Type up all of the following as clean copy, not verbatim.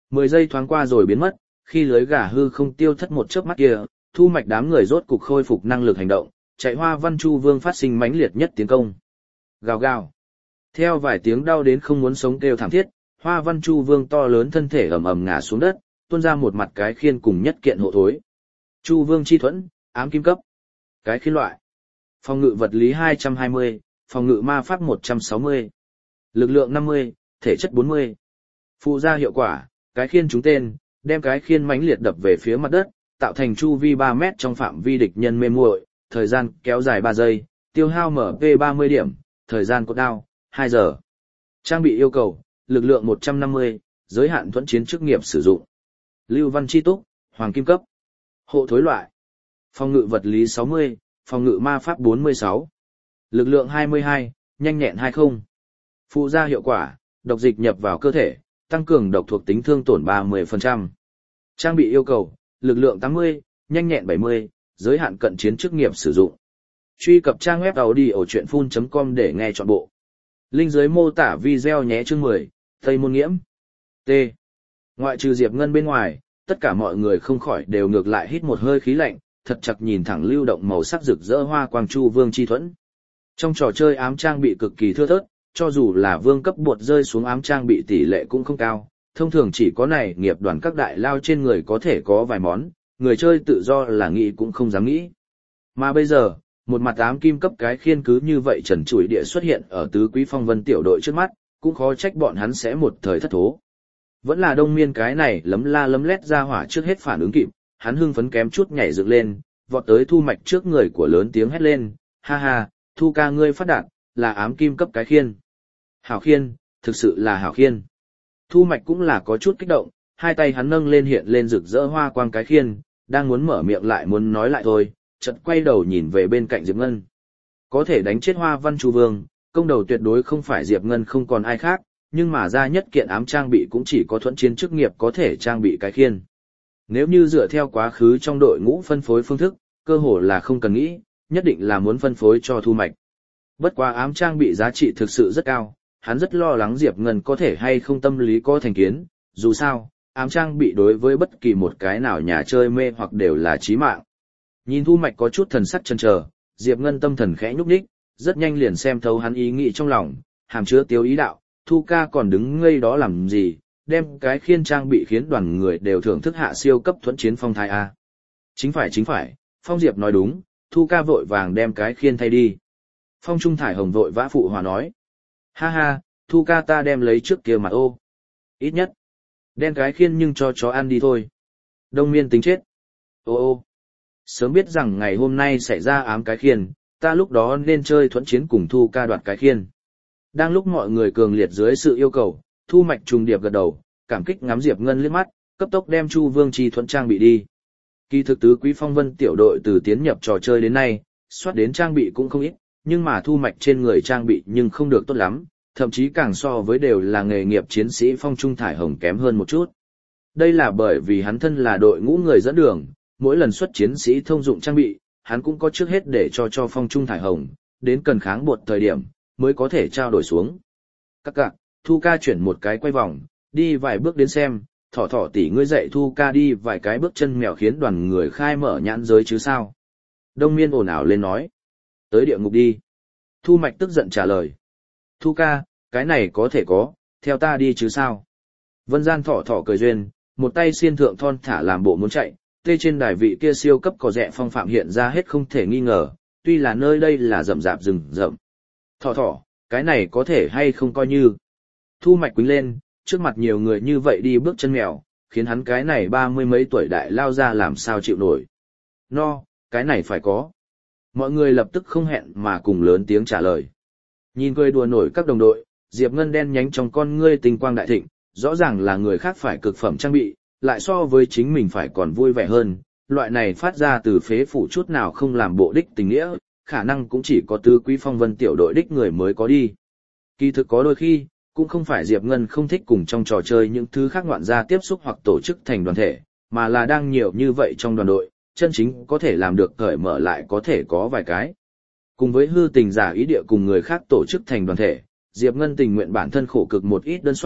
10 giây thoáng qua rồi biến mất, khi lưới gà hư không tiêu thất một chớp mắt kia, Thu Mạch đám người rốt cục khôi phục năng lực hành động, chạy Hoa Văn Chu Vương phát sinh mãnh liệt nhất tiến công. Gào gào. Theo vài tiếng đau đến không muốn sống kêu thảm thiết, Hoa Văn Chu Vương to lớn thân thể ầm ầm ngã xuống đất, tuôn ra một mặt cái khiên cùng nhất kiện hộ thối. Chu Vương chi thuẫn, ám kim cấp. Cái khiên loại. Phòng ngự vật lý 220, phòng ngự ma pháp 160. Lực lượng 50, thể chất 40. Phụ gia hiệu quả, cái khiên trúng tên, đem cái khiên mãnh liệt đập về phía mặt đất, tạo thành chu vi 3 mét trong phạm vi địch nhân mê muội, thời gian kéo dài 3 giây, tiêu hao MP 30 điểm, thời gian cốt đao, 2 giờ. Trang bị yêu cầu, lực lượng 150, giới hạn thuẫn chiến chức nghiệp sử dụng. Lưu văn chi túc, hoàng kim cấp. Hộ thối loại. Phòng ngự vật lý 60, phòng ngự ma pháp 46. Lực lượng 22, nhanh nhẹn 20. Phụ gia hiệu quả, độc dịch nhập vào cơ thể, tăng cường độc thuộc tính thương tổn 30%. Trang bị yêu cầu, lực lượng 80, nhanh nhẹn 70, giới hạn cận chiến chức nghiệp sử dụng. Truy cập trang web audiochuyenphun.com để nghe trọn bộ. Link dưới mô tả video nhé. Chương 10, Tây Môn Nghiễm. T. Ngoại trừ Diệp Ngân bên ngoài, tất cả mọi người không khỏi đều ngược lại hít một hơi khí lạnh, thật chặt nhìn thẳng lưu động màu sắc rực rỡ hoa quang Chu Vương chi thuẫn. Trong trò chơi ám trang bị cực kỳ thưa thớt, cho dù là vương cấp bột rơi xuống ám trang bị tỷ lệ cũng không cao, thông thường chỉ có này nghiệp đoàn các đại lao trên người có thể có vài món, người chơi tự do là nghĩ cũng không dám nghĩ. Mà bây giờ, một mặt ám kim cấp cái khiên cứ như vậy trần trụi địa xuất hiện ở tứ quý phong vân tiểu đội trước mắt, cũng khó trách bọn hắn sẽ một thời thất thố. Vẫn là Đông Miên cái này lấm la lấm lét ra hỏa trước hết phản ứng kịp, hắn hưng phấn kém chút nhảy dựng lên, vọt tới Thu Mạch trước người của lớn tiếng hét lên, ha ha, Thu ca ngươi phát đạt, là ám kim cấp cái khiên. Hảo khiên, thực sự là hảo khiên. Thu Mạch cũng là có chút kích động, hai tay hắn nâng lên hiện lên rực rỡ hoa quang cái khiên, đang muốn mở miệng lại muốn nói lại thôi, chợt quay đầu nhìn về bên cạnh Diệp Ngân. Có thể đánh chết Hoa Văn Chu Vương, công đầu tuyệt đối không phải Diệp Ngân không còn ai khác, nhưng mà ra nhất kiện ám trang bị cũng chỉ có thuẫn chiến chức nghiệp có thể trang bị cái khiên. Nếu như dựa theo quá khứ trong đội ngũ phân phối phương thức, cơ hồ là không cần nghĩ, nhất định là muốn phân phối cho Thu Mạch. Bất quá ám trang bị giá trị thực sự rất cao, hắn rất lo lắng Diệp Ngân có thể hay không tâm lý có thành kiến, dù sao, ám trang bị đối với bất kỳ một cái nào nhà chơi mê hoặc đều là chí mạng. Nhìn Thu Mạch có chút thần sắc chần chờ, Diệp Ngân tâm thần khẽ nhúc nhích, rất nhanh liền xem thấu hắn ý nghĩ trong lòng, hàm chứa tiêu ý đạo, Thu ca còn đứng ngây đó làm gì, đem cái khiên trang bị khiến đoàn người đều thưởng thức hạ siêu cấp thuẫn chiến phong thái a. Chính phải, Phong Diệp nói đúng, Thu ca vội vàng đem cái khiên thay đi. Phong Trung Thải Hồng vội vã phụ hòa nói, ha ha, Thu ca ta đem lấy trước kia mặt ô. Ít nhất, đem cái khiên nhưng cho chó ăn đi thôi. Đông Miên tính chết. Ô, sớm biết rằng ngày hôm nay xảy ra ám cái khiên, ta lúc đó nên chơi thuẫn chiến cùng Thu ca đoạt cái khiên. Đang lúc mọi người cường liệt dưới sự yêu cầu, Thu Mạch trùng điệp gật đầu, cảm kích ngắm Diệp Ngân liếc mắt, cấp tốc đem Chu Vương chi thuẫn trang bị đi. Kỳ thực tứ quý phong vân tiểu đội từ tiến nhập trò chơi đến nay, soát đến trang bị cũng không ít, nhưng mà Thu Mạch trên người trang bị nhưng không được tốt lắm, thậm chí càng so với đều là nghề nghiệp chiến sĩ Phong Trung Thải Hồng kém hơn một chút. Đây là bởi vì hắn thân là đội ngũ người dẫn đường, mỗi lần xuất chiến sĩ thông dụng trang bị, hắn cũng có trước hết để cho Phong Trung Thải Hồng, đến cần kháng bột thời điểm, mới có thể trao đổi xuống. Các cạc, Thu ca chuyển một cái quay vòng, đi vài bước đến xem, thỏ tỷ ngươi dạy Thu ca đi vài cái bước chân mèo khiến đoàn người khai mở nhãn giới chứ sao. Đông Miên ồn ào lên nói, tới địa ngục đi. Thu Mạch tức giận trả lời, Thu ca, cái này có thể có, theo ta đi chứ sao. Vân Gian thỏ cười duyên, một tay xiên thượng thon thả làm bộ muốn chạy, tê trên đài vị kia siêu cấp có rẻ phong phạm hiện ra hết không thể nghi ngờ, tuy là nơi đây là rậm rạp rừng rậm. Thỏ, cái này có thể hay không coi như. Thu Mạch quýnh lên, trước mặt nhiều người như vậy đi bước chân mèo, khiến hắn cái này 30 mấy tuổi đại lao ra làm sao chịu nổi. No, cái này phải có. Mọi người lập tức không hẹn mà cùng lớn tiếng trả lời. Nhìn cười đùa nổi các đồng đội, Diệp Ngân đen nhánh trong con ngươi tinh quang đại thịnh, rõ ràng là người khác phải cực phẩm trang bị, lại so với chính mình phải còn vui vẻ hơn. Loại này phát ra từ phế phủ chút nào không làm bộ đích tình nghĩa, khả năng cũng chỉ có tứ quý phong vân tiểu đội đích người mới có đi. Kỳ thực có đôi khi, cũng không phải Diệp Ngân không thích cùng trong trò chơi những thứ khác ngoạn gia tiếp xúc hoặc tổ chức thành đoàn thể, mà là đang nhiều như vậy trong đoàn đội, chân chính có thể làm được cởi mở lại có thể có vài cái. Cùng với hư tình giả ý địa cùng người khác tổ chức thành đoàn thể, Diệp Ngân tình nguyện bản thân khổ cực một ít đơn soát,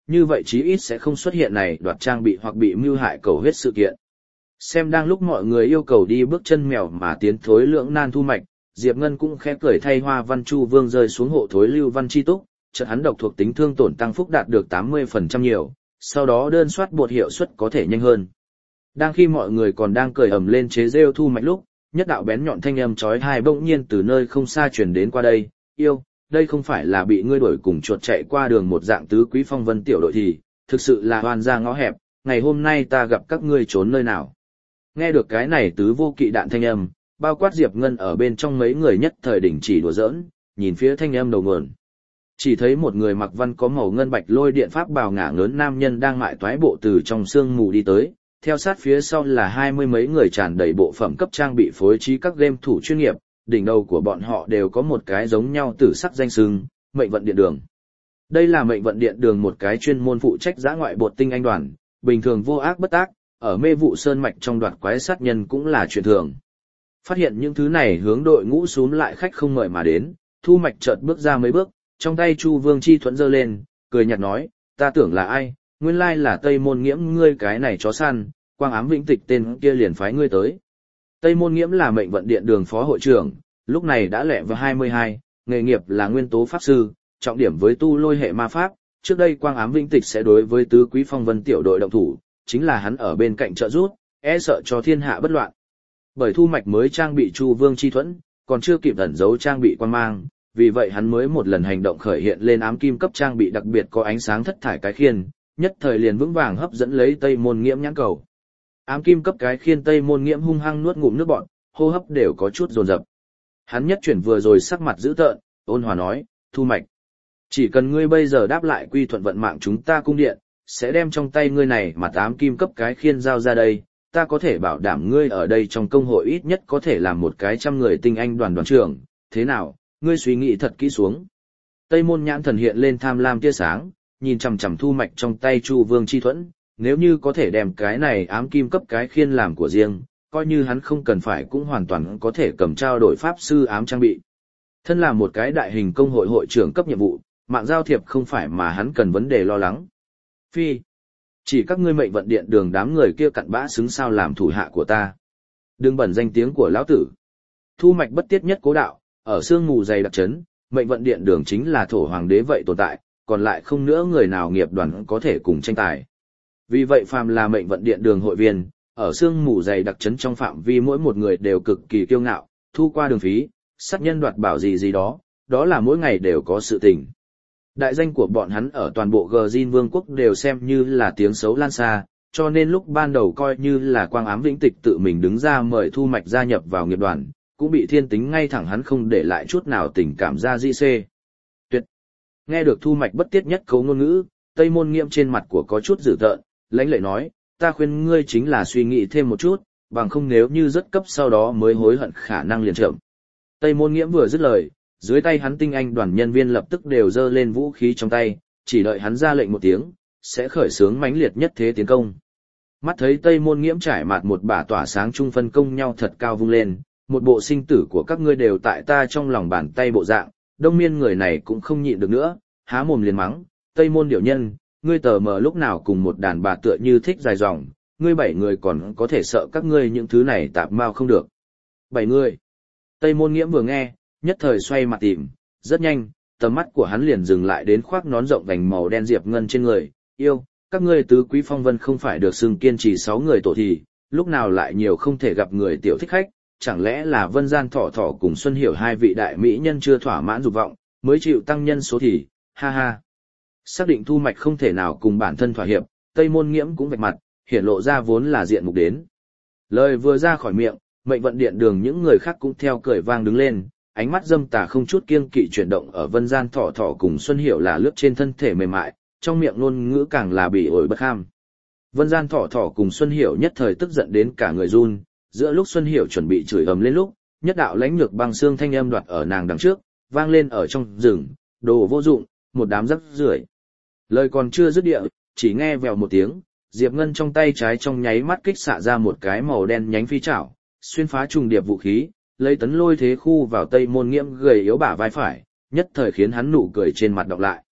như vậy chí ít sẽ không xuất hiện này đoạt trang bị hoặc bị mưu hại cầu huyết sự kiện. Xem đang lúc mọi người yêu cầu đi bước chân mèo mà tiến thối lưỡng nan Thu Mạch, Diệp Ngân cũng khẽ cười thay Hoa Văn Chu Vương rơi xuống hộ thối Lưu Văn Chi Túc, chợt hắn độc thuộc tính thương tổn tăng phúc đạt được 80% nhiều, sau đó đơn soát bột hiệu suất có thể nhanh hơn. Đang khi mọi người còn đang cười ầm lên chế rêu Thu Mạch lúc, nhất đạo bén nhọn thanh âm chói tai bỗng nhiên từ nơi không xa truyền đến qua đây, "Yêu, đây không phải là bị ngươi đuổi cùng chuột chạy qua đường một dạng tứ quý phong vân tiểu đội thì, thực sự là oan ra ngõ hẹp, ngày hôm nay ta gặp các ngươi trốn nơi nào?" Nghe được cái này tứ vô kỵ đạn thanh âm, bao quát Diệp Ngân ở bên trong mấy người nhất thời đình chỉ đùa giỡn, nhìn phía thanh âm đầu nguồn. Chỉ thấy một người mặc văn có màu ngân bạch lôi điện pháp bào ngả ngớn nam nhân đang mại toái bộ từ trong sương mù đi tới, theo sát phía sau là 20 mấy người tràn đầy bộ phẩm cấp trang bị phối trí các game thủ chuyên nghiệp, đỉnh đầu của bọn họ đều có một cái giống nhau tử sắc danh xưng, Mệnh vận điện đường. Đây là Mệnh vận điện đường một cái chuyên môn phụ trách dã ngoại bột tinh anh đoàn, bình thường vô ác bất tác, ở mê vụ sơn mạch trong đoạt quái sát nhân cũng là chuyện thường. Phát hiện những thứ này hướng đội ngũ xúm lại khách không mời mà đến, Thu Mạch chợt bước ra mấy bước, trong tay Chu Vương Chi Thuẫn giơ lên, cười nhạt nói, ta tưởng là ai, nguyên lai là Tây Môn Nghiễm ngươi cái này chó săn, Quang Ám Vĩnh Tịch tên kia liền phái ngươi tới. Tây Môn Nghiễm là Mệnh vận điện đường phó hội trưởng, lúc này đã lẹ vào 22, nghề nghiệp là nguyên tố pháp sư, trọng điểm với tu lôi hệ ma pháp, trước đây Quang Ám Vĩnh Tịch sẽ đối với tứ quý phong vân tiểu đội động thủ, chính là hắn ở bên cạnh trợ giúp, e sợ cho thiên hạ bất loạn. Bởi Thu Mạch mới trang bị Chu Vương Chi Thuẫn, còn chưa kịp ẩn giấu trang bị quan mang, vì vậy hắn mới một lần hành động khởi hiện lên ám kim cấp trang bị đặc biệt có ánh sáng thất thải cái khiên, nhất thời liền vững vàng hấp dẫn lấy Tây Môn Nghiễm nhãn cầu. Ám kim cấp cái khiên Tây Môn Nghiễm hung hăng nuốt ngụm nước bọt, hô hấp đều có chút dồn dập. Hắn nhất chuyển vừa rồi sắc mặt dữ tợn, ôn hòa nói, Thu Mạch, chỉ cần ngươi bây giờ đáp lại quy thuận vận mạng chúng ta cung điện, sẽ đem trong tay ngươi này mà ám kim cấp cái khiên giao ra đây, ta có thể bảo đảm ngươi ở đây trong công hội ít nhất có thể làm một cái 100 người tinh anh đoàn đoàn trưởng, thế nào, ngươi suy nghĩ thật kỹ xuống. Tây Môn nhãn thần hiện lên tham lam tia sáng, nhìn chằm chằm Thu Mạch trong tay Chu Vương Chi Thuẫn, nếu như có thể đem cái này ám kim cấp cái khiên làm của riêng, coi như hắn không cần phải cũng hoàn toàn có thể cầm trao đổi pháp sư ám trang bị. Thân là một cái đại hình công hội hội trưởng cấp nhiệm vụ, mạng giao thiệp không phải mà hắn cần vấn đề lo lắng. Phi, chỉ các ngươi Mệnh vận điện đường đám người kia cặn bã xứng sao làm thủ hạ của ta. Đừng bẩn danh tiếng của lão tử. Thu Mạch bất tiết nhất cố đạo, ở sương mù dày đặc chấn, Mệnh vận điện đường chính là thổ hoàng đế vậy tồn tại, còn lại không nữa người nào nghiệp đoàn có thể cùng tranh tài. Vì vậy phàm là Mệnh vận điện đường hội viên, ở sương mù dày đặc chấn trong phạm vi mỗi một người đều cực kỳ kiêu ngạo, thu qua đường phí, sát nhân đoạt bảo gì đó, đó là mỗi ngày đều có sự tình. Đại danh của bọn hắn ở toàn bộ Gjin Vương quốc đều xem như là tiếng xấu lan xa, cho nên lúc ban đầu coi như là Quang Ám Vĩnh Tịch tự mình đứng ra mời Thu Mạch gia nhập vào nghiệp đoàn, cũng bị thiên tính ngay thẳng hắn không để lại chút nào tình cảm ra di xê. Tuyệt! Nghe được Thu Mạch bất tiết nhất cấu ngôn ngữ, Tây Môn Nghiễm trên mặt của có chút dữ tợn, lãnh lệ nói, ta khuyên ngươi chính là suy nghĩ thêm một chút, bằng không nếu như rất cấp sau đó mới hối hận khả năng liền chậm. Tây Môn Nghiễm vừa dứt lời, dưới tay hắn tinh anh đoàn nhân viên lập tức đều giơ lên vũ khí trong tay, chỉ đợi hắn ra lệnh một tiếng, sẽ khởi xướng mãnh liệt nhất thế tiến công. Mắt thấy Tây Môn Nghiễm trải mặt một bả tỏa sáng chung phân công nhau thật cao vung lên, một bộ sinh tử của các ngươi đều tại ta trong lòng bàn tay bộ dạng, Đông Miên người này cũng không nhịn được nữa, há mồm liền mắng, Tây Môn điểu nhân, ngươi tờ mờ lúc nào cùng một đàn bà tựa như thích dài dòng, ngươi 7 người còn có thể sợ các ngươi những thứ này tạp mau không được. 7 người. Tây Môn Nghiễm vừa nghe, nhất thời xoay mặt tìm, rất nhanh, tầm mắt của hắn liền dừng lại đến khoác nón rộng vành màu đen Diệp Ngân trên người, yêu, các ngươi tứ quý phong vân không phải được xưng kiên trì 6 người tổ thì, lúc nào lại nhiều không thể gặp người tiểu thích khách, chẳng lẽ là Vân Gian Thỏ Thỏ cùng Xuân Hiểu hai vị đại mỹ nhân chưa thỏa mãn dục vọng, mới chịu tăng nhân số thì, ha ha. Xác định Thu Mạch không thể nào cùng bản thân thỏa hiệp, Tây Môn Nghiễm cũng vạch mặt, hiển lộ ra vốn là diện mục đến. Lời vừa ra khỏi miệng, Mệnh vận điện đường những người khác cũng theo cười vang đứng lên, ánh mắt dâm tà không chút kiêng kỵ chuyển động ở Vân Gian Thỏ Thỏ cùng Xuân Hiểu là lướt trên thân thể mềm mại, trong miệng ngôn ngữ càng là bị ổi bất kham. Vân Gian Thỏ Thỏ cùng Xuân Hiểu nhất thời tức giận đến cả người run, giữa lúc Xuân Hiểu chuẩn bị chửi ầm lên lúc, nhất đạo lãnh lược băng xương thanh âm đoạt ở nàng đằng trước, vang lên ở trong rừng, đồ vô dụng, một đám rắc rưởi. Lời còn chưa dứt địa, chỉ nghe vèo một tiếng, Diệp Ngân trong tay trái trong nháy mắt kích xạ ra một cái màu đen nhánh phi chảo, xuyên phá trùng điệp vũ khí, lấy tấn lôi thế khu vào Tây Môn Nghiễm gầy yếu bả vai phải, nhất thời khiến hắn nụ cười trên mặt đọc lại.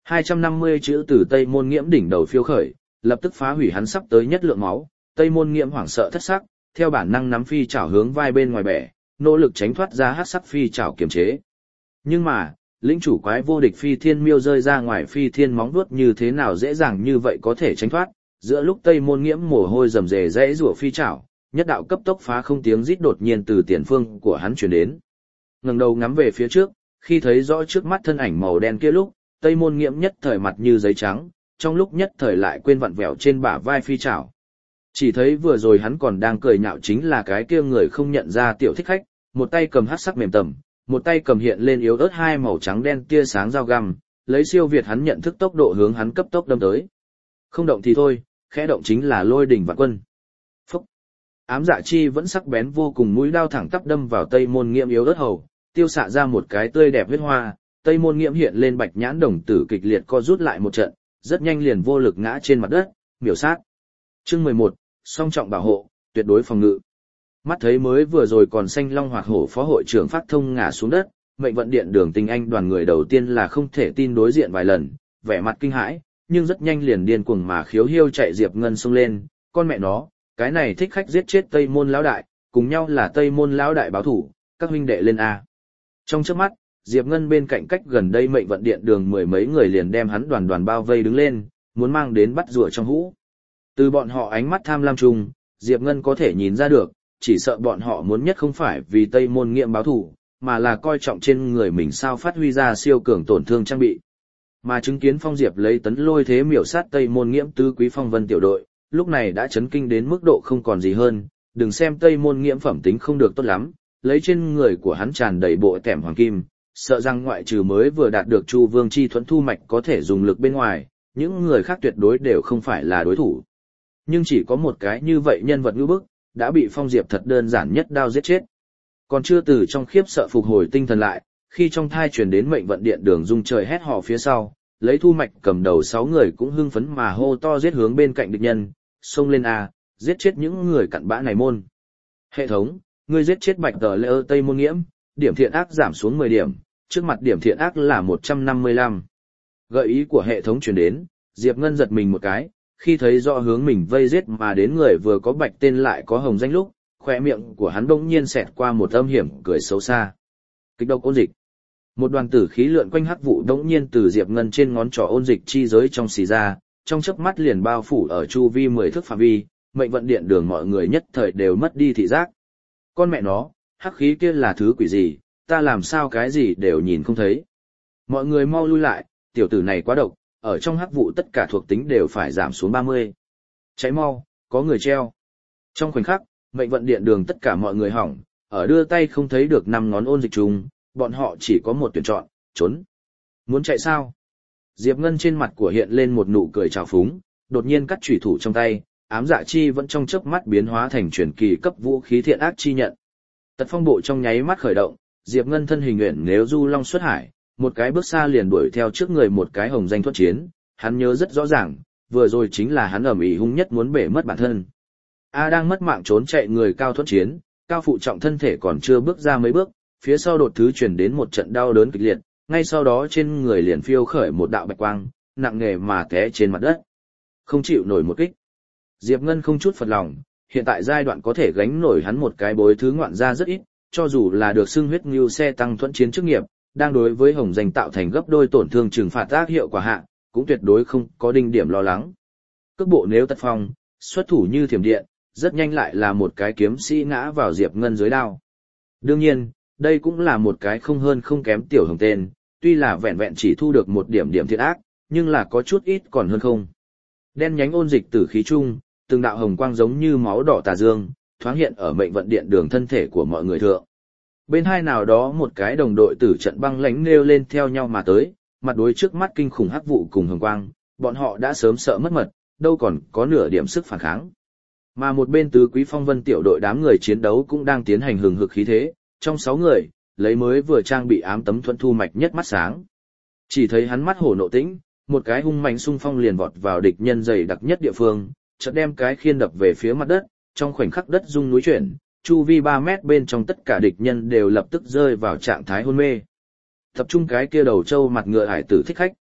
250 chữ từ Tây Môn Nghiễm đỉnh đầu phiêu khởi, lập tức phá hủy hắn sắp tới nhất lượng máu. Tây Môn Nghiễm hoảng sợ thất sắc, theo bản năng nắm phi chảo hướng vai bên ngoài bẻ, nỗ lực tránh thoát ra hắc sắc phi chảo kiềm chế. Nhưng mà, lĩnh chủ quái vô địch phi thiên miêu rơi ra ngoài phi thiên móng vuốt như thế nào dễ dàng như vậy có thể tránh thoát. Giữa lúc Tây Môn Nghiễm mồ hôi rầm rề rẽ rủa phi chảo, nhất đạo cấp tốc phá không tiếng rít đột nhiên từ tiền phương của hắn truyền đến. Ngẩng đầu ngắm về phía trước, khi thấy rõ trước mắt thân ảnh màu đen kia lúc, Tây Môn Nghiễm nhất thời mặt như giấy trắng, trong lúc nhất thời lại quên vặn vẹo trên bả vai phi chảo. Chỉ thấy vừa rồi hắn còn đang cười nhạo chính là cái kia người không nhận ra tiểu thích khách, một tay cầm hắc sắc mềm tầm, một tay cầm hiện lên yếu ớt hai màu trắng đen tia sáng dao găm, lấy siêu việt hắn nhận thức tốc độ hướng hắn cấp tốc đâm tới. Không động thì thôi, khẽ động chính là lôi đỉnh vạn quân. Phúc! Ám dạ chi vẫn sắc bén vô cùng, mũi đao thẳng tắp đâm vào Tây Môn Nghiễm yếu ớt hầu, tiêu xạ ra một cái tươi đẹp huyết hoa. Tây Môn Nghiễm hiện lên bạch nhãn đồng tử kịch liệt co rút lại một trận, rất nhanh liền vô lực ngã trên mặt đất, miểu sát. Chương 11, song trọng bảo hộ, tuyệt đối phòng ngự. Mắt thấy mới vừa rồi còn xanh long hoạt hổ phó hội trưởng Phát Thông ngã xuống đất, mệnh vận điện Đường Tinh Anh đoàn người đầu tiên là không thể tin đối diện vài lần, vẻ mặt kinh hãi, nhưng rất nhanh liền điên cuồng mà khiếu hiêu chạy Diệp Ngân xông lên, con mẹ nó, cái này thích khách giết chết Tây Môn lão đại, cùng nhau là Tây Môn lão đại báo thủ, các huynh đệ lên a. Trong chớp mắt, Diệp Ngân bên cạnh cách gần đây mệnh vận điện đường mười mấy người liền đem hắn đoàn đoàn bao vây đứng lên, muốn mang đến bắt rùa trong hũ. Từ bọn họ ánh mắt tham lam chung, Diệp Ngân có thể nhìn ra được, chỉ sợ bọn họ muốn nhất không phải vì Tây Môn Nghiễm báo thù, mà là coi trọng trên người mình sao phát huy ra siêu cường tổn thương trang bị. Mà chứng kiến Phong Diệp lấy tấn lôi thế miểu sát Tây Môn Nghiễm tứ quý phong vân tiểu đội, lúc này đã chấn kinh đến mức độ không còn gì hơn, đừng xem Tây Môn Nghiễm phẩm tính không được tốt lắm, lấy trên người của hắn tràn đầy bộ tẻm hoàng kim, sợ rằng ngoại trừ mới vừa đạt được Chu Vương chi thuẫn thu mạch có thể dùng lực bên ngoài, những người khác tuyệt đối đều không phải là đối thủ. Nhưng chỉ có một cái như vậy nhân vật ngữ bức, đã bị Phong Diệp thật đơn giản nhất đao giết chết. Còn chưa từ trong khiếp sợ phục hồi tinh thần lại, khi trong thai truyền đến mệnh vận điện Đường rung trời hét hò phía sau, lấy thu mạch cầm đầu 6 người cũng hưng phấn mà hô to giết hướng bên cạnh địch nhân, xông lên a, giết chết những người cặn bã này môn. Hệ thống, ngươi giết chết Bạch Tờ Lê Tây Môn Nghiễm, điểm thiện ác giảm xuống 10 điểm, trước mặt điểm thiện ác là 155. Gợi ý của hệ thống truyền đến, Diệp Ngân giật mình một cái, khi thấy rõ hướng mình vây giết mà đến người vừa có Bạch tên lại có Hồng danh lúc, khóe miệng của hắn bỗng nhiên xẹt qua một âm hiểm cười xấu xa. Kịch độc ôn dịch. Một đoàn tử khí lượn quanh hắc vụ bỗng nhiên từ Diệp Ngân trên ngón trỏ ôn dịch chi giới trong xì ra, trong chớp mắt liền bao phủ ở chu vi 10 thước phạm vi, mệnh vận điện đường mọi người nhất thời đều mất đi thị giác. Con mẹ nó, hắc khí kia là thứ quỷ gì, ta làm sao cái gì đều nhìn không thấy. Mọi người mau lui lại, tiểu tử này quá độc, ở trong hắc vụ tất cả thuộc tính đều phải giảm xuống 30. Cháy mau, có người treo. Trong khoảnh khắc, mệnh vận điện đường tất cả mọi người hỏng, ở đưa tay không thấy được 5 ngón ôn dịch trùng, bọn họ chỉ có một tuyển chọn, trốn. Muốn chạy sao? Diệp Ngân trên mặt của hiện lên một nụ cười trào phúng, đột nhiên cắt chủy thủ trong tay, ám dạ chi vẫn trong chớp mắt biến hóa thành truyền kỳ cấp vũ khí thiện ác chi nhận. Tật phong bộ trong nháy mắt khởi động, Diệp Ngân thân hình nguyện nếu du long xuất hải, một cái bước xa liền đuổi theo trước người một cái hồng danh thuất chiến, hắn nhớ rất rõ ràng, vừa rồi chính là hắn ầm ĩ hung nhất muốn bể mất bản thân. A đang mất mạng trốn chạy người cao thuất chiến, cao phụ trọng thân thể còn chưa bước ra mấy bước, phía sau đột thứ truyền đến một trận đau đớn kịch liệt, ngay sau đó trên người liền phiêu khởi một đạo bạch quang, nặng nề mà té trên mặt đất. Không chịu nổi một kích. Diệp Ngân không chút phật lòng, hiện tại giai đoạn có thể gánh nổi hắn một cái bối thứ ngoạn ra rất ít, cho dù là được xưng huyết ngưu xe tăng thuẫn chiến chức nghiệp, đang đối với hồng danh tạo thành gấp đôi tổn thương trừng phạt ác hiệu quả hạ, cũng tuyệt đối không có đinh điểm lo lắng. Cước bộ nếu tật phong, xuất thủ như thiểm điện, rất nhanh lại là một cái kiếm sĩ ngã vào Diệp Ngân dưới đao. Đương nhiên, đây cũng là một cái không hơn không kém tiểu hồng tên, tuy là vẹn vẹn chỉ thu được một điểm thiện ác, nhưng là có chút ít còn hơn không. Đen nhánh ôn dịch tử khí chung, từng đạo hồng quang giống như máu đỏ tà dương, thoáng hiện ở mệnh vận điện đường thân thể của mọi người thượng. Bên hai nào đó một cái đồng đội tử trận băng lãnh nêu lên theo nhau mà tới, mặt đối trước mắt kinh khủng hắc vụ cùng hồng quang, bọn họ đã sớm sợ mất mật, đâu còn có nửa điểm sức phản kháng. Mà một bên tứ quý phong vân tiểu đội đám người chiến đấu cũng đang tiến hành hừng hực khí thế, trong 6 người, lấy mới vừa trang bị ám tấm thuẫn thu mạch nhất mắt sáng. Chỉ thấy hắn mắt hổ nộ tĩnh, một cái hung mạnh xung phong liền vọt vào địch nhân dày đặc nhất địa phương, chợt đem cái khiên đập về phía mặt đất, trong khoảnh khắc đất rung núi chuyển, chu vi 3 mét bên trong tất cả địch nhân đều lập tức rơi vào trạng thái hôn mê. Tập trung cái kia đầu trâu mặt ngựa hải tử thích khách.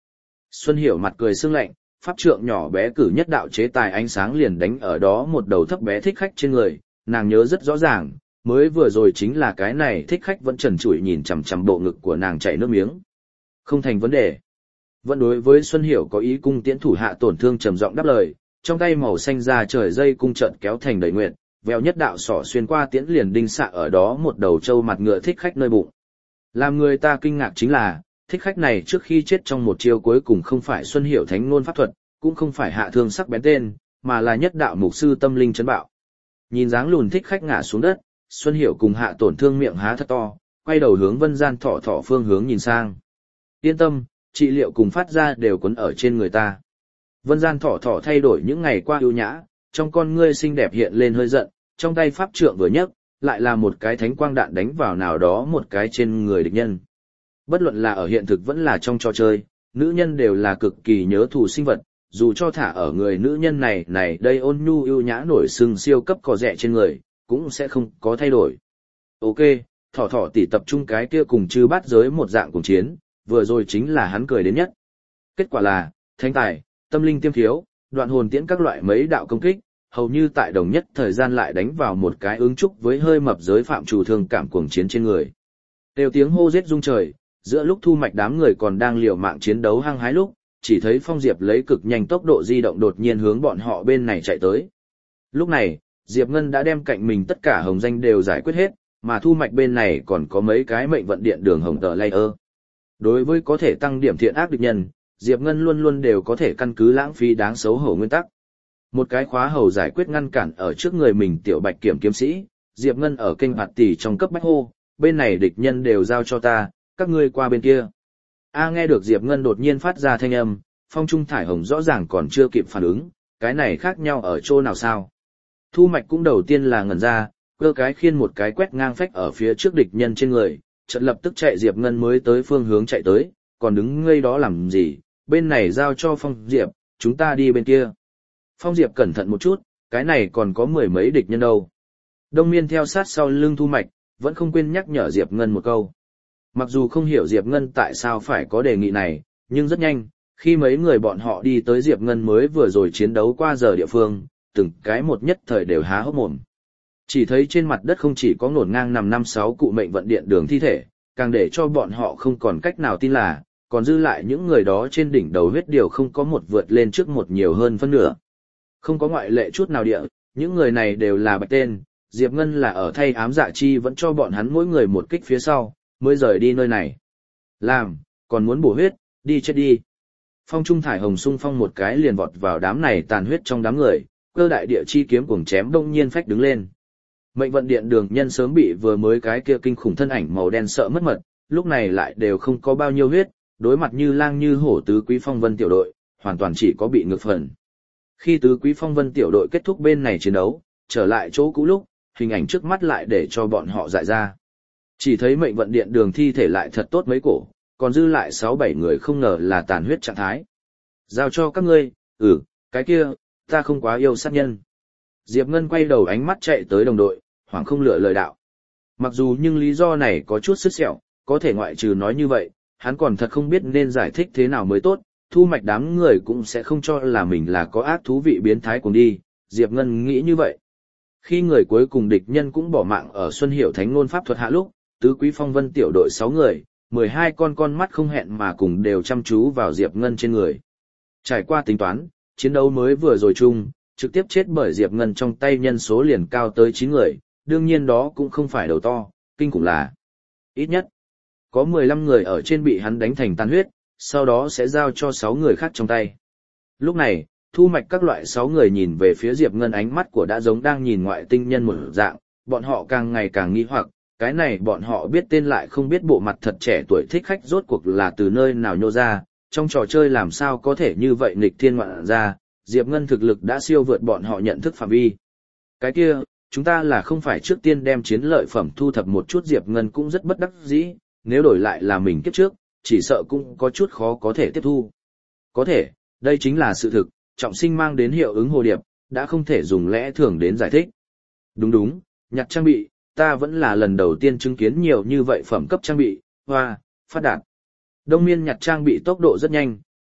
Xuân Hiểu mặt cười sương lạnh, pháp trượng nhỏ bé cử nhất đạo chế tài ánh sáng liền đánh ở đó một đầu thấp bé thích khách trên người, nàng nhớ rất rõ ràng, mới vừa rồi chính là cái này thích khách vẫn trần trụi nhìn chằm chằm bộ ngực của nàng chảy nước miếng. Không thành vấn đề. Vẫn đối với Xuân Hiểu có ý cung tiễn thủ hạ tổn thương trầm giọng đáp lời, trong tay màu xanh ra trời dây cung trận kéo thành đầy nguyện, vèo nhất đạo sỏ xuyên qua tiễn liền đinh xạ ở đó một đầu trâu mặt ngựa thích khách nơi bụng. Làm người ta kinh ngạc chính là, thích khách này trước khi chết trong một chiêu cuối cùng không phải Xuân Hiểu thánh ngôn pháp thuật, cũng không phải hạ thương sắc bén tên, mà là nhất đạo mục sư tâm linh chấn bạo. Nhìn dáng lùn thích khách ngã xuống đất, Xuân Hiểu cùng hạ tổn thương miệng há thật to, quay đầu hướng Vân Gian Thỏ Thỏ phương hướng nhìn sang. Yên tâm, trị liệu cùng phát ra đều quấn ở trên người ta. Vân Gian Thỏ Thỏ thay đổi những ngày qua ưu nhã, trong con ngươi xinh đẹp hiện lên hơi giận, trong tay pháp trượng vừa nhấc, lại là một cái thánh quang đạn đánh vào nào đó một cái trên người địch nhân. Bất luận là ở hiện thực vẫn là trong trò chơi, nữ nhân đều là cực kỳ nhớ thù sinh vật, dù cho thả ở người nữ nhân này đây ôn nhu ưu nhã nổi sừng siêu cấp cò rẻ trên người, cũng sẽ không có thay đổi. Ok, Thỏ Thỏ tỷ tập trung cái kia cùng chư bát giới một dạng cùng chiến, vừa rồi chính là hắn cười đến nhất. Kết quả là, thánh tài, tâm linh tiêm thiếu, đoạn hồn tiễn các loại mấy đạo công kích, hầu như tại đồng nhất thời gian lại đánh vào một cái ứng trúc với hơi mập giới phạm chủ thương cảm cuồng chiến trên người. Đều tiếng hô giết rung trời, giữa lúc Thu Mạch đám người còn đang liều mạng chiến đấu hăng hái lúc, chỉ thấy Phong Diệp lấy cực nhanh tốc độ di động đột nhiên hướng bọn họ bên này chạy tới. Lúc này, Diệp Ngân đã đem cạnh mình tất cả hồng danh đều giải quyết hết, mà Thu Mạch bên này còn có mấy cái mệnh vận điện đường hồng tờ layer. Đối với có thể tăng điểm thiện ác địch nhân, Diệp Ngân luôn luôn đều có thể căn cứ lãng phí đáng xấu hổ nguyên tắc. Một cái khóa hầu giải quyết ngăn cản ở trước người mình tiểu bạch kiểm kiếm sĩ, Diệp Ngân ở kênh bạt tỷ trong cấp bách hô, bên này địch nhân đều giao cho ta, các ngươi qua bên kia. Nghe được Diệp Ngân đột nhiên phát ra thanh âm, Phong Trung Thải Hồng rõ ràng còn chưa kịp phản ứng, cái này khác nhau ở chỗ nào sao? Thu Mạch cũng đầu tiên là ngẩn ra, cơ cái khiên một cái quét ngang phách ở phía trước địch nhân trên người, chợt lập tức chạy Diệp Ngân mới tới phương hướng chạy tới, còn đứng ngây đó làm gì, bên này giao cho Phong Diệp, chúng ta đi bên kia. Phong Diệp cẩn thận một chút, cái này còn có mười mấy địch nhân đâu. Đông Miên theo sát sau lưng Thu Mạch, vẫn không quên nhắc nhở Diệp Ngân một câu. Mặc dù không hiểu Diệp Ngân tại sao phải có đề nghị này, nhưng rất nhanh, khi mấy người bọn họ đi tới Diệp Ngân mới vừa rồi chiến đấu qua giờ địa phương, từng cái một nhất thời đều há hốc mồm. Chỉ thấy trên mặt đất không chỉ có ngổn ngang nằm 5-6 cụ mệnh vận điện đường thi thể, càng để cho bọn họ không còn cách nào tin là, còn dư lại những người đó trên đỉnh đầu huyết điều không có một vượt lên trước một nhiều hơn phân nửa. Không có ngoại lệ chút nào địa, những người này đều là bạch tên, Diệp Ngân là ở thay ám dạ chi vẫn cho bọn hắn mỗi người một kích phía sau, mới rời đi nơi này. Làm, còn muốn bổ huyết, đi chết đi. Phong Trung Thải Hồng xung phong một cái liền vọt vào đám này tàn huyết trong đám người, cơ đại địa chi kiếm cuồng chém đông nhiên phách đứng lên. Mệnh vận điện đường nhân sớm bị vừa mới cái kia kinh khủng thân ảnh màu đen sợ mất mật, lúc này lại đều không có bao nhiêu huyết, đối mặt như lang như hổ tứ quý phong vân tiểu đội, hoàn toàn chỉ có bị ngược phần. Khi tứ quý phong vân tiểu đội kết thúc bên này chiến đấu, trở lại chỗ cũ lúc, hình ảnh trước mắt lại để cho bọn họ dại ra. Chỉ thấy mệnh vận điện đường thi thể lại thật tốt mấy cổ, còn dư lại 6-7 người không ngờ là tàn huyết trạng thái. Giao cho các ngươi, cái kia, ta không quá yêu sát nhân. Diệp Ngân quay đầu ánh mắt chạy tới đồng đội, hoảng không lựa lời đạo. Mặc dù nhưng lý do này có chút sứt sẹo, có thể ngoại trừ nói như vậy, hắn còn thật không biết nên giải thích thế nào mới tốt, Thu Mạch đám người cũng sẽ không cho là mình là có ác thú vị biến thái cùng đi, Diệp Ngân nghĩ như vậy. Khi người cuối cùng địch nhân cũng bỏ mạng ở Xuân Hiểu Thánh Ngôn Pháp thuật hạ lúc, tứ quý phong vân tiểu đội 6 người, 12 con mắt không hẹn mà cùng đều chăm chú vào Diệp Ngân trên người. Trải qua tính toán, chiến đấu mới vừa rồi chung, trực tiếp chết bởi Diệp Ngân trong tay nhân số liền cao tới 9 người, đương nhiên đó cũng không phải đầu to, kinh khủng là ít nhất có 15 người ở trên bị hắn đánh thành tan huyết, sau đó sẽ giao cho 6 người khác trong tay. Lúc này, Thu Mạch các loại 6 người nhìn về phía Diệp Ngân ánh mắt của đã giống đang nhìn ngoại tinh nhân một dạng, bọn họ càng ngày càng nghi hoặc, cái này bọn họ biết tên lại không biết bộ mặt thật trẻ tuổi thích khách rốt cuộc là từ nơi nào nhô ra, trong trò chơi làm sao có thể như vậy nghịch thiên ngoạn ra, Diệp Ngân thực lực đã siêu vượt bọn họ nhận thức phạm vi. Cái kia, chúng ta là không phải trước tiên đem chiến lợi phẩm thu thập một chút. Diệp Ngân cũng rất bất đắc dĩ, nếu đổi lại là mình kiếp trước, chỉ sợ cũng có chút khó có thể tiếp thu. Có thể, đây chính là sự thực, trọng sinh mang đến hiệu ứng hồ điệp, đã không thể dùng lẽ thường đến giải thích. Đúng, nhặt trang bị, ta vẫn là lần đầu tiên chứng kiến nhiều như vậy phẩm cấp trang bị, hoa, phát đạt. Đông Miên nhặt trang bị tốc độ rất nhanh,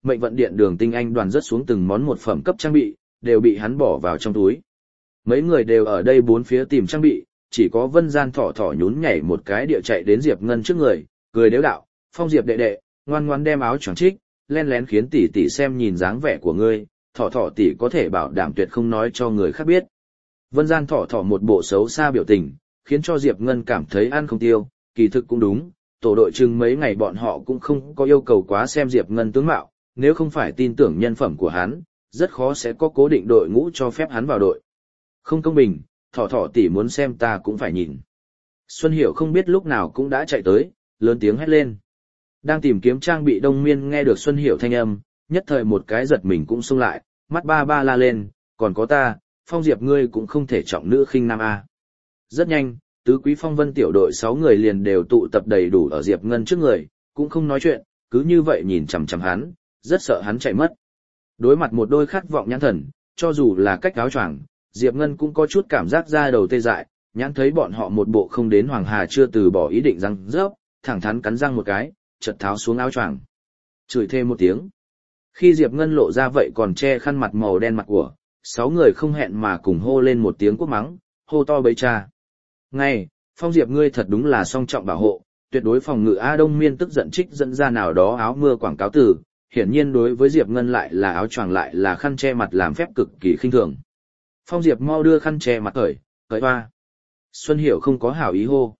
mệnh vận điện đường tinh anh đoàn rất xuống từng món một phẩm cấp trang bị, đều bị hắn bỏ vào trong túi. Mấy người đều ở đây bốn phía tìm trang bị, chỉ có Vân Gian Thỏ Thỏ nhún nhảy một cái địa chạy đến Diệp Ngân trước người, cười đếu đạo, Phong Diệp đệ đệ, ngoan ngoan đem áo choàng trích, len lén khiến tỷ tỷ xem nhìn dáng vẻ của ngươi, Thỏ Thỏ tỷ có thể bảo đảm tuyệt không nói cho người khác biết. Vân Gian Thỏ Thỏ một bộ xấu xa biểu tình, khiến cho Diệp Ngân cảm thấy ăn không tiêu, kỳ thực cũng đúng, tổ đội chừng mấy ngày bọn họ cũng không có yêu cầu quá xem Diệp Ngân tướng mạo, nếu không phải tin tưởng nhân phẩm của hắn, rất khó sẽ có cố định đội ngũ cho phép hắn vào đội. Không công bình, Thỏ Thỏ tỷ muốn xem ta cũng phải nhìn. Xuân Hiểu không biết lúc nào cũng đã chạy tới, lớn tiếng hét lên. Đang tìm kiếm trang bị Đông Miên nghe được Xuân Hiểu thanh âm, nhất thời một cái giật mình cũng xông lại, mắt ba ba la lên, còn có ta, Phong Diệp ngươi cũng không thể trọng nữ khinh nam a. Rất nhanh, tứ quý phong vân tiểu đội 6 người liền đều tụ tập đầy đủ ở Diệp Ngân trước người, cũng không nói chuyện, cứ như vậy nhìn chằm chằm hắn, rất sợ hắn chạy mất. Đối mặt một đôi khát vọng nhãn thần, cho dù là cách áo choàng, Diệp Ngân cũng có chút cảm giác da đầu tê dại, nhãn thấy bọn họ một bộ không đến Hoàng Hà chưa từ bỏ ý định răng rớp, thẳng thắn cắn răng một cái, chợt tháo xuống áo choàng. Chửi thêm một tiếng. Khi Diệp Ngân lộ ra vậy còn che khăn mặt màu đen mặt của, 6 người không hẹn mà cùng hô lên một tiếng quốc mắng, hô to bấy cha. Ngay, Phong Diệp ngươi thật đúng là song trọng bảo hộ, tuyệt đối phòng ngự A Đông Miên tức giận trích dẫn ra nào đó áo mưa quảng cáo từ, hiển nhiên đối với Diệp Ngân lại là áo choàng lại là khăn che mặt làm phép cực kỳ khinh thường. Phong Diệp mau đưa khăn che mặt cởi hoa. Xuân Hiểu không có hảo ý hô.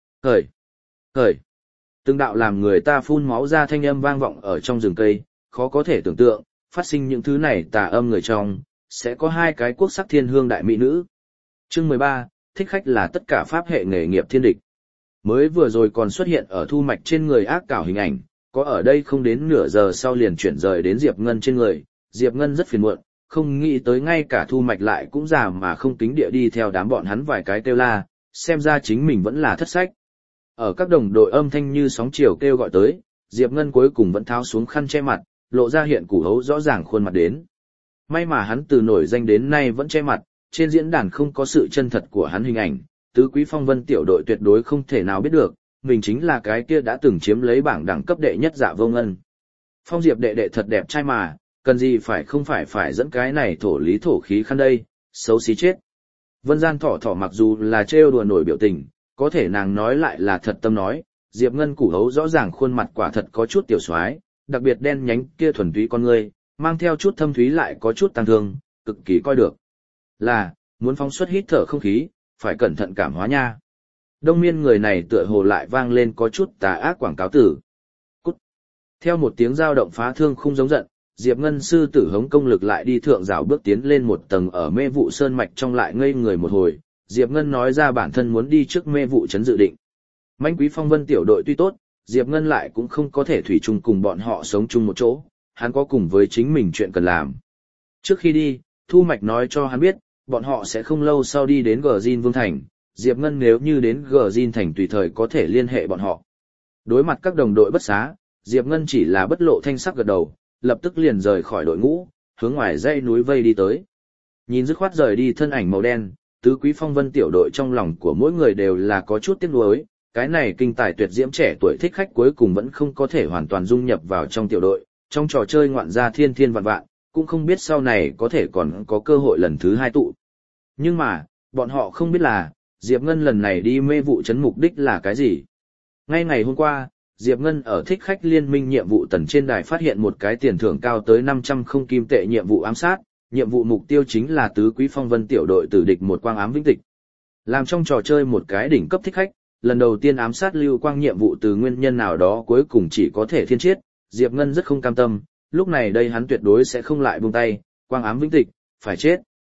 Cởi. Từng đạo làm người ta phun máu ra thanh âm vang vọng ở trong rừng cây, khó có thể tưởng tượng, phát sinh những thứ này tà âm người trong, sẽ có 2 cái quốc sắc thiên hương đại mỹ nữ. Chương 13, thích khách là tất cả pháp hệ nghề nghiệp thiên địch. Mới vừa rồi còn xuất hiện ở Thu Mạch trên người ác cảo hình ảnh, có ở đây không đến nửa giờ sau liền chuyển rời đến Diệp Ngân trên người, Diệp Ngân rất phiền muộn, không nghĩ tới ngay cả Thu Mạch lại cũng già mà không tính địa đi theo đám bọn hắn vài cái kêu la, xem ra chính mình vẫn là thất sách. Ở các đồng đội âm thanh như sóng chiều kêu gọi tới, Diệp Ngân cuối cùng vẫn tháo xuống khăn che mặt, lộ ra hiện củ hấu rõ ràng khuôn mặt đến. May mà hắn từ nổi danh đến nay vẫn che mặt, trên diễn đàn không có sự chân thật của hắn hình ảnh, tứ quý phong vân tiểu đội tuyệt đối không thể nào biết được, mình chính là cái kia đã từng chiếm lấy bảng đẳng cấp đệ nhất Dạ Vô Ngân. Phong Diệp đệ đệ thật đẹp trai mà, cần gì không phải dẫn cái này thổ lý thổ khí khăn đây, xấu xí chết. Vân Gian Thỏ Thỏ mặc dù là trêu đùa nổi biểu tình, có thể nàng nói lại là thật tâm nói, Diệp Ngân củ hấu rõ ràng khuôn mặt quả thật có chút tiểu soái, đặc biệt đen nhánh kia thuần túy con ngươi, mang theo chút thâm thúy lại có chút tăng thương, cực kỳ coi được. Là, muốn phóng xuất hít thở không khí, phải cẩn thận cảm hóa nha. Đông Miên người này tựa hồ lại vang lên có chút tà ác quảng cáo tử. Cút. Theo một tiếng dao động phá thương không giống giận, Diệp Ngân sư tử hống công lực lại đi thượng rào bước tiến lên một tầng ở mê vụ sơn mạch trong lại ngây người một hồi. Diệp Ngân nói ra bản thân muốn đi trước mê vụ trấn dự định. Mãnh quý phong vân tiểu đội tuy tốt, Diệp Ngân lại cũng không có thể thủy chung cùng bọn họ sống chung một chỗ, hắn có cùng với chính mình chuyện cần làm. Trước khi đi, Thu Mạch nói cho hắn biết, bọn họ sẽ không lâu sau đi đến Gjin Vương Thành, Diệp Ngân nếu như đến Gjin Thành tùy thời có thể liên hệ bọn họ. Đối mặt các đồng đội bất xá, Diệp Ngân chỉ là bất lộ thanh sắc gật đầu, lập tức liền rời khỏi đội ngũ, hướng ngoài dãy núi vây đi tới. Nhìn dứt khoát rời đi thân ảnh màu đen, tứ quý phong vân tiểu đội trong lòng của mỗi người đều là có chút tiếc nuối, cái này kinh tài tuyệt diễm trẻ tuổi thích khách cuối cùng vẫn không có thể hoàn toàn dung nhập vào trong tiểu đội, trong trò chơi ngoạn gia thiên thiên vạn vạn, cũng không biết sau này có thể còn có cơ hội lần thứ 2 tụ. Nhưng mà, bọn họ không biết là, Diệp Ngân lần này đi mê vụ trấn mục đích là cái gì. Ngay ngày hôm qua, Diệp Ngân ở thích khách liên minh nhiệm vụ tần trên đài phát hiện một cái tiền thưởng cao tới 500 không kim tệ nhiệm vụ ám sát, nhiệm vụ mục tiêu chính là tứ quý phong vân tiểu đội tử địch một quang ám vĩnh tịch. Làm trong trò chơi một cái đỉnh cấp thích khách, lần đầu tiên ám sát lưu quang nhiệm vụ từ nguyên nhân nào đó cuối cùng chỉ có thể thiên chiết, Diệp Ngân rất không cam tâm, lúc này đây hắn tuyệt đối sẽ không lại buông tay, quang ám vĩnh tịch, phải chết.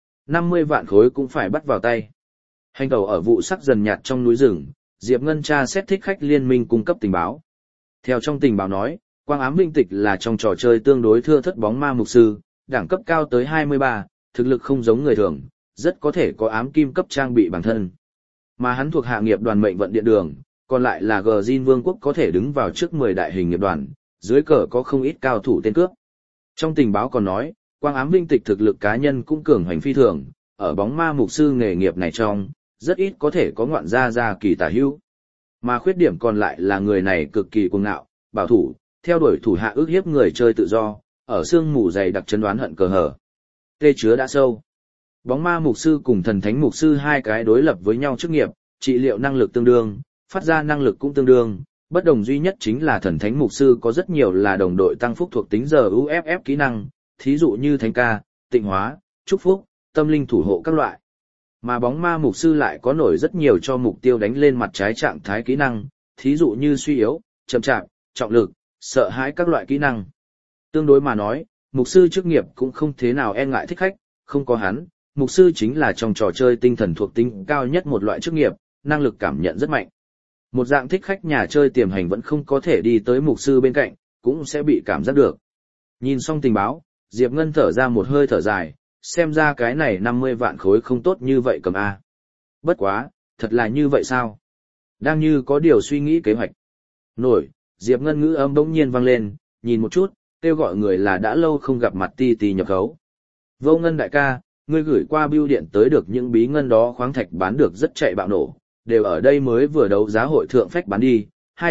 50 vạn khối cũng phải bắt vào tay. Hành tẩu ở vụ sắc dần nhạt trong núi rừng, Diệp Ngân tra xét thích khách liên minh cung cấp tình báo. Theo trong tình báo nói, quang ám vĩnh tịch là trong trò chơi tương đối thưa thất bóng ma mục sư, đẳng cấp cao tới 23, thực lực không giống người thường, rất có thể có ám kim cấp trang bị bản thân. Mà hắn thuộc hạ nghiệp đoàn mệnh vận điện đường, còn lại là Gjin Vương quốc có thể đứng vào trước 10 đại hình nghiệp đoàn, dưới cờ có không ít cao thủ tên cướp. Trong tình báo còn nói, quang ám vinh tịch thực lực cá nhân cũng cường hành phi thường, ở bóng ma mục sư nghề nghiệp này trong, rất ít có thể có ngoạn gia kỳ tả hữu. Mà khuyết điểm còn lại là người này cực kỳ cuồng ngạo, bảo thủ, theo đuổi thủ hạ ước hiếp người chơi tự do, ở sương mù dày đặc chấn đoán hận cờ hở. Tê chứa đã sâu. Bóng ma mục sư cùng thần thánh mục sư hai cái đối lập với nhau chức nghiệp, trị liệu năng lực tương đương, phát ra năng lực cũng tương đương, bất đồng duy nhất chính là thần thánh mục sư có rất nhiều là đồng đội tăng phúc thuộc tính giờ UFF kỹ năng, thí dụ như thánh ca, tịnh hóa, chúc phúc, tâm linh thủ hộ các loại. Mà bóng ma mục sư lại có nổi rất nhiều cho mục tiêu đánh lên mặt trái trạng thái kỹ năng, thí dụ như suy yếu, chậm chạp, trọng lực, sợ hãi các loại kỹ năng. Tương đối mà nói, mục sư chức nghiệp cũng không thế nào e ngại thích khách, không có hắn, mục sư chính là trong trò chơi tinh thần thuộc tính cao nhất một loại chức nghiệp, năng lực cảm nhận rất mạnh. Một dạng thích khách nhà chơi tiềm hành vẫn không có thể đi tới mục sư bên cạnh, cũng sẽ bị cảm giác được. Nhìn xong tình báo, Diệp Ngân thở ra một hơi thở dài, xem ra cái này 50 vạn khối không tốt như vậy cầm A. Bất quá, thật là như vậy sao? Đang như có điều suy nghĩ kế hoạch. Nổi, Diệp Ngân ngữ âm bỗng nhiên vang lên, nhìn một chút, kêu gọi người là đã lâu không gặp mặt Ti Ti nhập khấu. Vô Ngân đại ca, ngươi gửi qua bưu điện tới được những bí ngân đó khoáng thạch bán được rất chạy bạo nổ, đều ở đây mới vừa đấu giá hội thượng phách bán đi,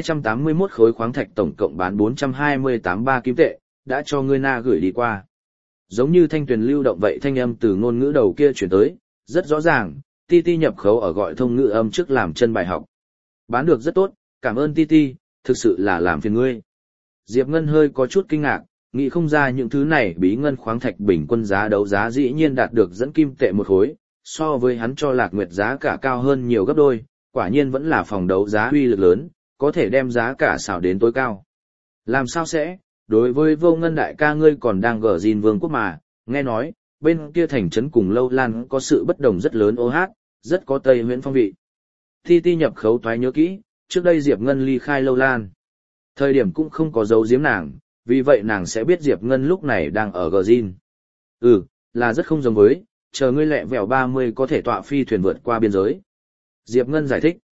281 khối khoáng thạch tổng cộng bán 428 kim tệ, đã cho ngươi na gửi đi qua. Giống như thanh tuyền lưu động vậy thanh âm từ ngôn ngữ đầu kia chuyển tới, rất rõ ràng, Ti Ti nhập khấu ở gọi thông ngữ âm trước làm chân bài học. Bán được rất tốt, cảm ơn Ti Ti, thực sự là làm phiền ngươi. Diệp Ngân hơi có chút kinh ngạc, nghĩ không ra những thứ này bí ngân khoáng thạch bình quân giá đấu giá dĩ nhiên đạt được dẫn kim tệ một khối, so với hắn cho Lạc Nguyệt giá cả cao hơn nhiều gấp đôi, quả nhiên vẫn là phòng đấu giá uy lực lớn, có thể đem giá cả xảo đến tối cao. Làm sao sẽ, đối với Vô Ngân đại ca ngươi còn đang gở gìn vương quốc mà, nghe nói, bên kia thành trấn cùng Lâu Lan có sự bất đồng rất lớn OH, rất có Tây Huyễn phong vị. Ti Ti nhập khấu toái nhớ kỹ, trước đây Diệp Ngân ly khai Lâu Lan. Thời điểm cũng không có dấu giếm nàng, vì vậy nàng sẽ biết Diệp Ngân lúc này đang ở gờ gìn. Là rất không giống với, chờ ngươi lẹ vẹo 30 có thể tọa phi thuyền vượt qua biên giới. Diệp Ngân giải thích.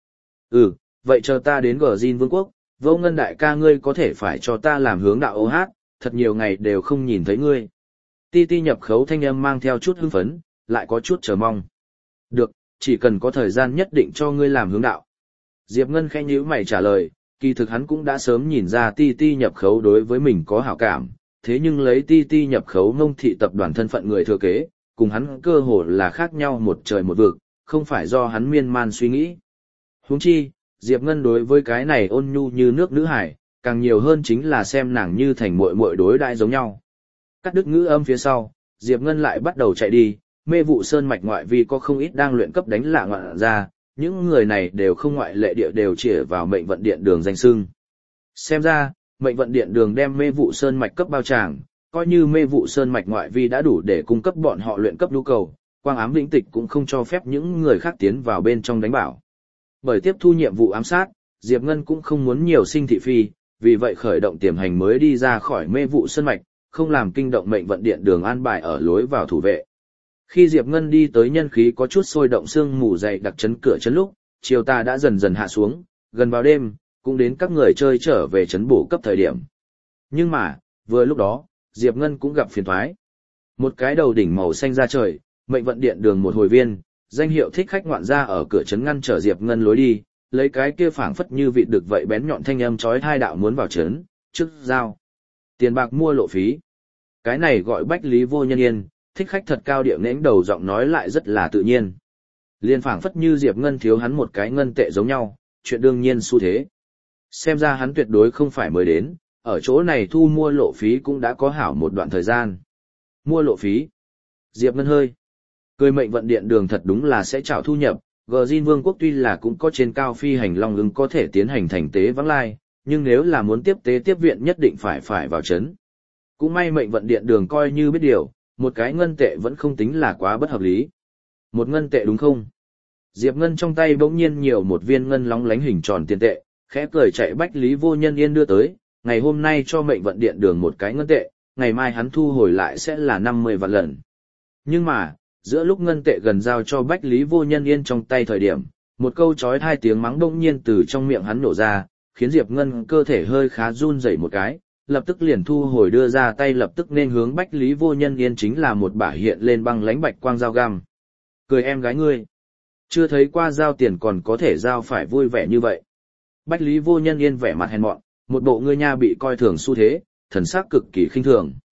Vậy chờ ta đến gờ gìn vương quốc, Vô Ngân đại ca ngươi có thể phải cho ta làm hướng đạo OH, thật nhiều ngày đều không nhìn thấy ngươi. Ti Ti nhập khấu thanh âm mang theo chút hưng phấn, lại có chút chờ mong. Được, chỉ cần có thời gian nhất định cho ngươi làm hướng đạo. Diệp Ngân khẽ nhíu mày trả lời, kỳ thực hắn cũng đã sớm nhìn ra Ti Ti nhập khấu đối với mình có hảo cảm, thế nhưng lấy Ti Ti nhập khấu Ngông thị tập đoàn thân phận người thừa kế, cùng hắn cơ hồ là khác nhau một trời một vực, không phải do hắn miên man suy nghĩ. Huống chi, Diệp Ngân đối với cái này ôn nhu như nước nữ hải, càng nhiều hơn chính là xem nàng như thành muội muội đối đãi giống nhau. Cắt đứt ngữ âm phía sau, Diệp Ngân lại bắt đầu chạy đi, mê vụ sơn mạch ngoại vi có không ít đang luyện cấp đánh lạ ngoạn ra, những người này đều không ngoại lệ địa đều chĩa vào mệnh vận điện đường danh xưng. Xem ra, mệnh vận điện đường đem mê vụ sơn mạch cấp bao tràng, coi như mê vụ sơn mạch ngoại vi đã đủ để cung cấp bọn họ luyện cấp nhu cầu, quang ám vĩnh tịch cũng không cho phép những người khác tiến vào bên trong đánh bảo. Bởi tiếp thu nhiệm vụ ám sát, Diệp Ngân cũng không muốn nhiều sinh thị phi, vì vậy khởi động tiềm hành mới đi ra khỏi mê vụ sơn mạch, không làm kinh động mệnh vận điện đường an bài ở lối vào thủ vệ. Khi Diệp Ngân đi tới nhân khí có chút sôi động sương mù dày đặc chấn cửa chấn lúc, chiều tà đã dần dần hạ xuống, gần vào đêm, cũng đến các người chơi trở về chấn bổ cấp thời điểm. Nhưng mà, vừa lúc đó, Diệp Ngân cũng gặp phiền toái. Một cái đầu đỉnh màu xanh ra trời, mệnh vận điện đường một hồi viên, danh hiệu thích khách ngoạn ra ở cửa chấn ngăn trở Diệp Ngân lối đi, lấy cái kia phảng phất như vịt đực vậy bén nhọn thanh âm chói tai đạo muốn vào chấn, trước giao tiền bạc mua lộ phí. Cái này gọi Bách Lý Vô Nhân Yên, thích khách thật cao điệu nễnh đầu giọng nói lại rất là tự nhiên. Liên phảng phất như Diệp Ngân thiếu hắn một cái ngân tệ giống nhau, chuyện đương nhiên xu thế. Xem ra hắn tuyệt đối không phải mới đến, ở chỗ này thu mua lộ phí cũng đã có hảo một đoạn thời gian. Mua lộ phí. Diệp Ngân hơi cười, mệnh vận điện đường thật đúng là sẽ trả thu nhập, Gjin Vương quốc tuy là cũng có trên cao phi hành long ưng có thể tiến hành thành tế vãng lai, nhưng nếu là muốn tiếp tế tiếp viện nhất định phải vào chấn. Cũng may mệnh vận điện đường coi như biết điều, một cái ngân tệ vẫn không tính là quá bất hợp lý. Một ngân tệ đúng không? Diệp Ngân trong tay bỗng nhiên nhiều một viên ngân lóng lánh hình tròn tiền tệ, khẽ cười chạy Bách Lý Vô Nhân Yên đưa tới, ngày hôm nay cho mệnh vận điện đường một cái ngân tệ, ngày mai hắn thu hồi lại sẽ là 50 vạn lần. Nhưng mà, giữa lúc ngân tệ gần giao cho Bách Lý Vô Nhân Yên trong tay thời điểm, một câu chói tai tiếng mắng bỗng nhiên từ trong miệng hắn nổ ra, khiến Diệp Ngân cơ thể hơi khá run rẩy một cái, lập tức liền thu hồi đưa ra tay lập tức nên hướng Bách Lý Vô Nhân Yên chính là một bả hiện lên băng lãnh bạch quang dao găm. Cười em gái ngươi. Chưa thấy qua giao tiền còn có thể giao phải vui vẻ như vậy. Bách Lý Vô Nhân Yên vẻ mặt hèn mọn, một bộ ngươi nha bị coi thường xu thế, thần sắc cực kỳ khinh thường.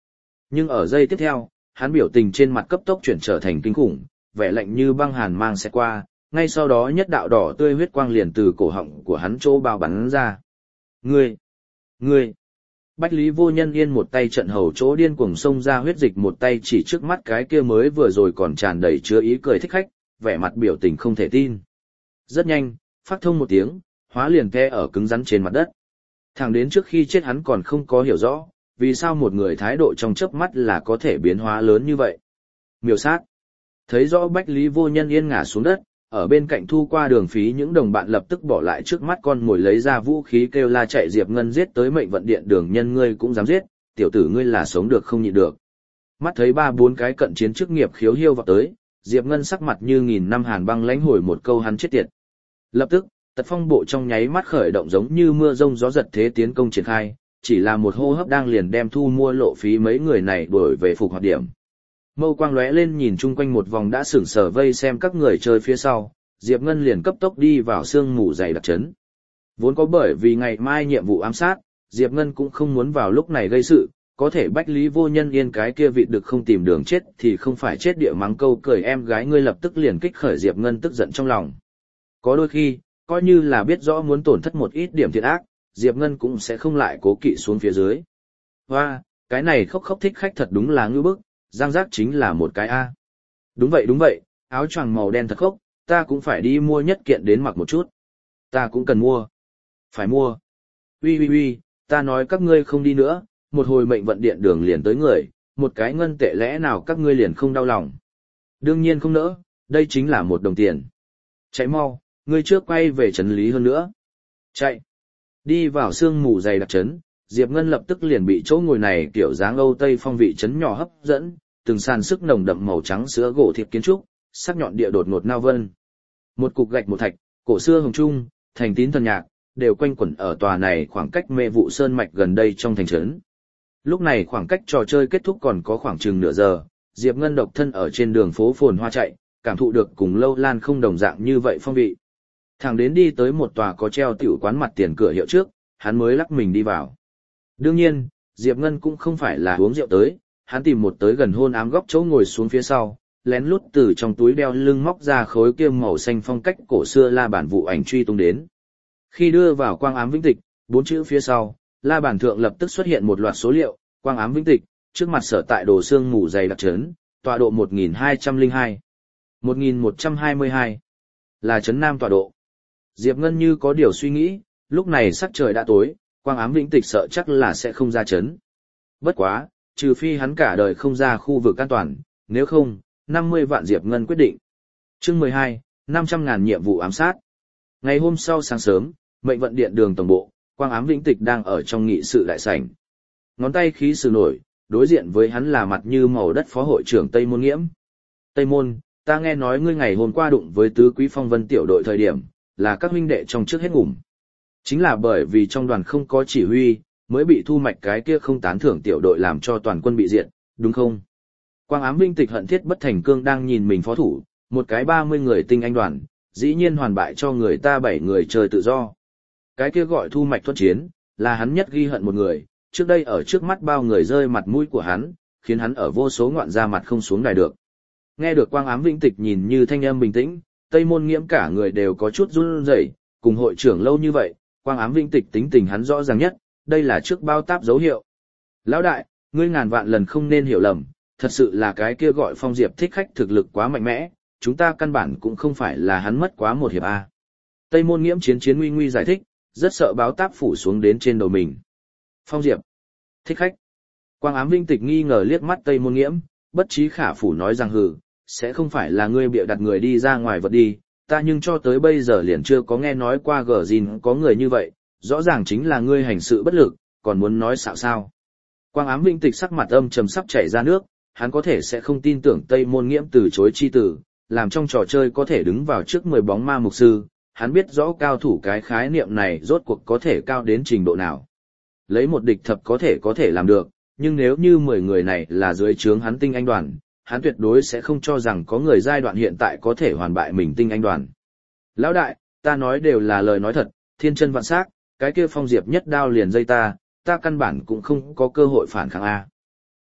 Nhưng ở giây tiếp theo, hắn biểu tình trên mặt cấp tốc chuyển trở thành kinh khủng, vẻ lạnh như băng hàn mang sẽ qua, ngay sau đó nhất đạo đỏ tươi huyết quang liền từ cổ họng của hắn chỗ bao bắn ra. Ngươi! Bách Lý Vô Nhân Yên một tay trận hầu chỗ điên cuồng xông ra huyết dịch, một tay chỉ trước mắt cái kia mới vừa rồi còn tràn đầy chứa ý cười thích khách, vẻ mặt biểu tình không thể tin. Rất nhanh, phát thông một tiếng, hóa liền ke ở cứng rắn trên mặt đất. Thẳng đến trước khi chết hắn còn không có hiểu rõ, vì sao một người thái độ trong chớp mắt là có thể biến hóa lớn như vậy. Miêu sát. Thấy rõ Bách Lý Vô Nhân Yên ngã xuống đất, ở bên cạnh thu qua đường phí những đồng bạn lập tức bỏ lại trước mắt con mồi lấy ra vũ khí kêu la chạy Diệp Ngân giết tới Mệnh Vận Điện Đường Nhân, ngươi cũng dám giết, tiểu tử ngươi là sống được không nhịn được. Mắt thấy 3-4 cái cận chiến chức nghiệp khiếu hiêu vào tới, Diệp Ngân sắc mặt như nghìn năm hàn băng lãnh hồi một câu hắn chết tiệt. Lập tức, Tật Phong bộ trong nháy mắt khởi động giống như mưa rông gió giật thế tiến công triển khai, chỉ là một hô hấp đang liền đem thu mua lộ phí mấy người này đuổi về phục hoạt điểm. Mâu quang lóe lên nhìn chung quanh một vòng đã sửng sở vây xem các người chơi phía sau, Diệp Ngân liền cấp tốc đi vào sương mù dày đặc trấn. Vốn có bởi vì ngày mai nhiệm vụ ám sát, Diệp Ngân cũng không muốn vào lúc này gây sự, có thể Bách Lý Vô Nhân Yên cái kia vị được không tìm đường chết thì không phải chết địa mắng câu cười em gái ngươi lập tức liền kích khởi Diệp Ngân tức giận trong lòng. Có đôi khi, coi như là biết rõ muốn tổn thất một ít điểm thiện ác, Diệp Ngân cũng sẽ không lại cố kỵ xuống phía dưới. Hoa, cái này khóc khóc thích khách thật đúng là ngư bức, giang giác chính là một cái A. Đúng vậy, áo choàng màu đen thật khóc, ta cũng phải đi mua nhất kiện đến mặc một chút. Ta cũng cần mua. Phải mua. Uy, ta nói các ngươi không đi nữa, một hồi Mệnh Vận Điện Đường liền tới người, một cái ngân tệ lẽ nào các ngươi liền không đau lòng. Đương nhiên không nỡ, đây chính là 1 đồng tiền. Chạy mau, ngươi trước quay về trấn lý hơn nữa. Chạy. Đi vào sương mù dày đặc trấn, Diệp Ngân lập tức liền bị chỗ ngồi này kiểu dáng Âu Tây phong vị trấn nhỏ hấp dẫn, từng sàn sức nồng đậm màu trắng sữa gỗ thiệp kiến trúc, sắc nhọn địa đột ngột nao vân. Một cục gạch một thạch, cổ xưa hồng trung, thành tín thần nhạc, đều quanh quẩn ở tòa này khoảng cách mê vụ sơn mạch gần đây trong thành trấn. Lúc này khoảng cách trò chơi kết thúc còn có khoảng chừng nửa giờ, Diệp Ngân độc thân ở trên đường phố phồn hoa chạy, cảm thụ được cùng Lâu Lan không đồng dạng như vậy phong vị. Thẳng đến đi tới một tòa có treo tiểu quán mặt tiền cửa hiệu trước, hắn mới lắc mình đi vào. Đương nhiên, Diệp Ngân cũng không phải là uống rượu tới, hắn tìm một tới gần hôn ám góc chỗ ngồi xuống phía sau, lén lút từ trong túi đeo lưng móc ra khối kia màu xanh phong cách cổ xưa la bản vụ ảnh truy tung đến. Khi đưa vào quang ám vĩnh tịch, 4 chữ phía sau, la bản thượng lập tức xuất hiện một loạt số liệu, quang ám vĩnh tịch, trước mặt sở tại đồ xương mù dày đặc trấn, tọa độ 1202, 1122, là trấn Nam tọa độ. Diệp Ngân như có điều suy nghĩ, lúc này sắc trời đã tối, quang ám vĩnh tịch sợ chắc là sẽ không ra trấn. Bất quá, trừ phi hắn cả đời không ra khu vực an toàn, nếu không, 50 vạn Diệp Ngân quyết định. Chương 12, 500.000 nhiệm vụ ám sát. Ngày hôm sau sáng sớm, Mệnh Vận Điện Đường tổng bộ, quang ám vĩnh tịch đang ở trong nghị sự đại sảnh. Ngón tay khí sử nổi, đối diện với hắn là mặt như màu đất phó hội trưởng Tây Môn Nghiễm. Tây Môn, ta nghe nói ngươi ngày hôm qua đụng với tứ quý phong vân tiểu đội thời điểm, là các huynh đệ trong trước hết ngủm. Chính là bởi vì trong đoàn không có chỉ huy, mới bị thu mạch cái kia không tán thưởng tiểu đội làm cho toàn quân bị diệt, đúng không? Quang ám vinh tịch hận thiết bất thành cương đang nhìn mình phó thủ, một cái 30 người tinh anh đoàn, dĩ nhiên hoàn bại cho người ta 7 người chơi tự do. Cái kia gọi thu mạch thuận chiến, là hắn nhất ghi hận một người, trước đây ở trước mắt bao người rơi mặt mũi của hắn, khiến hắn ở vô số ngoạn ra mặt không xuống đài được. Nghe được quang ám vinh tịch nhìn như thanh âm bình tĩnh, Tây Môn Nghiễm cả người đều có chút run rẩy, cùng hội trưởng lâu như vậy, quang ám vinh tịch tính tình hắn rõ ràng nhất, đây là trước bao táp dấu hiệu. Lão đại, ngươi ngàn vạn lần không nên hiểu lầm, thật sự là cái kia gọi Phong Diệp thích khách thực lực quá mạnh mẽ, chúng ta căn bản cũng không phải là hắn mất quá một hiệp A. Tây Môn Nghiễm chiến nguy nguy giải thích, rất sợ báo táp phủ xuống đến trên đầu mình. Phong Diệp, thích khách. Quang ám vinh tịch nghi ngờ liếc mắt Tây Môn Nghiễm, bất trí khả phủ nói rằng hừ, sẽ không phải là ngươi bịa đặt người đi ra ngoài vật đi, ta nhưng cho tới bây giờ liền chưa có nghe nói qua gờ gìn có người như vậy, rõ ràng chính là ngươi hành sự bất lực, còn muốn nói xạo sao. Quang ám vinh tịch sắc mặt âm trầm sắp chảy ra nước, hắn có thể sẽ không tin tưởng Tây Môn Nghiễm từ chối chi tử, làm trong trò chơi có thể đứng vào trước 10 bóng ma mục sư, hắn biết rõ cao thủ cái khái niệm này rốt cuộc có thể cao đến trình độ nào. Lấy một địch thập có thể làm được, nhưng nếu như 10 người này là dưới trướng hắn tinh anh đoàn, hắn tuyệt đối sẽ không cho rằng có người giai đoạn hiện tại có thể hoàn bại mình tinh anh đoàn. Lão đại, ta nói đều là lời nói thật, thiên chân vạn sắc, cái kia Phong Diệp nhất đao liền dây ta căn bản cũng không có cơ hội phản kháng A.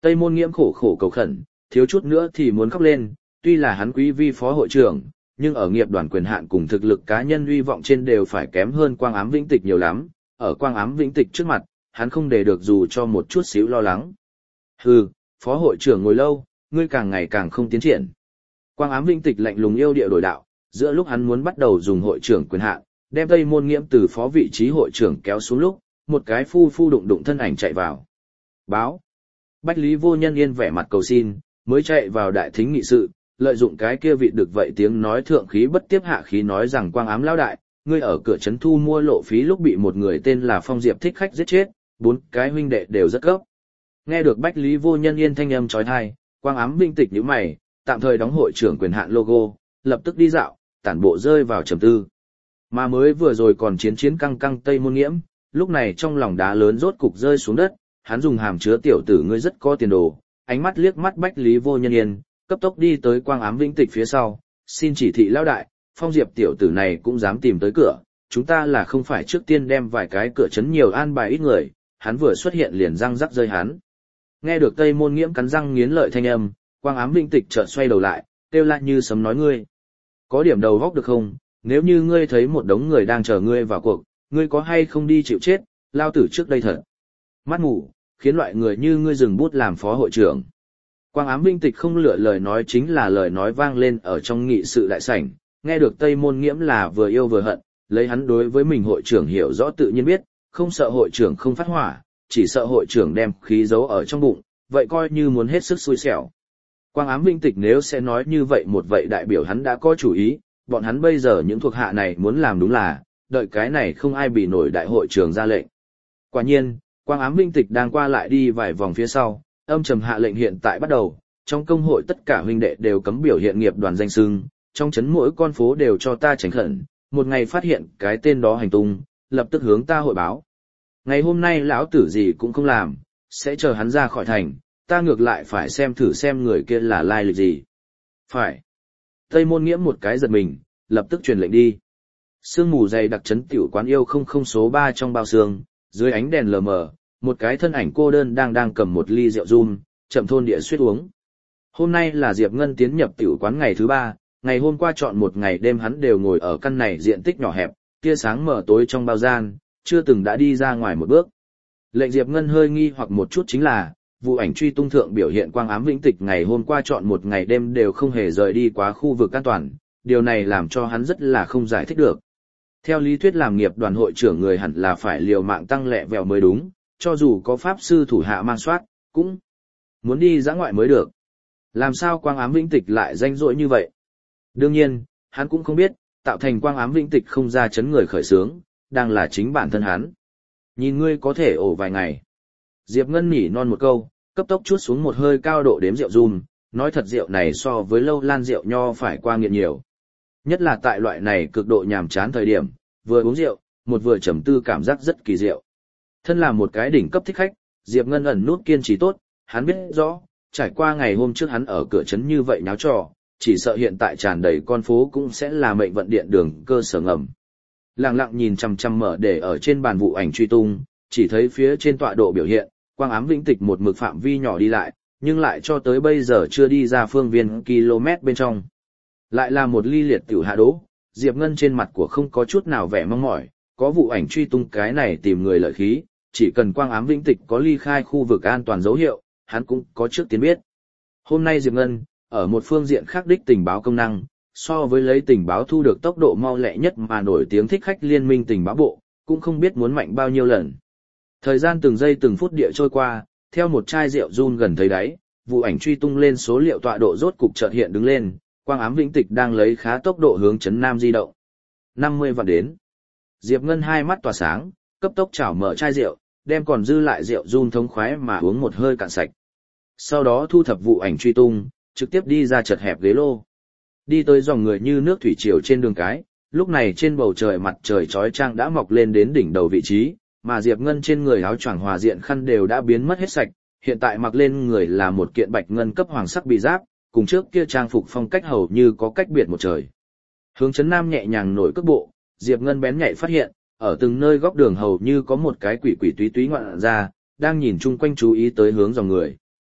Tây Môn Nghiễm khổ khổ cầu khẩn, thiếu chút nữa thì muốn khóc lên, tuy là hắn quý vi phó hội trưởng, nhưng ở nghiệp đoàn quyền hạn cùng thực lực cá nhân uy vọng trên đều phải kém hơn Quang Ám Vĩnh Tịch nhiều lắm, ở Quang Ám Vĩnh Tịch trước mặt, hắn không để được dù cho một chút xíu lo lắng. Hừ, phó hội trưởng ngồi lâu, ngươi càng ngày càng không tiến triển. Quang Ám Vĩnh Tịch lạnh lùng yêu địa đổi đạo, giữa lúc hắn muốn bắt đầu dùng hội trưởng quyền hạn, đem Tây Môn Nghiễm từ phó vị trí hội trưởng kéo xuống lúc, một cái phu phu đụng đụng thân ảnh chạy vào. Báo. Bách Lý Vô Nhân Yên vẻ mặt cầu xin, mới chạy vào đại thính nghị sự, lợi dụng cái kia vị được vậy tiếng nói thượng khí bất tiếp hạ khí nói rằng Quang Ám lão đại, ngươi ở cửa trấn thu mua lộ phí lúc bị một người tên là Phong Diệp thích khách giết chết, 4 cái huynh đệ đều rất gấp. Nghe được Bách Lý Vô Nhân Yên thanh âm chói tai, Quang Ám Vĩnh Tịch nhíu mày, tạm thời đóng hội trưởng quyền hạn logo, lập tức đi dạo, tản bộ rơi vào trầm tư. Mà mới vừa rồi còn chiến căng căng Tây Môn Nghiễm, lúc này trong lòng đá lớn rốt cục rơi xuống đất, hắn dùng hàm chứa tiểu tử ngươi rất có tiền đồ, ánh mắt liếc mắt Bách Lý Vô Nhân Yên, cấp tốc đi tới Quang Ám Vĩnh Tịch phía sau, xin chỉ thị lão đại, Phong Diệp tiểu tử này cũng dám tìm tới cửa, chúng ta là không phải trước tiên đem vài cái cửa chấn nhiều an bài ít người, hắn vừa xuất hiện liền răng rắc rơi hắn. Nghe được Tây Môn Nghiễm cắn răng nghiến lợi thanh âm, Quang Ám Vĩnh Tịch chợt xoay đầu lại, kêu lại như sấm nói ngươi. Có điểm đầu góc được không, nếu như ngươi thấy một đống người đang chờ ngươi vào cuộc, ngươi có hay không đi chịu chết, lao tử trước đây thật. Mắt ngủ, khiến loại người như ngươi dừng bút làm phó hội trưởng. Quang Ám Vĩnh Tịch không lựa lời nói chính là lời nói vang lên ở trong nghị sự đại sảnh, nghe được Tây Môn Nghiễm là vừa yêu vừa hận, lấy hắn đối với mình hội trưởng hiểu rõ tự nhiên biết, không sợ hội trưởng không phát hỏa, chỉ sợ hội trưởng đem khí giấu ở trong bụng, vậy coi như muốn hết sức xui xẻo. Quang Ám Vĩnh Tịch nếu sẽ nói như vậy một vậy đại biểu hắn đã có chủ ý, bọn hắn bây giờ những thuộc hạ này muốn làm đúng là, đợi cái này không ai bị nổi đại hội trưởng ra lệnh. Quả nhiên, Quang Ám Vĩnh Tịch đang qua lại đi vài vòng phía sau, âm trầm hạ lệnh hiện tại bắt đầu, trong công hội tất cả huynh đệ đều cấm biểu hiện nghiệp đoàn danh xưng, trong trấn mỗi con phố đều cho ta tránh khẩn, một ngày phát hiện cái tên đó hành tung, lập tức hướng ta hội báo. Ngày hôm nay lão tử gì cũng không làm, sẽ chờ hắn ra khỏi thành, ta ngược lại phải xem thử xem người kia là lai lịch gì. Phải. Tây Môn Nghiễm một cái giật mình, lập tức truyền lệnh đi. Sương mù dày đặc trấn tiểu quán yêu không số 3 trong bao sương, dưới ánh đèn lờ mờ, một cái thân ảnh cô đơn đang cầm một ly rượu rum, chậm thôn địa suýt uống. Hôm nay là Diệp Ngân tiến nhập tiểu quán ngày thứ 3, ngày hôm qua chọn một ngày đêm hắn đều ngồi ở căn này diện tích nhỏ hẹp, tia sáng mờ tối trong bao gian, chưa từng đã đi ra ngoài một bước. Lệnh Diệp Ngân hơi nghi hoặc một chút chính là, vụ ảnh truy tung thượng biểu hiện Quang Ám Vĩnh Tịch ngày hôm qua chọn một ngày đêm đều không hề rời đi quá khu vực an toàn, điều này làm cho hắn rất là không giải thích được. Theo lý thuyết làm nghiệp đoàn hội trưởng người hẳn là phải liều mạng tăng lẹ vèo mới đúng, cho dù có pháp sư thủ hạ mang soát, cũng muốn đi dã ngoại mới được. Làm sao Quang Ám Vĩnh Tịch lại danh dội như vậy? Đương nhiên, hắn cũng không biết, tạo thành Quang Ám Vĩnh Tịch không ra chấn người khởi sướng, đang là chính bản thân hắn. Nhìn ngươi có thể ổ vài ngày. Diệp Ngân nhỉ non một câu, cấp tốc chuốt xuống một hơi cao độ đếm rượu rum, nói thật rượu này so với lâu lan rượu nho phải qua nghiện nhiều. Nhất là tại loại này cực độ nhàm chán thời điểm, vừa uống rượu, một vừa trầm tư cảm giác rất kỳ diệu. Thân là một cái đỉnh cấp thích khách, Diệp Ngân ẩn nút kiên trì tốt, hắn biết rõ, trải qua ngày hôm trước hắn ở cửa trấn như vậy nháo trò, chỉ sợ hiện tại tràn đầy con phố cũng sẽ là mệnh vận điện đường cơ sở ngầm. Lặng lặng nhìn chằm chằm mở để ở trên bàn vụ ảnh truy tung, chỉ thấy phía trên tọa độ biểu hiện, Quang Ám Vĩnh Tịch một mực phạm vi nhỏ đi lại, nhưng lại cho tới bây giờ chưa đi ra phương viên km bên trong. Lại là một ly liệt tiểu hạ đố, Diệp Ngân trên mặt của không có chút nào vẻ mong mỏi, có vụ ảnh truy tung cái này tìm người lợi khí, chỉ cần Quang Ám Vĩnh Tịch có ly khai khu vực an toàn dấu hiệu, hắn cũng có trước tiến biết. Hôm nay Diệp Ngân, ở một phương diện khác đích tình báo công năng, so với lấy tình báo thu được tốc độ mau lẹ nhất mà nổi tiếng thích khách liên minh tình báo bộ, cũng không biết muốn mạnh bao nhiêu lần. Thời gian từng giây từng phút địa trôi qua, theo một chai rượu run gần thấy đáy, vụ ảnh truy tung lên số liệu tọa độ rốt cục chợt hiện đứng lên, Quang Ám Vĩnh Tịch đang lấy khá tốc độ hướng trấn Nam di động. 50 vạn đến. Diệp Ngân hai mắt tỏa sáng, cấp tốc chảo mở chai rượu, đem còn dư lại rượu run thống khoái mà uống một hơi cạn sạch. Sau đó thu thập vụ ảnh truy tung, trực tiếp đi ra chật hẹp ghế lô. Đi tới dòng người như nước thủy triều trên đường cái, lúc này trên bầu trời mặt trời chói chang đã mọc lên đến đỉnh đầu vị trí, mà Diệp Ngân trên người áo choàng hòa diện khăn đều đã biến mất hết sạch, hiện tại mặc lên người là một kiện bạch ngân cấp hoàng sắc bị giáp, cùng trước kia trang phục phong cách hầu như có cách biệt một trời. Hướng trấn Nam nhẹ nhàng nổi cước bộ, Diệp Ngân bén nhạy phát hiện, ở từng nơi góc đường hầu như có một cái quỷ quỷ túy túy ngoạn ra, đang nhìn chung quanh chú ý tới hướng dòng người.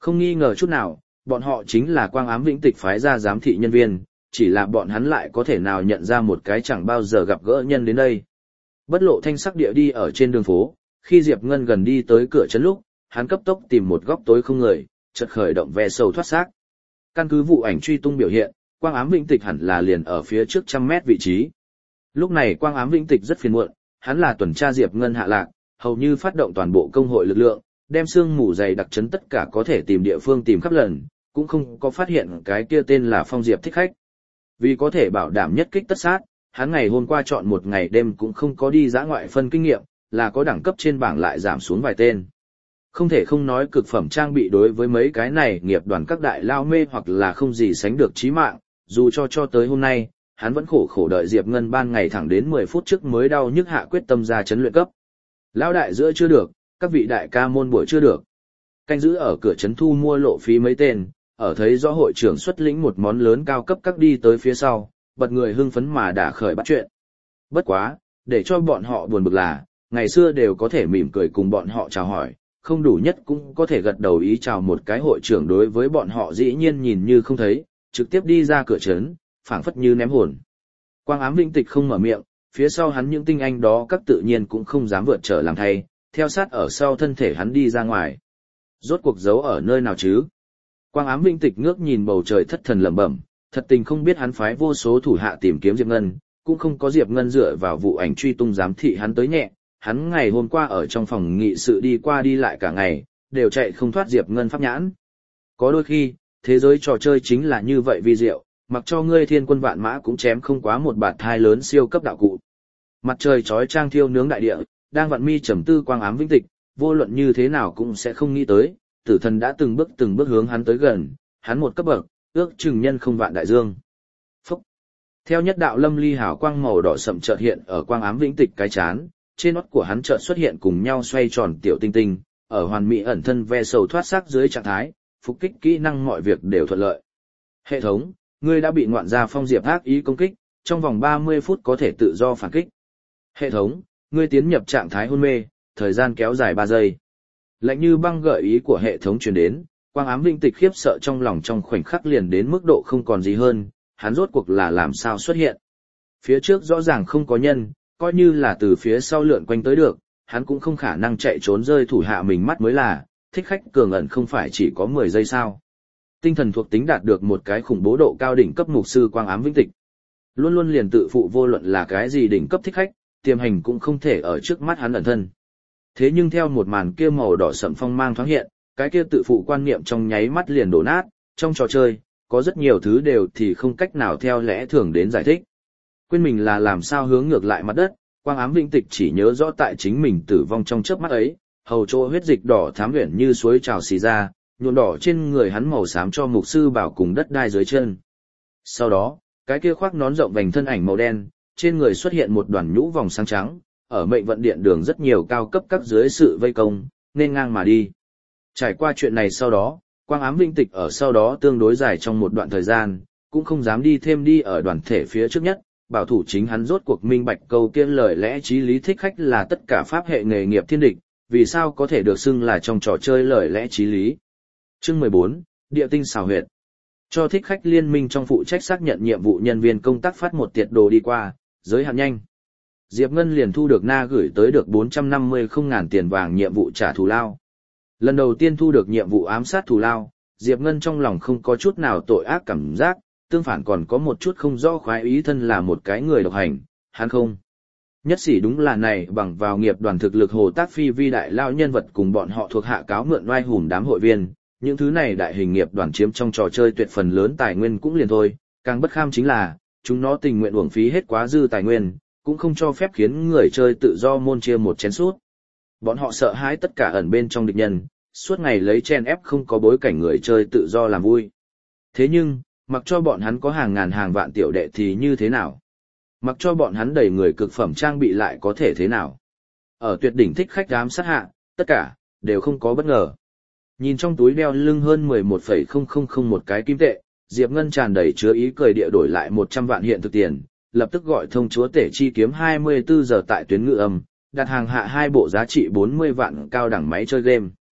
Không nghi ngờ chút nào, bọn họ chính là Quang Ám Vĩnh Tịch phái ra giám thị nhân viên, chỉ là bọn hắn lại có thể nào nhận ra một cái chẳng bao giờ gặp gỡ nhân đến đây. Bất lộ thanh sắc địa đi ở trên đường phố, khi Diệp Ngân gần đi tới cửa trấn lúc, hắn cấp tốc tìm một góc tối không người, chợt khởi động ve sầu thoát xác. Căn cứ vụ ảnh truy tung biểu hiện, Quang Ám Vĩnh Tịch hẳn là liền ở phía trước 100 mét vị trí. Lúc này Quang Ám Vĩnh Tịch rất phiền muộn, hắn là tuần tra Diệp Ngân hạ lạc, hầu như phát động toàn bộ công hội lực lượng, đem xương mù dày đặc trấn tất cả có thể tìm địa phương tìm khắp lần, cũng không có phát hiện cái kia tên là Phong Diệp thích khách. Vì có thể bảo đảm nhất kích tất sát, hắn ngày hôm qua chọn một ngày đêm cũng không có đi dã ngoại phân kinh nghiệm, là có đẳng cấp trên bảng lại giảm xuống vài tên. Không thể không nói cực phẩm trang bị đối với mấy cái này nghiệp đoàn các đại lao mê hoặc là không gì sánh được chí mạng, dù cho tới hôm nay, hắn vẫn khổ đợi Diệp Ngân ban ngày thẳng đến 10 phút trước mới đau nhức hạ quyết tâm ra chấn luyện cấp. Lão đại giữa chưa được, các vị đại ca môn buổi chưa được. Canh giữ ở cửa trấn thu mua lộ phí mấy tên, ở thấy rõ hội trưởng xuất lĩnh một món lớn cao cấp các đi tới phía sau, bật người hưng phấn mà đã khởi bắt chuyện. Bất quá, để cho bọn họ buồn bực là, ngày xưa đều có thể mỉm cười cùng bọn họ chào hỏi, không đủ nhất cũng có thể gật đầu ý chào một cái hội trưởng đối với bọn họ dĩ nhiên nhìn như không thấy, trực tiếp đi ra cửa trấn, phảng phất như ném hồn. Quang Ám Vĩnh Tịch không mở miệng, phía sau hắn những tinh anh đó các tự nhiên cũng không dám vượt trở làm thay, theo sát ở sau thân thể hắn đi ra ngoài. Rốt cuộc giấu ở nơi nào chứ? Quang Ám Vĩnh Tịch ngước nhìn bầu trời thất thần lẩm bẩm, thật tình không biết hắn phái vô số thủ hạ tìm kiếm Diệp Ngân, cũng không có Diệp Ngân dựa vào vụ ảnh truy tung giám thị hắn tới nhẹ, hắn ngày hôm qua ở trong phòng nghị sự đi qua đi lại cả ngày, đều chạy không thoát Diệp Ngân pháp nhãn. Có đôi khi, thế giới trò chơi chính là như vậy vi diệu, mặc cho ngươi thiên quân vạn mã cũng chém không quá một bạt thai lớn siêu cấp đạo cụ. Mặt trời chói chang thiêu nướng đại địa, đang vặn mi trầm tư Quang Ám Vĩnh Tịch, vô luận như thế nào cũng sẽ không nghĩ tới, tử thần đã từng bước hướng hắn tới gần, hắn một cấp bậc, ước chừng nhân không vạn đại dương. Phúc! Theo nhất đạo lâm ly hào quang màu đỏ sậm chợt hiện ở Quang Ám Vĩnh Tịch cái chán, trên nót của hắn chợt xuất hiện cùng nhau xoay tròn tiểu tinh tinh, ở hoàn mỹ ẩn thân ve sầu thoát xác dưới trạng thái, phục kích kỹ năng mọi việc đều thuận lợi. Hệ thống, ngươi đã bị ngoạn gia Phong Diệp ác ý công kích, trong vòng 30 phút có thể tự do phản kích. Hệ thống, ngươi tiến nhập trạng thái hôn mê, thời gian kéo dài 3 giây. Lạnh như băng gợi ý của hệ thống truyền đến, Quang Ám Vĩnh Tịch khiếp sợ trong lòng trong khoảnh khắc liền đến mức độ không còn gì hơn, hắn rốt cuộc là làm sao xuất hiện. Phía trước rõ ràng không có nhân, coi như là từ phía sau lượn quanh tới được, hắn cũng không khả năng chạy trốn rơi thủ hạ mình mắt mới là, thích khách cường ẩn không phải chỉ có 10 giây sao. Tinh thần thuộc tính đạt được một cái khủng bố độ cao đỉnh cấp mục sư Quang Ám Vĩnh Tịch. Luôn luôn liền tự phụ vô luận là cái gì đỉnh cấp thích khách, tiềm hành cũng không thể ở trước mắt hắn ẩn thân. Thế nhưng theo một màn kia màu đỏ sẫm phong mang thoáng hiện, cái kia tự phụ quan niệm trong nháy mắt liền đổ nát, trong trò chơi, có rất nhiều thứ đều thì không cách nào theo lẽ thường đến giải thích. Quên mình là làm sao hướng ngược lại mặt đất, Quang Ám Vĩnh Tịch chỉ nhớ rõ tại chính mình tử vong trong chớp mắt ấy, hầu chỗ huyết dịch đỏ thám huyền như suối trào xì ra, nhuộm đỏ trên người hắn màu xám cho mục sư bảo cùng đất đai dưới chân. Sau đó, cái kia khoác nón rộng vành thân ảnh màu đen, trên người xuất hiện một đoàn nhũ vòng sáng trắng, ở mệnh vận điện đường rất nhiều cao cấp các dưới sự vây công, nên ngang mà đi. Trải qua chuyện này sau đó, Quang Ám Vĩnh Tịch ở sau đó tương đối dài trong một đoạn thời gian, cũng không dám đi thêm đi ở đoàn thể phía trước nhất, bảo thủ chính hắn rốt cuộc minh bạch câu kia lời lẽ chí lý thích khách là tất cả pháp hệ nghề nghiệp thiên địch, vì sao có thể được xưng là trong trò chơi lời lẽ chí lý. Chương 14, Địa tinh xào huyệt. Cho thích khách liên minh trong phụ trách xác nhận nhiệm vụ nhân viên công tác phát một tiệt đồ đi qua, giới hạn nhanh. Diệp Ngân liền thu được Na gửi tới được 450.000 tiền vàng nhiệm vụ trả thù lao. Lần đầu tiên thu được nhiệm vụ ám sát thù lao, Diệp Ngân trong lòng không có chút nào tội ác cảm giác, tương phản còn có một chút không rõ khoái ý thân là một cái người độc hành, hắn không. Nhất sĩ đúng là này bằng vào nghiệp đoàn thực lực hồ tác phi vi đại lao nhân vật cùng bọn họ thuộc hạ cáo mượn oai hùm đám hội viên, những thứ này đại hình nghiệp đoàn chiếm trong trò chơi tuyệt phần lớn tài nguyên cũng liền thôi, càng bất kham chính là, chúng nó tình nguyện uổng phí hết quá dư tài nguyên, cũng không cho phép khiến người chơi tự do môn chia một chén sút. Bọn họ sợ hãi tất cả ẩn bên trong địch nhân, suốt ngày lấy chen ép không có bối cảnh người chơi tự do làm vui. Thế nhưng, mặc cho bọn hắn có hàng ngàn hàng vạn tiểu đệ thì như thế nào? Mặc cho bọn hắn đầy người cực phẩm trang bị lại có thể thế nào? Ở tuyệt đỉnh thích khách ám sát hạ, tất cả, đều không có bất ngờ. Nhìn trong túi đeo lưng hơn 11,000 một cái kim tệ, Diệp Ngân tràn đầy chứa ý cười địa đổi lại 100 vạn hiện thực tiền, lập tức gọi thông chúa tể chi kiếm 24 giờ tại tuyến ngự âm, đặt hàng hạ 2 bộ giá trị 40 vạn cao đẳng máy chơi game.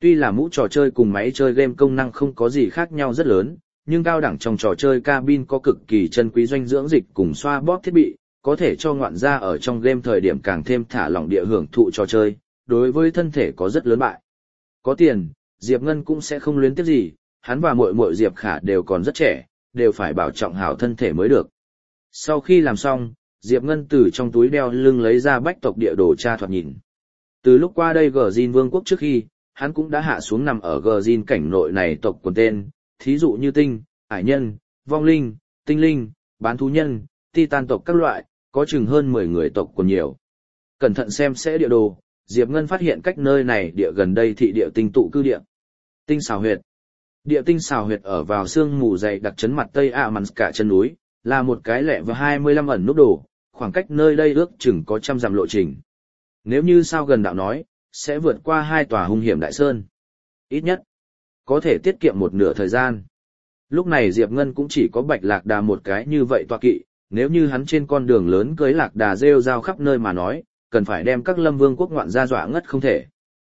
Tuy là mũ trò chơi cùng máy chơi game công năng không có gì khác nhau rất lớn, nhưng cao đẳng trong trò chơi cabin có cực kỳ chân quý dinh dưỡng dịch cùng xoa bóp thiết bị, có thể cho ngoạn gia ở trong game thời điểm càng thêm thả lỏng địa hưởng thụ trò chơi, đối với thân thể có rất lớn bại. Có tiền, Diệp Ngân cũng sẽ không luyến tiếc gì, hắn và muội muội Diệp Khả đều còn rất trẻ, đều phải bảo trọng hảo thân thể mới được. Sau khi làm xong, Diệp Ngân từ trong túi đeo lưng lấy ra bách tộc địa đồ tra thoạt nhìn. Từ lúc qua đây Gjin Vương quốc trước khi, hắn cũng đã hạ xuống nằm ở Gjin cảnh nội này tộc quần tên, thí dụ như tinh, ải nhân, vong linh, tinh linh, bán thú nhân, titan tộc các loại, có chừng hơn 10 người tộc quần nhiều. Cẩn thận xem sẽ địa đồ, Diệp Ngân phát hiện cách nơi này địa gần đây thị địa tinh tụ cư địa. Tinh xào huyệt. Địa tinh xào huyệt ở vào sương mù dày đặc trấn mặt Tây Amanska chân núi, là một cái lẻ và 25 ẩn núp đồ, khoảng cách nơi đây ước chừng có 100 dặm lộ trình. Nếu như sao gần đạo nói, sẽ vượt qua 2 tòa hung hiểm đại sơn. Ít nhất, có thể tiết kiệm một nửa thời gian. Lúc này Diệp Ngân cũng chỉ có Bạch Lạc Đà một cái như vậy tọa kỵ, nếu như hắn trên con đường lớn cưới Lạc Đà rêu rao khắp nơi mà nói, cần phải đem các lâm vương quốc ngoạn gia dọa ngất không thể.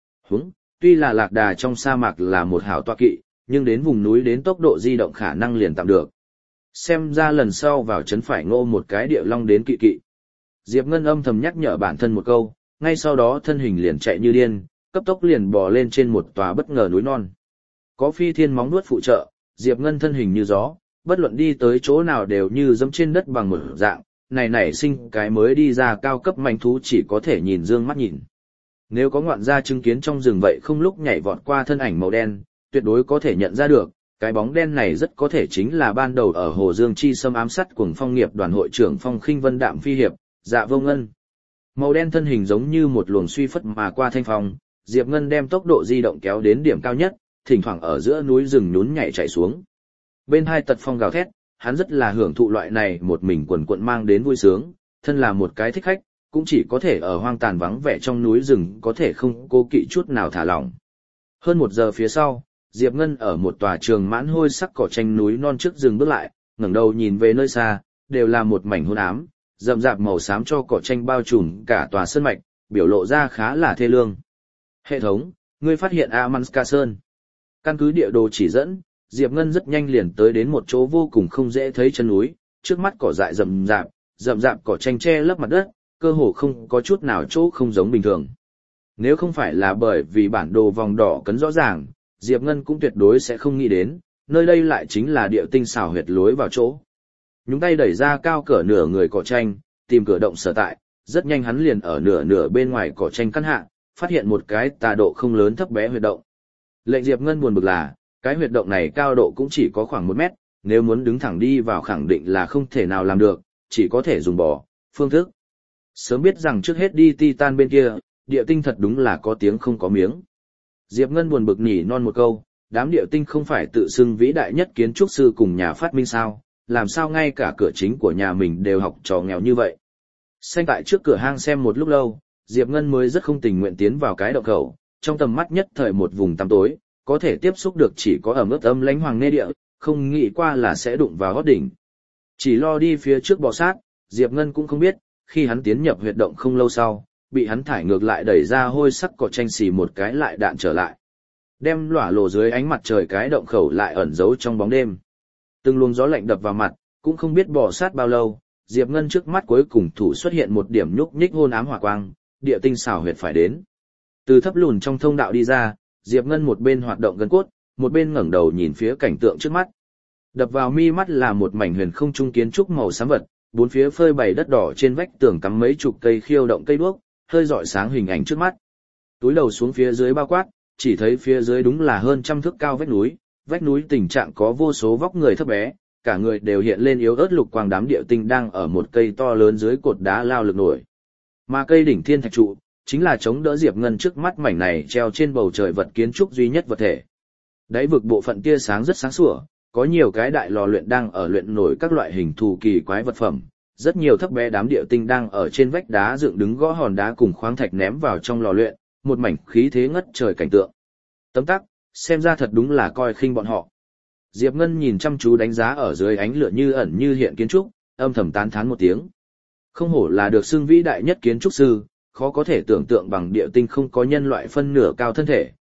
Tuy là Lạc Đà trong sa mạc là một hảo tọa kỵ, nhưng đến vùng núi đến tốc độ di động khả năng liền tạm được. Xem ra lần sau vào trấn phải ngô một cái địa long đến kỵ kỵ. Diệp Ngân âm thầm nhắc nhở bản thân một câu, ngay sau đó thân hình liền chạy như điên, cấp tốc liền bò lên trên một tòa bất ngờ núi non. Có phi thiên móng vuốt phụ trợ, Diệp Ngân thân hình như gió, bất luận đi tới chỗ nào đều như dẫm trên đất bằng một dạng, này nảy sinh cái mới đi ra cao cấp manh thú chỉ có thể nhìn dương mắt nhìn. Nếu có ngoạn gia chứng kiến trong rừng vậy không lúc nhảy vọt qua thân ảnh màu đen, tuyệt đối có thể nhận ra được, cái bóng đen này rất có thể chính là ban đầu ở Hồ Dương Chi xâm ám sát cuồng phong nghiệp đoàn hội trưởng Phong Khinh Vân Đạm Phi Hiệp, Dạ Vô Ngân. Màu đen thân hình giống như một luồng suy phất mà qua thanh phong, Diệp Ngân đem tốc độ di động kéo đến điểm cao nhất, thỉnh thoảng ở giữa núi rừng nhún nhảy chạy xuống. Bên hai tật phong gào thét, hắn rất là hưởng thụ loại này một mình quần quận mang đến vui sướng, thân là một cái thích khách, cũng chỉ có thể ở hoang tàn vắng vẻ trong núi rừng có thể không cố kỵ chút nào thả lỏng. Hơn 1 giờ phía sau, Diệp Ngân ở một tòa trường mãn hôi sắc cỏ tranh núi non trước dừng bước lại, ngẩng đầu nhìn về nơi xa, đều là một mảnh hôn ám, rậm rạp màu xám cho cỏ tranh bao trùm cả tòa sơn mạch, biểu lộ ra khá là thê lương. Hệ thống, ngươi phát hiện Amanska Sơn. Căn cứ địa đồ chỉ dẫn, Diệp Ngân rất nhanh liền tới đến một chỗ vô cùng không dễ thấy chân núi, trước mắt cỏ dại rậm rạp cỏ tranh che lấp mặt đất, cơ hồ không có chút nào chỗ không giống bình thường. Nếu không phải là bởi vì bản đồ vòng đỏ cấn rõ ràng, Diệp Ngân cũng tuyệt đối sẽ không nghĩ đến, nơi đây lại chính là địa tinh xảo huyệt lối vào chỗ. Nhúng tay đẩy ra cao cỡ nửa người cỏ tranh, tìm cửa động sở tại, rất nhanh hắn liền ở nửa bên ngoài cỏ tranh căn hạ, phát hiện một cái tà độ không lớn thấp bé huyệt động. Lệnh Diệp Ngân buồn bực là, cái huyệt động này cao độ cũng chỉ có khoảng 1 mét, nếu muốn đứng thẳng đi vào khẳng định là không thể nào làm được, chỉ có thể dùng bò, phương thức. Sớm biết rằng trước hết đi Titan bên kia, địa tinh thật đúng là có tiếng không có miếng. Diệp Ngân buồn bực nỉ non một câu, đám địa tinh không phải tự xưng vĩ đại nhất kiến trúc sư cùng nhà phát minh sao, làm sao ngay cả cửa chính của nhà mình đều học trò nghèo như vậy. Xanh tại trước cửa hang xem một lúc lâu, Diệp Ngân mới rất không tình nguyện tiến vào cái động khẩu, trong tầm mắt nhất thời một vùng tăm tối, có thể tiếp xúc được chỉ có ẩm ướt âm lãnh hoàng nê địa, không nghĩ qua là sẽ đụng vào gót đỉnh. Chỉ lo đi phía trước bò sát, Diệp Ngân cũng không biết, khi hắn tiến nhập huyệt động không lâu sau, bị hắn thải ngược lại đẩy ra hôi sắc cỏ tranh xì một cái lại đạn trở lại. Đem lỏa lộ dưới ánh mặt trời cái động khẩu lại ẩn giấu trong bóng đêm. Từng luồng gió lạnh đập vào mặt, cũng không biết bò sát bao lâu, Diệp Ngân trước mắt cuối cùng thủ xuất hiện một điểm nhúc nhích hôn ám hỏa quang, địa tinh xảo huyệt phải đến. Từ thấp lùn trong thông đạo đi ra, Diệp Ngân một bên hoạt động gân cốt, một bên ngẩng đầu nhìn phía cảnh tượng trước mắt. Đập vào mi mắt là một mảnh huyền không trung kiến trúc màu xám vật, bốn phía phơi bày đất đỏ trên vách tường cắm mấy chục cây khiêu động cây đuốc, hơi rọi sáng hình ảnh trước mắt. Túi đầu xuống phía dưới bao quát, chỉ thấy phía dưới đúng là hơn 100 thước cao vách núi tình trạng có vô số vóc người thấp bé, cả người đều hiện lên yếu ớt lục quang đám địa tinh đang ở một cây to lớn dưới cột đá lao lực nổi. Mà cây đỉnh thiên thạch trụ, chính là chống đỡ Diệp Ngân trước mắt mảnh này treo trên bầu trời vật kiến trúc duy nhất vật thể. Đáy vực bộ phận tia sáng rất sáng sủa, có nhiều cái đại lò luyện đang ở luyện nổi các loại hình thù kỳ quái vật phẩm, rất nhiều thấp bé đám địa tinh đang ở trên vách đá dựng đứng gõ hòn đá cùng khoáng thạch ném vào trong lò luyện, một mảnh khí thế ngất trời cảnh tượng. Tấm tắc, xem ra thật đúng là coi khinh bọn họ. Diệp Ngân nhìn chăm chú đánh giá ở dưới ánh lửa như ẩn như hiện kiến trúc, âm thầm tán thán một tiếng. Không hổ là được xưng vĩ đại nhất kiến trúc sư, khó có thể tưởng tượng bằng địa tinh không có nhân loại phân nửa cao thân thể,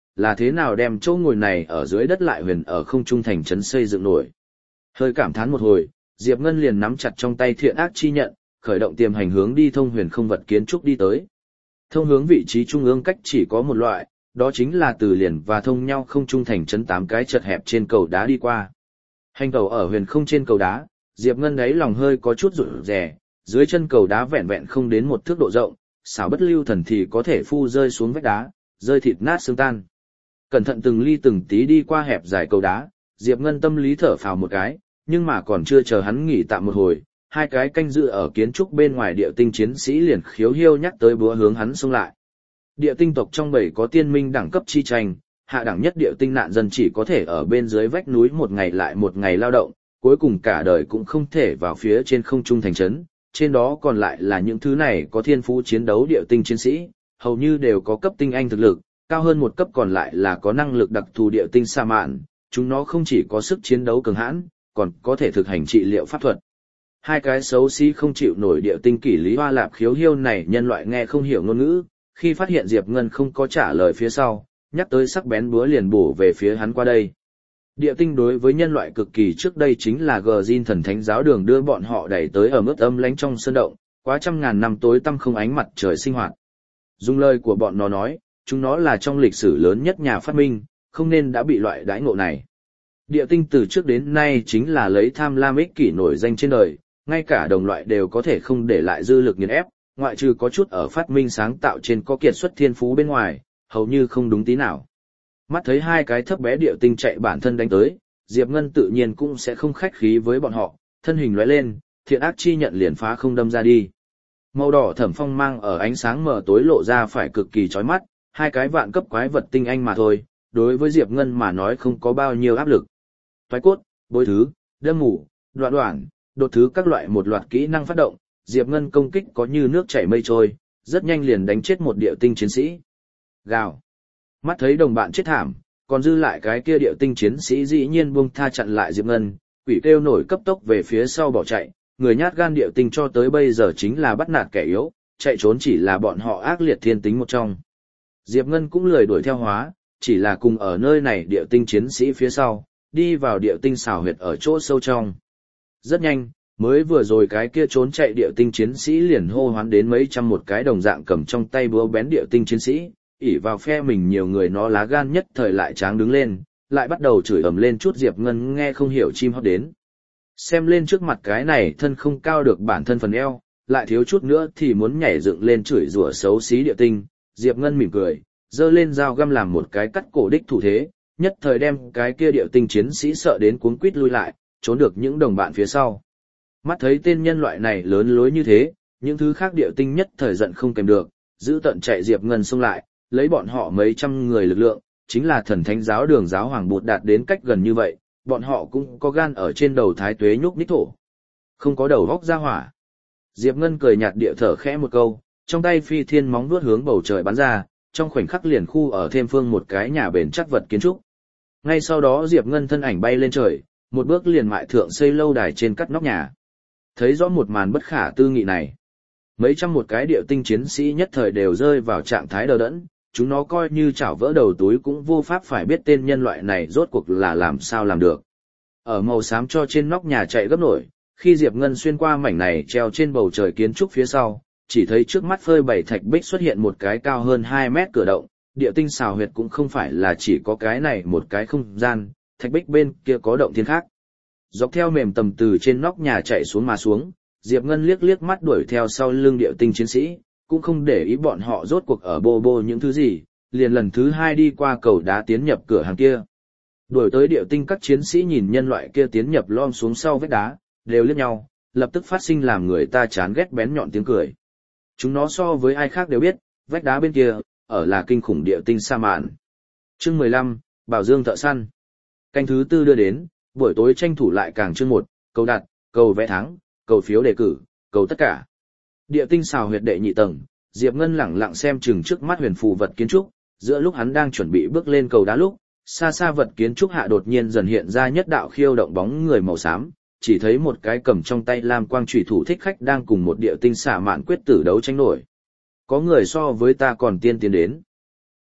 là thế nào đem chỗ ngồi này ở dưới đất lại huyền ở không trung thành trấn xây dựng nổi. Hơi cảm thán một hồi, Diệp Ngân liền nắm chặt trong tay thiện ác chi nhận, khởi động tiềm hành hướng đi thông huyền không vật kiến trúc đi tới. Thông hướng vị trí trung ương cách chỉ có một loại, đó chính là từ liền và thông nhau không trung thành trấn 8 cái chật hẹp trên cầu đá đi qua. Hành tàu ở huyền không trên cầu đá, Diệp Ngân đấy lòng hơi có chút rụt rè, dưới chân cầu đá vẹn vẹn không đến một thước độ rộng, xảo bất lưu thần thì có thể phu rơi xuống vách đá, rơi thịt nát xương tan. Cẩn thận từng ly từng tí đi qua hẹp dài cầu đá, Diệp Ngân tâm lý thở phào một cái, nhưng mà còn chưa chờ hắn nghỉ tạm một hồi, hai cái canh giữ ở kiến trúc bên ngoài địa tinh chiến sĩ liền khiếu hiêu nhắc tới búa hướng hắn xông lại. Địa tinh tộc trong bầy có tiên minh đẳng cấp chi tranh, hạ đẳng nhất địa tinh nạn dân chỉ có thể ở bên dưới vách núi một ngày lại một ngày lao động, cuối cùng cả đời cũng không thể vào phía trên không trung thành trấn, trên đó còn lại là những thứ này có thiên phú chiến đấu địa tinh chiến sĩ, hầu như đều có cấp tinh anh thực lực, cao hơn một cấp còn lại là có năng lực đặc thù địa tinh sa mạn, chúng nó không chỉ có sức chiến đấu cường hãn, còn có thể thực hành trị liệu pháp thuật. Hai cái xấu xí không chịu nổi địa tinh kỷ lý hoa lạp khiếu hiêu này nhân loại nghe không hiểu ngôn ngữ, khi phát hiện Diệp Ngân không có trả lời phía sau, nhắc tới sắc bén búa liền bổ về phía hắn qua đây. Địa tinh đối với nhân loại cực kỳ trước đây chính là Gjin thần thánh giáo đường đưa bọn họ đẩy tới ở mức âm lánh trong sơn động, quá trăm ngàn năm tối tăm không ánh mặt trời sinh hoạt. Dùng lời của bọn nó nói, chúng nó là trong lịch sử lớn nhất nhà phát minh, không nên đã bị loại đãi ngộ này. Địa tinh từ trước đến nay chính là lấy tham lam ích kỷ nổi danh trên đời, ngay cả đồng loại đều có thể không để lại dư lực nghiền ép, ngoại trừ có chút ở phát minh sáng tạo trên có kiệt xuất thiên phú bên ngoài, hầu như không đúng tí nào. Mắt thấy hai cái thấp bé địa tinh chạy bản thân đánh tới, Diệp Ngân tự nhiên cũng sẽ không khách khí với bọn họ, thân hình lóe lên, thiện ác chi nhận liền phá không đâm ra đi. Màu đỏ thẩm phong mang ở ánh sáng mờ tối lộ ra phải cực kỳ chói mắt, hai cái vạn cấp quái vật tinh anh mà thôi, đối với Diệp Ngân mà nói không có bao nhiêu áp lực. Toái cốt, bối thứ, đâm ngủ, đoạn đoạn, đột thứ các loại một loạt kỹ năng phát động, Diệp Ngân công kích có như nước chảy mây trôi, rất nhanh liền đánh chết một địa tinh chiến sĩ. Gào. Mắt thấy đồng bạn chết thảm, còn dư lại cái kia địa tinh chiến sĩ dĩ nhiên buông tha chặn lại Diệp Ngân, quỷ kêu nổi cấp tốc về phía sau bỏ chạy, người nhát gan địa tinh cho tới bây giờ chính là bắt nạt kẻ yếu, chạy trốn chỉ là bọn họ ác liệt thiên tính một trong. Diệp Ngân cũng lười đuổi theo hóa, chỉ là cùng ở nơi này địa tinh chiến sĩ phía sau, đi vào địa tinh xào huyệt ở chỗ sâu trong. Rất nhanh, mới vừa rồi cái kia trốn chạy địa tinh chiến sĩ liền hô hoán đến mấy trăm một cái đồng dạng cầm trong tay búa bén địa tinh chiến sĩ, ỷ vào phe mình nhiều người nó lá gan nhất thời lại tráng đứng lên, lại bắt đầu chửi ầm lên chút. Diệp Ngân nghe không hiểu chim hót đến. Xem lên trước mặt cái này thân không cao được bản thân phần eo, lại thiếu chút nữa thì muốn nhảy dựng lên chửi rủa xấu xí địa tinh, Diệp Ngân mỉm cười, giơ lên dao găm làm một cái cắt cổ đích thủ thế, nhất thời đem cái kia địa tinh chiến sĩ sợ đến cuống quýt lui lại, trốn được những đồng bạn phía sau. Mắt thấy tên nhân loại này lớn lối như thế, những thứ khác địa tinh nhất thời giận không kèm được, giữ tận chạy Diệp Ngân xông lại, lấy bọn họ mấy trăm người lực lượng, chính là thần thánh giáo đường giáo hoàng Bụt đạt đến cách gần như vậy, bọn họ cũng có gan ở trên đầu thái tuế nhúc nhích thổ. Không có đầu góc ra hỏa. Diệp Ngân cười nhạt địa thở khẽ một câu, trong tay phi thiên móng vuốt hướng bầu trời bắn ra, trong khoảnh khắc liền khu ở thêm phương một cái nhà bền chắc vật kiến trúc. Ngay sau đó Diệp Ngân thân ảnh bay lên trời, một bước liền mại thượng xây lâu đài trên cắt nóc nhà. Thấy rõ một màn bất khả tư nghị này, mấy trăm một cái địa tinh chiến sĩ nhất thời đều rơi vào trạng thái đờ đẫn, chúng nó coi như chảo vỡ đầu túi cũng vô pháp phải biết tên nhân loại này rốt cuộc là làm sao làm được. Ở màu xám cho trên nóc nhà chạy gấp nổi, khi Diệp Ngân xuyên qua mảnh này treo trên bầu trời kiến trúc phía sau, chỉ thấy trước mắt phơi bày thạch bích xuất hiện một cái cao hơn 2 mét cửa động, địa tinh xào huyệt cũng không phải là chỉ có cái này một cái không gian, thạch bích bên kia có động thiên khác. Dọc theo mềm tầm từ trên nóc nhà chạy xuống mà xuống, Diệp Ngân liếc liếc mắt đuổi theo sau lưng địa tinh chiến sĩ, cũng không để ý bọn họ rốt cuộc ở bô những thứ gì, liền lần thứ 2 đi qua cầu đá tiến nhập cửa hàng kia. Đuổi tới địa tinh các chiến sĩ nhìn nhân loại kia tiến nhập lom xuống sau vách đá, đều liếc nhau, lập tức phát sinh làm người ta chán ghét bén nhọn tiếng cười. Chúng nó so với ai khác đều biết, vách đá bên kia, ở là kinh khủng địa tinh sa mạn. Chương 15, Bảo Dương thợ săn. Canh thứ 4 đưa đến, buổi tối tranh thủ lại càng chương 1, cầu đặt, cầu vẽ thắng, cầu phiếu đề cử, cầu tất cả. Địa tinh xào huyệt đệ nhị tầng, Diệp Ngân lẳng lặng xem chừng trước mắt huyền phù vật kiến trúc, giữa lúc hắn đang chuẩn bị bước lên cầu đá lúc, xa xa vật kiến trúc hạ đột nhiên dần hiện ra nhất đạo khiêu động bóng người màu xám, chỉ thấy một cái cầm trong tay lam quang chủy thủ thích khách đang cùng một địa tinh xà mạn quyết tử đấu tranh nổi. Có người so với ta còn tiên tiến đến.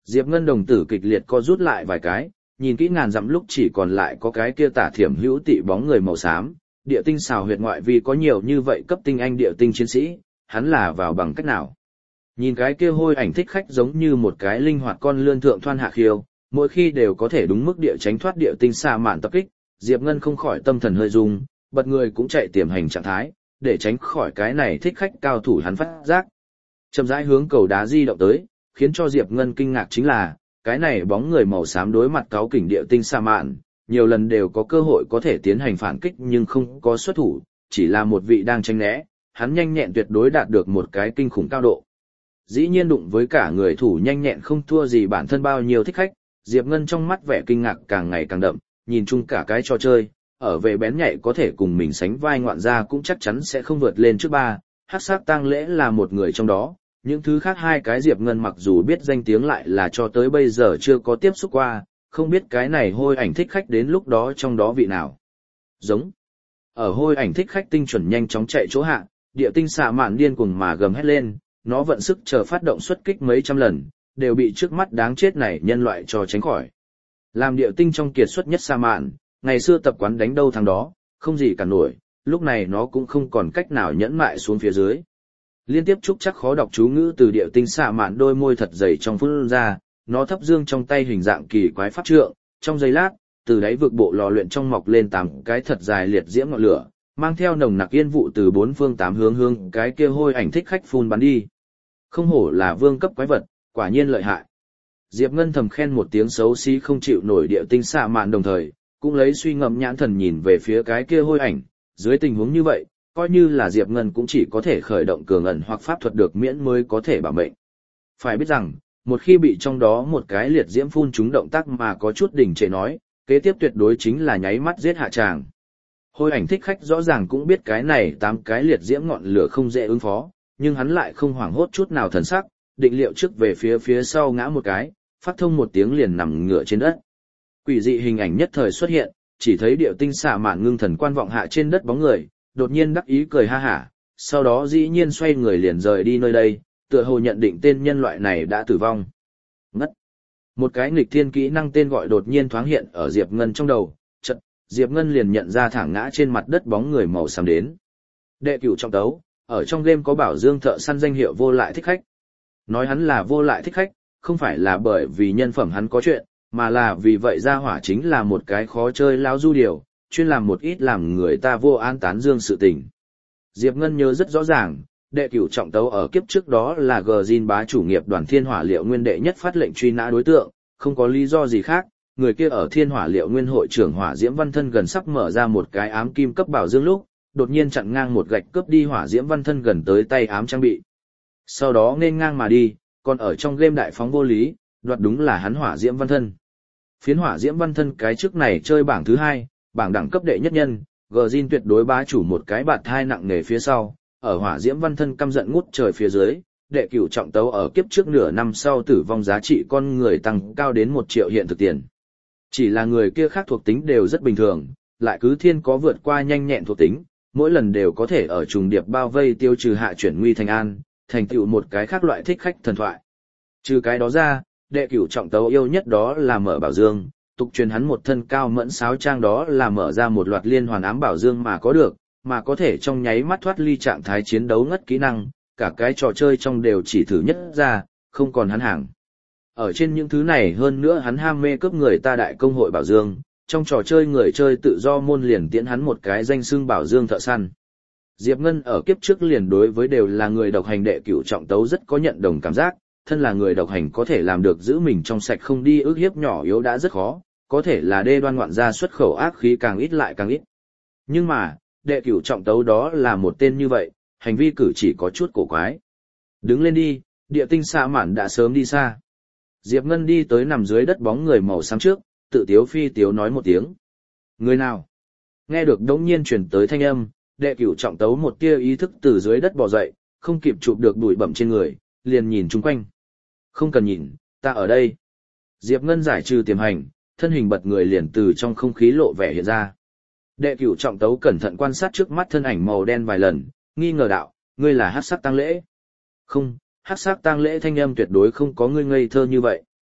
Diệp Ngân đồng tử kịch liệt co rút lại vài cái, nhìn kỹ ngàn dặm lúc chỉ còn lại có cái kia tả thiểm hữu tị bóng người màu xám, địa tinh xào huyệt ngoại vì có nhiều như vậy cấp tinh anh địa tinh chiến sĩ, hắn là vào bằng cách nào? Nhìn cái kia hôi ảnh thích khách giống như một cái linh hoạt con lươn thượng thoan hạ khiêu, mỗi khi đều có thể đúng mức địa tránh thoát địa tinh xà mạn tập kích, Diệp Ngân không khỏi tâm thần hơi rung, bật người cũng chạy tiềm hành trạng thái, để tránh khỏi cái này thích khách cao thủ hắn phát giác. Chậm rãi hướng cầu đá di động tới, khiến cho Diệp Ngân kinh ngạc chính là, cái này bóng người màu xám đối mặt cáo kỉnh địa tinh xà mạn, nhiều lần đều có cơ hội có thể tiến hành phản kích nhưng không có xuất thủ, chỉ là một vị đang tránh né, hắn nhanh nhẹn tuyệt đối đạt được một cái kinh khủng cao độ. Dĩ nhiên đụng với cả người thủ nhanh nhẹn không thua gì bản thân bao nhiêu thích khách, Diệp Ngân trong mắt vẻ kinh ngạc càng ngày càng đậm, nhìn chung cả cái trò chơi, ở về bén nhạy có thể cùng mình sánh vai ngoạn gia cũng chắc chắn sẽ không vượt lên trước ba, Hắc Sát Tang Lễ là một người trong đó, những thứ khác hai cái Diệp Ngân mặc dù biết danh tiếng lại là cho tới bây giờ chưa có tiếp xúc qua, không biết cái này hôi ảnh thích khách đến lúc đó trong đó vị nào. Giống. Ở hôi ảnh thích khách tinh chuẩn nhanh chóng chạy chỗ hạ, địa tinh xạ mạn điên cuồng mà gầm hét lên, nó vận sức chờ phát động xuất kích mấy trăm lần, đều bị trước mắt đáng chết này nhân loại cho tránh khỏi. Làm địa tinh trong kiệt xuất nhất xạ mạn, ngày xưa tập quán đánh đâu thằng đó, không gì cả nổi, lúc này nó cũng không còn cách nào nhẫn mại xuống phía dưới. Liên tiếp trúc chắc khó đọc chú ngữ từ địa tinh xạ mạn đôi môi thật dày trong phun ra, nó thấp dương trong tay hình dạng kỳ quái pháp trượng, trong giây lát, từ đáy vực bộ lò luyện trong mọc lên 8 cái thật dài liệt diễm ngọn lửa, mang theo nồng nặc yên vụ từ 4 phương 8 hướng cái kia hôi ảnh thích khách phun bắn đi. Không hổ là vương cấp quái vật, quả nhiên lợi hại. Diệp Ngân thầm khen một tiếng xấu xí không chịu nổi địa tinh xạ mạn, đồng thời cũng lấy suy ngẫm nhãn thần nhìn về phía cái kia hôi ảnh, dưới tình huống như vậy, coi như là Diệp Ngân cũng chỉ có thể khởi động cường ẩn hoặc pháp thuật được miễn mới có thể bảo mệnh. Phải biết rằng, một khi bị trong đó một cái liệt diễm phun trúng động tác mà có chút đỉnh trệ nói, kế tiếp tuyệt đối chính là nháy mắt giết hạ tràng. Hôi ảnh thích khách rõ ràng cũng biết cái này 8 cái liệt diễm ngọn lửa không dễ ứng phó, nhưng hắn lại không hoảng hốt chút nào thần sắc, định liệu trước về phía sau ngã một cái, phát thông một tiếng liền nằm ngửa trên đất. Quỷ dị hình ảnh nhất thời xuất hiện, chỉ thấy điệu tinh xạ mạn ngưng thần quan vọng hạ trên đất bóng người, đột nhiên đắc ý cười ha hả, sau đó dĩ nhiên xoay người liền rời đi nơi đây, tựa hồ nhận định tên nhân loại này đã tử vong. Ngất. Một cái nghịch thiên kỹ năng tên gọi đột nhiên thoáng hiện ở Diệp Ngân trong đầu, chợt Diệp Ngân liền nhận ra thẳng ngã trên mặt đất bóng người màu xám đến. Đệ cửu trọng tấu, ở trong game có bảo dương thợ săn danh hiệu vô lại thích khách. Nói hắn là vô lại thích khách, không phải là bởi vì nhân phẩm hắn có chuyện, mà là vì vậy gia hỏa chính là một cái khó chơi lao du điều, chuyên làm một ít làm người ta vô an tán dương sự tình. Diệp Ngân nhớ rất rõ ràng, đệ cửu trọng tấu ở kiếp trước đó là Gjin bá chủ nghiệp đoàn Thiên Hỏa Liệu Nguyên đệ nhất phát lệnh truy nã đối tượng, không có lý do gì khác, người kia ở Thiên Hỏa Liệu Nguyên hội trưởng Hỏa Diễm Văn Thân gần sắp mở ra một cái ám kim cấp bảo dương lúc, đột nhiên chặn ngang một gạch cướp đi Hỏa Diễm Văn Thân gần tới tay ám trang bị. Sau đó nên ngang mà đi, còn ở trong game đại phóng vô lý, đoạt đúng là hắn Hỏa Diễm Văn Thân. Phiến Hỏa Diễm Văn Thân cái trước này chơi bảng thứ 2, bảng đẳng cấp đệ nhất nhân, Gjin tuyệt đối bá chủ một cái bạt thai nặng nề phía sau, ở Hỏa Diễm Văn Thân căm giận ngút trời phía dưới, đệ cửu trọng tấu ở kiếp trước nửa năm sau tử vong giá trị con người tăng cao đến 1 triệu hiện thực tiền. Chỉ là người kia khác thuộc tính đều rất bình thường, lại cứ thiên có vượt qua nhanh nhẹn thuộc tính, mỗi lần đều có thể ở trùng điệp bao vây tiêu trừ hạ chuyển nguy thành an, thành tựu một cái khác loại thích khách thần thoại. Trừ cái đó ra, đệ cửu trọng tấu yêu nhất đó là mở bảo dương, tục truyền hắn một thân cao mẫn sáo trang đó là mở ra một loạt liên hoàn ám bảo dương mà có được, mà có thể trong nháy mắt thoát ly trạng thái chiến đấu ngất kỹ năng, cả cái trò chơi trong đều chỉ thử nhất ra, không còn hắn hàng. Ở trên những thứ này hơn nữa hắn ham mê cướp người ta đại công hội bảo dương, trong trò chơi người chơi tự do môn liền tiễn hắn một cái danh xưng bảo dương thợ săn. Diệp Ngân ở kiếp trước liền đối với đều là người độc hành đệ cửu trọng tấu rất có nhận đồng cảm giác, thân là người độc hành có thể làm được giữ mình trong sạch không đi ức hiếp nhỏ yếu đã rất khó, có thể là đê đoan ngoạn gia xuất khẩu ác khí càng ít lại càng ít. Nhưng mà, đệ cửu trọng tấu đó là một tên như vậy, hành vi cử chỉ có chút cổ quái. Đứng lên đi, địa tinh xạ mạn đã sớm đi xa. Diệp Ngân đi tới nằm dưới đất bóng người màu xám trước, tự tiếu phi tiếu nói một tiếng. Người nào? Nghe được đống nhiên truyền tới thanh âm, đệ cửu trọng tấu một tia ý thức từ dưới đất bò dậy, không kịp chụp được bụi bặm trên người, liền nhìn chung quanh. Không cần nhìn, ta ở đây. Diệp Ngân giải trừ tiềm hành, thân hình bật người liền từ trong không khí lộ vẻ hiện ra. Đệ cửu trọng tấu cẩn thận quan sát trước mắt thân ảnh màu đen vài lần, nghi ngờ đạo, ngươi là Hắc Sắc Tang Lễ. Không, Hắc Sắc Tang Lễ thanh âm tuyệt đối không có ngươi ngây thơ như vậy.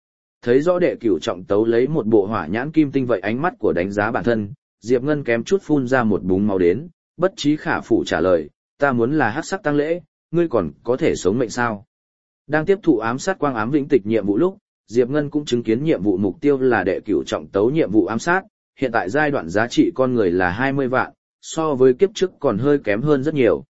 Thấy rõ đệ cửu trọng tấu lấy một bộ hỏa nhãn kim tinh vậy ánh mắt của đánh giá bản thân, Diệp Ngân kém chút phun ra một búng máu đến, bất trí khả phủ trả lời, ta muốn là hắc sắc tang lễ, ngươi còn có thể sống mệnh sao? Đang tiếp thụ ám sát quang ám vĩnh tịch nhiệm vụ lúc, Diệp Ngân cũng chứng kiến nhiệm vụ mục tiêu là đệ cửu trọng tấu nhiệm vụ ám sát, hiện tại giai đoạn giá trị con người là 20 vạn, so với kiếp trước còn hơi kém hơn rất nhiều.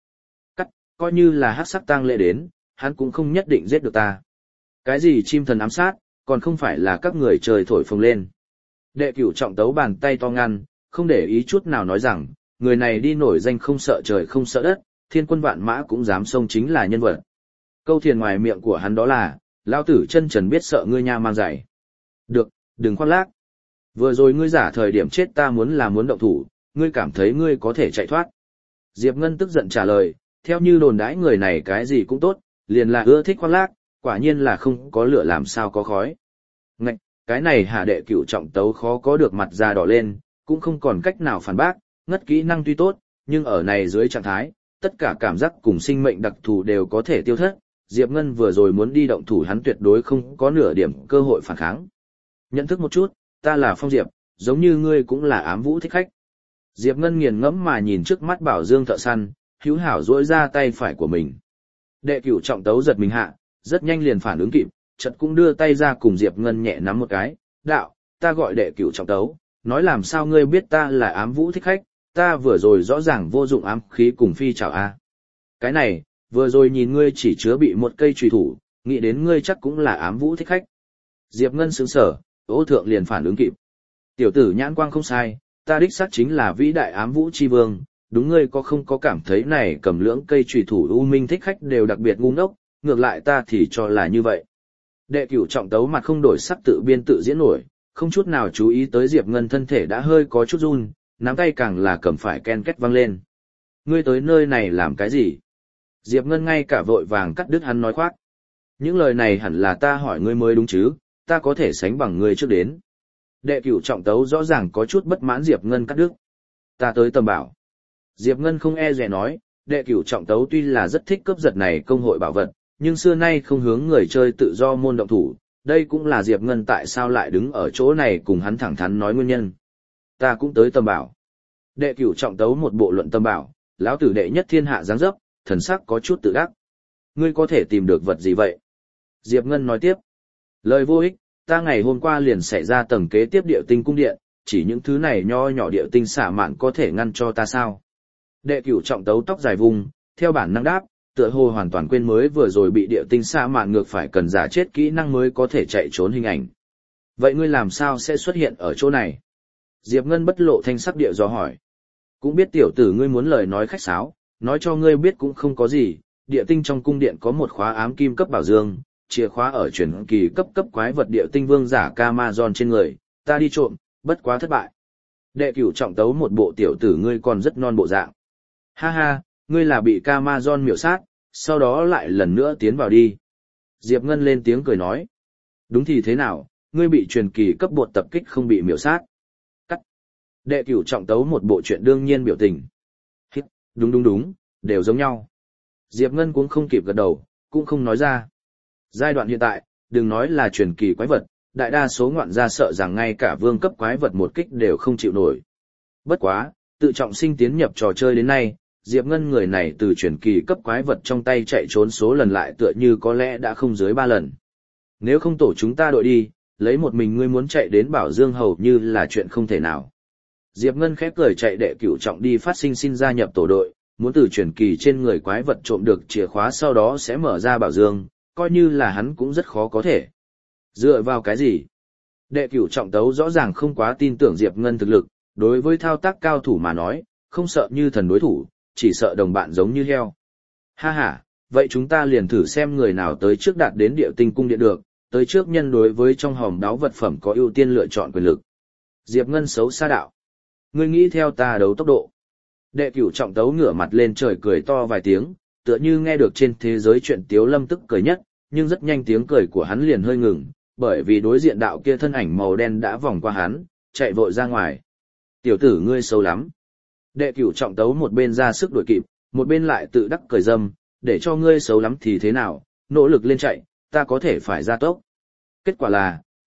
Coi như là hắc sắc tang lễ đến, hắn cũng không nhất định giết được ta. Cái gì chim thần ám sát, còn không phải là các người trời thổi phồng lên. Đệ cửu trọng tấu bàn tay to ngăn, không để ý chút nào nói rằng, người này đi nổi danh không sợ trời không sợ đất, thiên quân vạn mã cũng dám xông chính là nhân vật. Câu thiền ngoài miệng của hắn đó là, lao tử chân trần biết sợ ngươi nha mang giày. Được, đừng khoác lác. Vừa rồi ngươi giả thời điểm chết ta muốn động thủ, ngươi cảm thấy ngươi có thể chạy thoát. Diệp Ngân tức giận trả lời, theo như đồn đãi người này cái gì cũng tốt, liền là ưa thích khoác lác, quả nhiên là không có lửa làm sao có khói. Ngạch, cái này hạ đệ cửu trọng tấu khó có được mặt da đỏ lên, cũng không còn cách nào phản bác, ngất kỹ năng tuy tốt, nhưng ở này dưới trạng thái, tất cả cảm giác cùng sinh mệnh đặc thù đều có thể tiêu thất. Diệp Ngân vừa rồi muốn đi động thủ hắn tuyệt đối không có nửa điểm cơ hội phản kháng. Nhận thức một chút, ta là Phong Diệp, giống như ngươi cũng là ám vũ thích khách. Diệp Ngân nghiền ngẫm mà nhìn trước mắt Bảo Dương thợ săn, hữu hảo duỗi ra tay phải của mình. Đệ cửu trọng tấu giật mình hạ, rất nhanh liền phản ứng kịp, chợt cũng đưa tay ra cùng Diệp Ngân nhẹ nắm một cái, đạo, ta gọi đệ cửu trọng tấu, nói làm sao ngươi biết ta là ám vũ thích khách, ta vừa rồi rõ ràng vô dụng ám khí cùng phi chảo a. Cái này, vừa rồi nhìn ngươi chỉ chứa bị một cây chùy thủ, nghĩ đến ngươi chắc cũng là ám vũ thích khách. Diệp Ngân sững sờ, Ô Thượng liền phản ứng kịp. Tiểu tử nhãn quang không sai, ta đích xác chính là vĩ đại ám vũ chi vương, đúng ngươi có không có cảm thấy này cầm lưỡng cây chùy thủ U Minh thích khách đều đặc biệt ngu ngốc, ngược lại ta thì cho là như vậy. Đệ cửu trọng tấu mặt không đổi sắc tự biên tự diễn nổi, không chút nào chú ý tới Diệp Ngân thân thể đã hơi có chút run, nắm tay càng là cầm phải ken két văng lên. Ngươi tới nơi này làm cái gì? Diệp Ngân ngay cả vội vàng cắt đứt hắn nói khoác. Những lời này hẳn là ta hỏi ngươi mới đúng chứ, ta có thể sánh bằng ngươi trước đến. Đệ cửu trọng tấu rõ ràng có chút bất mãn Diệp Ngân cắt đứt. Ta tới tầm bảo. Diệp Ngân không e dè nói, đệ cửu trọng tấu tuy là rất thích cướp giật này công hội bảo vật, nhưng xưa nay không hướng người chơi tự do môn động thủ, đây cũng là Diệp Ngân tại sao lại đứng ở chỗ này cùng hắn thẳng thắn nói nguyên nhân. Ta cũng tới tầm bảo. Đệ cửu trọng tấu một bộ luận tầm bảo, lão tử đệ nhất thiên hạ dáng dấp, thần sắc có chút tự đắc. Ngươi có thể tìm được vật gì vậy? Diệp Ngân nói tiếp. Lời vô ích, ta ngày hôm qua liền xảy ra tầng kế tiếp địa tinh cung điện, chỉ những thứ này nho nhỏ địa tinh xả mạn có thể ngăn cho ta sao? Đệ cửu trọng tấu tóc dài vùng, theo bản năng đáp, tựa hồ hoàn toàn quên mới vừa rồi bị địa tinh xả mạn ngược phải cần giả chết kỹ năng mới có thể chạy trốn hình ảnh. Vậy ngươi làm sao sẽ xuất hiện ở chỗ này? Diệp Ngân bất lộ thanh sắc địa dò hỏi. Cũng biết tiểu tử ngươi muốn lời nói khách sáo, nói cho ngươi biết cũng không có gì, địa tinh trong cung điện có một khóa ám kim cấp bảo dương, chìa khóa ở truyền kỳ cấp quái vật địa tinh vương giả Camazon trên người, ta đi trộm, bất quá thất bại. Đệ cửu trọng tấu một bộ tiểu tử ngươi còn rất non bộ dạng. Ha ha, ngươi là bị Camazon miểu sát, sau đó lại lần nữa tiến vào đi. Diệp Ngân lên tiếng cười nói. Đúng thì thế nào, ngươi bị truyền kỳ cấp bột tập kích không bị miểu sát. Cắt. Đệ cửu trọng tấu một bộ chuyện đương nhiên biểu tình. Hít, đúng, đều giống nhau. Diệp Ngân cũng không kịp gật đầu, cũng không nói ra. Giai đoạn hiện tại, đừng nói là truyền kỳ quái vật, đại đa số ngoạn gia sợ rằng ngay cả vương cấp quái vật một kích đều không chịu nổi. Bất quá, tự trọng sinh tiến nhập trò chơi đến nay, Diệp Ngân người này từ truyền kỳ cấp quái vật trong tay chạy trốn số lần lại tựa như có lẽ đã không dưới 3 lần. Nếu không tổ chúng ta đội đi, lấy một mình ngươi muốn chạy đến Bảo Dương hầu như là chuyện không thể nào. Diệp Ngân khép cười chạy đệ cửu trọng đi phát sinh xin gia nhập tổ đội, muốn từ truyền kỳ trên người quái vật trộm được chìa khóa sau đó sẽ mở ra Bảo Dương, coi như là hắn cũng rất khó có thể. Dựa vào cái gì? Đệ cửu trọng tấu rõ ràng không quá tin tưởng Diệp Ngân thực lực, đối với thao tác cao thủ mà nói, không sợ như thần đối thủ, chỉ sợ đồng bạn giống như heo. Ha ha, vậy chúng ta liền thử xem người nào tới trước đạt đến địa tinh cung điện được, tới trước nhân đối với trong hòm đáo vật phẩm có ưu tiên lựa chọn quyền lực. Diệp Ngân xấu xa đạo. Ngươi nghĩ theo ta đấu tốc độ. Đệ cửu trọng tấu ngửa mặt lên trời cười to vài tiếng, tựa như nghe được trên thế giới chuyện tiếu lâm tức cười nhất, nhưng rất nhanh tiếng cười của hắn liền hơi ngừng, bởi vì đối diện đạo kia thân ảnh màu đen đã vòng qua hắn, chạy vội ra ngoài. Tiểu tử ngươi xấu lắm. Đệ cửu trọng tấu một bên ra sức đuổi kịp, một bên lại tự đắc cười dâm, để cho ngươi xấu lắm thì thế nào, nỗ lực lên chạy, ta có thể phải ra tốc. Kết quả là,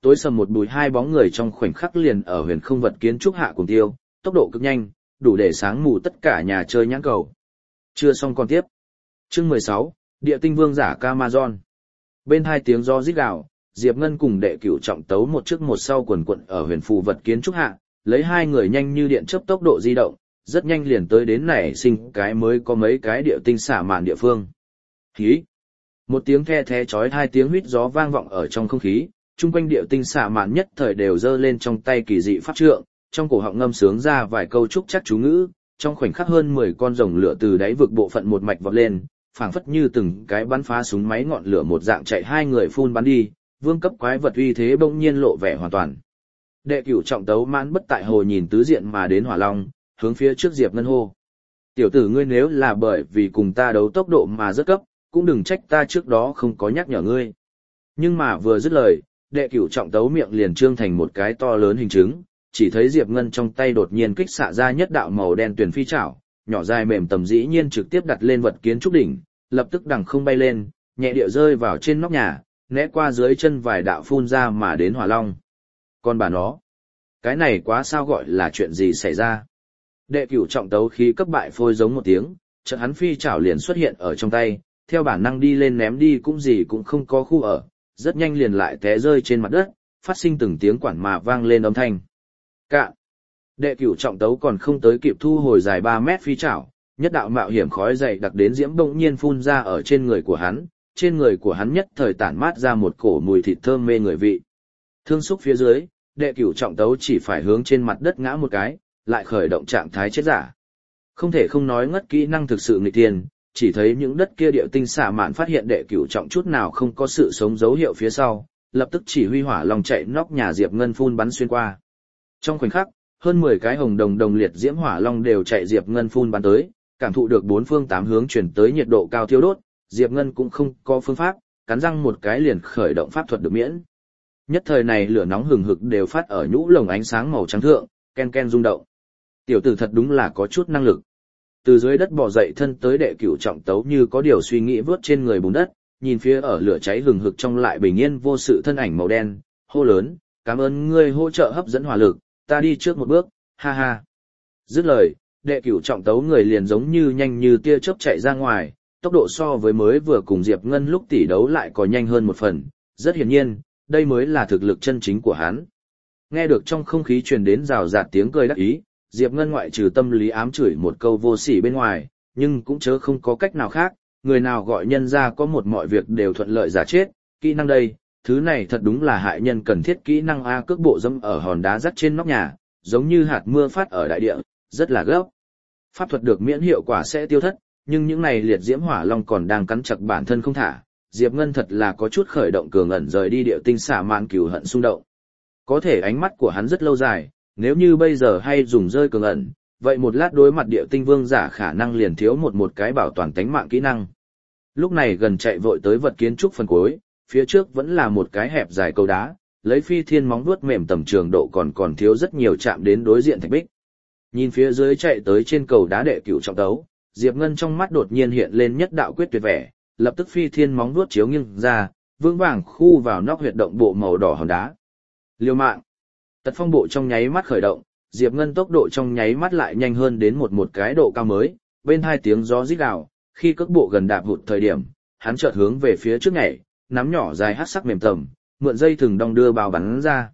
tối sầm một bụi hai bóng người trong khoảnh khắc liền ở huyền không vật kiến trúc hạ cùng tiêu, tốc độ cực nhanh, đủ để sáng mù tất cả nhà chơi nhãn cầu. Chưa xong còn tiếp. Chương 16, Địa tinh vương giả Camazon. Bên hai tiếng gió rít gào, Diệp Ngân cùng Đệ Cửu Trọng Tấu một trước một sau quần quận ở huyền phù vật kiến trúc hạ, lấy hai người nhanh như điện chớp tốc độ di động, rất nhanh liền tới đến nảy sinh cái mới có mấy cái địa tinh xả màn địa phương. Hí! Một tiếng the thé chói hai tiếng huýt gió vang vọng ở trong không khí, chung quanh địa tinh xả màn nhất thời đều giơ lên trong tay kỳ dị pháp trượng, trong cổ họng ngâm sướng ra vài câu trúc chắc chú ngữ, trong khoảnh khắc hơn 10 con rồng lửa từ đáy vực bộ phận một mạch vọt lên, phảng phất như từng cái bắn phá súng máy ngọn lửa một dạng chạy hai người phun bắn đi, vương cấp quái vật uy thế bỗng nhiên lộ vẻ hoàn toàn. Đệ Cửu Trọng Tấu mãn bất tại hồ nhìn tứ diện mà đến Hỏa Long, hướng phía trước Diệp Ngân hô: "Tiểu tử ngươi nếu là bởi vì cùng ta đấu tốc độ mà rất cấp, cũng đừng trách ta trước đó không có nhắc nhở ngươi." Nhưng mà vừa dứt lời, Đệ Cửu Trọng Tấu miệng liền trương thành một cái to lớn hình trứng, chỉ thấy Diệp Ngân trong tay đột nhiên kích xạ ra nhất đạo màu đen tuyền phi chảo, nhỏ dài mềm tầm dĩ nhiên trực tiếp đặt lên vật kiến trúc đỉnh, lập tức đằng không bay lên, nhẹ điệu rơi vào trên nóc nhà, né qua dưới chân vài đạo phun ra mà đến Hỏa Long. Còn bà nó, cái này quá sao gọi là chuyện gì xảy ra? Đệ Cửu Trọng Tấu khí cấp bại phôi giống một tiếng, chợt hắn phi chảo liền xuất hiện ở trong tay, theo bản năng đi lên ném đi cũng gì cũng không có khu ở, rất nhanh liền lại té rơi trên mặt đất, phát sinh từng tiếng quản mà vang lên âm thanh. Cạn. Đệ Cửu Trọng Tấu còn không tới kịp thu hồi dài 3 mét phi chảo, nhất đạo mạo hiểm khói dày đặc đến diễm bỗng nhiên phun ra ở trên người của hắn, trên người của hắn nhất thời tản mát ra một cổ mùi thịt thơm mê người vị. Thương xúc phía dưới, Đệ Cửu Trọng Tấu chỉ phải hướng trên mặt đất ngã một cái, lại khởi động trạng thái chết giả. Không thể không nói ngất kỹ năng thực sự nghịch tiền, chỉ thấy những đất kia điệu tinh xả mạn phát hiện Đệ Cửu Trọng chút nào không có sự sống dấu hiệu phía sau, lập tức chỉ huy Hỏa Long chạy nóc nhà Diệp Ngân phun bắn xuyên qua. Trong khoảnh khắc, hơn 10 cái hồng đồng đồng liệt diễm Hỏa Long đều chạy Diệp Ngân phun bắn tới, cảm thụ được bốn phương tám hướng chuyển tới nhiệt độ cao thiêu đốt, Diệp Ngân cũng không có phương pháp, cắn răng một cái liền khởi động pháp thuật được miễn. Nhất thời này lửa nóng hừng hực đều phát ở nhũ lồng ánh sáng màu trắng thượng, ken ken rung động. Tiểu tử thật đúng là có chút năng lực. Từ dưới đất bò dậy thân tới Đệ Cửu Trọng Tấu như có điều suy nghĩ vớt trên người bùn đất, nhìn phía ở lửa cháy hừng hực trong lại bình yên vô sự thân ảnh màu đen, hô lớn: "Cảm ơn ngươi hỗ trợ hấp dẫn hỏa lực, ta đi trước một bước, ha ha." Dứt lời, Đệ Cửu Trọng Tấu người liền giống như nhanh như tia chớp chạy ra ngoài, tốc độ so với mới vừa cùng Diệp Ngân lúc tỷ đấu lại có nhanh hơn một phần, rất hiển nhiên, đây mới là thực lực chân chính của hắn. Nghe được trong không khí truyền đến rào rạt tiếng cười đắc ý, Diệp Ngân ngoại trừ tâm lý ám chửi một câu vô sỉ bên ngoài, nhưng cũng chớ không có cách nào khác, người nào gọi nhân ra có một mọi việc đều thuận lợi giả chết, kỹ năng đây, thứ này thật đúng là hại nhân cần thiết kỹ năng A. Cước bộ dẫm ở hòn đá rắc trên nóc nhà, giống như hạt mưa phát ở đại địa, rất là gấp. Pháp thuật được miễn hiệu quả sẽ tiêu thất, nhưng những này liệt diễm Hỏa Long còn đang cắn chặt bản thân không thả, Diệp Ngân thật là có chút khởi động cường ẩn rời đi địa tinh xả mạn cừu hận xung động. Có thể ánh mắt của hắn rất lâu dài, nếu như bây giờ hay dùng rơi cường ẩn, vậy một lát đối mặt địa tinh vương giả khả năng liền thiếu một cái bảo toàn tánh mạng kỹ năng. Lúc này gần chạy vội tới vật kiến trúc phần cuối, phía trước vẫn là một cái hẹp dài cầu đá, lấy phi thiên móng vuốt mềm tầm trường độ còn thiếu rất nhiều chạm đến đối diện thạch bích. Nhìn phía dưới chạy tới trên cầu đá Đệ Cửu Trọng Tấu, Diệp Ngân trong mắt đột nhiên hiện lên nhất đạo quyết tuyệt vẻ, lập tức phi thiên móng vuốt chiếu nghiêng ra, vững vàng khu vào nóc huyệt động bộ màu đỏ hòn đá. Liều mạng. Tật phong bộ trong nháy mắt khởi động, Diệp Ngân tốc độ trong nháy mắt lại nhanh hơn đến một cái độ cao mới, bên hai tiếng gió rít gào, khi cước bộ gần đạp hụt thời điểm, hắn chợt hướng về phía trước nhảy, nắm nhỏ dài hắc sắc mềm tầm, mượn dây thừng đong đưa bao bắn ra.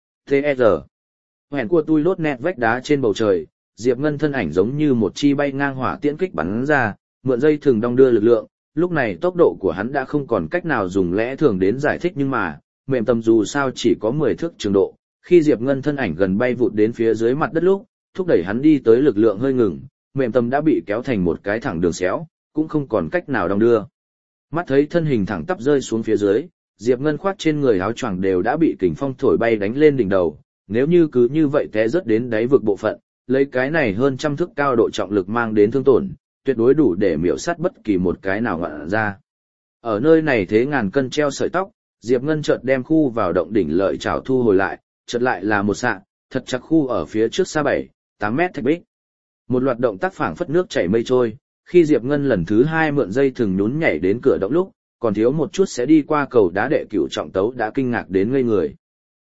TR. Hèn của tôi lốt nẹt vách đá trên bầu trời, Diệp Ngân thân ảnh giống như một chi bay ngang hỏa tiễn kích bắn ra, mượn dây thừng đong đưa lực lượng, lúc này tốc độ của hắn đã không còn cách nào dùng lẽ thường đến giải thích nhưng mà, mềm tầm dù sao chỉ có 10 thước trường độ, khi Diệp Ngân thân ảnh gần bay vụt đến phía dưới mặt đất lúc, thúc đẩy hắn đi tới lực lượng hơi ngừng, mềm tầm đã bị kéo thành một cái thẳng đường xéo, cũng không còn cách nào đong đưa. Mắt thấy thân hình thẳng tắp rơi xuống phía dưới, Diệp Ngân khoác trên người áo choàng đều đã bị kình phong thổi bay đánh lên đỉnh đầu, nếu như cứ như vậy té rớt đến đáy vực bộ phận, lấy cái này hơn trăm thước cao độ trọng lực mang đến thương tổn, tuyệt đối đủ để miểu sát bất kỳ một cái nào ngoạn ra. Ở nơi này thế ngàn cân treo sợi tóc, Diệp Ngân chợt đem khu vào động đỉnh lợi chảo thu hồi lại, chợt lại là một xạ, thật chặt khu ở phía trước xa 7-8 mét thạch bích. Một loạt động tác phảng phất nước chảy mây trôi, khi Diệp Ngân lần thứ 2 mượn dây thừng nhún nhảy đến cửa động lúc, còn thiếu một chút sẽ đi qua cầu đá Đệ Cửu Trọng Tấu đã kinh ngạc đến ngây người.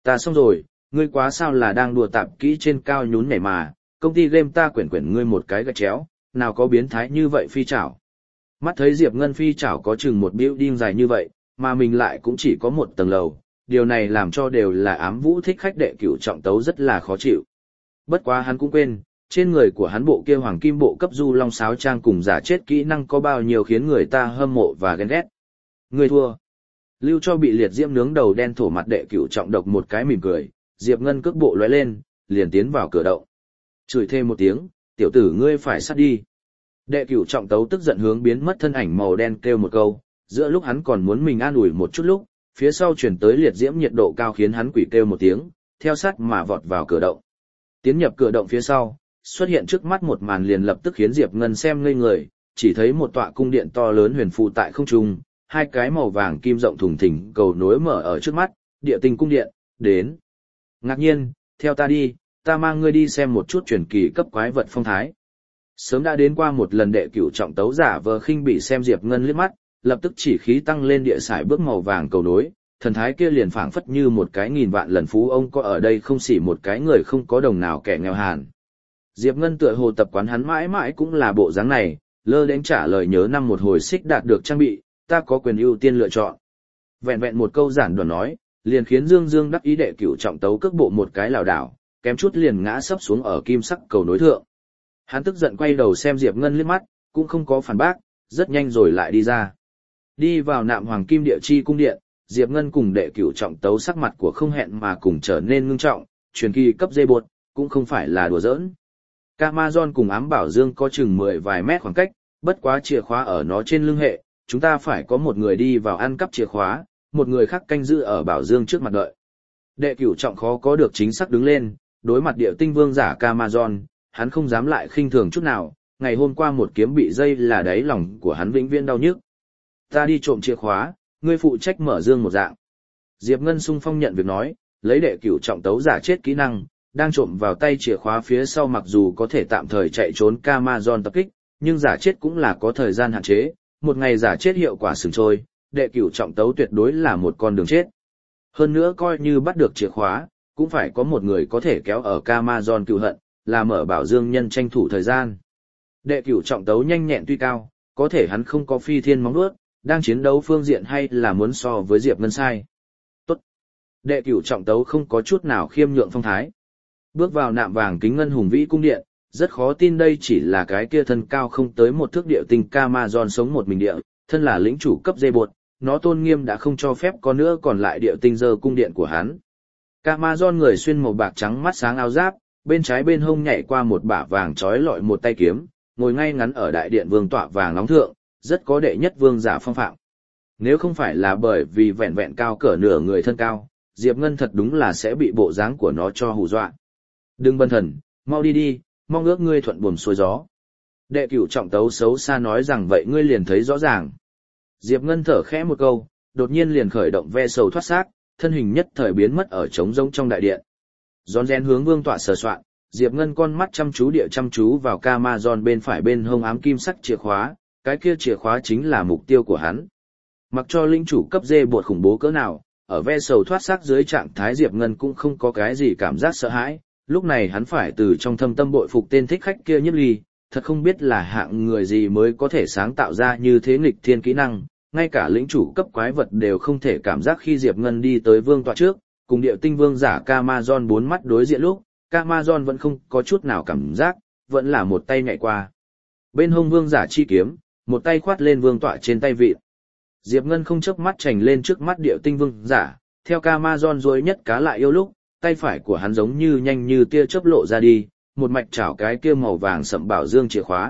Ta xong rồi, ngươi quá sao là đang đùa tạp kỹ trên cao nhún nhảy mà, công ty game ta quyển quyển ngươi một cái gạch chéo, nào có biến thái như vậy phi chảo. Mắt thấy Diệp Ngân phi chảo có chừng một building dài như vậy, mà mình lại cũng chỉ có một tầng lầu, điều này làm cho đều là ám vũ thích khách đệ cửu trọng tấu rất là khó chịu. Bất quá hắn cũng quên, trên người của hắn bộ kia hoàng kim bộ cấp du long sáo trang cùng giả chết kỹ năng có bao nhiêu khiến người ta hâm mộ và ghen ghét. Người thua. Lưu cho bị liệt diễm nướng đầu đen thổ mặt đệ cửu trọng độc một cái mỉm cười, Diệp Ngân cước bộ lóe lên, liền tiến vào cửa động. Chửi thêm một tiếng, tiểu tử ngươi phải sát đi. Đệ cửu trọng tấu tức giận hướng biến mất thân ảnh màu đen kêu một câu, giữa lúc hắn còn muốn mình an ủi một chút lúc, phía sau chuyển tới liệt diễm nhiệt độ cao khiến hắn quỷ kêu một tiếng, theo sát mà vọt vào cửa động. Tiến nhập cửa động phía sau, xuất hiện trước mắt một màn liền lập tức khiến Diệp Ngân xem ngây người, chỉ thấy một tọa cung điện to lớn huyền phù tại không trung, hai cái màu vàng kim rộng thùng thình cầu nối mở ở trước mắt, địa tinh cung điện, đến. Ngạc nhiên, theo ta đi, ta mang ngươi đi xem một chút truyền kỳ cấp quái vật phong thái. Sớm đã đến qua một lần đệ cửu trọng tấu giả vờ khinh bị xem Diệp Ngân liếc mắt, lập tức chỉ khí tăng lên địa sải bước màu vàng cầu nối, thần thái kia liền phảng phất như một cái nghìn vạn lần phú ông có ở đây không chỉ một cái người không có đồng nào kẻ nghèo hàn. Diệp Ngân tựa hồ tập quán hắn mãi mãi cũng là bộ dáng này, lơ đến trả lời nhớ năm một hồi xích đạt được trang bị, ta có quyền ưu tiên lựa chọn. Vẹn vẹn một câu giản đoán nói, liền khiến Dương Dương đắc ý đệ cửu trọng tấu cước bộ một cái lảo đảo, kém chút liền ngã sấp xuống ở kim sắc cầu nối thượng. Hắn tức giận quay đầu xem Diệp Ngân liếc mắt, cũng không có phản bác, rất nhanh rồi lại đi ra. Đi vào nạm hoàng kim địa chi cung điện, Diệp Ngân cùng đệ cửu trọng tấu sắc mặt của không hẹn mà cùng trở nên ngưng trọng, truyền kỳ cấp dây bột, cũng không phải là đùa giỡn. Camazon cùng ám bảo dương có chừng 10 vài mét khoảng cách, bất quá chìa khóa ở nó trên lưng hệ, chúng ta phải có một người đi vào ăn cắp chìa khóa, một người khác canh giữ ở bảo dương trước mặt đợi. Đệ cửu trọng khó có được chính xác đứng lên, đối mặt địa tinh vương giả Camazon, hắn không dám lại khinh thường chút nào, ngày hôm qua một kiếm bị dây là đáy lòng của hắn vĩnh viễn đau nhức. Ta đi trộm chìa khóa, ngươi phụ trách mở dương một dạng. Diệp Ngân sung phong nhận việc nói, lấy đệ cửu trọng tấu giả chết kỹ năng, đang trộm vào tay chìa khóa phía sau mặc dù có thể tạm thời chạy trốn Camazon tập kích, nhưng giả chết cũng là có thời gian hạn chế, một ngày giả chết hiệu quả sừng trôi, đệ cửu trọng tấu tuyệt đối là một con đường chết. Hơn nữa coi như bắt được chìa khóa, cũng phải có một người có thể kéo ở Camazon cựu hận, là mở bảo dương nhân tranh thủ thời gian. Đệ cửu trọng tấu nhanh nhẹn tuy cao, có thể hắn không có phi thiên móng vuốt, đang chiến đấu phương diện hay là muốn so với Diệp Ngân sai. Tốt. Đệ cửu trọng tấu không có chút nào khiêm nhượng phong thái. Bước vào nạm vàng kính ngân hùng vĩ cung điện, rất khó tin đây chỉ là cái kia thân cao không tới một thước địa tinh Camazon sống một mình địa, thân là lĩnh chủ cấp dây bột, nó tôn nghiêm đã không cho phép có nữa còn lại địa tinh dơ cung điện của hắn. Camazon người xuyên màu bạc trắng mắt sáng áo giáp, bên trái bên hông nhảy qua một bả vàng trói lọi một tay kiếm, ngồi ngay ngắn ở đại điện vương tọa vàng nóng thượng, rất có đệ nhất vương giả phong phạm. Nếu không phải là bởi vì vẹn vẹn cao cỡ nửa người thân cao, Diệp Ngân thật đúng là sẽ bị bộ dáng của nó cho hù dọa. Đừng bần thần, mau đi đi, mong ước ngươi thuận buồm xuôi gió. Đệ cửu trọng tấu xấu xa nói rằng vậy ngươi liền thấy rõ ràng. Diệp Ngân thở khẽ một câu, đột nhiên liền khởi động ve sầu thoát xác, thân hình nhất thời biến mất ở trống rỗng trong đại điện. Rón rén hướng vương tọa sờ soạn, Diệp Ngân con mắt chăm chú vào Camazon bên phải bên hông ám kim sắc chìa khóa, cái kia chìa khóa chính là mục tiêu của hắn. Mặc cho linh chủ cấp dê bột khủng bố cỡ nào, ở ve sầu thoát xác dưới trạng thái Diệp Ngân cũng không có cái gì cảm giác sợ hãi, lúc này hắn phải từ trong thâm tâm bội phục tên thích khách kia Nhiếp Ly, thật không biết là hạng người gì mới có thể sáng tạo ra như thế nghịch thiên kỹ năng, ngay cả lĩnh chủ cấp quái vật đều không thể cảm giác khi Diệp Ngân đi tới vương tọa trước, cùng điệu tinh vương giả Camazon bốn mắt đối diện lúc, Camazon vẫn không có chút nào cảm giác, vẫn là một tay nhảy qua. Bên hông vương giả chi kiếm, một tay khoát lên vương tọa trên tay vịt. Diệp Ngân không chớp mắt chành lên trước mắt điệu tinh vương giả, theo Camazon rối nhất cá lại yêu lúc, tay phải của hắn giống như nhanh như tia chớp lộ ra đi, một mạch chảo cái kia màu vàng sậm bảo dương chìa khóa.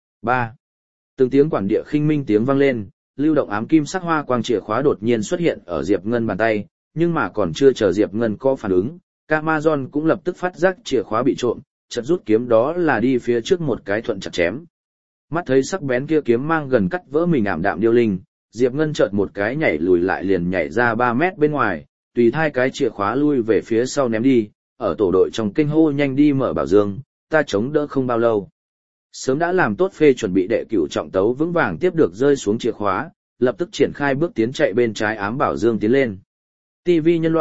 3. Từng tiếng quản địa khinh minh tiếng vang lên, lưu động ám kim sắc hoa quang chìa khóa đột nhiên xuất hiện ở Diệp Ngân bàn tay, nhưng mà còn chưa chờ Diệp Ngân có phản ứng, Camazon cũng lập tức phát giác chìa khóa bị trộm, chợt rút kiếm đó là đi phía trước một cái thuận chặt chém. Mắt thấy sắc bén kia kiếm mang gần cắt vỡ mình ảm đạm điêu linh, Diệp Ngân chợt một cái nhảy lùi lại liền nhảy ra 3 mét bên ngoài, tùy thay cái chìa khóa lui về phía sau ném đi, ở tổ đội trong kinh hô nhanh đi mở bảo dương, ta chống đỡ không bao lâu. Sớm đã làm tốt phê chuẩn bị đệ cửu trọng tấu vững vàng tiếp được rơi xuống chìa khóa, lập tức triển khai bước tiến chạy bên trái ám bảo dương tiến lên. TV nhân loại,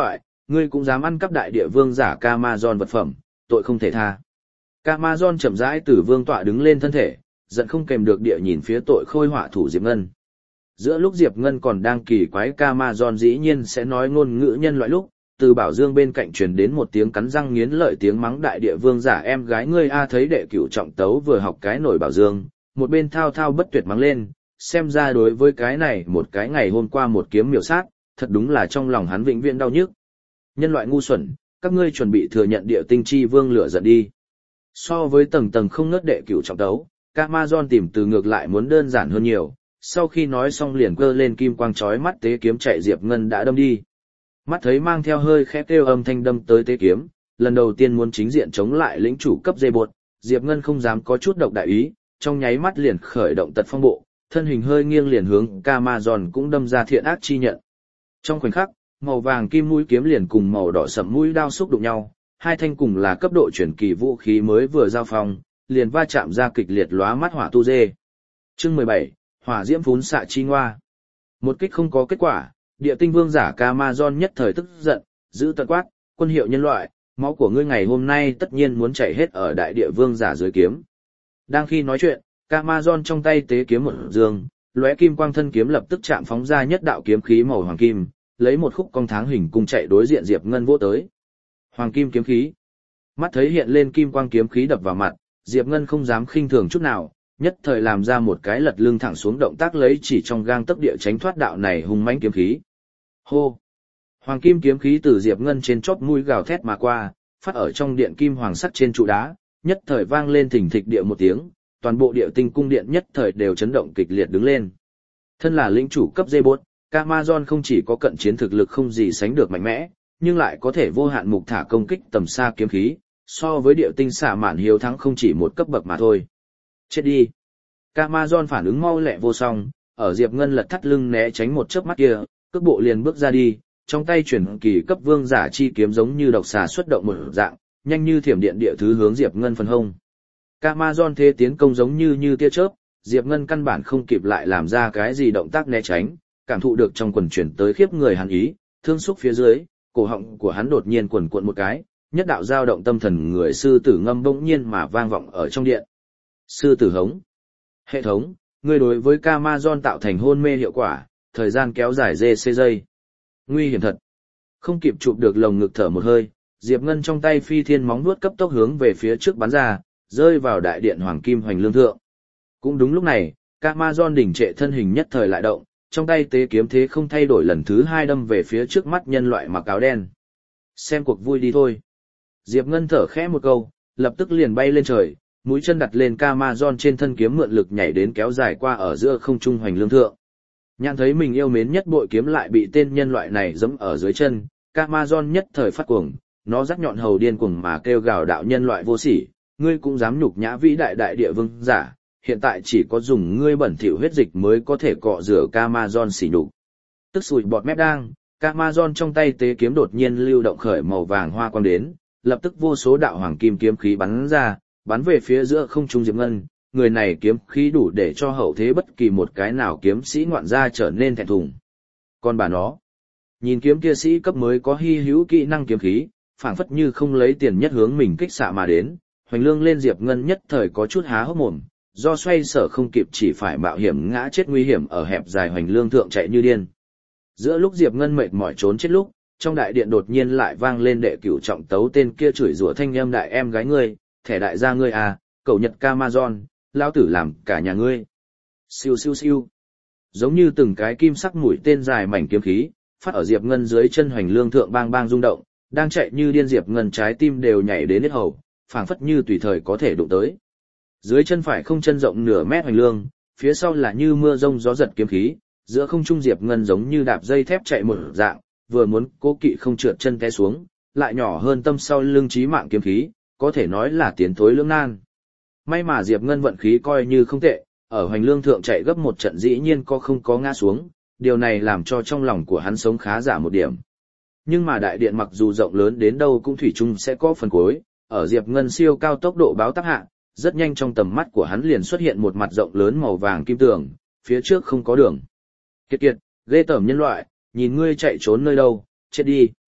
Ngươi cũng dám ăn cắp đại địa vương giả Camazon vật phẩm, tội không thể tha. Camazon chậm rãi từ vương tọa đứng lên thân thể, giận không kèm được địa nhìn phía tội khôi họa thủ Diệp Ngân. Giữa lúc Diệp Ngân còn đang kỳ quái Camazon dĩ nhiên sẽ nói ngôn ngữ nhân loại lúc, từ Bảo Dương bên cạnh truyền đến một tiếng cắn răng nghiến lợi tiếng mắng đại địa vương giả em gái ngươi a thấy đệ cửu trọng tấu vừa học cái nổi Bảo Dương, một bên thao thao bất tuyệt mắng lên, xem ra đối với cái này một cái ngày hôm qua một kiếm miểu sát, thật đúng là trong lòng hắn vĩnh viễn đau nhức. Nhân loại ngu xuẩn, các ngươi chuẩn bị thừa nhận địa tinh chi vương lửa giận đi. So với tầng tầng không ngớt đệ cửu trọng tấu, Camazon tìm từ ngược lại muốn đơn giản hơn nhiều, sau khi nói xong liền cơ lên kim quang chói mắt tế kiếm chạy Diệp Ngân đã đâm đi. Mắt thấy mang theo hơi khẽ kêu âm thanh đâm tới tế kiếm, lần đầu tiên muốn chính diện chống lại lĩnh chủ cấp dây bột, Diệp Ngân không dám có chút độc đại ý, trong nháy mắt liền khởi động tật phong bộ, thân hình hơi nghiêng liền hướng Camazon cũng đâm ra thiện ác chi nhận. Trong khoảnh khắc, màu vàng kim mũi kiếm liền cùng màu đỏ sẫm mũi đao xúc đụng nhau, hai thanh cùng là cấp độ chuyển kỳ vũ khí mới vừa giao phong, liền va chạm ra kịch liệt lóa mắt hỏa tu dê. Chương 17, hỏa diễm phún xạ chi ngoa. Một kích không có kết quả, địa tinh vương giả Camazon nhất thời tức giận, giữ tận quát, quân hiệu nhân loại, máu của ngươi ngày hôm nay tất nhiên muốn chảy hết ở đại địa vương giả dưới kiếm. Đang khi nói chuyện, Camazon trong tay tế kiếm một dương, lóe kim quang thân kiếm lập tức chạm phóng ra nhất đạo kiếm khí màu hoàng kim, lấy một khúc cong tháng hình cung chạy đối diện Diệp Ngân vỗ tới. Hoàng kim kiếm khí. Mắt thấy hiện lên kim quang kiếm khí đập vào mặt, Diệp Ngân không dám khinh thường chút nào, nhất thời làm ra một cái lật lưng thẳng xuống động tác lấy chỉ trong gang tấc địa tránh thoát đạo này hung mãnh kiếm khí. Hô! Hoàng kim kiếm khí từ Diệp Ngân trên chóp mũi gào thét mà qua, phát ở trong điện kim hoàng sắt trên trụ đá, nhất thời vang lên thình thịch địa một tiếng, toàn bộ địa tinh cung điện nhất thời đều chấn động kịch liệt đứng lên. Thân là lĩnh chủ cấp dây bốt, Camazon không chỉ có cận chiến thực lực không gì sánh được mạnh mẽ, nhưng lại có thể vô hạn mục thả công kích tầm xa kiếm khí, so với địa tinh xạ mạn hiếu thắng không chỉ một cấp bậc mà thôi. Chết đi! Camazon phản ứng mau lẹ vô song, ở Diệp Ngân lật thắt lưng né tránh một chớp mắt kia, cước bộ liền bước ra đi, trong tay chuyển kỳ cấp vương giả chi kiếm giống như độc xà xuất động một dạng, nhanh như thiểm điện địa thứ hướng Diệp Ngân phần hông. Camazon thế tiến công giống như tia chớp, Diệp Ngân căn bản không kịp lại làm ra cái gì động tác né tránh, cảm thụ được trong quần chuyển tới khiếp người hắn ý, thương xúc phía dưới, cổ họng của hắn đột nhiên quần cuộn một cái, nhất đạo dao động tâm thần người sư tử ngâm bỗng nhiên mà vang vọng ở trong điện. Sư tử hống. Hệ thống, ngươi đối với Camazon tạo thành hôn mê hiệu quả, thời gian kéo dài GC giây. Nguy hiểm thật. Không kịp chụp được lồng ngực thở một hơi, Diệp Ngân trong tay phi thiên móng vuốt cấp tốc hướng về phía trước bắn ra, rơi vào đại điện hoàng kim hoành lương thượng. Cũng đúng lúc này, Camazon đỉnh trệ thân hình nhất thời lại động, trong tay tế kiếm thế không thay đổi lần thứ hai đâm về phía trước mắt nhân loại mặc áo đen. Xem cuộc vui đi thôi. Diệp Ngân thở khẽ một câu, lập tức liền bay lên trời, mũi chân đặt lên Camazon trên thân kiếm mượn lực nhảy đến kéo dài qua ở giữa không trung hoành lương thượng. Nhãn thấy mình yêu mến nhất bội kiếm lại bị tên nhân loại này giẫm ở dưới chân, Camazon nhất thời phát cuồng, nó rắc nhọn hầu điên cuồng mà kêu gào đạo nhân loại vô sỉ, ngươi cũng dám nhục nhã vĩ đại đại địa vương giả, hiện tại chỉ có dùng ngươi bẩn thỉu huyết dịch mới có thể cọ rửa Camazon sỉ nhục. Tức sùi bọt mép đang, Camazon trong tay tế kiếm đột nhiên lưu động khởi màu vàng hoa quang đến, lập tức vô số đạo hoàng kim kiếm khí bắn ra, bắn về phía giữa không trung Diệp Ngân, người này kiếm khí đủ để cho hậu thế bất kỳ một cái nào kiếm sĩ ngoạn gia trở nên thẹn thùng. Còn bà nó, nhìn kiếm kia sĩ cấp mới có hy hữu kỹ năng kiếm khí, phảng phất như không lấy tiền nhất hướng mình kích xạ mà đến, hoành lương lên Diệp Ngân nhất thời có chút há hốc mồm, do xoay sở không kịp chỉ phải mạo hiểm ngã chết nguy hiểm ở hẹp dài hoành lương thượng chạy như điên. Giữa lúc Diệp Ngân mệt mỏi trốn chết lúc, trong đại điện đột nhiên lại vang lên đệ cửu trọng tấu tên kia chửi rủa thanh âm đại em gái ngươi, thẻ đại gia ngươi à, cậu Nhật Camazon, lao tử làm cả nhà ngươi. Siêu siêu siêu. Giống như từng cái kim sắc mũi tên dài mảnh kiếm khí, phát ở Diệp Ngân dưới chân hoành lương thượng bang bang rung động, đang chạy như điên Diệp Ngân trái tim đều nhảy đến hết hầu, phảng phất như tùy thời có thể đụng tới. Dưới chân phải không chân rộng nửa mét hoành lương, phía sau là như mưa rông gió giật kiếm khí, giữa không trung Diệp Ngân giống như đạp dây thép chạy một dạng, vừa muốn cố kỵ không trượt chân té xuống, lại nhỏ hơn tâm sau lưng chí mạng kiếm khí, có thể nói là tiến thối lưỡng nan. May mà Diệp Ngân vận khí coi như không tệ, ở hoành lương thượng chạy gấp một trận dĩ nhiên không có ngã xuống, điều này làm cho trong lòng của hắn sống khá giả một điểm. Nhưng mà đại điện mặc dù rộng lớn đến đâu cũng thủy chung sẽ có phần cuối, ở Diệp Ngân siêu cao tốc độ báo táp hạ, rất nhanh trong tầm mắt của hắn liền xuất hiện một mặt rộng lớn màu vàng kim tường, phía trước không có đường. Kiệt kiệt, ghê tởm nhân loại, nhìn ngươi chạy trốn nơi đâu, chết đi.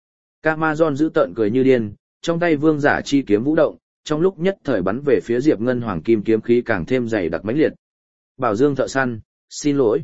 Camazon giữ tợn cười như điên, trong tay vương giả chi kiếm vũ động, trong lúc nhất thời bắn về phía Diệp Ngân hoàng kim kiếm khí càng thêm dày đặc mãnh liệt. Bảo Dương thợ săn, xin lỗi.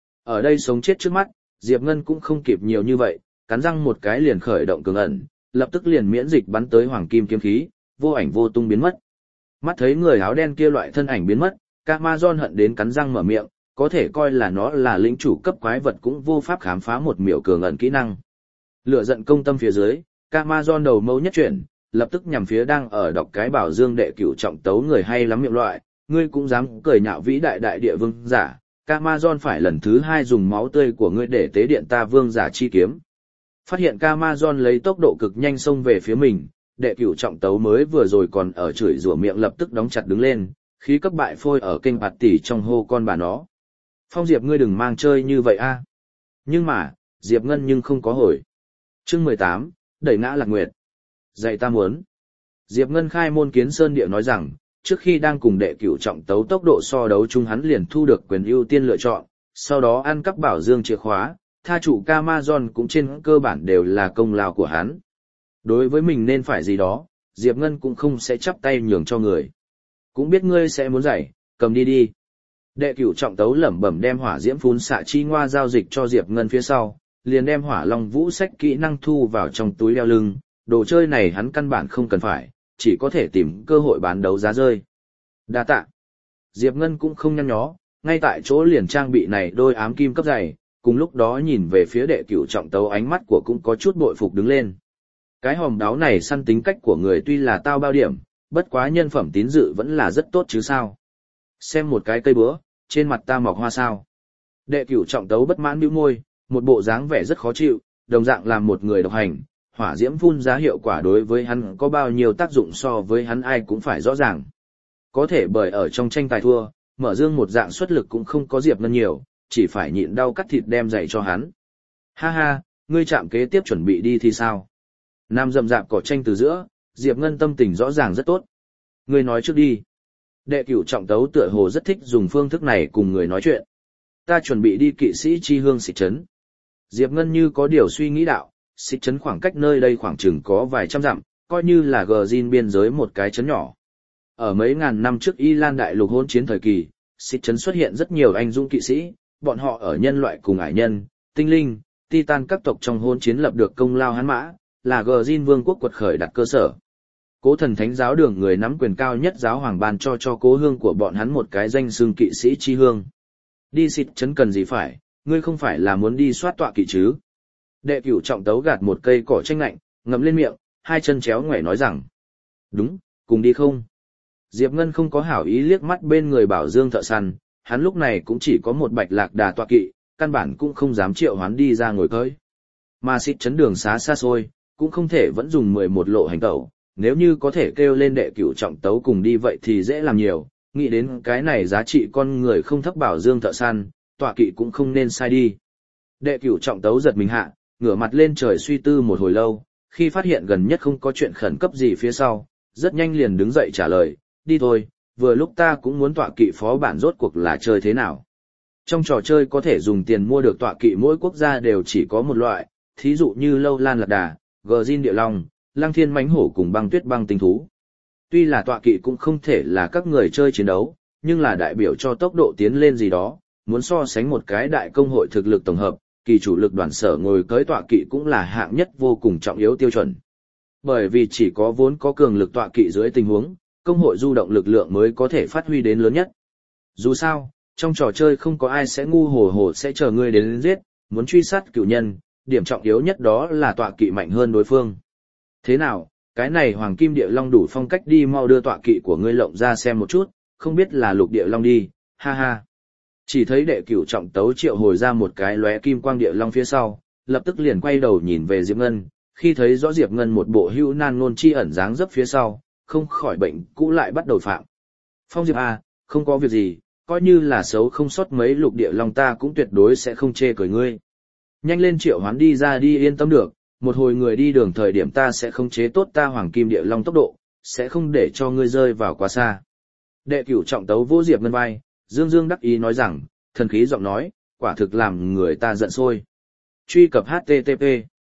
Ở đây sống chết trước mắt, Diệp Ngân cũng không kịp nhiều như vậy, cắn răng một cái liền khởi động cường ẩn, lập tức liền miễn dịch bắn tới hoàng kim kiếm khí, vô ảnh vô tung biến mất. Mắt thấy người áo đen kia loại thân ảnh biến mất, Camazon hận đến cắn răng mở miệng, có thể coi là nó là lĩnh chủ cấp quái vật cũng vô pháp khám phá một miểu cường ẩn kỹ năng. Lửa giận công tâm phía dưới, Camazon đầu mâu nhất chuyển, lập tức nhằm phía đang ở đọc cái Bảo Dương đệ cửu trọng tấu người hay lắm miệng loại, ngươi cũng dám cười nhạo vĩ đại đại địa vương giả, Camazon phải lần thứ 2 dùng máu tươi của ngươi để tế điện ta vương giả chi kiếm. Phát hiện Camazon lấy tốc độ cực nhanh xông về phía mình, đệ cửu trọng tấu mới vừa rồi còn ở chửi rủa miệng lập tức đóng chặt đứng lên, khí cấp bại phôi ở kênh bạt tỷ trong hô con bà nó. Phong Diệp ngươi đừng mang chơi như vậy a. Nhưng mà, Diệp Ngân nhưng không có hồi. Chương 18, đẩy ngã Lạc Nguyệt. Dạy ta muốn. Diệp Ngân khai môn kiến sơn địa nói rằng, trước khi đang cùng đệ cửu trọng tấu tốc độ so đấu chung hắn liền thu được quyền ưu tiên lựa chọn, sau đó ăn cắp Bảo Dương chìa khóa, tha chủ Camazon cũng trên cơ bản đều là công lao của hắn. Đối với mình nên phải gì đó, Diệp Ngân cũng không sẽ chắp tay nhường cho người. Cũng biết ngươi sẽ muốn giải, cầm đi đi. Đệ cửu trọng tấu lẩm bẩm đem hỏa diễm phun xạ chi ngoa giao dịch cho Diệp Ngân phía sau, liền đem hỏa long vũ sách kỹ năng thu vào trong túi đeo lưng, đồ chơi này hắn căn bản không cần phải, chỉ có thể tìm cơ hội bán đấu giá rơi. Đa tạ. Diệp Ngân cũng không nhăn nhó, ngay tại chỗ liền trang bị này đôi ám kim cấp dày, cùng lúc đó nhìn về phía đệ cửu trọng tấu ánh mắt của cũng có chút bội phục đứng lên. Cái hòm đáo này săn tính cách của người tuy là tao bao điểm, bất quá nhân phẩm tín dự vẫn là rất tốt chứ sao. Xem một cái cây búa, trên mặt ta mọc hoa sao. Đệ cửu trọng tấu bất mãn bĩu môi, một bộ dáng vẻ rất khó chịu, đồng dạng làm một người độc hành, hỏa diễm phun ra hiệu quả đối với hắn có bao nhiêu tác dụng so với hắn ai cũng phải rõ ràng. Có thể bởi ở trong tranh tài thua, mở dương một dạng xuất lực cũng không có Diệp Ngân nhiều, chỉ phải nhịn đau cắt thịt đem dạy cho hắn. Ha ha, ngươi chạm kế tiếp chuẩn bị đi thì sao? Nam rậm rạp cỏ tranh từ giữa, Diệp Ngân tâm tình rõ ràng rất tốt. Ngươi nói trước đi. Đệ cửu trọng tấu tựa hồ rất thích dùng phương thức này cùng người nói chuyện. Ta chuẩn bị đi kỵ sĩ chi hương xịt trấn. Diệp Ngân như có điều suy nghĩ đạo, xịt trấn khoảng cách nơi đây khoảng chừng có vài trăm dặm, coi như là Gjin biên giới một cái trấn nhỏ. Ở mấy ngàn năm trước Y Lan đại lục hỗn chiến thời kỳ, xịt trấn xuất hiện rất nhiều anh dũng kỵ sĩ, bọn họ ở nhân loại cùng ải nhân, tinh linh, titan các tộc trong hỗn chiến lập được công lao hán mã, là Gjin vương quốc quật khởi đặt cơ sở. Cố Thần Thánh giáo đường người nắm quyền cao nhất giáo hoàng ban cho cố hương của bọn hắn một cái danh xưng kỵ sĩ chi hương. Đi xịt trấn cần gì phải, ngươi không phải là muốn đi soát tọa kỵ chứ? Đệ cửu trọng tấu gạt một cây cỏ tranh lạnh, ngậm lên miệng, hai chân chéo ngoảy nói rằng. Đúng, cùng đi không? Diệp Ngân không có hảo ý liếc mắt bên người Bảo Dương thợ săn, hắn lúc này cũng chỉ có một bạch lạc đà tọa kỵ, căn bản cũng không dám triệu hoán đi ra ngồi cưỡi. Mà xịt trấn đường xá xa xôi, cũng không thể vẫn dùng 11 lộ hành tẩu, nếu như có thể kêu lên đệ cửu trọng tấu cùng đi vậy thì dễ làm nhiều, nghĩ đến cái này giá trị con người không thấp Bảo Dương thợ săn, tọa kỵ cũng không nên sai đi. Đệ cửu trọng tấu giật mình hạ, ngửa mặt lên trời suy tư một hồi lâu, khi phát hiện gần nhất không có chuyện khẩn cấp gì phía sau, rất nhanh liền đứng dậy trả lời, đi thôi, vừa lúc ta cũng muốn tọa kỵ phó bản rốt cuộc là chơi thế nào. Trong trò chơi có thể dùng tiền mua được tọa kỵ mỗi quốc gia đều chỉ có một loại, thí dụ như Lâu Lan Lạc Đà, Gjin Địa Long, Lăng Thiên Mãnh Hổ cùng Băng Tuyết Băng Tinh Thú. Tuy là tọa kỵ cũng không thể là các người chơi chiến đấu, nhưng là đại biểu cho tốc độ tiến lên gì đó, muốn so sánh một cái đại công hội thực lực tổng hợp, kỳ chủ lực đoàn sở ngồi cưỡi tọa kỵ cũng là hạng nhất vô cùng trọng yếu tiêu chuẩn. Bởi vì chỉ có vốn có cường lực tọa kỵ dưới tình huống, công hội du động lực lượng mới có thể phát huy đến lớn nhất. Dù sao, trong trò chơi không có ai sẽ ngu hồ hồ sẽ chờ ngươi đến giết, muốn truy sát cựu nhân, điểm trọng yếu nhất đó là tọa kỵ mạnh hơn đối phương. Thế nào, cái này Hoàng Kim Địa Long đủ phong cách đi, mau đưa tọa kỵ của ngươi lộng ra xem một chút, không biết là Lục Địa Long đi, ha ha. Chỉ thấy đệ cửu trọng tấu triệu hồi ra một cái lóe kim quang địa long phía sau, lập tức liền quay đầu nhìn về Diệp Ngân, khi thấy rõ Diệp Ngân một bộ hữu nan ngôn chi ẩn dáng dấp phía sau, không khỏi bệnh cũ lại bắt đầu phạm. Phong Diệp à, không có việc gì, coi như là xấu không sót mấy lục địa long ta cũng tuyệt đối sẽ không chê cười ngươi. Nhanh lên triệu hoán đi ra đi, yên tâm được, một hồi người đi đường thời điểm ta sẽ không chế tốt ta Hoàng Kim Địa Long tốc độ, sẽ không để cho ngươi rơi vào quá xa. Đệ cửu trọng tấu vô Diệp Ngân vai, dương dương đắc ý nói rằng, thần khí giọng nói, quả thực làm người ta giận sôi. Truy cập HTTP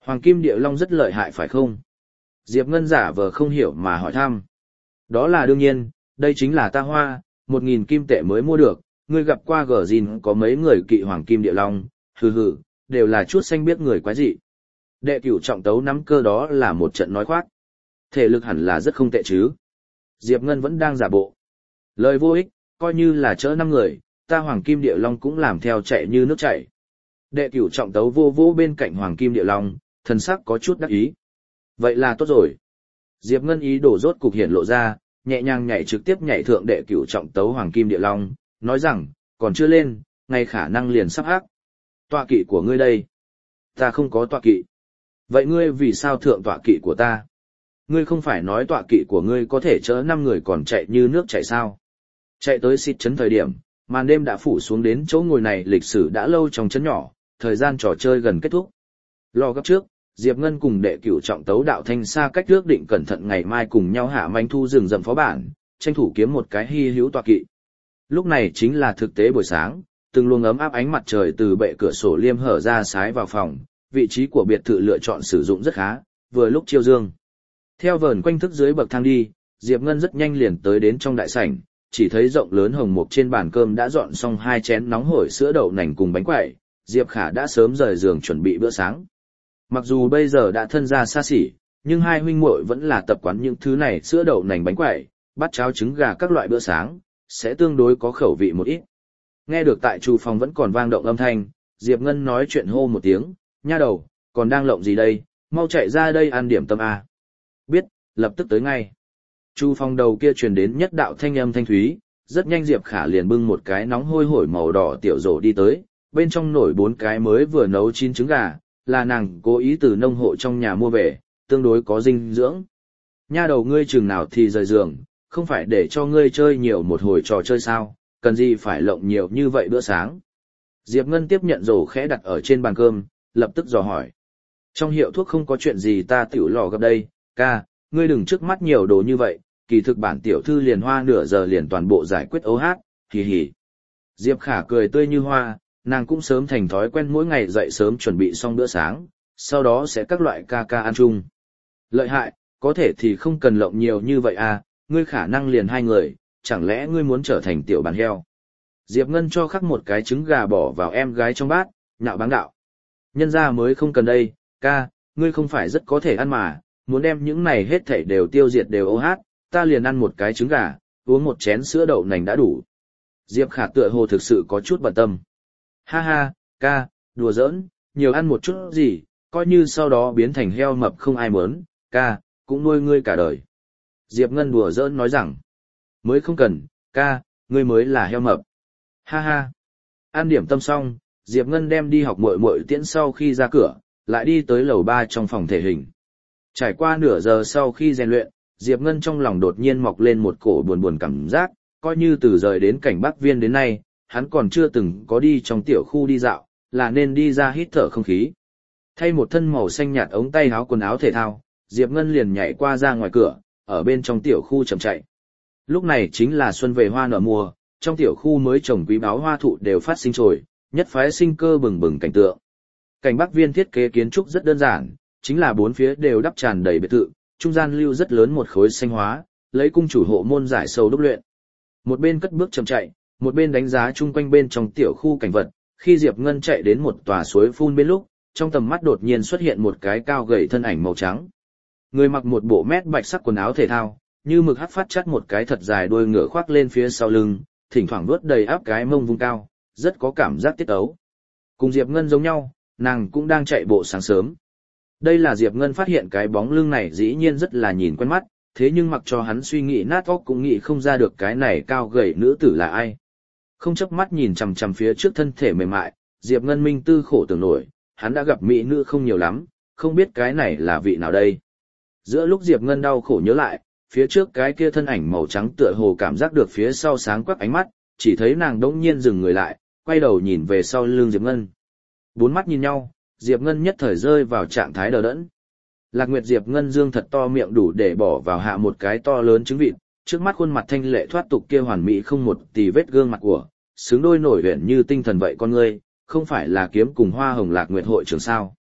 Hoàng Kim Địa Long rất lợi hại phải không? Diệp Ngân giả vờ không hiểu mà hỏi thăm. Đó là đương nhiên, đây chính là ta hoa, 1.000 kim tệ mới mua được, ngươi gặp qua gở gìn có mấy người kỵ Hoàng Kim Địa Long, hừ hừ, đều là chút xanh biết người quái dị. Đệ Cửu Trọng Tấu nắm cơ đó là một trận nói khoác. Thể lực hẳn là rất không tệ chứ. Diệp Ngân vẫn đang giả bộ. Lời vô ích, coi như là chỡ 5 người, ta Hoàng Kim Địa Long cũng làm theo chạy như nước chảy. Đệ Cửu Trọng Tấu vô vô bên cạnh Hoàng Kim Địa Long, thần sắc có chút đắc ý. Vậy là tốt rồi. Diệp Ngân ý đổ rốt cục hiện lộ ra, nhẹ nhàng nhảy trực tiếp nhảy thượng Đệ Cửu Trọng Tấu Hoàng Kim Địa Long, nói rằng, còn chưa lên, ngay khả năng liền sắp ác. Tọa kỵ của ngươi đây. Ta không có tọa kỵ. Vậy ngươi vì sao thượng tọa kỵ của ta? Ngươi không phải nói tọa kỵ của ngươi có thể chở 5 người còn chạy như nước chảy sao? Chạy tới xịt trấn thời điểm, màn đêm đã phủ xuống đến chỗ ngồi này lịch sử đã lâu trong trấn nhỏ, thời gian trò chơi gần kết thúc. Lo gấp trước, Diệp Ngân cùng Đệ Cửu Trọng Tấu Đạo Thanh xa cách ước định cẩn thận ngày mai cùng nhau hạ manh thu rừng rậm phó bản, tranh thủ kiếm một cái hy hữu tọa kỵ. Lúc này chính là thực tế buổi sáng, từng luồng ấm áp ánh mặt trời từ bệ cửa sổ liêm hở ra sái vào phòng, vị trí của biệt thự lựa chọn sử dụng rất khá, vừa lúc chiêu dương. Theo vờn quanh thức dưới bậc thang đi, Diệp Ngân rất nhanh liền tới đến trong đại sảnh, chỉ thấy rộng lớn hồng mục trên bàn cơm đã dọn xong 2 chén nóng hổi sữa đậu nành cùng bánh quẩy, Diệp Khả đã sớm rời giường chuẩn bị bữa sáng. Mặc dù bây giờ đã thân gia xa xỉ, nhưng hai huynh muội vẫn là tập quán những thứ này sữa đậu nành bánh quẩy, bát cháo trứng gà các loại bữa sáng, sẽ tương đối có khẩu vị một ít. Nghe được tại厨phòng vẫn còn vang động âm thanh, Diệp Ngân nói chuyện hô một tiếng, nha đầu, còn đang lộng gì đây, mau chạy ra đây ăn điểm tâm A. Biết, lập tức tới ngay. Chu phòng đầu kia truyền đến nhất đạo thanh âm thanh thúy, rất nhanh Diệp Khả liền bưng một cái nóng hôi hổi màu đỏ tiểu rổ đi tới, bên trong nổi 4 cái mới vừa nấu chín trứng gà, là nàng cố ý từ nông hộ trong nhà mua về, tương đối có dinh dưỡng. Nha đầu ngươi chừng nào thì rời giường, không phải để cho ngươi chơi nhiều một hồi trò chơi sao, cần gì phải lộng nhiều như vậy bữa sáng. Diệp Ngân tiếp nhận rổ khẽ đặt ở trên bàn cơm, lập tức dò hỏi. Trong hiệu thuốc không có chuyện gì ta tiểu lò gặp đây, ca, ngươi đừng trước mắt nhiều đồ như vậy, kỳ thực bản tiểu thư liền hoa nửa giờ liền toàn bộ giải quyết ấu hát, hì hì. Diệp Khả cười tươi như hoa, nàng cũng sớm thành thói quen mỗi ngày dậy sớm chuẩn bị xong bữa sáng, sau đó sẽ các loại ca ca ăn chung. Lợi hại, có thể thì không cần lộng nhiều như vậy à, ngươi khả năng liền 2 người, chẳng lẽ ngươi muốn trở thành tiểu bàn heo. Diệp Ngân cho khắc một cái trứng gà bỏ vào em gái trong bát, nhạo báng đạo. Nhân ra mới không cần đây, ca, ngươi không phải rất có thể ăn mà, muốn đem những này hết thảy đều tiêu diệt đều ô hát, ta liền ăn một cái trứng gà, uống một chén sữa đậu nành đã đủ. Diệp Khả tựa hồ thực sự có chút bận tâm. Ha ha, ca, đùa giỡn, nhiều ăn một chút gì, coi như sau đó biến thành heo mập không ai muốn, ca, cũng nuôi ngươi cả đời. Diệp Ngân đùa giỡn nói rằng, mới không cần, ca, ngươi mới là heo mập. Ha ha. Ăn điểm tâm xong, Diệp Ngân đem đi học muội muội tiễn sau khi ra cửa, lại đi tới lầu 3 trong phòng thể hình. Trải qua nửa giờ sau khi rèn luyện, Diệp Ngân trong lòng đột nhiên mọc lên một cổ buồn buồn cảm giác, coi như từ rời đến cảnh Bắc Viên đến nay, hắn còn chưa từng có đi trong tiểu khu đi dạo, là nên đi ra hít thở không khí. Thay một thân màu xanh nhạt ống tay áo quần áo thể thao, Diệp Ngân liền nhảy qua ra ngoài cửa, ở bên trong tiểu khu chậm chạy. Lúc này chính là xuân về hoa nở mùa, trong tiểu khu mới trồng quý báu hoa thụ đều phát sinh trồi, nhất phái sinh cơ bừng bừng cảnh tượng. Cảnh Bắc Viên thiết kế kiến trúc rất đơn giản, chính là 4 phía đều đắp tràn đầy biệt thự, trung gian lưu rất lớn một khối xanh hóa, lấy cung chủ hộ môn giải sâu đúc luyện. Một bên cất bước chậm chạy, một bên đánh giá chung quanh bên trong tiểu khu cảnh vật, khi Diệp Ngân chạy đến một tòa suối phun bên lúc, trong tầm mắt đột nhiên xuất hiện một cái cao gầy thân ảnh màu trắng. Người mặc một bộ mét bạch sắc quần áo thể thao, như mực hắc phát chắt một cái thật dài đuôi ngựa khoác lên phía sau lưng, thỉnh thoảng vuốt đầy áp cái mông vung cao, rất có cảm giác tiết ấu. Cùng Diệp Ngân giống nhau, nàng cũng đang chạy bộ sáng sớm. Đây là Diệp Ngân phát hiện cái bóng lưng này dĩ nhiên rất là nhìn quen mắt, thế nhưng mặc cho hắn suy nghĩ nát óc cũng nghĩ không ra được cái này cao gầy nữ tử là ai. Không chớp mắt nhìn chằm chằm phía trước thân thể mềm mại, Diệp Ngân minh tư khổ tưởng nổi, hắn đã gặp mỹ nữ không nhiều lắm, không biết cái này là vị nào đây. Giữa lúc Diệp Ngân đau khổ nhớ lại, phía trước cái kia thân ảnh màu trắng tựa hồ cảm giác được phía sau sáng quắc ánh mắt, chỉ thấy nàng đỗng nhiên dừng người lại, quay đầu nhìn về sau lưng Diệp Ngân. 4 mắt nhìn nhau, Diệp Ngân nhất thời rơi vào trạng thái đờ đẫn. Lạc Nguyệt Diệp Ngân dương thật to miệng đủ để bỏ vào hạ một cái to lớn trứng vịt, trước mắt khuôn mặt thanh lệ thoát tục kia hoàn mỹ không một tì vết gương mặt của, xứng đôi nổi huyền như tinh thần vậy con ngươi, không phải là kiếm cùng Hoa Hồng Lạc Nguyệt hội trưởng sao?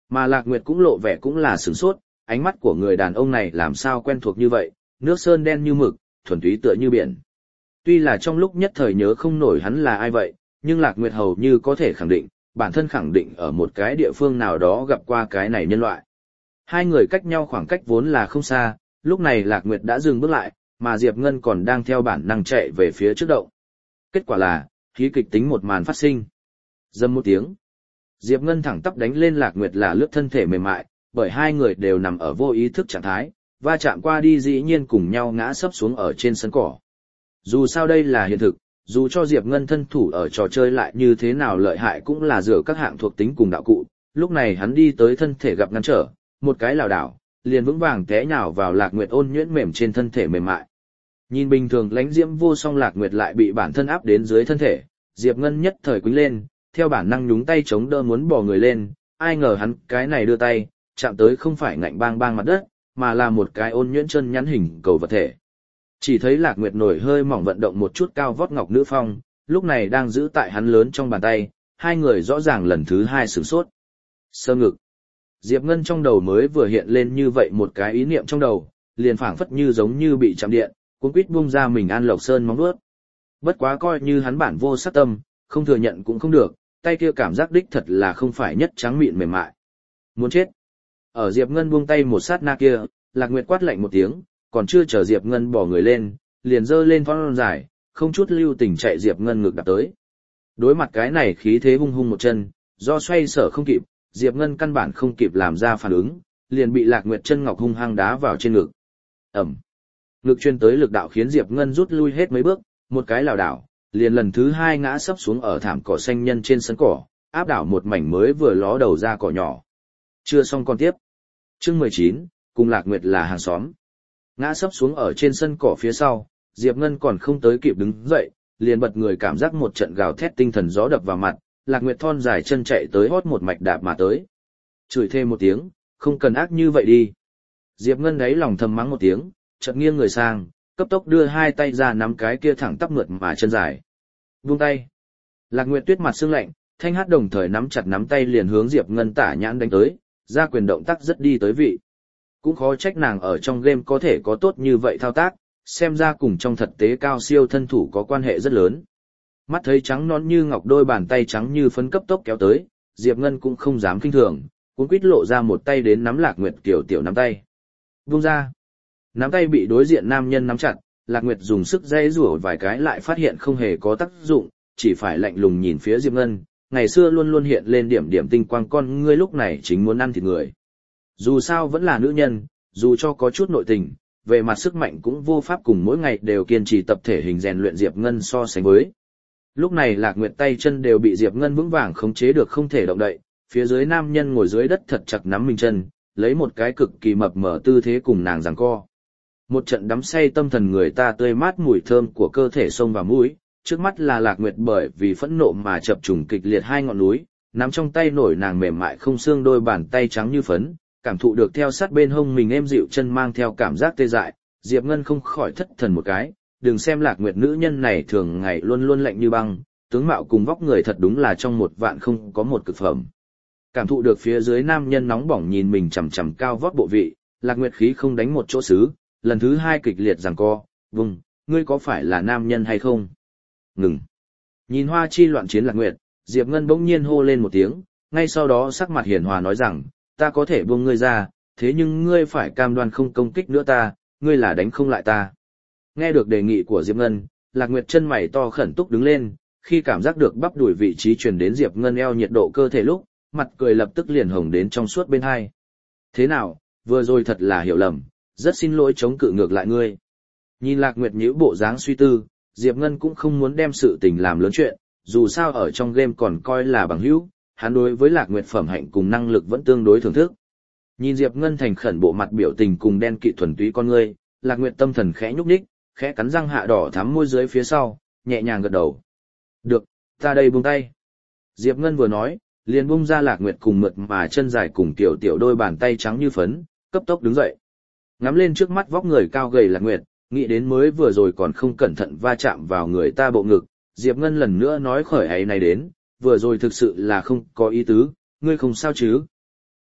Mà Lạc Nguyệt cũng lộ vẻ cũng là sửng sốt, ánh mắt của người đàn ông này làm sao quen thuộc như vậy, nước sơn đen như mực, thuần túy tựa như biển. Tuy là trong lúc nhất thời nhớ không nổi hắn là ai vậy, nhưng Lạc Nguyệt hầu như có thể khẳng định, bản thân khẳng định ở một cái địa phương nào đó gặp qua cái này nhân loại. Hai người cách nhau khoảng cách vốn là không xa, lúc này Lạc Nguyệt đã dừng bước lại, mà Diệp Ngân còn đang theo bản năng chạy về phía trước động. Kết quả là, khí kịch tính một màn phát sinh. Dầm một tiếng. Diệp Ngân thẳng tắp đánh lên Lạc Nguyệt là lướt thân thể mềm mại, bởi hai người đều nằm ở vô ý thức trạng thái, va chạm qua đi dĩ nhiên cùng nhau ngã sấp xuống ở trên sân cỏ. Dù sao đây là hiện thực, dù cho Diệp Ngân thân thủ ở trò chơi lại như thế nào lợi hại cũng là dựa các hạng thuộc tính cùng đạo cụ, lúc này hắn đi tới thân thể gặp ngăn trở, một cái lảo đảo, liền vững vàng té nhào vào Lạc Nguyệt ôn nhuyễn mềm trên thân thể mềm mại. Nhìn bình thường lãnh diễm vô song Lạc Nguyệt lại bị bản thân áp đến dưới thân thể, Diệp Ngân nhất thời quýnh lên, theo bản năng nhúng tay chống đỡ muốn bò người lên, ai ngờ hắn cái này đưa tay, chạm tới không phải ngạnh bang bang mặt đất, mà là một cái ôn nhuyễn chân nhắn hình cầu vật thể. Chỉ thấy Lạc Nguyệt nổi hơi mỏng vận động một chút cao vót ngọc nữ phong, lúc này đang giữ tại hắn lớn trong bàn tay, hai người rõ ràng lần thứ hai sửng sốt. Sơ ngực. Diệp Ngân trong đầu mới vừa hiện lên như vậy một cái ý niệm trong đầu, liền phảng phất như giống như bị chạm điện, cuống quýt buông ra mình An Lộc Sơn móng vuốt. Bất quá coi như hắn bản vô sát tâm, không thừa nhận cũng không được, tay kia cảm giác đích thật là không phải nhất trắng mịn mềm mại. Muốn chết. Ở Diệp Ngân buông tay một sát na kia, Lạc Nguyệt quát lạnh một tiếng, còn chưa chờ Diệp Ngân bỏ người lên, liền giơ lên thon dài, không chút lưu tình chạy Diệp Ngân ngược đạp tới. Đối mặt cái này khí thế hung hung một chân, do xoay sở không kịp, Diệp Ngân căn bản không kịp làm ra phản ứng, liền bị Lạc Nguyệt chân ngọc hung hăng đá vào trên ngực. Ầm. Ngực chuyên tới lực đạo khiến Diệp Ngân rút lui hết mấy bước, một cái lảo đảo, liền lần thứ hai ngã sấp xuống ở thảm cỏ xanh nhân trên sân cỏ, áp đảo một mảnh mới vừa ló đầu ra cỏ nhỏ. Chưa xong con tiếp. Chương 19, cùng Lạc Nguyệt là hàng xóm. Ngã sấp xuống ở trên sân cỏ phía sau, Diệp Ngân còn không tới kịp đứng dậy, liền bật người cảm giác một trận gào thét tinh thần gió đập vào mặt, Lạc Nguyệt thon dài chân chạy tới hót một mạch đạp mà tới. Chửi thêm một tiếng, không cần ác như vậy đi. Diệp Ngân đáy lòng thầm mắng một tiếng, chợt nghiêng người sang, cấp tốc đưa hai tay ra nắm cái kia thẳng tắp mượt mà chân dài. Buông tay. Lạc Nguyệt tuyết mặt sương lạnh, thanh hát đồng thời nắm chặt nắm tay liền hướng Diệp Ngân tả nhãn đánh tới, ra quyền động tác rất đi tới vị. Cũng khó trách nàng ở trong game có thể có tốt như vậy thao tác, xem ra cùng trong thực tế cao siêu thân thủ có quan hệ rất lớn. Mắt thấy trắng nõn như ngọc đôi bàn tay trắng như phấn cấp tốc kéo tới, Diệp Ngân cũng không dám khinh thường, cuống quýt lộ ra một tay đến nắm Lạc Nguyệt tiểu nắm tay. Vung ra. Nắm tay bị đối diện nam nhân nắm chặt, Lạc Nguyệt dùng sức dây rủa vài cái lại phát hiện không hề có tác dụng, chỉ phải lạnh lùng nhìn phía Diệp Ngân, ngày xưa luôn luôn hiện lên điểm điểm tinh quang con ngươi lúc này chính muốn ăn thịt người. Dù sao vẫn là nữ nhân, dù cho có chút nội tình, về mặt sức mạnh cũng vô pháp cùng mỗi ngày đều kiên trì tập thể hình rèn luyện Diệp Ngân so sánh với. Lúc này Lạc Nguyệt tay chân đều bị Diệp Ngân vững vàng khống chế được không thể động đậy, phía dưới nam nhân ngồi dưới đất thật chặt nắm mình chân, lấy một cái cực kỳ mập mờ tư thế cùng nàng giằng co. Một trận đắm say tâm thần người ta tươi mát mùi thơm của cơ thể xông vào mũi, trước mắt là Lạc Nguyệt bởi vì phẫn nộ mà chập trùng kịch liệt hai ngọn núi, nắm trong tay nổi nàng mềm mại không xương đôi bàn tay trắng như phấn, cảm thụ được theo sát bên hông mình êm dịu chân mang theo cảm giác tê dại, Diệp Ngân không khỏi thất thần một cái, đừng xem Lạc Nguyệt nữ nhân này thường ngày luôn luôn lạnh như băng, tướng mạo cùng vóc người thật đúng là trong một vạn không có một cực phẩm. Cảm thụ được phía dưới nam nhân nóng bỏng nhìn mình chằm chằm cao vót bộ vị, Lạc Nguyệt khí không đánh một chỗ xứ, lần thứ hai kịch liệt giằng co, "Vùng, ngươi có phải là nam nhân hay không?" "Ngừng." Nhìn hoa chi loạn chiến Lạc Nguyệt, Diệp Ngân bỗng nhiên hô lên một tiếng, ngay sau đó sắc mặt hiền hòa nói rằng, "Ta có thể buông ngươi ra, thế nhưng ngươi phải cam đoan không công kích nữa ta, ngươi là đánh không lại ta." Nghe được đề nghị của Diệp Ngân, Lạc Nguyệt chân mày to khẩn túc đứng lên, khi cảm giác được bắp đùi vị trí truyền đến Diệp Ngân eo nhiệt độ cơ thể lúc, mặt cười lập tức liền hồng đến trong suốt bên hai. "Thế nào, vừa rồi thật là hiểu lầm, rất xin lỗi chống cự ngược lại ngươi." Nhìn Lạc Nguyệt nhíu bộ dáng suy tư, Diệp Ngân cũng không muốn đem sự tình làm lớn chuyện, dù sao ở trong game còn coi là bằng hữu, hắn đối với Lạc Nguyệt phẩm hạnh cùng năng lực vẫn tương đối thưởng thức. Nhìn Diệp Ngân thành khẩn bộ mặt biểu tình cùng đen kịt thuần túy con ngươi, Lạc Nguyệt tâm thần khẽ nhúc nhích, khẽ cắn răng hạ đỏ thắm môi dưới phía sau, nhẹ nhàng gật đầu. "Được, ta đây buông tay." Diệp Ngân vừa nói, liền buông ra Lạc Nguyệt cùng mượt mà chân dài cùng tiểu đôi bàn tay trắng như phấn, cấp tốc đứng dậy. Ngắm lên trước mắt vóc người cao gầy Lạc Nguyệt, nghĩ đến mới vừa rồi còn không cẩn thận va chạm vào người ta bộ ngực, Diệp Ngân lần nữa nói khởi ấy này đến, vừa rồi thực sự là không có ý tứ, ngươi không sao chứ?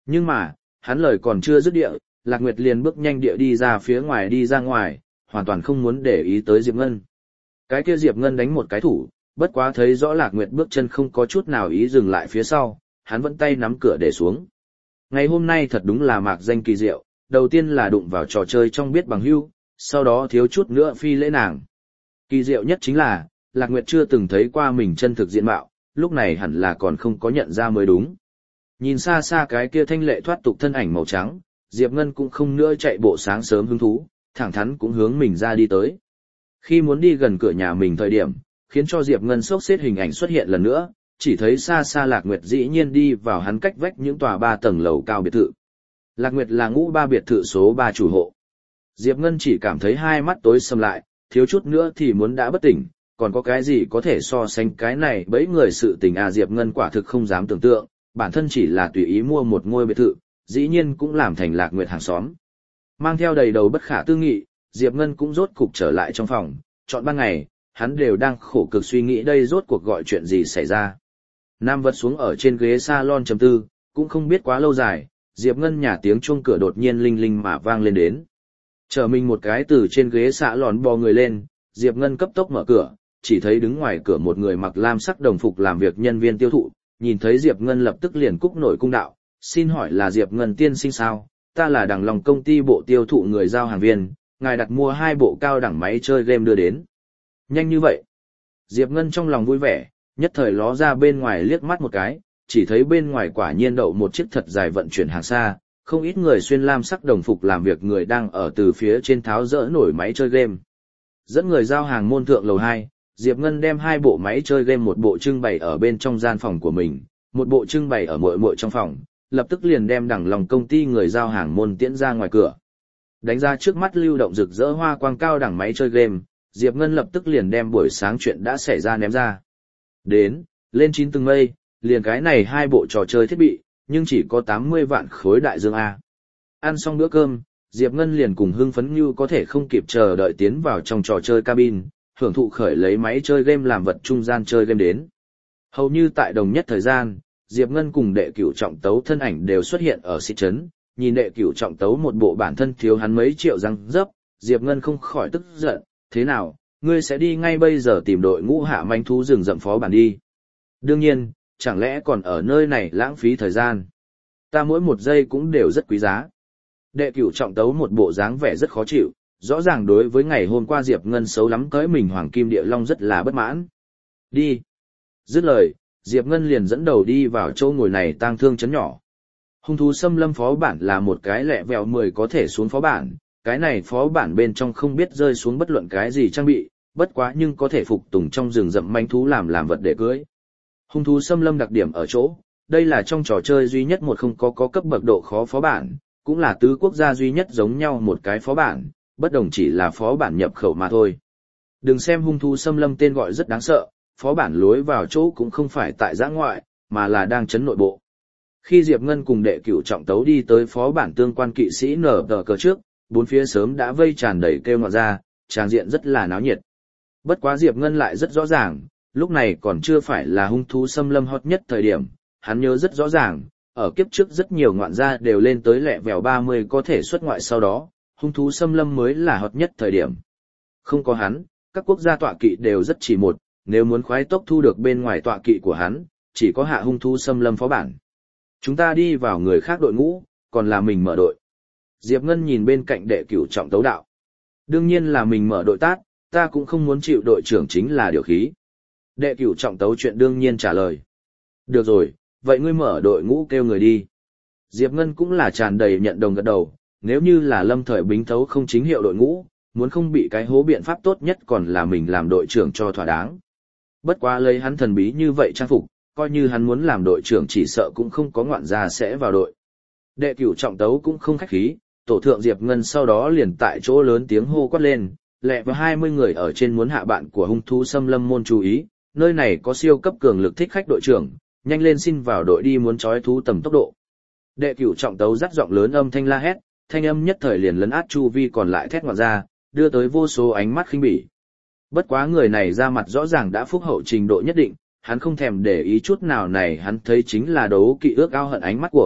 Nhưng mà, hắn lời còn chưa dứt địa, Lạc Nguyệt liền bước nhanh địa đi ra phía ngoài đi ra ngoài, hoàn toàn không muốn để ý tới Diệp Ngân. Cái kia Diệp Ngân đánh một cái thủ, bất quá thấy rõ Lạc Nguyệt bước chân không có chút nào ý dừng lại phía sau, hắn vẫn tay nắm cửa để xuống. Ngày hôm nay thật đúng là mạc danh kỳ diệu, đầu tiên là đụng vào trò chơi trong biết bằng hữu, sau đó thiếu chút nữa phi lễ nàng. Kỳ diệu nhất chính là, Lạc Nguyệt chưa từng thấy qua mình chân thực diện mạo, lúc này hẳn là còn không có nhận ra mới đúng. Nhìn xa xa cái kia thanh lệ thoát tục thân ảnh màu trắng, Diệp Ngân cũng không nữa chạy bộ sáng sớm hứng thú, thẳng thắn cũng hướng mình ra đi tới. Khi muốn đi gần cửa nhà mình thời điểm, khiến cho Diệp Ngân sốc xếp hình ảnh xuất hiện lần nữa, chỉ thấy xa xa Lạc Nguyệt dĩ nhiên đi vào hắn cách vách những tòa 3 tầng lầu cao biệt thự. Lạc Nguyệt là ngũ 3 biệt thự số 3 chủ hộ. Diệp Ngân chỉ cảm thấy hai mắt tối sầm lại, thiếu chút nữa thì muốn đã bất tỉnh, còn có cái gì có thể so sánh cái này bấy người sự tình à. Diệp Ngân quả thực không dám tưởng tượng, bản thân chỉ là tùy ý mua một ngôi biệt thự, dĩ nhiên cũng làm thành Lạc Nguyệt hàng xóm. Mang theo đầy đầu bất khả tư nghị, Diệp Ngân cũng rốt cục trở lại trong phòng, chọn ban ngày, hắn đều đang khổ cực suy nghĩ đây rốt cuộc gọi chuyện gì xảy ra. Nam vật xuống ở trên ghế salon chấm tư, cũng không biết quá lâu dài, Diệp Ngân nhà tiếng chuông cửa đột nhiên linh linh mà vang lên đến. Trở mình một cái từ trên ghế salon bò người lên, Diệp Ngân cấp tốc mở cửa, chỉ thấy đứng ngoài cửa một người mặc lam sắc đồng phục làm việc nhân viên tiêu thụ, nhìn thấy Diệp Ngân lập tức liền cúc nổi cung đạo, xin hỏi là Diệp Ngân tiên sinh sao, ta là Đằng Long công ty bộ tiêu thụ người giao hàng viên, ngài đặt mua 2 bộ cao đẳng máy chơi game đưa đến. Nhanh như vậy. Diệp Ngân trong lòng vui vẻ, nhất thời ló ra bên ngoài liếc mắt một cái, chỉ thấy bên ngoài quả nhiên đậu một chiếc thật dài vận chuyển hàng xa, không ít người xuyên lam sắc đồng phục làm việc người đang ở từ phía trên tháo dỡ nổi máy chơi game. Dẫn người giao hàng môn thượng lầu 2, Diệp Ngân đem 2 bộ máy chơi game, một bộ trưng bày ở bên trong gian phòng của mình, một bộ trưng bày ở muội trong phòng, lập tức liền đem Đằng Long công ty người giao hàng môn tiễn ra ngoài cửa. Đánh ra trước mắt lưu động rực rỡ hoa quang cao đẳng máy chơi game, Diệp Ngân lập tức liền đem buổi sáng chuyện đã xảy ra ném ra. Đến, lên 9 tầng mây, liền cái này 2 bộ trò chơi thiết bị, nhưng chỉ có 80 vạn khối đại dương A. Ăn xong bữa cơm, Diệp Ngân liền cùng hưng phấn như có thể không kịp chờ đợi tiến vào trong trò chơi cabin, hưởng thụ khởi lấy máy chơi game làm vật trung gian chơi game đến. Hầu như tại đồng nhất thời gian, Diệp Ngân cùng đệ cửu trọng tấu thân ảnh đều xuất hiện ở thị trấn, nhìn đệ cửu trọng tấu một bộ bản thân thiếu hắn mấy triệu răng dấp, Diệp Ngân không khỏi tức giận, thế nào, ngươi sẽ đi ngay bây giờ tìm đội ngũ hạ manh thú rừng rậm phó bản đi. Đương nhiên, chẳng lẽ còn ở nơi này lãng phí thời gian. Ta mỗi một giây cũng đều rất quý giá. Đệ cửu trọng tấu một bộ dáng vẻ rất khó chịu, rõ ràng đối với ngày hôm qua Diệp Ngân xấu lắm tới mình Hoàng Kim Địa Long rất là bất mãn. Đi. Dứt lời, Diệp Ngân liền dẫn đầu đi vào chỗ ngồi này tang thương chấn nhỏ. Hung thú xâm lâm phó bản là một cái lẹ vẹo 10 có thể xuống phó bản, cái này phó bản bên trong không biết rơi xuống bất luận cái gì trang bị, bất quá nhưng có thể phục tùng trong rừng rậm manh thú làm vật để cưới. Hung thú xâm lâm đặc điểm ở chỗ, đây là trong trò chơi duy nhất một không có cấp bậc độ khó phó bản, cũng là tứ quốc gia duy nhất giống nhau một cái phó bản, bất đồng chỉ là phó bản nhập khẩu mà thôi. Đừng xem hung thú xâm lâm tên gọi rất đáng sợ, phó bản lối vào chỗ cũng không phải tại giã ngoại, mà là đang trấn nội bộ. Khi Diệp Ngân cùng đệ cửu trọng tấu đi tới phó bản tương quan kỵ sĩ nở tờ cờ trước, bốn phía sớm đã vây tràn đầy kêu ngọt ra, tràng diện rất là náo nhiệt. Bất quá Diệp Ngân lại rất rõ ràng, lúc này còn chưa phải là hung thú xâm lâm hot nhất thời điểm, hắn nhớ rất rõ ràng, ở kiếp trước rất nhiều ngoạn gia đều lên tới lẹ vèo 30 có thể xuất ngoại sau đó, hung thú xâm lâm mới là hot nhất thời điểm. Không có hắn, các quốc gia tọa kỵ đều rất chỉ một, nếu muốn khoái tốc thu được bên ngoài tọa kỵ của hắn, chỉ có hạ hung thú xâm lâm phó bản. Chúng ta đi vào người khác đội ngũ, còn là mình mở đội. Diệp Ngân nhìn bên cạnh đệ cửu trọng tấu đạo. Đương nhiên là mình mở đội tát, ta cũng không muốn chịu đội trưởng chính là điều khí. Đệ cửu trọng tấu chuyện đương nhiên trả lời. Được rồi, vậy ngươi mở đội ngũ kêu người đi. Diệp Ngân cũng là tràn đầy nhận đồng gật đầu, nếu như là lâm thời bính thấu không chính hiệu đội ngũ, muốn không bị cái hố biện pháp tốt nhất còn là mình làm đội trưởng cho thỏa đáng. Bất quá lấy hắn thần bí như vậy trang phục, coi như hắn muốn làm đội trưởng chỉ sợ cũng không có ngoạn gia sẽ vào đội. Đệ cửu trọng tấu cũng không khách khí, tổ thượng Diệp Ngân sau đó liền tại chỗ lớn tiếng hô quát lên, lẹ vào 20 người ở trên muốn hạ bạn của hung thú xâm lâm môn chú ý, nơi này có siêu cấp cường lực thích khách đội trưởng, nhanh lên xin vào đội đi muốn trói thú tầm tốc độ. Đệ cửu trọng tấu dắt giọng lớn âm thanh la hét, thanh âm nhất thời liền lấn át chu vi còn lại thét ngoạn ra, đưa tới vô số ánh mắt khinh bỉ. Bất quá người này ra mặt rõ ràng đã phúc hậu trình độ nhất định, hắn không thèm để ý chút nào này, hắn thấy chính là đấu kỵ ước ao hận ánh mắt của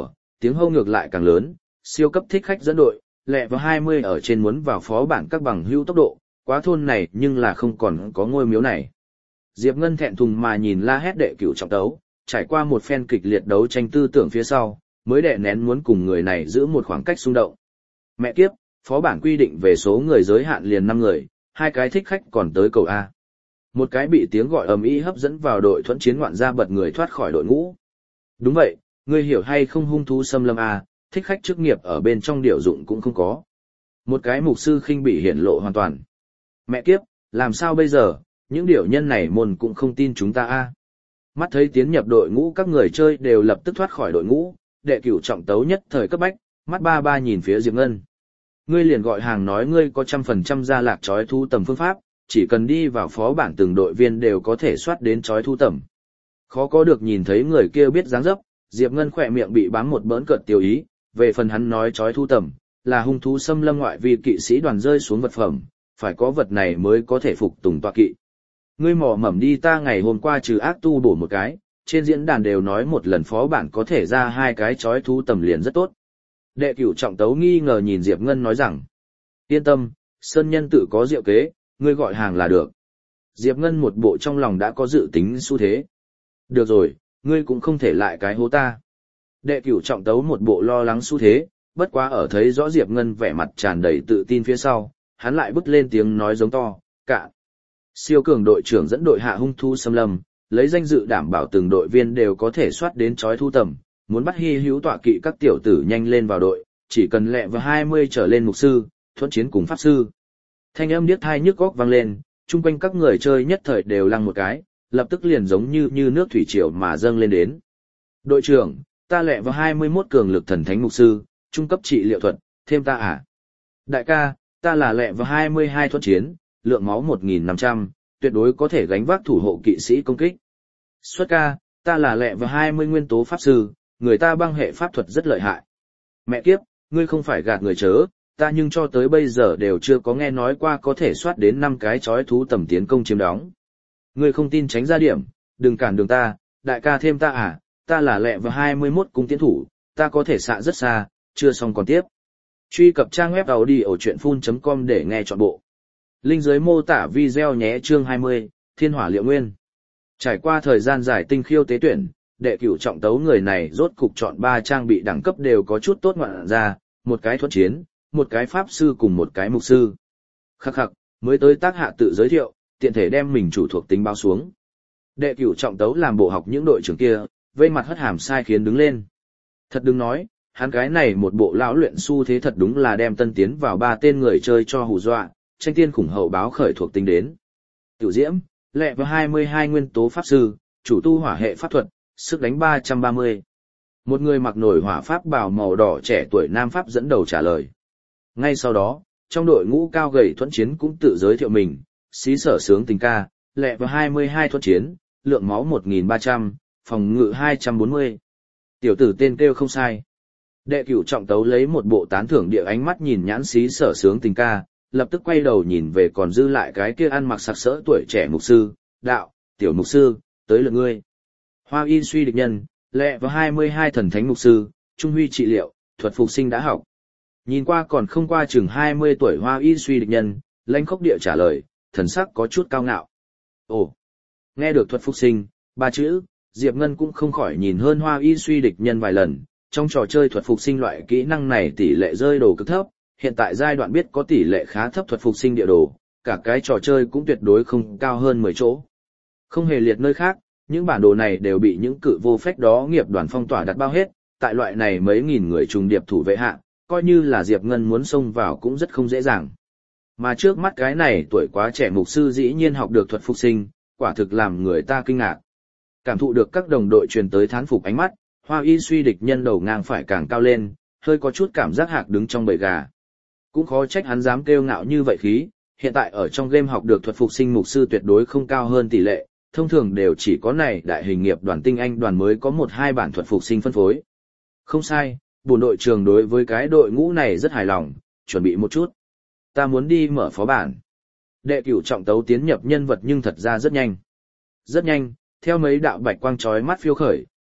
tiếng hô ngược lại càng lớn, siêu cấp thích khách dẫn đội, lẹ vào 20 ở trên muốn vào phó bản các bằng hữu tốc độ, quá thôn này nhưng là không còn có ngôi miếu này. Diệp Ngân thẹn thùng mà nhìn la hét đệ cửu trọng tấu, trải qua một phen kịch liệt đấu tranh tư tưởng phía sau, mới đè nén muốn cùng người này giữ một khoảng cách xung động. Mẹ kiếp, phó bản quy định về số người giới hạn liền 5 người, 2 cái thích khách còn tới cầu A. Một cái bị tiếng gọi ầm ĩ hấp dẫn vào đội thuẫn chiến ngoạn gia bật người thoát khỏi đội ngũ. Đúng vậy, ngươi hiểu hay không, hung thú xâm lâm A, thích khách chức nghiệp ở bên trong điều dụng cũng không có. Một cái mục sư khinh bị hiển lộ hoàn toàn. Mẹ kiếp, làm sao bây giờ, những điều nhân này môn cũng không tin chúng ta A. Mắt thấy tiến nhập đội ngũ các người chơi đều lập tức thoát khỏi đội ngũ, đệ cửu trọng tấu nhất thời cấp bách, mắt ba ba nhìn phía Diệp Ngân. Ngươi liền gọi hàng nói ngươi có 100% ra lạc chói thu tầm phương pháp, chỉ cần đi vào phó bản từng đội viên đều có thể soát đến chói thu tầm. Khó có được nhìn thấy người kia biết dáng dấp, Diệp Ngân khỏe miệng bị bám một bỡn cợt tiêu ý, về phần hắn nói chói thu tầm, là hung thú xâm lâm ngoại vi kỵ sĩ đoàn rơi xuống vật phẩm, phải có vật này mới có thể phục tùng tọa kỵ. Ngươi mò mẫm đi, ta ngày hôm qua trừ ác tu bổ một cái, trên diễn đàn đều nói một lần phó bản có thể ra 2 cái chói thú tầm liền rất tốt. Đệ cửu trọng tấu nghi ngờ nhìn Diệp Ngân nói rằng, yên tâm, Sơn Nhân tự có diệu kế, ngươi gọi hàng là được. Diệp Ngân một bộ trong lòng đã có dự tính xu thế. Được rồi, ngươi cũng không thể lại cái hố ta. Đệ cửu trọng tấu một bộ lo lắng xu thế, bất quá ở thấy rõ Diệp Ngân vẻ mặt tràn đầy tự tin phía sau, hắn lại bứt lên tiếng nói giống to, cạn. Siêu cường đội trưởng dẫn đội hạ hung thú xâm lâm, lấy danh dự đảm bảo từng đội viên đều có thể soát đến chói thu tầm, muốn bắt hy hữu tọa kỵ các tiểu tử nhanh lên vào đội, chỉ cần lẹ vào 20 trở lên mục sư, thuẫn chiến cùng pháp sư. Thanh âm điếc tai nhức óc vang lên, chung quanh các người chơi nhất thời đều lăng một cái, lập tức liền giống như nước thủy triều mà dâng lên đến. Đội trưởng, ta lẹ vào 21 cường lực thần thánh mục sư, trung cấp trị liệu thuật, thêm ta à? Đại ca, ta là lẹ vào 22 thuẫn chiến, lượng máu 1.500, tuyệt đối có thể gánh vác thủ hộ kỵ sĩ công kích. Xuất ca, ta là lẹ vào 20 nguyên tố pháp sư, người ta băng hệ pháp thuật rất lợi hại. Mẹ kiếp, ngươi không phải gạt người chớ, ta nhưng cho tới bây giờ đều chưa có nghe nói qua có thể soát đến 5 cái chói thú tầm tiến công chiếm đóng. Ngươi không tin tránh ra điểm, đừng cản đường ta, đại ca thêm ta à, ta là lẹ vào 21 cung tiến thủ, ta có thể xạ rất xa, chưa xong còn tiếp. Truy cập trang web audiochuyenphun.com để nghe trọn bộ. Link dưới mô tả video nhé. Chương 20, Thiên Hỏa Liệu Nguyên. Trải qua thời gian dài tinh khiêu tế tuyển, đệ cửu trọng tấu người này rốt cục chọn 3 trang bị đẳng cấp đều có chút tốt ngoạn ra, một cái thuẫn chiến, một cái pháp sư cùng một cái mục sư. Khắc khắc, mới tới tác hạ tự giới thiệu, tiện thể đem mình chủ thuộc tính báo xuống. Đệ cửu trọng tấu làm bộ học những đội trưởng kia, vây mặt hất hàm sai khiến đứng lên. Thật đừng nói, hắn cái này một bộ lão luyện xu thế thật đúng là đem tân tiến vào 3 tên người chơi cho hù dọa, tranh tiên khủng hậu báo khởi thuộc tính đến. Tiểu Diễm, lẹ vào 22 nguyên tố pháp sư, chủ tu hỏa hệ pháp thuật, sức đánh 330. Một người mặc nổi hỏa pháp bào màu đỏ trẻ tuổi nam pháp dẫn đầu trả lời. Ngay sau đó, trong đội ngũ cao gầy thuẫn chiến cũng tự giới thiệu mình, xí sở sướng tình ca, lẹ vào 22 thuẫn chiến, lượng máu 1.300, phòng ngự 240. Tiểu tử tên kêu không sai. Đệ cửu trọng tấu lấy một bộ tán thưởng địa ánh mắt nhìn nhãn xí sở sướng tình ca, lập tức quay đầu nhìn về còn dư lại cái kia ăn mặc sặc sỡ tuổi trẻ mục sư, đạo, tiểu mục sư, tới lượt ngươi. Hoa y suy địch nhân, lẹ vào 22 thần thánh mục sư, trung huy trị liệu, thuật phục sinh đã học. Nhìn qua còn không qua chừng 20 tuổi hoa y suy địch nhân, lãnh khốc địa trả lời, thần sắc có chút cao ngạo. Ồ, nghe được thuật phục sinh, 3 chữ, Diệp Ngân cũng không khỏi nhìn hơn hoa y suy địch nhân vài lần, trong trò chơi thuật phục sinh loại kỹ năng này tỷ lệ rơi đồ cực thấp, hiện tại giai đoạn biết có tỷ lệ khá thấp thuật phục sinh địa đồ, cả cái trò chơi cũng tuyệt đối không cao hơn 10 chỗ. Không hề liệt nơi khác, những bản đồ này đều bị những cự vô phách đó nghiệp đoàn phong tỏa đặt bao hết, tại loại này mấy nghìn người trùng điệp thủ vệ hạ, coi như là Diệp Ngân muốn xông vào cũng rất không dễ dàng. Mà trước mắt cái này tuổi quá trẻ mục sư dĩ nhiên học được thuật phục sinh, quả thực làm người ta kinh ngạc. Cảm thụ được các đồng đội truyền tới thán phục ánh mắt, Hoa y suy địch nhân đầu ngang phải càng cao lên, hơi có chút cảm giác hạc đứng trong bầy gà. Cũng khó trách hắn dám kêu ngạo như vậy khí, hiện tại ở trong game học được thuật phục sinh mục sư tuyệt đối không cao hơn tỷ lệ, thông thường đều chỉ có này đại hình nghiệp đoàn tinh anh đoàn mới có 1-2 bản thuật phục sinh phân phối. Không sai, bổn đội trưởng đối với cái đội ngũ này rất hài lòng, chuẩn bị một chút. Ta muốn đi mở phó bản. Đệ cửu trọng tấu tiến nhập nhân vật nhưng thật ra rất nhanh. Rất nhanh, theo mấy đạo bạch quang chói mắt phiêu khởi,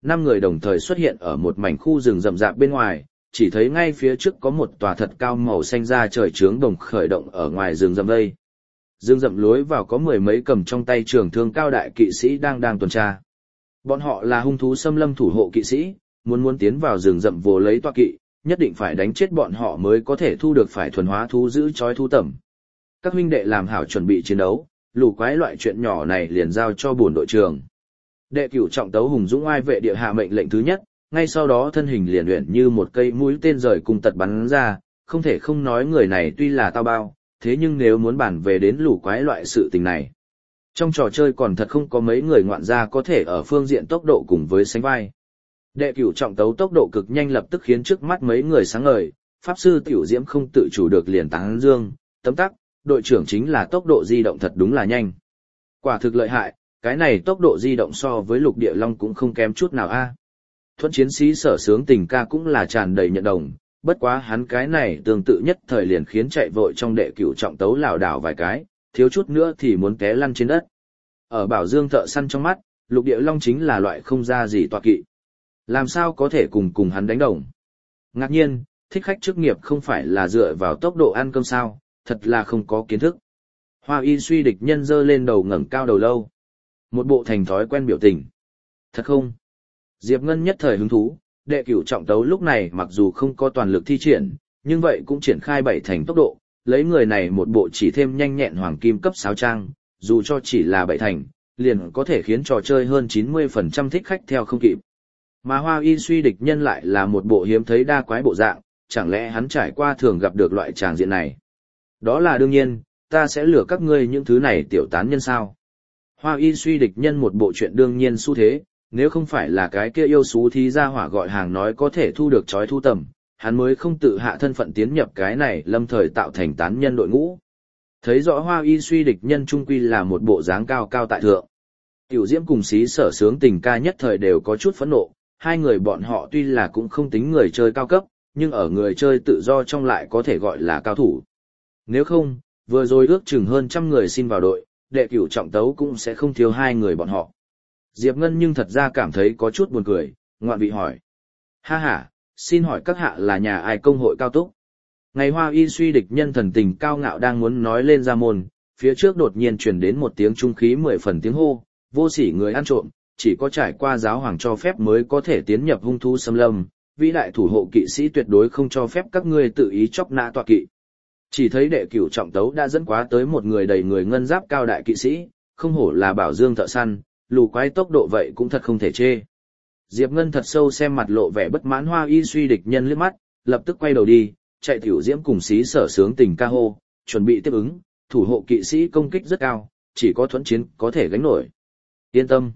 5 người đồng thời xuất hiện ở một mảnh khu rừng rậm rạp bên ngoài, chỉ thấy ngay phía trước có một tòa thật cao màu xanh da trời trướng đồng khởi động ở ngoài rừng rậm đây. Rừng rậm lối vào có 10 mấy cầm trong tay trường thương cao đại kỵ sĩ đang tuần tra. Bọn họ là hung thú xâm lâm thủ hộ kỵ sĩ, muốn tiến vào rừng rậm vồ lấy tọa kỵ, nhất định phải đánh chết bọn họ mới có thể thu được phải thuần hóa thú giữ trói thú tẩm. Các huynh đệ làm hảo chuẩn bị chiến đấu, lù quái loại chuyện nhỏ này liền giao cho bổn đội trưởng. Đệ cửu trọng tấu hùng dũng oai vệ địa hạ mệnh lệnh thứ nhất, ngay sau đó thân hình liền luyện như một cây mũi tên rời cùng tật bắn ra, không thể không nói người này tuy là tao bao, thế nhưng nếu muốn bản về đến lù quái loại sự tình này. Trong trò chơi còn thật không có mấy người ngoạn gia có thể ở phương diện tốc độ cùng với sánh vai. Đệ cửu trọng tấu tốc độ cực nhanh lập tức khiến trước mắt mấy người sáng ngời, pháp sư Tiểu Diễm không tự chủ được liền tán dương, tấm tắc, đội trưởng chính là tốc độ di động thật đúng là nhanh. Quả thực lợi hại, cái này tốc độ di động so với lục địa long cũng không kém chút nào a. Thuận chiến sĩ Sở Sướng Tình ca cũng là tràn đầy nhận đồng, bất quá hắn cái này tương tự nhất thời liền khiến chạy vội trong đệ cửu trọng tấu lảo đảo vài cái, thiếu chút nữa thì muốn té lăn trên đất. Ở Bảo Dương thợ săn trong mắt, lục địa long chính là loại không ra gì tọa kỵ. Làm sao có thể cùng hắn đánh đồng? Ngạc nhiên, thích khách chức nghiệp không phải là dựa vào tốc độ ăn cơm sao, thật là không có kiến thức. Hoa Y suy địch nhân giơ lên đầu ngẩng cao đầu lâu. Một bộ thành thói quen biểu tình. Thật không? Diệp Ngân nhất thời hứng thú, đệ cửu trọng tấu lúc này mặc dù không có toàn lực thi triển, nhưng vậy cũng triển khai 7 thành tốc độ, lấy người này một bộ chỉ thêm nhanh nhẹn hoàng kim cấp 6 trang, dù cho chỉ là 7 thành, liền có thể khiến trò chơi hơn 90% thích khách theo không kịp. Mà Hoa Y suy địch nhân lại là một bộ hiếm thấy đa quái bộ dạng, chẳng lẽ hắn trải qua thường gặp được loại tràng diện này? Đó là đương nhiên, ta sẽ lừa các ngươi những thứ này tiểu tán nhân sao? Hoa Y suy địch nhân một bộ chuyện đương nhiên xu thế, nếu không phải là cái kia yêu xú thì ra hỏa gọi hàng nói có thể thu được chói thu tầm, hắn mới không tự hạ thân phận tiến nhập cái này lâm thời tạo thành tán nhân đội ngũ. Thấy rõ Hoa Y suy địch nhân trung quy là một bộ dáng cao cao tại thượng. Tiểu Diễm cùng Xí Sở Sướng Tình ca nhất thời đều có chút phẫn nộ, hai người bọn họ tuy là cũng không tính người chơi cao cấp, nhưng ở người chơi tự do trong lại có thể gọi là cao thủ. Nếu không, vừa rồi ước chừng hơn 100 người xin vào đội, đệ cửu trọng tấu cũng sẽ không thiếu hai người bọn họ. Diệp Ngân nhưng thật ra cảm thấy có chút buồn cười, ngoạn vị hỏi. Ha ha, xin hỏi các hạ là nhà ai công hội cao túc? Ngày Hoa Y suy địch nhân thần tình cao ngạo đang muốn nói lên ra môn, phía trước đột nhiên truyền đến một tiếng trung khí 10 phần tiếng hô, vô sỉ người ăn trộm, chỉ có trải qua giáo hoàng cho phép mới có thể tiến nhập hung thú xâm lâm, vĩ đại thủ hộ kỵ sĩ tuyệt đối không cho phép các ngươi tự ý chọc nã tọa kỵ. Chỉ thấy đệ cửu trọng tấu đã dẫn quá tới một người đầy người ngân giáp cao đại kỵ sĩ, không hổ là Bảo Dương thợ săn, lù quái tốc độ vậy cũng thật không thể chê. Diệp Ngân thật sâu xem mặt lộ vẻ bất mãn Hoa Y suy địch nhân liếc mắt, lập tức quay đầu đi, chạy Tiểu Diễm cùng Xí Sở Sướng Tình ca hô, chuẩn bị tiếp ứng, thủ hộ kỵ sĩ công kích rất cao, chỉ có thuẫn chiến có thể gánh nổi. Yên tâm.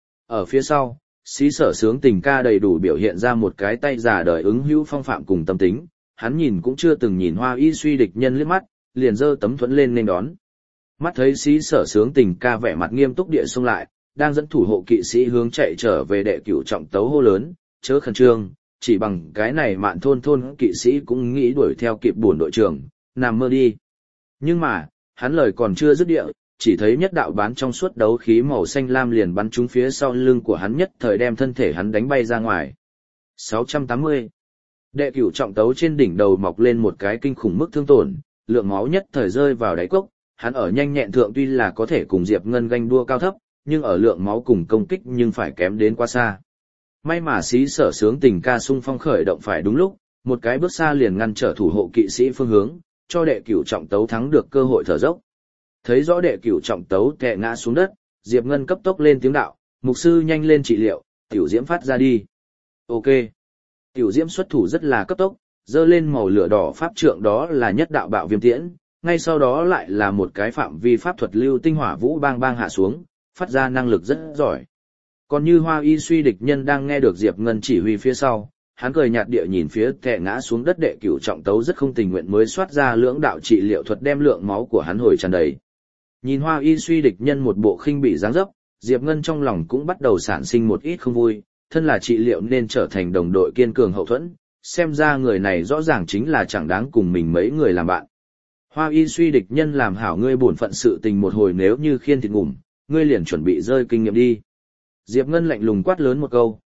Ở phía sau, Xí Sở Sướng Tình ca đầy đủ biểu hiện ra một cái tay giả đời ứng hữu phong phạm cùng tâm tính, hắn nhìn cũng chưa từng nhìn Hoa Y suy địch nhân liếc mắt, liền giơ tấm thuẫn lên nên đón. Mắt thấy Xí Sở Sướng Tình ca vẻ mặt nghiêm túc địa xông lại, đang dẫn thủ hộ kỵ sĩ hướng chạy trở về đệ cửu trọng tấu hô lớn, chớ khẩn trương, chỉ bằng cái này mạn thôn kỵ sĩ cũng nghĩ đuổi theo kịp bổn đội trưởng, nằm mơ đi. Nhưng mà, hắn lời còn chưa dứt địa, chỉ thấy nhất đạo bán trong suốt đấu khí màu xanh lam liền bắn trúng phía sau lưng của hắn, nhất thời đem thân thể hắn đánh bay ra ngoài. 680. Đệ cửu trọng tấu trên đỉnh đầu mọc lên một cái kinh khủng mức thương tổn, lượng máu nhất thời rơi vào đáy cốc, hắn ở nhanh nhẹn thượng tuy là có thể cùng Diệp Ngân ganh đua cao thấp, nhưng ở lượng máu cùng công kích nhưng phải kém đến quá xa. May mà Xí Sở Sướng Tình ca xung phong khởi động phải đúng lúc, một cái bước xa liền ngăn trở thủ hộ kỵ sĩ phương hướng, cho đệ cửu trọng tấu thắng được cơ hội thở dốc. Thấy rõ đệ cửu trọng tấu tè ngã xuống đất, Diệp Ngân cấp tốc lên tiếng đạo, mục sư nhanh lên trị liệu, Tiểu Diễm phát ra đi. Ok. Tiểu Diễm xuất thủ rất là cấp tốc, dơ lên màu lửa đỏ pháp trượng đó là nhất đạo bạo viêm tiễn, ngay sau đó lại là một cái phạm vi pháp thuật lưu tinh hỏa vũ bang bang hạ xuống, phát ra năng lực rất giỏi. Còn như Hoa Y suy địch nhân đang nghe được Diệp Ngân chỉ huy phía sau, hắn cười nhạt địa nhìn phía tè ngã xuống đất đệ cửu trọng tấu rất không tình nguyện mới soát ra lưỡng đạo trị liệu thuật đem lượng máu của hắn hồi tràn đầy. Nhìn Hoa Y suy địch nhân một bộ khinh bỉ dáng dấp, Diệp Ngân trong lòng cũng bắt đầu sản sinh một ít không vui, thân là trị liệu nên trở thành đồng đội kiên cường hậu thuẫn, xem ra người này rõ ràng chính là chẳng đáng cùng mình mấy người làm bạn. Hoa Y suy địch nhân làm hảo ngươi bổn phận sự tình một hồi, nếu như khiên thịt ngủm, ngươi liền chuẩn bị rơi kinh nghiệm đi. Diệp Ngân lạnh lùng quát lớn một câu,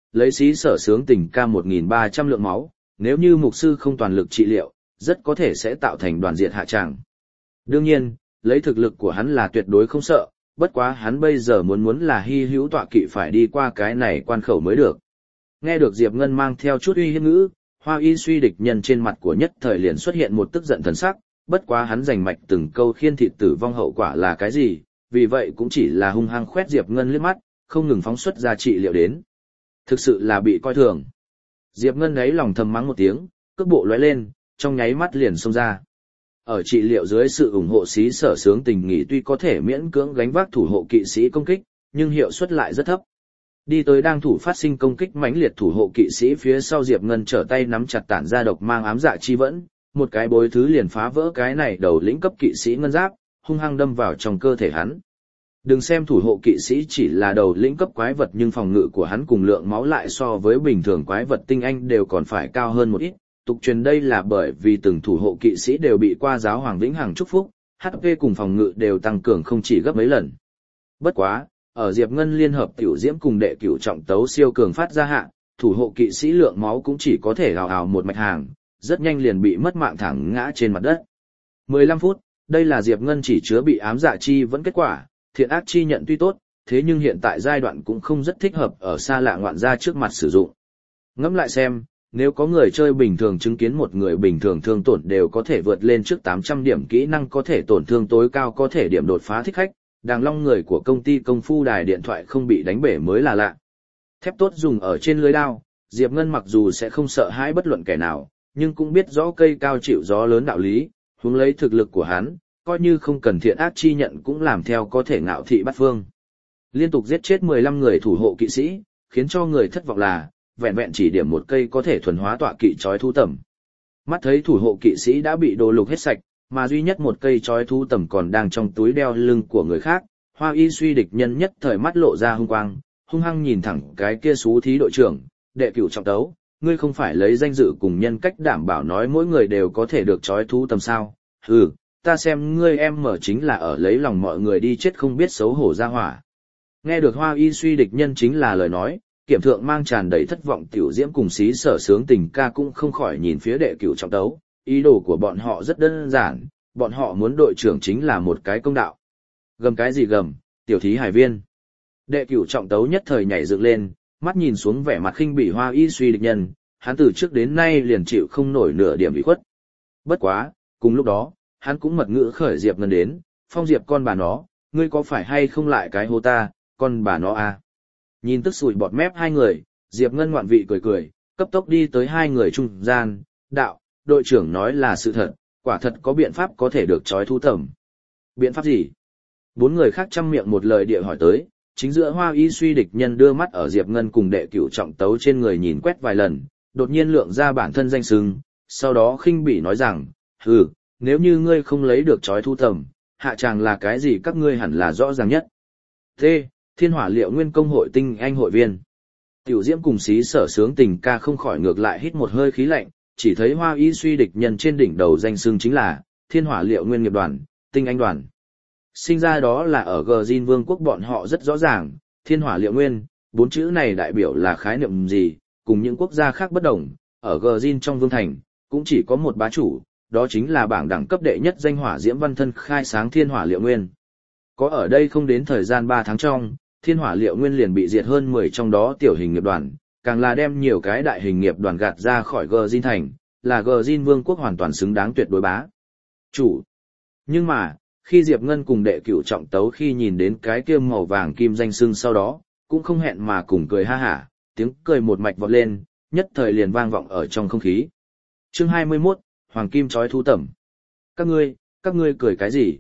lấy xí sở sướng tình ca 1.300 lượng máu, nếu như mục sư không toàn lực trị liệu, rất có thể sẽ tạo thành đoàn diệt hạ tràng. Đương nhiên, lấy thực lực của hắn là tuyệt đối không sợ, bất quá hắn bây giờ muốn là hy hữu tọa kỵ phải đi qua cái này quan khẩu mới được. Nghe được Diệp Ngân mang theo chút uy hiếp ngữ, Hoa Y Suy địch nhân trên mặt của nhất thời liền xuất hiện một tức giận thần sắc, bất quá hắn giành mạch từng câu khiên thịt tử vong hậu quả là cái gì, vì vậy cũng chỉ là hung hăng khoét Diệp Ngân liếc mắt, không ngừng phóng xuất ra trị liệu đến. Thực sự là bị coi thường. Diệp Ngân ấy lòng thầm mắng một tiếng, cước bộ lóe lên, trong nháy mắt liền xông ra. Ở trị liệu dưới sự ủng hộ xí sở sướng tình nghỉ tuy có thể miễn cưỡng gánh vác thủ hộ kỵ sĩ công kích, nhưng hiệu suất lại rất thấp. Đi tới đang thủ phát sinh công kích mãnh liệt thủ hộ kỵ sĩ phía sau Diệp Ngân trở tay nắm chặt tản ra độc mang ám dạ chi vẫn, một cái bối thứ liền phá vỡ cái này đầu lĩnh cấp kỵ sĩ ngân giáp, hung hăng đâm vào trong cơ thể hắn. Đừng xem thủ hộ kỵ sĩ chỉ là đầu lĩnh cấp quái vật nhưng phòng ngự của hắn cùng lượng máu lại so với bình thường quái vật tinh anh đều còn phải cao hơn một ít. Tục truyền đây là bởi vì từng thủ hộ kỵ sĩ đều bị qua giáo hoàng vĩnh hằng chúc phúc, HP cùng phòng ngự đều tăng cường không chỉ gấp mấy lần. Bất quá, ở Diệp Ngân liên hợp tiểu diễm cùng đệ cửu trọng tấu siêu cường phát ra hạ, thủ hộ kỵ sĩ lượng máu cũng chỉ có thể ào ào một mạch hàng, rất nhanh liền bị mất mạng thẳng ngã trên mặt đất. 15 phút, đây là Diệp Ngân chỉ chứa bị ám dạ chi vẫn kết quả, thiện ác chi nhận tuy tốt, thế nhưng hiện tại giai đoạn cũng không rất thích hợp ở xa lạ ngoạn gia trước mặt sử dụng. Ngẫm lại xem, nếu có người chơi bình thường chứng kiến một người bình thường thương tổn đều có thể vượt lên trước 800 điểm kỹ năng có thể tổn thương tối cao có thể điểm đột phá thích khách, đàng long người của công ty công phu đài điện thoại không bị đánh bể mới là lạ. Thép tốt dùng ở trên lưới đao, Diệp Ngân mặc dù sẽ không sợ hãi bất luận kẻ nào, nhưng cũng biết rõ cây cao chịu gió lớn đạo lý, huống lấy thực lực của hắn, coi như không cần thiện ác chi nhận cũng làm theo có thể ngạo thị bắt phương. Liên tục giết chết 15 người thủ hộ kỵ sĩ, khiến cho người thất vọng là, vẹn vẹn chỉ điểm một cây có thể thuần hóa tọa kỵ chói thú tầm. Mắt thấy thủ hộ kỵ sĩ đã bị đồ lục hết sạch, mà duy nhất một cây chói thú tầm còn đang trong túi đeo lưng của người khác, Hoa Y Suy địch nhân nhất thời mắt lộ ra hung quang, hung hăng nhìn thẳng cái kia xú thí đội trưởng, đệ cửu trọng tấu, ngươi không phải lấy danh dự cùng nhân cách đảm bảo nói mỗi người đều có thể được chói thú tầm sao? Hừ, ta xem ngươi em mở chính là ở lấy lòng mọi người đi chết không biết xấu hổ ra hỏa. Nghe được Hoa Y Suy địch nhân chính là lời nói, Kiểm Thượng mang tràn đầy thất vọng tiểu diễm cùng xí sở sướng tình ca cũng không khỏi nhìn phía đệ cửu trọng tấu, ý đồ của bọn họ rất đơn giản, bọn họ muốn đội trưởng chính là một cái công đạo. Gầm cái gì gầm, tiểu thí hải viên. Đệ cửu trọng tấu nhất thời nhảy dựng lên, mắt nhìn xuống vẻ mặt khinh bỉ Hoa Y Suy địch nhân, hắn từ trước đến nay liền chịu không nổi nửa điểm ủy khuất. Bất quá, cùng lúc đó, hắn cũng mật ngữ khởi Diệp Ngân đến, phong Diệp con bà nó, ngươi có phải hay không lại cái hô ta, con bà nó à. Nhìn tức sủi bọt mép hai người, Diệp Ngân ngoạn vị cười cười, cấp tốc đi tới hai người trung gian, đạo, đội trưởng nói là sự thật, quả thật có biện pháp có thể được trói thu tầm. Biện pháp gì? Bốn người khác chăm miệng một lời địa hỏi tới, chính giữa Hoa Y Suy địch nhân đưa mắt ở Diệp Ngân cùng đệ cửu trọng tấu trên người nhìn quét vài lần, đột nhiên lượng ra bản thân danh xưng, sau đó khinh bỉ nói rằng, hừ, nếu như ngươi không lấy được trói thu tầm, hạ tràng là cái gì các ngươi hẳn là rõ ràng nhất. T. Thiên Hỏa Liệu Nguyên Công hội tinh anh hội viên. Tiểu Diễm cùng xí sở sướng tình ca không khỏi ngược lại hít một hơi khí lạnh, chỉ thấy Hoa Y Suy địch nhân trên đỉnh đầu danh xưng chính là Thiên Hỏa Liệu Nguyên nghiệp đoàn, tinh anh đoàn. Sinh ra đó là ở Gjin Vương quốc bọn họ rất rõ ràng, Thiên Hỏa Liệu Nguyên, bốn chữ này đại biểu là khái niệm gì, cùng những quốc gia khác bất đồng, ở Gjin trong vương thành, cũng chỉ có một bá chủ, đó chính là bảng đẳng cấp đệ nhất danh hỏa diễm văn thân khai sáng Thiên Hỏa Liệu Nguyên. Có ở đây không đến thời gian 3 tháng trong, Thiên Hỏa Liệu Nguyên liền bị diệt hơn 10 trong đó tiểu hình nghiệp đoàn, càng là đem nhiều cái đại hình nghiệp đoàn gạt ra khỏi Gjin thành, là Gjin Vương quốc hoàn toàn xứng đáng tuyệt đối bá chủ. Nhưng mà, khi Diệp Ngân cùng đệ cửu trọng tấu khi nhìn đến cái kia màu vàng kim danh xưng sau đó, cũng không hẹn mà cùng cười ha hả, tiếng cười một mạch vọt lên, nhất thời liền vang vọng ở trong không khí. Chương 21, Hoàng Kim Chói Thú Tẩm. Các ngươi cười cái gì?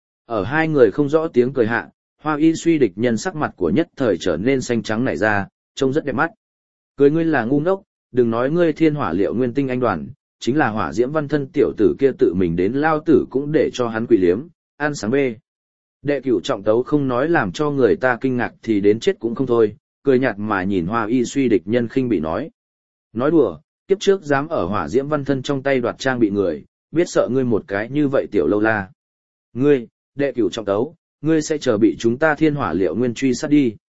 Ở hai người không rõ tiếng cười hạ, Hoa Y Suy địch nhân sắc mặt của nhất thời trở nên xanh trắng nảy ra, trông rất đẹp mắt. Cười ngươi là ngu ngốc, đừng nói ngươi Thiên Hỏa Liệu Nguyên tinh anh đoàn, chính là hỏa diễm văn thân tiểu tử kia tự mình đến lao tử cũng để cho hắn quỷ liếm, ăn sáng bê. Đệ cửu trọng tấu không nói làm cho người ta kinh ngạc thì đến chết cũng không thôi, cười nhạt mà nhìn Hoa Y Suy địch nhân khinh bị nói. Nói đùa, kiếp trước dám ở hỏa diễm văn thân trong tay đoạt trang bị người, biết sợ ngươi một cái như vậy tiểu lâu la. Ngươi, đệ cửu trọng tấu, ngươi sẽ chờ bị chúng ta Thiên Hỏa Liệu Nguyên truy sát đi.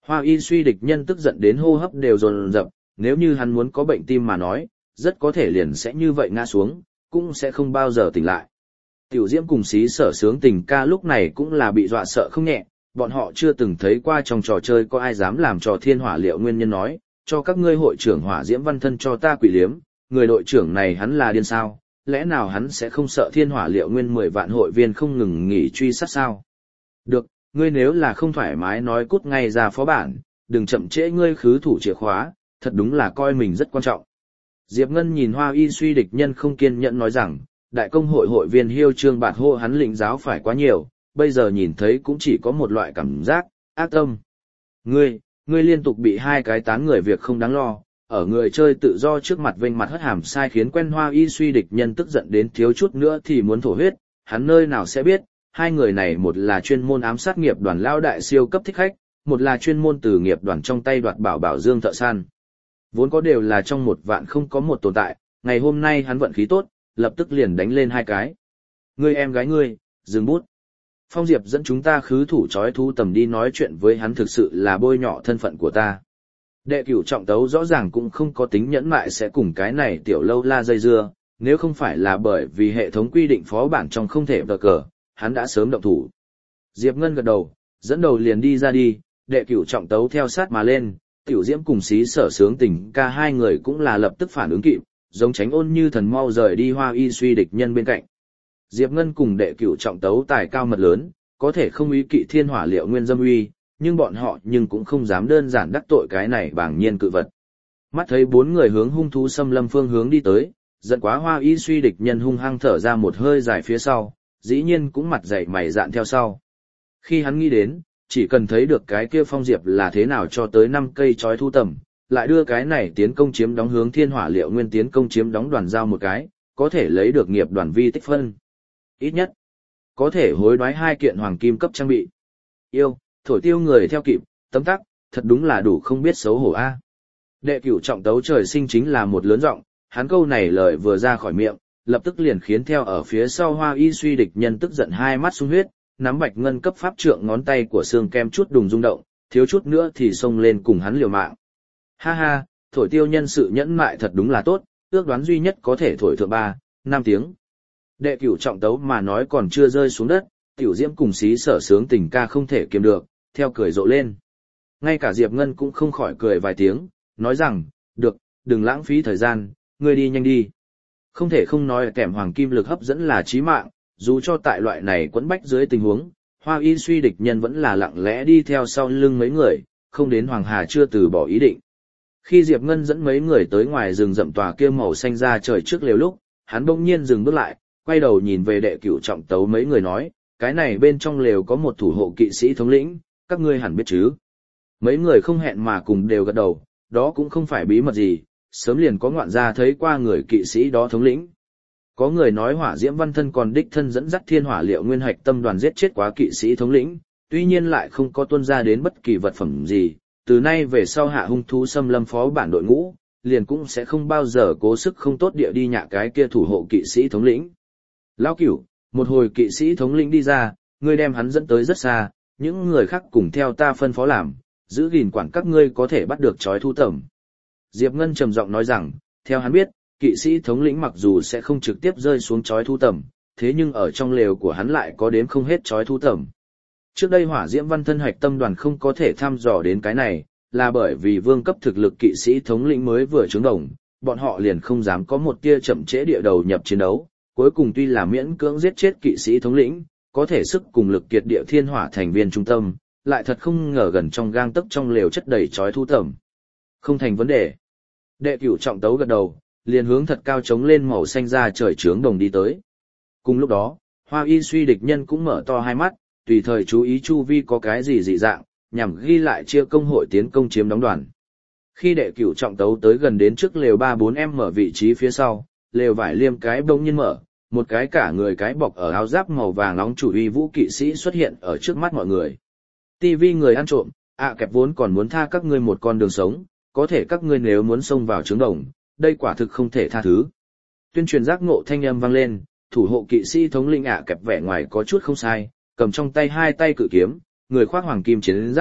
Hoa y suy địch nhân tức giận đến hô hấp đều dồn dập, nếu như hắn muốn có bệnh tim mà nói, rất có thể liền sẽ như vậy ngã xuống, cũng sẽ không bao giờ tỉnh lại. Tiểu Diễm cùng Xí Sở Sướng Tình ca lúc này cũng là bị dọa sợ không nhẹ, bọn họ chưa từng thấy qua trong trò chơi có ai dám làm trò thiên hỏa liệu nguyên nhân nói, cho các ngươi hội trưởng Hỏa Diễm Văn Thân cho ta quỷ liếm, người đội trưởng này hắn là điên sao, lẽ nào hắn sẽ không sợ thiên hỏa liệu nguyên 10 vạn hội viên không ngừng nghỉ truy sát sao? Được, ngươi nếu là không thoải mái nói cút ngay ra phó bản, đừng chậm trễ ngươi khứ thủ chìa khóa, thật đúng là coi mình rất quan trọng. Diệp Ngân nhìn Hoa y suy địch nhân không kiên nhẫn nói rằng, đại công hội hội viên hiêu trương bạt hô hắn lĩnh giáo phải quá nhiều, bây giờ nhìn thấy cũng chỉ có một loại cảm giác, ác tâm. Ngươi liên tục bị hai cái tán người việc không đáng lo, ở người chơi tự do trước mặt vênh mặt hất hàm sai khiến quen Hoa y suy địch nhân tức giận đến thiếu chút nữa thì muốn thổ huyết, hắn nơi nào sẽ biết, hai người này một là chuyên môn ám sát nghiệp đoàn lao đại siêu cấp thích khách, một là chuyên môn từ nghiệp đoàn trong tay đoạt bảo dương thợ săn. Vốn có đều là trong một vạn không có một tồn tại, ngày hôm nay hắn vận khí tốt, lập tức liền đánh lên hai cái. Ngươi em gái ngươi, dừng bút. Phong Diệp dẫn chúng ta khứ thủ chói thú tầm đi nói chuyện với hắn thực sự là bôi nhọ thân phận của ta. Đệ cửu trọng tấu rõ ràng cũng không có tính nhẫn mại sẽ cùng cái này tiểu lâu la dây dưa, nếu không phải là bởi vì hệ thống quy định phó bản trong không thể đờ cờ, hắn đã sớm động thủ. Diệp Ngân gật đầu, dẫn đầu liền đi ra đi, đệ cửu trọng tấu theo sát mà lên, Tiểu Diễm cùng Xí Sở Sướng Tình ca hai người cũng là lập tức phản ứng kịp, giống tránh ôn như thần mau rời đi Hoa y suy địch nhân bên cạnh. Diệp Ngân cùng đệ cửu trọng tấu tài cao mật lớn, có thể không ý kỵ thiên hỏa liệu nguyên dâm uy, nhưng bọn họ nhưng cũng không dám đơn giản đắc tội cái này bảng nhiên cự vật. Mắt thấy bốn người hướng hung thú xâm lâm phương hướng đi tới, giận quá Hoa y suy địch nhân hung hăng thở ra một hơi dài phía sau, dĩ nhiên cũng mặt dày mày dạn theo sau. Khi hắn nghĩ đến, chỉ cần thấy được cái kia Phong Diệp là thế nào cho tới 5 cây chói thu tầm, lại đưa cái này tiến công chiếm đóng hướng thiên hỏa liệu nguyên tiến công chiếm đóng đoàn giao một cái, có thể lấy được nghiệp đoàn vi tích phân. Ít nhất, có thể hối đoái 2 kiện hoàng kim cấp trang bị. Yêu, thổi tiêu người theo kịp, tấm tắc, thật đúng là đủ không biết xấu hổ a. Đệ cửu trọng tấu trời sinh chính là một lớn giọng, hắn câu này lời vừa ra khỏi miệng, lập tức liền khiến theo ở phía sau Hoa y suy địch nhân tức giận hai mắt sung huyết, nắm bạch ngân cấp pháp trượng ngón tay của xương kem chút đùng rung động, thiếu chút nữa thì xông lên cùng hắn liều mạng. Ha ha, thổi tiêu nhân sự nhẫn mại thật đúng là tốt, ước đoán duy nhất có thể thổi thượng 3-5 tiếng. Đệ cửu trọng tấu mà nói còn chưa rơi xuống đất, Tiểu Diễm cùng Xí Sở Sướng Tình ca không thể kiềm được, theo cười rộ lên. Ngay cả Diệp Ngân cũng không khỏi cười vài tiếng, nói rằng, được, đừng lãng phí thời gian, ngươi đi nhanh đi. Không thể không nói kèm hoàng kim lực hấp dẫn là chí mạng, dù cho tại loại này quẫn bách dưới tình huống, Hoa y suy địch nhân vẫn là lặng lẽ đi theo sau lưng mấy người, không đến Hoàng Hà chưa từ bỏ ý định. Khi Diệp Ngân dẫn mấy người tới ngoài rừng rậm tòa kia màu xanh ra trời trước lều lúc, hắn bỗng nhiên dừng bước lại, quay đầu nhìn về đệ cửu trọng tấu mấy người nói, cái này bên trong lều có một thủ hộ kỵ sĩ thống lĩnh, các ngươi hẳn biết chứ. Mấy người không hẹn mà cùng đều gật đầu, đó cũng không phải bí mật gì, sớm liền có ngoạn gia thấy qua người kỵ sĩ đó thống lĩnh. Có người nói Hỏa Diễm Văn Thân còn đích thân dẫn dắt thiên hỏa liệu nguyên hạch tâm đoàn giết chết quá kỵ sĩ thống lĩnh, tuy nhiên lại không có tuân ra đến bất kỳ vật phẩm gì, từ nay về sau hạ hung thú xâm lâm phó bản đội ngũ, liền cũng sẽ không bao giờ cố sức không tốt địa đi nhạ cái kia thủ hộ kỵ sĩ thống lĩnh. Lão Cửu, một hồi kỵ sĩ thống lĩnh đi ra, ngươi đem hắn dẫn tới rất xa, những người khác cùng theo ta phân phó làm, giữ gìn quản các ngươi có thể bắt được chói thu tẩm. Diệp Ngân trầm giọng nói rằng, theo hắn biết, kỵ sĩ thống lĩnh mặc dù sẽ không trực tiếp rơi xuống chói thu tẩm, thế nhưng ở trong lều của hắn lại có đếm không hết chói thu tẩm. Trước đây Hỏa Diễm Văn Thân hạch tâm đoàn không có thể thăm dò đến cái này, là bởi vì vương cấp thực lực kỵ sĩ thống lĩnh mới vừa trướng đồng, bọn họ liền không dám có một tia chậm trễ địa đầu nhập chiến đấu, cuối cùng tuy là miễn cưỡng giết chết kỵ sĩ thống lĩnh, có thể sức cùng lực kiệt địa thiên hỏa thành viên trung tâm, lại thật không ngờ gần trong gang tấc trong lều chất đầy chói thu tẩm. Không thành vấn đề. Đệ cửu trọng tấu gật đầu, liền hướng thật cao chống lên màu xanh ra trời trướng đồng đi tới. Cùng lúc đó, Hoa y suy địch nhân cũng mở to hai mắt, tùy thời chú ý chu vi có cái gì dị dạng, nhằm ghi lại chia công hội tiến công chiếm đóng đoàn. Khi đệ cửu trọng tấu tới gần đến trước lều 3-4 mở vị trí phía sau, lều vải liêm cái bỗng nhiên mở, một cái cả người cái bọc ở áo giáp màu vàng nóng chủ uy vũ kỵ sĩ xuất hiện ở trước mắt mọi người. TV người ăn trộm, kẹp vốn còn muốn tha các ngươi một con đường sống, có thể các ngươi nếu muốn xông vào trướng đồng, đây quả thực không thể tha thứ. Tuyên truyền giác ngộ thanh âm vang lên, thủ hộ kỵ sĩ thống lĩnh kẹp vẻ ngoài có chút không sai, cầm trong tay hai tay cự kiếm, người khoác hoàng kim chiến giáp,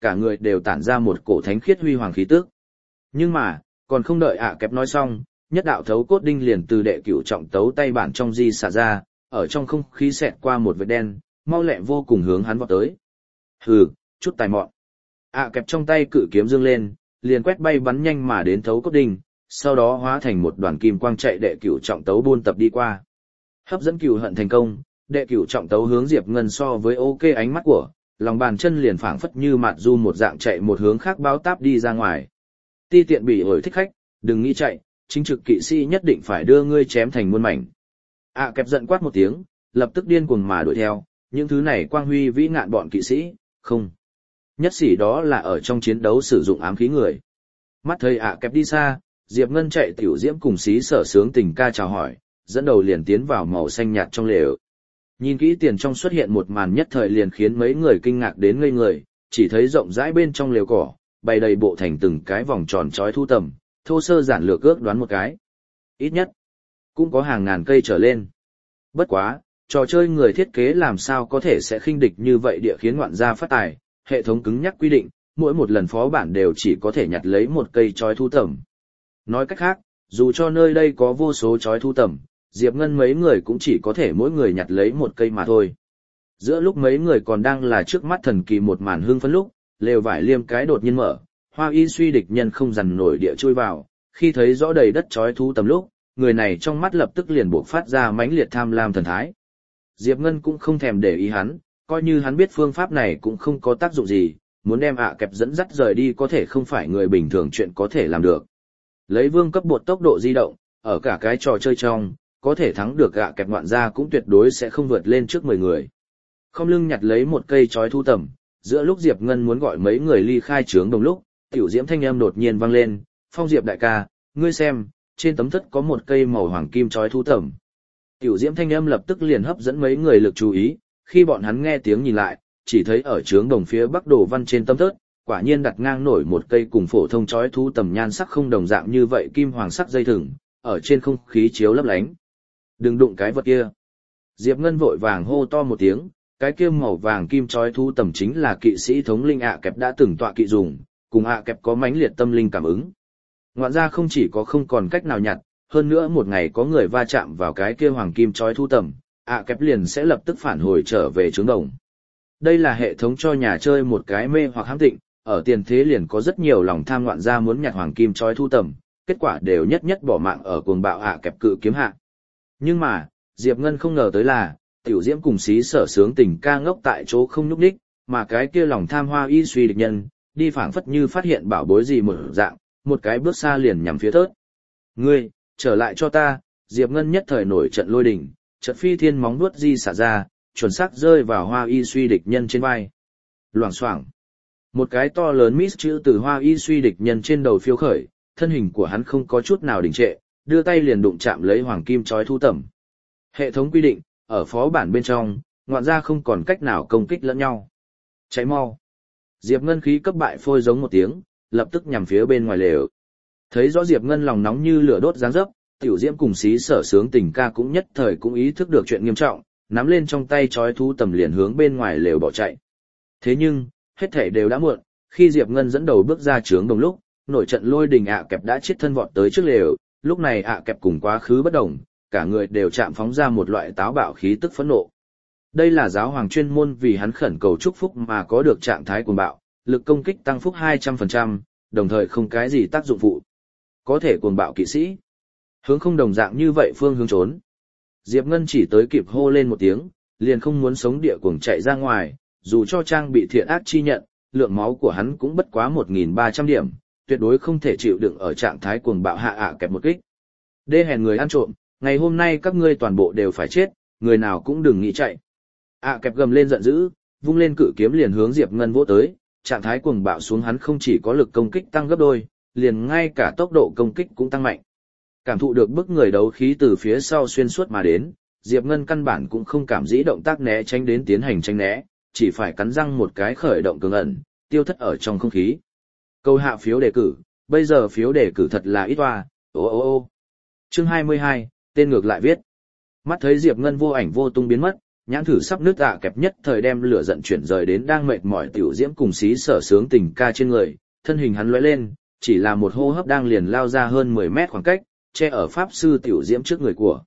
cả người đều tản ra một cổ thánh khiết huy hoàng khí tức. Nhưng mà, còn không đợi kẹp nói xong, nhất đạo thấu cốt đinh liền từ đệ cửu trọng tấu tay bản trong di xả ra, ở trong không khí xẹt qua một vệt đen, mau lẹ vô cùng hướng hắn vọt tới. Hừ, chút tài mọn. Kẹp trong tay cự kiếm dương lên, liền quét bay bắn nhanh mà đến thấu cốt đinh, sau đó hóa thành một đoàn kim quang chạy đệ cửu trọng tấu buôn tập đi qua. Hấp dẫn cửu hận thành công, đệ cửu trọng tấu hướng Diệp Ngân so với ok ánh mắt của, lòng bàn chân liền phảng phất như mạt du một dạng chạy một hướng khác báo táp đi ra ngoài. Ti tiện bị ổi thích khách, đừng nghĩ chạy, chính trực kỵ sĩ nhất định phải đưa ngươi chém thành muôn mảnh. Kẹp giận quát một tiếng, lập tức điên cuồng mà đuổi theo, những thứ này quang huy vĩ ngạn bọn kỵ sĩ, không. Nhất sĩ đó là ở trong chiến đấu sử dụng ám khí người. Mắt thấy kẹp đi xa, Diệp Ngân chạy tiểu diễm cùng xí sở sướng tình ca chào hỏi, dẫn đầu liền tiến vào màu xanh nhạt trong lều. Nhìn kỹ tiền trong xuất hiện một màn nhất thời liền khiến mấy người kinh ngạc đến ngây người, chỉ thấy rộng rãi bên trong lều cỏ, bày đầy bộ thành từng cái vòng tròn chói thu tầm, thô sơ giản lược ước đoán một cái. Ít nhất, cũng có hàng ngàn cây trở lên. Bất quá, trò chơi người thiết kế làm sao có thể sẽ khinh địch như vậy địa khiến ngoạn gia phát tài, hệ thống cứng nhắc quy định, mỗi một lần phó bản đều chỉ có thể nhặt lấy một cây chói thu tầm. Nói cách khác, dù cho nơi đây có vô số chói thu tầm, Diệp Ngân mấy người cũng chỉ có thể mỗi người nhặt lấy một cây mà thôi. Giữa lúc mấy người còn đang là trước mắt thần kỳ một màn hương phấn lúc, lều vải liêm cái đột nhiên mở, Hoa Y suy địch nhân không dằn nổi địa chui vào, khi thấy rõ đầy đất chói thu tầm lúc, người này trong mắt lập tức liền buộc phát ra mãnh liệt tham lam thần thái. Diệp Ngân cũng không thèm để ý hắn, coi như hắn biết phương pháp này cũng không có tác dụng gì, muốn đem kẹp dẫn dắt rời đi có thể không phải người bình thường chuyện có thể làm được. Lấy vương cấp bột tốc độ di động, ở cả cái trò chơi trong, có thể thắng được kẹp ngoạn gia cũng tuyệt đối sẽ không vượt lên trước 10 người. Không lưng nhặt lấy một cây chói thu tầm, giữa lúc Diệp Ngân muốn gọi mấy người ly khai trướng đồng lúc, tiểu diễm thanh âm đột nhiên vang lên, "Phong Diệp đại ca, ngươi xem, trên tấm thất có một cây màu hoàng kim chói thu tầm." Tiểu diễm thanh âm lập tức liền hấp dẫn mấy người lực chú ý, khi bọn hắn nghe tiếng nhìn lại, chỉ thấy ở trướng đồng phía bắc đồ văn trên tấm thất, quả nhiên đặt ngang nổi một cây cùng phổ thông chói thu tầm nhan sắc không đồng dạng như vậy kim hoàng sắc dây thừng, ở trên không khí chiếu lấp lánh. "Đừng đụng cái vật kia." Diệp Ngân vội vàng hô to một tiếng, cái kia màu vàng kim chói thu tầm chính là kỵ sĩ thống linh kẹp đã từng tọa kỵ dùng, cùng kẹp có mãnh liệt tâm linh cảm ứng. Ngoạn ra không chỉ có không còn cách nào nhặt, hơn nữa một ngày có người va chạm vào cái kia hoàng kim chói thu tầm, kẹp liền sẽ lập tức phản hồi trở về trướng đồng. Đây là hệ thống cho nhà chơi một cái mê hoặc hãm tịnh, ở tiền thế liền có rất nhiều lòng tham ngoạn ra muốn nhặt hoàng kim chói thu tầm, kết quả đều nhất bỏ mạng ở cuồng bạo kẹp cự kiếm hạ. Nhưng mà, Diệp Ngân không ngờ tới là, tiểu diễm cùng xí sở sướng tình ca ngốc tại chỗ không nhúc nhích, mà cái kia lòng tham Hoa Y suy địch nhân, đi phảng phất như phát hiện bảo bối gì một dạng, một cái bước xa liền nhằm phía thớt. "Ngươi, trở lại cho ta!" Diệp Ngân nhất thời nổi trận lôi đình, chợt phi thiên móng vuốt di xả ra, chuẩn xác rơi vào Hoa Y suy địch nhân trên vai. Loảng xoảng, một cái to lớn mít chữ từ Hoa Y suy địch nhân trên đầu phiêu khởi, thân hình của hắn không có chút nào đình trệ, đưa tay liền đụng chạm lấy hoàng kim chói thu tầm. Hệ thống quy định, ở phó bản bên trong, ngoạn gia không còn cách nào công kích lẫn nhau. Cháy mau. Diệp Ngân khí cấp bại phôi giống một tiếng, lập tức nhằm phía bên ngoài lều. Thấy rõ Diệp Ngân lòng nóng như lửa đốt dáng dấp, tiểu diễm cùng xí sở sướng tình ca cũng nhất thời cũng ý thức được chuyện nghiêm trọng, nắm lên trong tay chói thu tầm liền hướng bên ngoài lều bỏ chạy. Thế nhưng, hết thảy đều đã muộn, khi Diệp Ngân dẫn đầu bước ra trướng đồng lúc, nổi trận lôi đình kẹp đã chết thân vọt tới trước lều, lúc này kẹp cùng quá khứ bất đồng, cả người đều chạm phóng ra một loại táo bạo khí tức phẫn nộ. Đây là giáo hoàng chuyên môn vì hắn khẩn cầu chúc phúc mà có được trạng thái cuồng bạo, lực công kích tăng phúc 200%, đồng thời không cái gì tác dụng phụ. Có thể cuồng bạo kỵ sĩ. Hướng không đồng dạng như vậy phương hướng trốn. Diệp Ngân chỉ tới kịp hô lên một tiếng, liền không muốn sống địa cuồng chạy ra ngoài, dù cho trang bị thiện ác chi nhận, lượng máu của hắn cũng bất quá 1.300 điểm, tuyệt đối không thể chịu đựng ở trạng thái cuồng bạo hạ kẹp một kích. Đê hèn người ăn trộm, ngày hôm nay các ngươi toàn bộ đều phải chết, người nào cũng đừng nghĩ chạy. Kẹp gầm lên giận dữ, vung lên cự kiếm liền hướng Diệp Ngân vỗ tới, trạng thái cuồng bạo xuống hắn không chỉ có lực công kích tăng gấp đôi, liền ngay cả tốc độ công kích cũng tăng mạnh. Cảm thụ được bức người đấu khí từ phía sau xuyên suốt mà đến, Diệp Ngân căn bản cũng không cảm dĩ động tác né tránh đến tiến hành tránh né, chỉ phải cắn răng một cái khởi động cường ẩn, tiêu thất ở trong không khí. Câu hạ phiếu đề cử, bây giờ phiếu đề cử thật là ít hoa, ô. Chương 22, tên ngược lại viết. Mắt thấy Diệp Ngân vô ảnh vô tung biến mất, nhãn thử sắp nứt kẹp nhất thời đem lửa giận chuyển rời đến đang mệt mỏi tiểu diễm cùng xí sở sướng tình ca trên người, thân hình hắn lóe lên, chỉ là một hô hấp đang liền lao ra hơn 10 mét khoảng cách, che ở pháp sư tiểu diễm trước người của.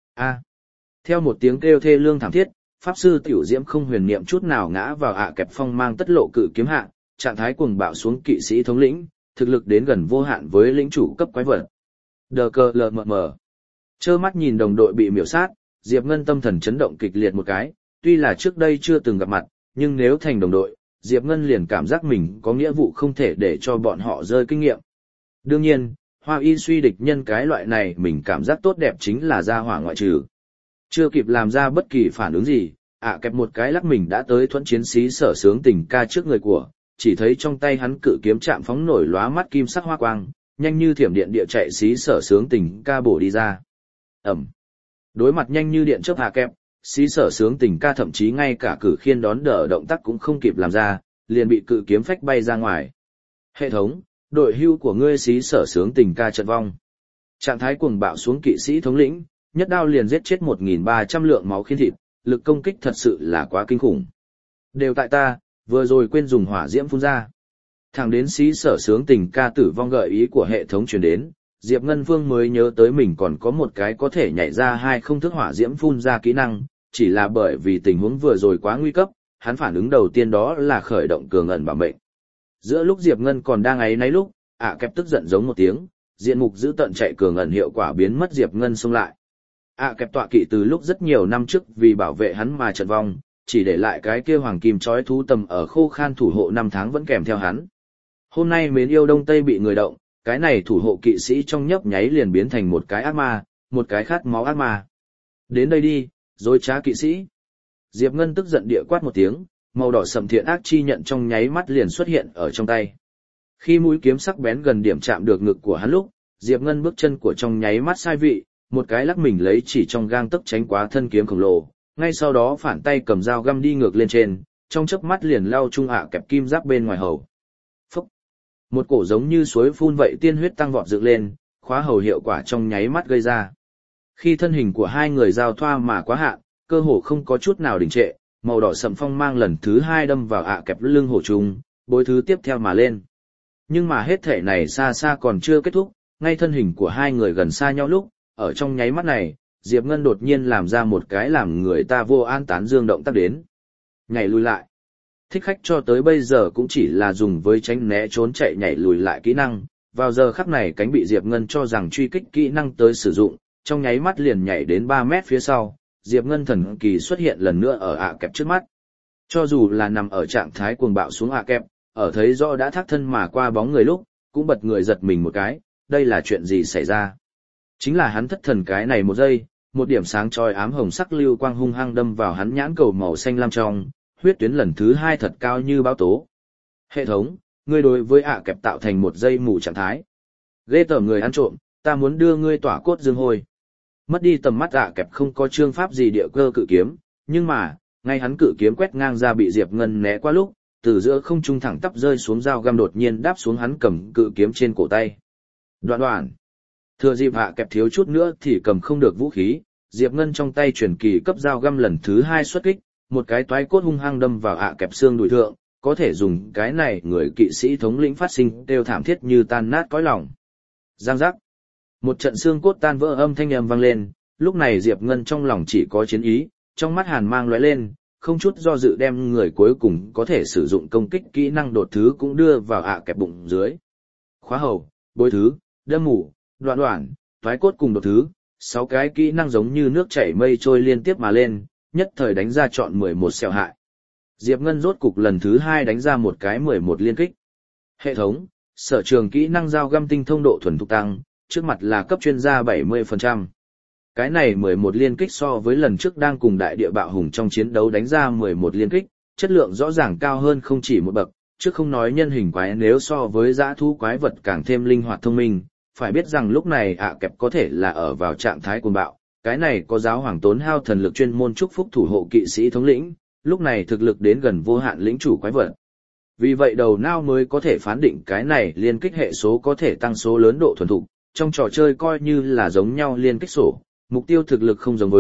Theo một tiếng kêu thê lương thảm thiết, pháp sư tiểu diễm không huyền niệm chút nào ngã vào kẹp phong mang tất lộ cự kiếm hạ, trạng thái cuồng bạo xuống kỵ sĩ thống lĩnh, thực lực đến gần vô hạn với lĩnh chủ cấp quái vật. Đờ cờ lờ mờ mờ. Trơ mắt nhìn đồng đội bị miểu sát, Diệp Ngân tâm thần chấn động kịch liệt một cái, tuy là trước đây chưa từng gặp mặt, nhưng nếu thành đồng đội, Diệp Ngân liền cảm giác mình có nghĩa vụ không thể để cho bọn họ rơi kinh nghiệm. Đương nhiên, Hoa Y suy địch nhân cái loại này mình cảm giác tốt đẹp chính là ra hỏa ngoại trừ. Chưa kịp làm ra bất kỳ phản ứng gì, kẹp một cái lắc mình đã tới thuẫn chiến sĩ sở sướng tình ca trước người của, chỉ thấy trong tay hắn cự kiếm chạm phóng nổi lóa mắt kim sắc hoa quang, nhanh như thiểm điện địa chạy xí sở sướng tình ca bổ đi ra. Ẩm. Đối mặt nhanh như điện chớp kẹp, xí sở sướng tình ca thậm chí ngay cả cử khiên đón đỡ động tác cũng không kịp làm ra, liền bị cự kiếm phách bay ra ngoài. Hệ thống, đội hưu của ngươi xí sở sướng tình ca trận vong. Trạng thái cuồng bạo xuống kỵ sĩ thống lĩnh, nhất đao liền giết chết 1.300 lượng máu khiên thịt, lực công kích thật sự là quá kinh khủng. Đều tại ta, vừa rồi quên dùng hỏa diễm phun ra. Thẳng đến xí sở sướng tình ca tử vong gợi ý của hệ thống truyền đến, Diệp Ngân Vương mới nhớ tới mình còn có một cái có thể nhảy ra 2 không thức hỏa diễm phun ra kỹ năng, chỉ là bởi vì tình huống vừa rồi quá nguy cấp, hắn phản ứng đầu tiên đó là khởi động cường ẩn bảo mệnh. Giữa lúc Diệp Ngân còn đang áy náy lúc, kẹp tức giận giống một tiếng, diện mục giữ tận chạy cường ẩn hiệu quả biến mất, Diệp Ngân xông lại. Kẹp tọa kỵ từ lúc rất nhiều năm trước vì bảo vệ hắn mà trận vong, chỉ để lại cái kia hoàng kim chói thú tầm ở khô khan thủ hộ 5 tháng vẫn kèm theo hắn. Hôm nay mến yêu Đông Tây bị người động, cái này thủ hộ kỵ sĩ trong nhấp nháy liền biến thành một cái ác ma, một cái khát máu ác ma. Đến đây đi, dối trá kỵ sĩ. Diệp Ngân tức giận địa quát một tiếng, màu đỏ sầm thiện ác chi nhận trong nháy mắt liền xuất hiện ở trong tay. Khi mũi kiếm sắc bén gần điểm chạm được ngực của hắn lúc, Diệp Ngân bước chân của trong nháy mắt sai vị, một cái lắc mình lấy chỉ trong gang tấc tránh quá thân kiếm khổng lồ, ngay sau đó phản tay cầm dao găm đi ngược lên trên, trong chớp mắt liền lao trung kẹp kim giáp bên ngoài hầu. Phúc! Một cổ giống như suối phun vậy tiên huyết tăng vọt dựng lên, khóa hầu hiệu quả trong nháy mắt gây ra. Khi thân hình của hai người giao thoa mà quá hạn, cơ hồ không có chút nào đình trệ, màu đỏ sậm phong mang lần thứ 2 đâm vào kẹp lưng hổ trùng, bối thứ tiếp theo mà lên. Nhưng mà hết thể này xa xa còn chưa kết thúc, ngay thân hình của hai người gần xa nhau lúc, ở trong nháy mắt này, Diệp Ngân đột nhiên làm ra một cái làm người ta vô an tán dương động tác đến. Nhảy lùi lại. Thích khách cho tới bây giờ cũng chỉ là dùng với tránh né trốn chạy nhảy lùi lại kỹ năng, vào giờ khắc này cánh bị Diệp Ngân cho rằng truy kích kỹ năng tới sử dụng, trong nháy mắt liền nhảy đến 3 mét phía sau, Diệp Ngân thần kỳ xuất hiện lần nữa ở kẹp trước mắt. Cho dù là nằm ở trạng thái cuồng bạo xuống kẹp, ở thấy rõ đã thác thân mà qua bóng người lúc, cũng bật người giật mình một cái, đây là chuyện gì xảy ra? Chính là hắn thất thần cái này một giây, một điểm sáng chói ám hồng sắc lưu quang hung hăng đâm vào hắn nhãn cầu màu xanh lam trong, huyết tuyến lần thứ 2 thật cao như báo tố. Hệ thống, ngươi đối với kẹp tạo thành một giây mù trạng thái. Ghê tởm người ăn trộm, ta muốn đưa ngươi tỏa cốt dương hôi. Mất đi tầm mắt kẹp không có chương pháp gì địa cơ cự kiếm, nhưng mà, ngay hắn cự kiếm quét ngang ra bị Diệp Ngân né qua lúc, từ giữa không trung thẳng tắp rơi xuống dao găm đột nhiên đáp xuống hắn cầm cự kiếm trên cổ tay. Đoạn đoạn. Thừa dịp kẹp thiếu chút nữa thì cầm không được vũ khí, Diệp Ngân trong tay truyền kỳ cấp dao găm lần thứ 2 xuất kích, một cái toái cốt hung hăng đâm vào kẹp xương đùi thượng, có thể dùng cái này người kỵ sĩ thống lĩnh phát sinh kêu thảm thiết như tan nát cõi lòng. Giang giác. Một trận xương cốt tan vỡ âm thanh vang lên, lúc này Diệp Ngân trong lòng chỉ có chiến ý, trong mắt hàn mang lóe lên, không chút do dự đem người cuối cùng có thể sử dụng công kích kỹ năng đột thứ cũng đưa vào kẹp bụng dưới. Khóa hầu, bối thứ, đâm mù, đoạn đoạn, toái cốt cùng đột thứ, 6 cái kỹ năng giống như nước chảy mây trôi liên tiếp mà lên, nhất thời đánh ra chọn 11 xẻo hại. Diệp Ngân rốt cục lần thứ 2 đánh ra một cái 11 liên kích. Hệ thống, sở trường kỹ năng dao găm tinh thông độ thuần thục tăng, trước mặt là cấp chuyên gia 70%. Cái này 11 liên kích so với lần trước đang cùng đại địa bạo hùng trong chiến đấu đánh ra 11 liên kích, chất lượng rõ ràng cao hơn không chỉ một bậc, chứ không nói nhân hình quái nếu so với dã thú quái vật càng thêm linh hoạt thông minh, phải biết rằng lúc này kẹp có thể là ở vào trạng thái cuồng bạo, cái này có giáo hoàng tốn hao thần lực chuyên môn chúc phúc thủ hộ kỵ sĩ thống lĩnh, lúc này thực lực đến gần vô hạn lĩnh chủ quái vật. Vì vậy đầu não mới có thể phán định cái này liên kích hệ số có thể tăng số lớn độ thuần thục, trong trò chơi coi như là giống nhau liên kích sổ, mục tiêu thực lực không giống với,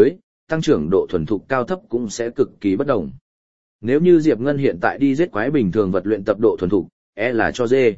tăng trưởng độ thuần thục cao thấp cũng sẽ cực kỳ bất đồng. Nếu như Diệp Ngân hiện tại đi giết quái bình thường vật luyện tập độ thuần thục, là cho dê.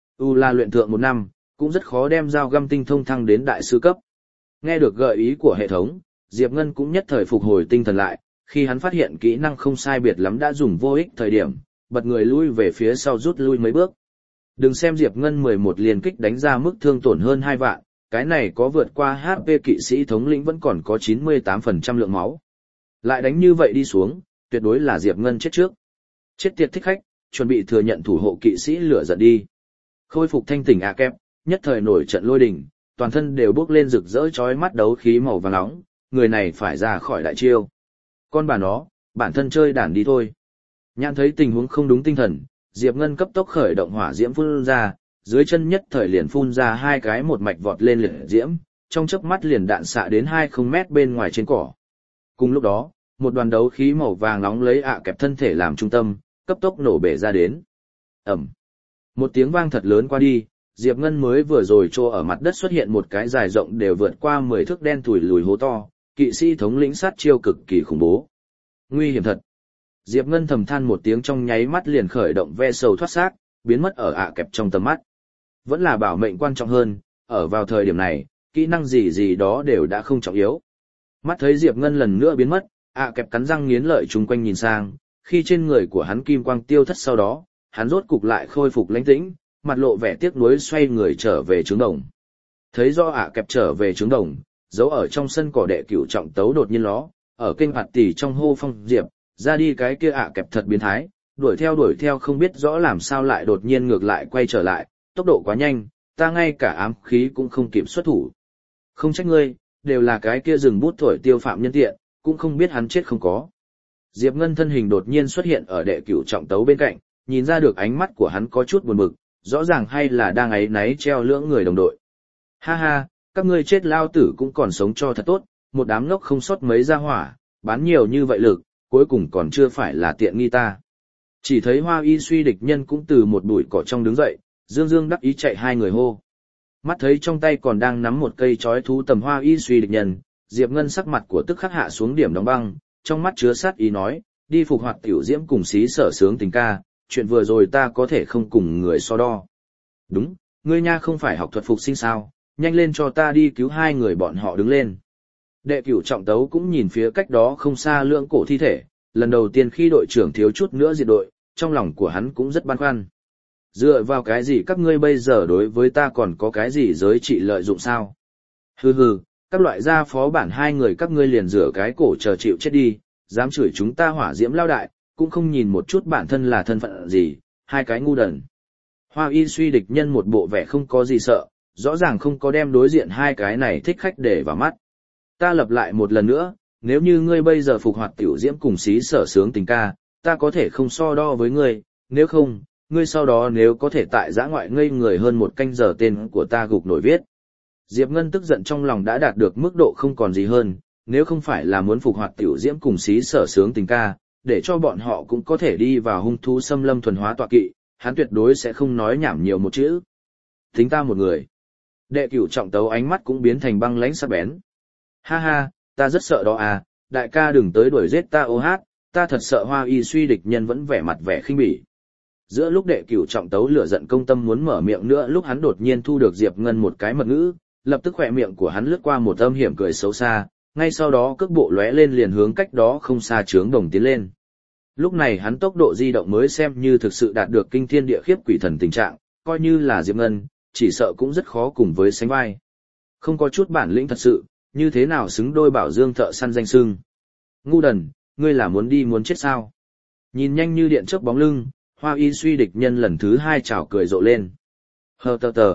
Là luyện thượng 1 năm, cũng rất khó đem dao găm tinh thông thăng đến đại sư cấp. Nghe được gợi ý của hệ thống, Diệp Ngân cũng nhất thời phục hồi tinh thần lại, khi hắn phát hiện kỹ năng không sai biệt lắm đã dùng vô ích thời điểm, bật người lui về phía sau rút lui mấy bước. Đừng xem Diệp Ngân 11 liên kích đánh ra mức thương tổn hơn 2 vạn, cái này có vượt qua HP kỵ sĩ thống lĩnh vẫn còn có 98% lượng máu. Lại đánh như vậy đi xuống, tuyệt đối là Diệp Ngân chết trước. Chết tiệt thích khách, chuẩn bị thừa nhận thủ hộ kỵ sĩ lửa giận đi. Khôi phục thanh tỉnh kép, nhất thời nổi trận lôi đình, toàn thân đều bốc lên rực rỡ chói mắt đấu khí màu vàng nóng, người này phải ra khỏi đại chiêu. Con bà nó, bản thân chơi đàn đi thôi. Nhãn thấy tình huống không đúng tinh thần, Diệp Ngân cấp tốc khởi động hỏa diễm phun ra, dưới chân nhất thời liền phun ra 2 cái một mạch vọt lên liệt diễm, trong chớp mắt liền đạn xạ đến 20 mét bên ngoài trên cỏ. Cùng lúc đó, một đoàn đấu khí màu vàng nóng lấy kẹp thân thể làm trung tâm, cấp tốc nổ bể ra đến. Ầm. Một tiếng vang thật lớn qua đi, Diệp Ngân mới vừa rồi trô ở mặt đất xuất hiện một cái dài rộng đều vượt qua 10 thước đen thủi lùi hố to, kỵ sĩ thống lĩnh sát chiêu cực kỳ khủng bố. Nguy hiểm thật. Diệp Ngân thầm than một tiếng trong nháy mắt liền khởi động ve sầu thoát xác, biến mất ở kẹp trong tầm mắt. Vẫn là bảo mệnh quan trọng hơn, ở vào thời điểm này, kỹ năng gì đó đều đã không trọng yếu. Mắt thấy Diệp Ngân lần nữa biến mất, kẹp cắn răng nghiến lợi chung quanh nhìn sang, khi trên người của hắn kim quang tiêu thất sau đó, hắn rốt cục lại khôi phục lãnh tĩnh, mặt lộ vẻ tiếc nuối xoay người trở về trướng đồng. Thấy do kẹp trở về trướng đồng, giấu ở trong sân cỏ đệ cửu trọng tấu đột nhiên ló, ở kênh phạt tỷ trong hô phong Diệp, ra đi cái kia kẹp thật biến thái, đuổi theo không biết rõ làm sao lại đột nhiên ngược lại quay trở lại, tốc độ quá nhanh, ta ngay cả ám khí cũng không kịp xuất thủ. Không trách ngươi, đều là cái kia rừng bút thổi tiêu phạm nhân tiện, cũng không biết hắn chết không có. Diệp Ngân thân hình đột nhiên xuất hiện ở đệ cửu trọng tấu bên cạnh, nhìn ra được ánh mắt của hắn có chút buồn bực, rõ ràng hay là đang áy náy treo lưỡng người đồng đội. Ha ha, các ngươi chết lao tử cũng còn sống cho thật tốt, một đám ngốc không sót mấy ra hỏa, bán nhiều như vậy lực, cuối cùng còn chưa phải là tiện nghi ta. Chỉ thấy Hoa Y Suy địch nhân cũng từ một bụi cỏ trong đứng dậy, dương dương đắc ý chạy 2 người hô. Mắt thấy trong tay còn đang nắm một cây chói thú tầm Hoa Y Suy địch nhân, Diệp Ngân sắc mặt của tức khắc hạ xuống điểm đóng băng, trong mắt chứa sát ý nói, đi phục hoạt tiểu diễm cùng xí sở sướng tình ca, chuyện vừa rồi ta có thể không cùng người so đo. Đúng, ngươi nha không phải học thuật phục sinh sao, nhanh lên cho ta đi cứu 2 người bọn họ đứng lên. Đệ cửu trọng tấu cũng nhìn phía cách đó không xa lưỡng cổ thi thể, lần đầu tiên khi đội trưởng thiếu chút nữa diệt đội, trong lòng của hắn cũng rất băn khoăn. Dựa vào cái gì các ngươi bây giờ đối với ta còn có cái gì giới trị lợi dụng sao? Hừ hừ, các loại gia phó bản 2 người các ngươi liền rửa cái cổ chờ chịu chết đi, dám chửi chúng ta hỏa diễm lao đại, cũng không nhìn một chút bản thân là thân phận gì, 2 cái ngu đần. Hoa Y Suy địch nhân một bộ vẻ không có gì sợ, rõ ràng không có đem đối diện 2 cái này thích khách để vào mắt. Ta lặp lại một lần nữa, nếu như ngươi bây giờ phục hoạt tiểu diễm cùng xí sở sướng tình ca, ta có thể không so đo với ngươi, nếu không, ngươi sau đó nếu có thể tại giã ngoại ngây người hơn 1 canh giờ tên của ta gục nổi viết. Diệp Ngân tức giận trong lòng đã đạt được mức độ không còn gì hơn, nếu không phải là muốn phục hoạt tiểu diễm cùng xí sở sướng tình ca, để cho bọn họ cũng có thể đi vào hung thú xâm lâm thuần hóa tọa kỵ, hắn tuyệt đối sẽ không nói nhảm nhiều một chữ. Tính ta một người. Đệ cửu trọng tấu ánh mắt cũng biến thành băng lãnh sắc bén. Ha ha, ta rất sợ đó à, đại ca đừng tới đuổi giết ta ô hát, ta thật sợ Hoa Y Suy địch nhân vẫn vẻ mặt vẻ khinh bỉ. Giữa lúc đệ cửu trọng tấu lửa giận công tâm muốn mở miệng nữa lúc hắn đột nhiên thu được Diệp Ngân một cái mật ngữ, lập tức khỏe miệng của hắn lướt qua một âm hiểm cười xấu xa, ngay sau đó cước bộ lóe lên liền hướng cách đó không xa trướng đồng tiến lên. Lúc này hắn tốc độ di động mới xem như thực sự đạt được kinh thiên địa khiếp quỷ thần tình trạng, coi như là Diệp Ngân, chỉ sợ cũng rất khó cùng với sánh vai. Không có chút bản lĩnh thật sự, như thế nào xứng đôi Bảo Dương thợ săn danh xưng. Ngu đần, ngươi là muốn đi muốn chết sao? Nhìn nhanh như điện chớp bóng lưng, Hoa Y Suy địch nhân lần thứ 2 chào cười rộ lên. Hờ tờ tờ.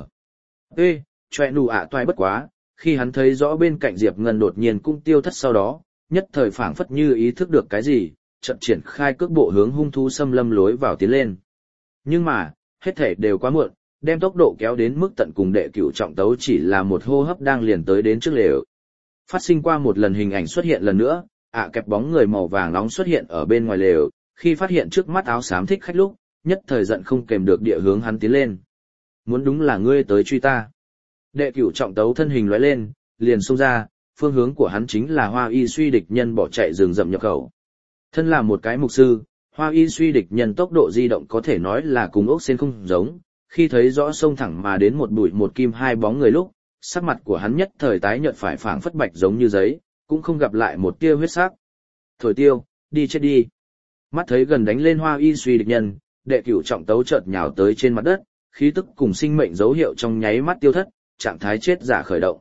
Ê, chọe nụ toai bất quá, khi hắn thấy rõ bên cạnh Diệp Ngân đột nhiên cũng tiêu thất sau đó, nhất thời phảng phất như ý thức được cái gì, chợt triển khai cước bộ hướng hung thú xâm lâm lối vào tiến lên. Nhưng mà, hết thể đều quá muộn, đem tốc độ kéo đến mức tận cùng đệ cửu trọng tấu chỉ là một hô hấp đang liền tới đến trước lều. Phát sinh qua một lần hình ảnh xuất hiện lần nữa, kẹp bóng người màu vàng nóng xuất hiện ở bên ngoài lều, khi phát hiện trước mắt áo xám thích khách lúc, nhất thời giận không kềm được địa hướng hắn tiến lên. Muốn đúng là ngươi tới truy ta. Đệ cửu trọng tấu thân hình lóe lên, liền xông ra, phương hướng của hắn chính là Hoa Y Suy địch nhân bỏ chạy rừng rậm nhập khẩu. Thân là một cái mục sư, Hoa Y Suy địch nhân tốc độ di động có thể nói là cùng ốc sên không giống, khi thấy rõ xông thẳng mà đến một bụi một kim hai bóng người lúc, sắc mặt của hắn nhất thời tái nhợt phải phảng phất bạch giống như giấy, cũng không gặp lại một tia huyết sắc. Thổi tiêu, đi chết đi. Mắt thấy gần đánh lên Hoa Y Suy địch nhân, đệ cửu trọng tấu chợt nhào tới trên mặt đất, khí tức cùng sinh mệnh dấu hiệu trong nháy mắt tiêu thất, trạng thái chết giả khởi động.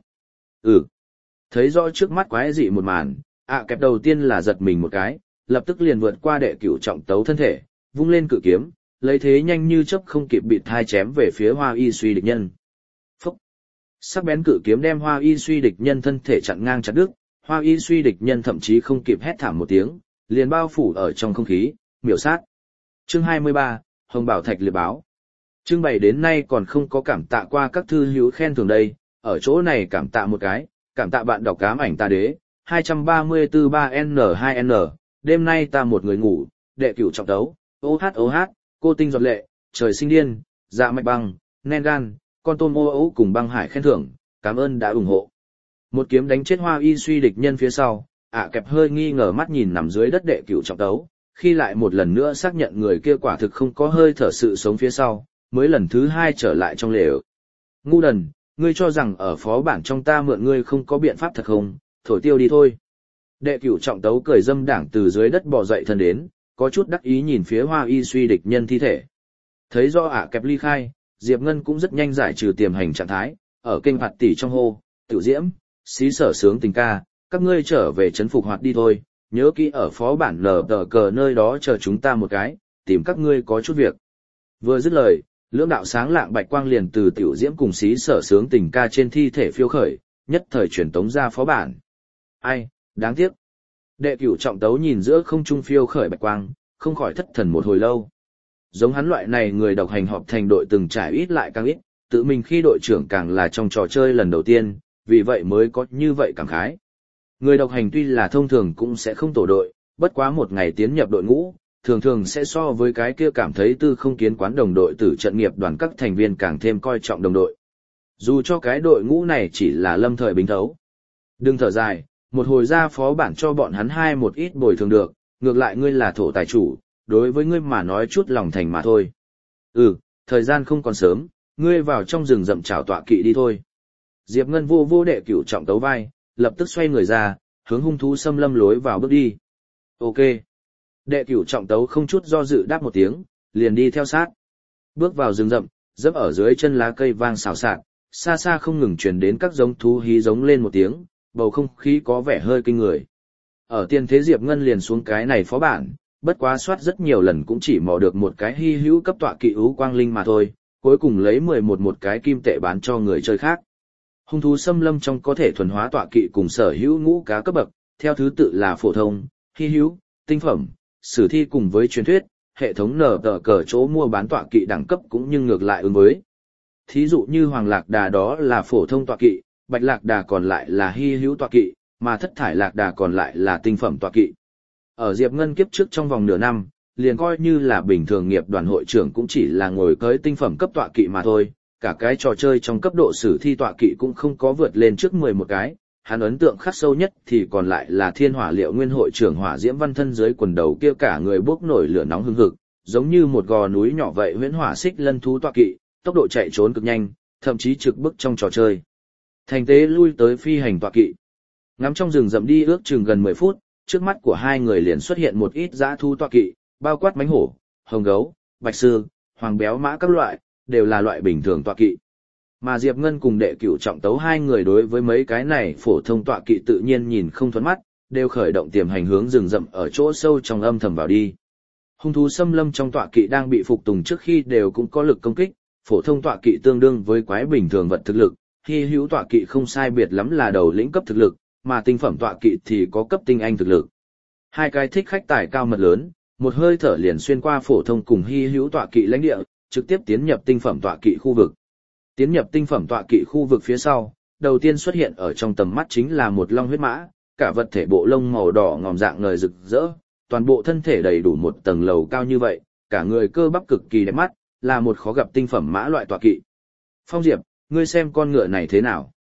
Thấy rõ trước mắt quái dị một màn, kẹp đầu tiên là giật mình một cái, lập tức liền vượt qua đệ cửu trọng tấu thân thể, vung lên cự kiếm, lấy thế nhanh như chớp không kịp bịt hai chém về phía Hoa Y Suy địch nhân. Phúc! Sắc bén cự kiếm đem Hoa Y Suy địch nhân thân thể chặn ngang chặt đứt, Hoa Y Suy địch nhân thậm chí không kịp hét thảm một tiếng, liền bao phủ ở trong không khí, miểu sát. Chương 23, Hồng Bảo Thạch liệt báo. Chương 7 đến nay còn không có cảm tạ qua các thư hữu khen thưởng đây, ở chỗ này cảm tạ một cái, cảm tạ bạn đọc Ám Ảnh Ta Đế, 234-3N2N, đêm nay ta một người ngủ, đệ cửu trọng tấu, OH, cô tinh giọt lệ, trời sinh điên, dạ mạch băng, nen gan, con tôm ô ấu cùng băng hải khen thưởng, cảm ơn đã ủng hộ. Một kiếm đánh chết Hoa Y Suy địch nhân phía sau, kẹp hơi nghi ngờ mắt nhìn nằm dưới đất đệ cửu trọng tấu, khi lại một lần nữa xác nhận người kia quả thực không có hơi thở sự sống phía sau, mới lần thứ hai trở lại trong lều. Ngu đần, ngươi cho rằng ở phó bản trong ta mượn ngươi không có biện pháp thật không, thổi tiêu đi thôi. Đệ cửu trọng tấu cười dâm đảng từ dưới đất bò dậy thân đến, có chút đắc ý nhìn phía Hoa Y Suy địch nhân thi thể. Thấy do kẹp ly khai, Diệp Ngân cũng rất nhanh giải trừ tiềm hành trạng thái, ở kênh phạt tỷ trong hô, Tiểu Diễm, Xí Sở Sướng Tình Ca, các ngươi trở về trấn phục hoạt đi thôi, nhớ kỹ ở phó bản nở tờ cờ nơi đó chờ chúng ta một cái, tìm các ngươi có chút việc. Vừa dứt lời, lưỡng đạo sáng lạng bạch quang liền từ Tiểu Diễm cùng Xí Sở Sướng Tình Ca trên thi thể phiêu khởi, nhất thời truyền tống ra phó bản. Ai, đáng tiếc. Đệ cửu trọng tấu nhìn giữa không trung phiêu khởi bạch quang, không khỏi thất thần một hồi lâu. Giống hắn loại này người độc hành họp thành đội từng trải ít lại càng ít, tự mình khi đội trưởng càng là trong trò chơi lần đầu tiên, vì vậy mới có như vậy cảm khái. Người độc hành tuy là thông thường cũng sẽ không tổ đội, bất quá một ngày tiến nhập đội ngũ, thường thường sẽ so với cái kia cảm thấy tư không kiến quán đồng đội từ trận nghiệp đoàn các thành viên càng thêm coi trọng đồng đội. Dù cho cái đội ngũ này chỉ là lâm thời bính thấu. Đừng thở dài, một hồi ra phó bản cho bọn hắn hai một ít bồi thường được, ngược lại ngươi là thổ tài chủ, đối với ngươi mà nói chút lòng thành mà thôi. Thời gian không còn sớm, ngươi vào trong rừng rậm chảo tọa kỵ đi thôi. Diệp Ngân vô vô đệ cửu trọng tấu vai, lập tức xoay người ra, hướng hung thú xâm lâm lối vào bước đi. Ok. Đệ cửu trọng tấu không chút do dự đáp một tiếng, liền đi theo sát. Bước vào rừng rậm, dẫm ở dưới chân lá cây vang xào xạc, xa xa không ngừng truyền đến các giống thú hí giống lên một tiếng, bầu không khí có vẻ hơi kinh người. Ở tiên thế Diệp Ngân liền xuống cái này phó bản, bất quá soát rất nhiều lần cũng chỉ mò được một cái hy hữu cấp tọa kỵ ưu quang linh mà thôi, cuối cùng lấy 11 một cái kim tệ bán cho người chơi khác. Hung thú xâm lâm trong có thể thuần hóa tọa kỵ cùng sở hữu ngũ cá cấp bậc, theo thứ tự là phổ thông, hy hữu, tinh phẩm, sử thi cùng với truyền thuyết, hệ thống nở tờ cờ chỗ mua bán tọa kỵ đẳng cấp cũng nhưng ngược lại ứng với. Thí dụ như Hoàng Lạc Đà đó là phổ thông tọa kỵ, Bạch Lạc Đà còn lại là hy hữu tọa kỵ, mà Thất Thải Lạc Đà còn lại là tinh phẩm tọa kỵ. Ở Diệp Ngân kiếp trước trong vòng nửa năm, liền coi như là bình thường nghiệp đoàn hội trưởng cũng chỉ là ngồi cưới tinh phẩm cấp tọa kỵ mà thôi, cả cái trò chơi trong cấp độ sử thi tọa kỵ cũng không có vượt lên trước 11 cái. Hắn ấn tượng khắc sâu nhất thì còn lại là Thiên Hỏa Liệu Nguyên hội trưởng Hỏa Diễm Văn thân dưới quần đầu kia cả người bốc nổi lửa nóng hừng hực, giống như một gò núi nhỏ vậy huyễn hỏa xích lân thú tọa kỵ, tốc độ chạy trốn cực nhanh, thậm chí trực bức trong trò chơi. Thành tế lui tới phi hành tọa kỵ. Ngắm trong rừng rậm đi ước chừng gần 10 phút, trước mắt của hai người liền xuất hiện một ít dã thú tọa kỵ, bao quát mãnh hổ, hồng gấu, bạch sư, hoàng béo mã các loại, đều là loại bình thường tọa kỵ. Mà Diệp Ngân cùng đệ cửu trọng tấu hai người đối với mấy cái này phổ thông tọa kỵ tự nhiên nhìn không thuận mắt, đều khởi động tiềm hành hướng rừng rậm ở chỗ sâu trong âm thầm vào đi. Hung thú xâm lâm trong tọa kỵ đang bị phục tùng trước khi đều cũng có lực công kích, phổ thông tọa kỵ tương đương với quái bình thường vật thực lực, hy hữu tọa kỵ không sai biệt lắm là đầu lĩnh cấp thực lực, mà tinh phẩm tọa kỵ thì có cấp tinh anh thực lực. Hai cái thích khách tài cao mật lớn, một hơi thở liền xuyên qua phổ thông cùng hy hữu tọa kỵ lãnh địa, trực tiếp tiến nhập tinh phẩm tọa kỵ khu vực. Tiến nhập tinh phẩm tọa kỵ khu vực phía sau, đầu tiên xuất hiện ở trong tầm mắt chính là một long huyết mã, cả vật thể bộ lông màu đỏ ngòm dạng ngời rực rỡ, toàn bộ thân thể đầy đủ một tầng lầu cao như vậy, cả người cơ bắp cực kỳ đẹp mắt, là một khó gặp tinh phẩm mã loại tọa kỵ. Phong Diệp, ngươi xem con ngựa này thế nào?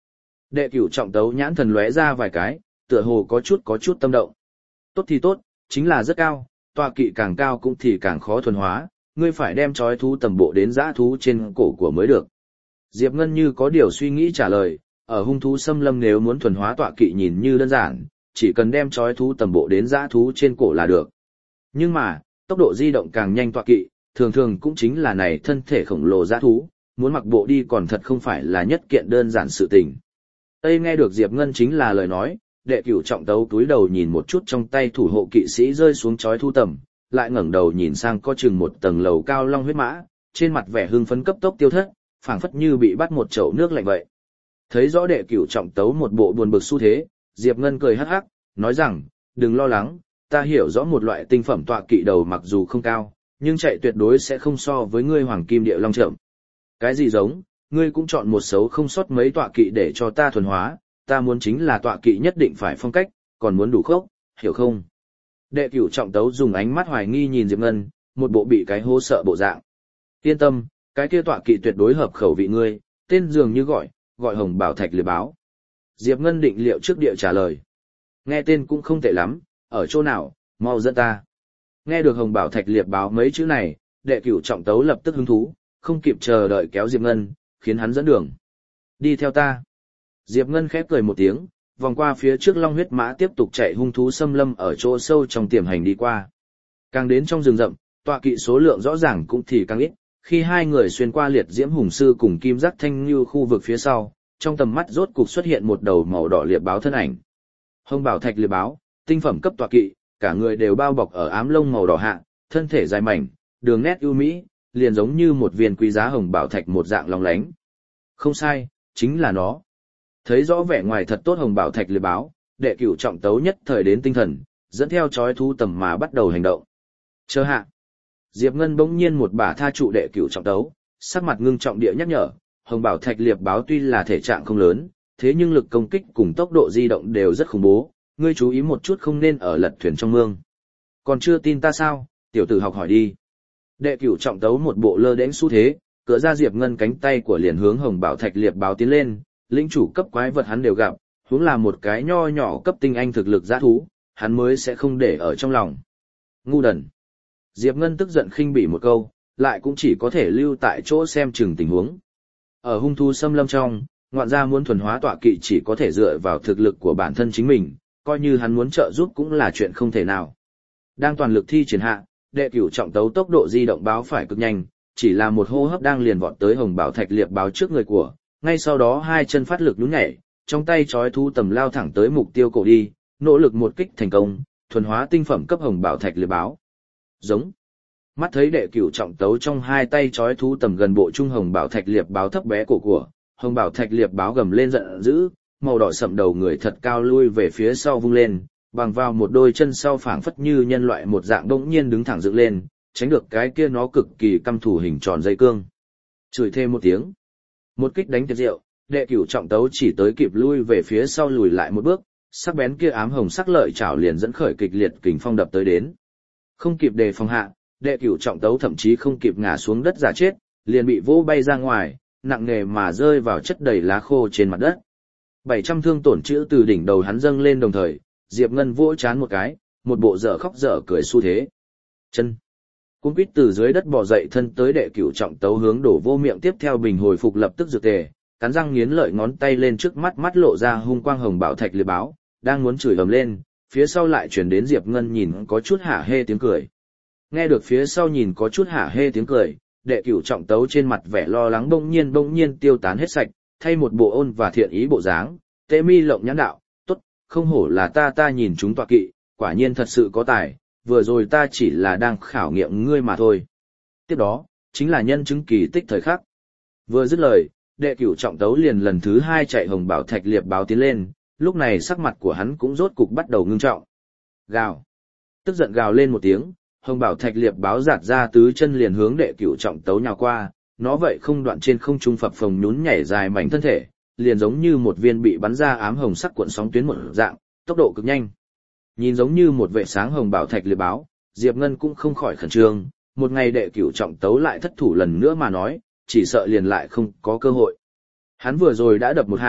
Đệ cửu trọng tấu nhãn thần lóe ra vài cái, tựa hồ có chút tâm động. Tốt thì tốt, chính là rất cao, tọa kỵ càng cao cũng thì càng khó thuần hóa, ngươi phải đem trói thú tầm bộ đến dã thú trên cổ của mới được. Diệp Ngân như có điều suy nghĩ trả lời, ở hung thú xâm lâm nếu muốn thuần hóa tọa kỵ nhìn như đơn giản, chỉ cần đem trói thú tầm bộ đến dã thú trên cổ là được. Nhưng mà, tốc độ di động càng nhanh tọa kỵ, thường thường cũng chính là này thân thể khổng lồ dã thú, muốn mặc bộ đi còn thật không phải là nhất kiện đơn giản sự tình. Tây nghe được Diệp Ngân chính là lời nói, đệ cửu trọng tấu túi đầu nhìn một chút trong tay thủ hộ kỵ sĩ rơi xuống chói thu tầm, lại ngẩng đầu nhìn sang có chừng một tầng lầu cao long huyết mã, trên mặt vẻ hưng phấn cấp tốc tiêu thất, phảng phất như bị bắt một chậu nước lạnh vậy. Thấy rõ đệ cửu trọng tấu một bộ buồn bực xu thế, Diệp Ngân cười hắc hắc, nói rằng, đừng lo lắng, ta hiểu rõ một loại tinh phẩm tọa kỵ đầu mặc dù không cao, nhưng chạy tuyệt đối sẽ không so với ngươi hoàng kim địa long chậm. Cái gì giống, ngươi cũng chọn một số không sót mấy tọa kỵ để cho ta thuần hóa, ta muốn chính là tọa kỵ nhất định phải phong cách, còn muốn đủ khốc, hiểu không? Đệ cửu trọng tấu dùng ánh mắt hoài nghi nhìn Diệp Ngân, một bộ bị cái hô sợ bộ dạng. Yên tâm, cái kia tọa kỵ tuyệt đối hợp khẩu vị ngươi, tên dường như gọi Hồng Bảo Thạch Liệp Báo. Diệp Ngân định liệu trước địa trả lời. Nghe tên cũng không tệ lắm, ở chỗ nào, mau dẫn ta. Nghe được Hồng Bảo Thạch Liệp Báo mấy chữ này, đệ cửu trọng tấu lập tức hứng thú, không kịp chờ đợi kéo Diệp Ngân, khiến hắn dẫn đường. Đi theo ta. Diệp Ngân khép cười một tiếng, vòng qua phía trước long huyết mã tiếp tục chạy hung thú xâm lâm ở chỗ sâu trong tiềm hành đi qua. Càng đến trong rừng rậm, tọa kỵ số lượng rõ ràng cũng thì càng ít, khi hai người xuyên qua liệt diễm hùng sư cùng kim giác thanh như khu vực phía sau, trong tầm mắt rốt cục xuất hiện một đầu màu đỏ liệp báo thân ảnh. Hồng Bảo Thạch Liệp Báo, tinh phẩm cấp tọa kỵ, cả người đều bao bọc ở ám lông màu đỏ hạ, thân thể dài mảnh, đường nét ưu mỹ, liền giống như một viên quý giá hồng bảo thạch một dạng lóng lánh. Không sai, chính là nó. Thấy rõ vẻ ngoài thật tốt Hồng Bảo Thạch Liệp Báo, đệ cửu trọng tấu nhất thời đến tinh thần, dẫn theo chói thú tầm mà bắt đầu hành động. Chờ hạ. Diệp Ngân bỗng nhiên một bả tha trụ đệ cửu trọng tấu, sắc mặt ngưng trọng địa nhắc nhở, Hồng Bảo Thạch Liệp Báo tuy là thể trạng không lớn, thế nhưng lực công kích cùng tốc độ di động đều rất khủng bố, ngươi chú ý một chút không nên ở lật thuyền trong mương. Còn chưa tin ta sao, tiểu tử học hỏi đi. Đệ cửu trọng tấu một bộ lơ đễnh xu thế, cửa ra Diệp Ngân cánh tay của liền hướng Hồng Bảo Thạch Liệp Báo tiến lên, lĩnh chủ cấp quái vật hắn đều gặp, huống là một cái nho nhỏ cấp tinh anh thực lực dã thú, hắn mới sẽ không để ở trong lòng. Ngu đần. Diệp Ngân tức giận khinh bỉ một câu, lại cũng chỉ có thể lưu tại chỗ xem chừng tình huống. Ở hung thú xâm lâm trong, ngoạn gia muốn thuần hóa tọa kỵ chỉ có thể dựa vào thực lực của bản thân chính mình, coi như hắn muốn trợ giúp cũng là chuyện không thể nào. Đang toàn lực thi triển hạ, đệ cửu trọng tấu tốc độ di động báo phải cực nhanh, chỉ là một hô hấp đang liền vọt tới Hồng Bảo Thạch Liệp Báo trước người của, ngay sau đó hai chân phát lực nhún nhảy, trong tay chói thú tầm lao thẳng tới mục tiêu cổ đi, nỗ lực một kích thành công, thuần hóa tinh phẩm cấp Hồng Bảo Thạch Liệp Báo. Giống. Mắt thấy đệ cửu trọng tấu trong hai tay chói thú tầm gần bộ trung Hồng Bảo Thạch Liệp Báo thấp bé cổ của, Hồng Bảo Thạch Liệp Báo gầm lên giận dữ, màu đỏ sậm đầu người thật cao lui về phía sau vung lên, bằng vào một đôi chân sau phảng phất như nhân loại một dạng bỗng nhiên đứng thẳng dựng lên, tránh được cái kia nó cực kỳ căm thù hình tròn dây cương. Chửi thêm một tiếng. Một kích đánh tiệt diệu, đệ cửu trọng tấu chỉ tới kịp lui về phía sau lùi lại một bước, sắc bén kia ám hồng sắc lợi chảo liền dẫn khởi kịch liệt kình phong đập tới đến. Không kịp đề phòng hạ, đệ cửu trọng tấu thậm chí không kịp ngã xuống đất giả chết, liền bị vỗ bay ra ngoài, nặng nề mà rơi vào chất đầy lá khô trên mặt đất. 700 thương tổn chữ từ đỉnh đầu hắn dâng lên đồng thời, Diệp Ngân vỗ chán một cái, một bộ dở khóc dở cười xu thế. Chân. Cung quýt từ dưới đất bò dậy thân tới đệ cửu trọng tấu hướng đổ vô miệng tiếp theo bình hồi phục lập tức dược tề, cắn răng nghiến lợi ngón tay lên trước mắt mắt lộ ra hung quang Hồng Bảo Thạch Liệp Báo, đang muốn chửi ầm lên, phía sau lại chuyển đến Diệp Ngân nhìn có chút hả hê tiếng cười. Nghe được phía sau nhìn có chút hả hê tiếng cười, đệ cửu trọng tấu trên mặt vẻ lo lắng bỗng nhiên tiêu tán hết sạch, thay một bộ ôn và thiện ý bộ dáng, tế mi lộng nhãn đạo, tốt, không hổ là ta nhìn chúng tọa kỵ, quả nhiên thật sự có tài, vừa rồi ta chỉ là đang khảo nghiệm ngươi mà thôi. Tiếp đó, chính là nhân chứng kỳ tích thời khắc. Vừa dứt lời, đệ cửu trọng tấu liền lần thứ hai chạy Hồng Bảo Thạch Liệp Báo tiến lên, lúc này sắc mặt của hắn cũng rốt cục bắt đầu ngưng trọng. Gào. Tức giận gào lên một tiếng, Hồng Bảo Thạch Liệp Báo giạt ra tứ chân liền hướng đệ cửu trọng tấu nhào qua, nó vậy không đoạn trên không trung phập phồng nhún nhảy dài mảnh thân thể, liền giống như một viên bị bắn ra ám hồng sắc cuộn sóng tuyến một dạng, tốc độ cực nhanh. Nhìn giống như một vệ sáng Hồng Bảo Thạch Liệp Báo, Diệp Ngân cũng không khỏi khẩn trương, một ngày đệ cửu trọng tấu lại thất thủ lần nữa mà nói, chỉ sợ liền lại không có cơ hội. Hắn vừa rồi đã đập một hạ,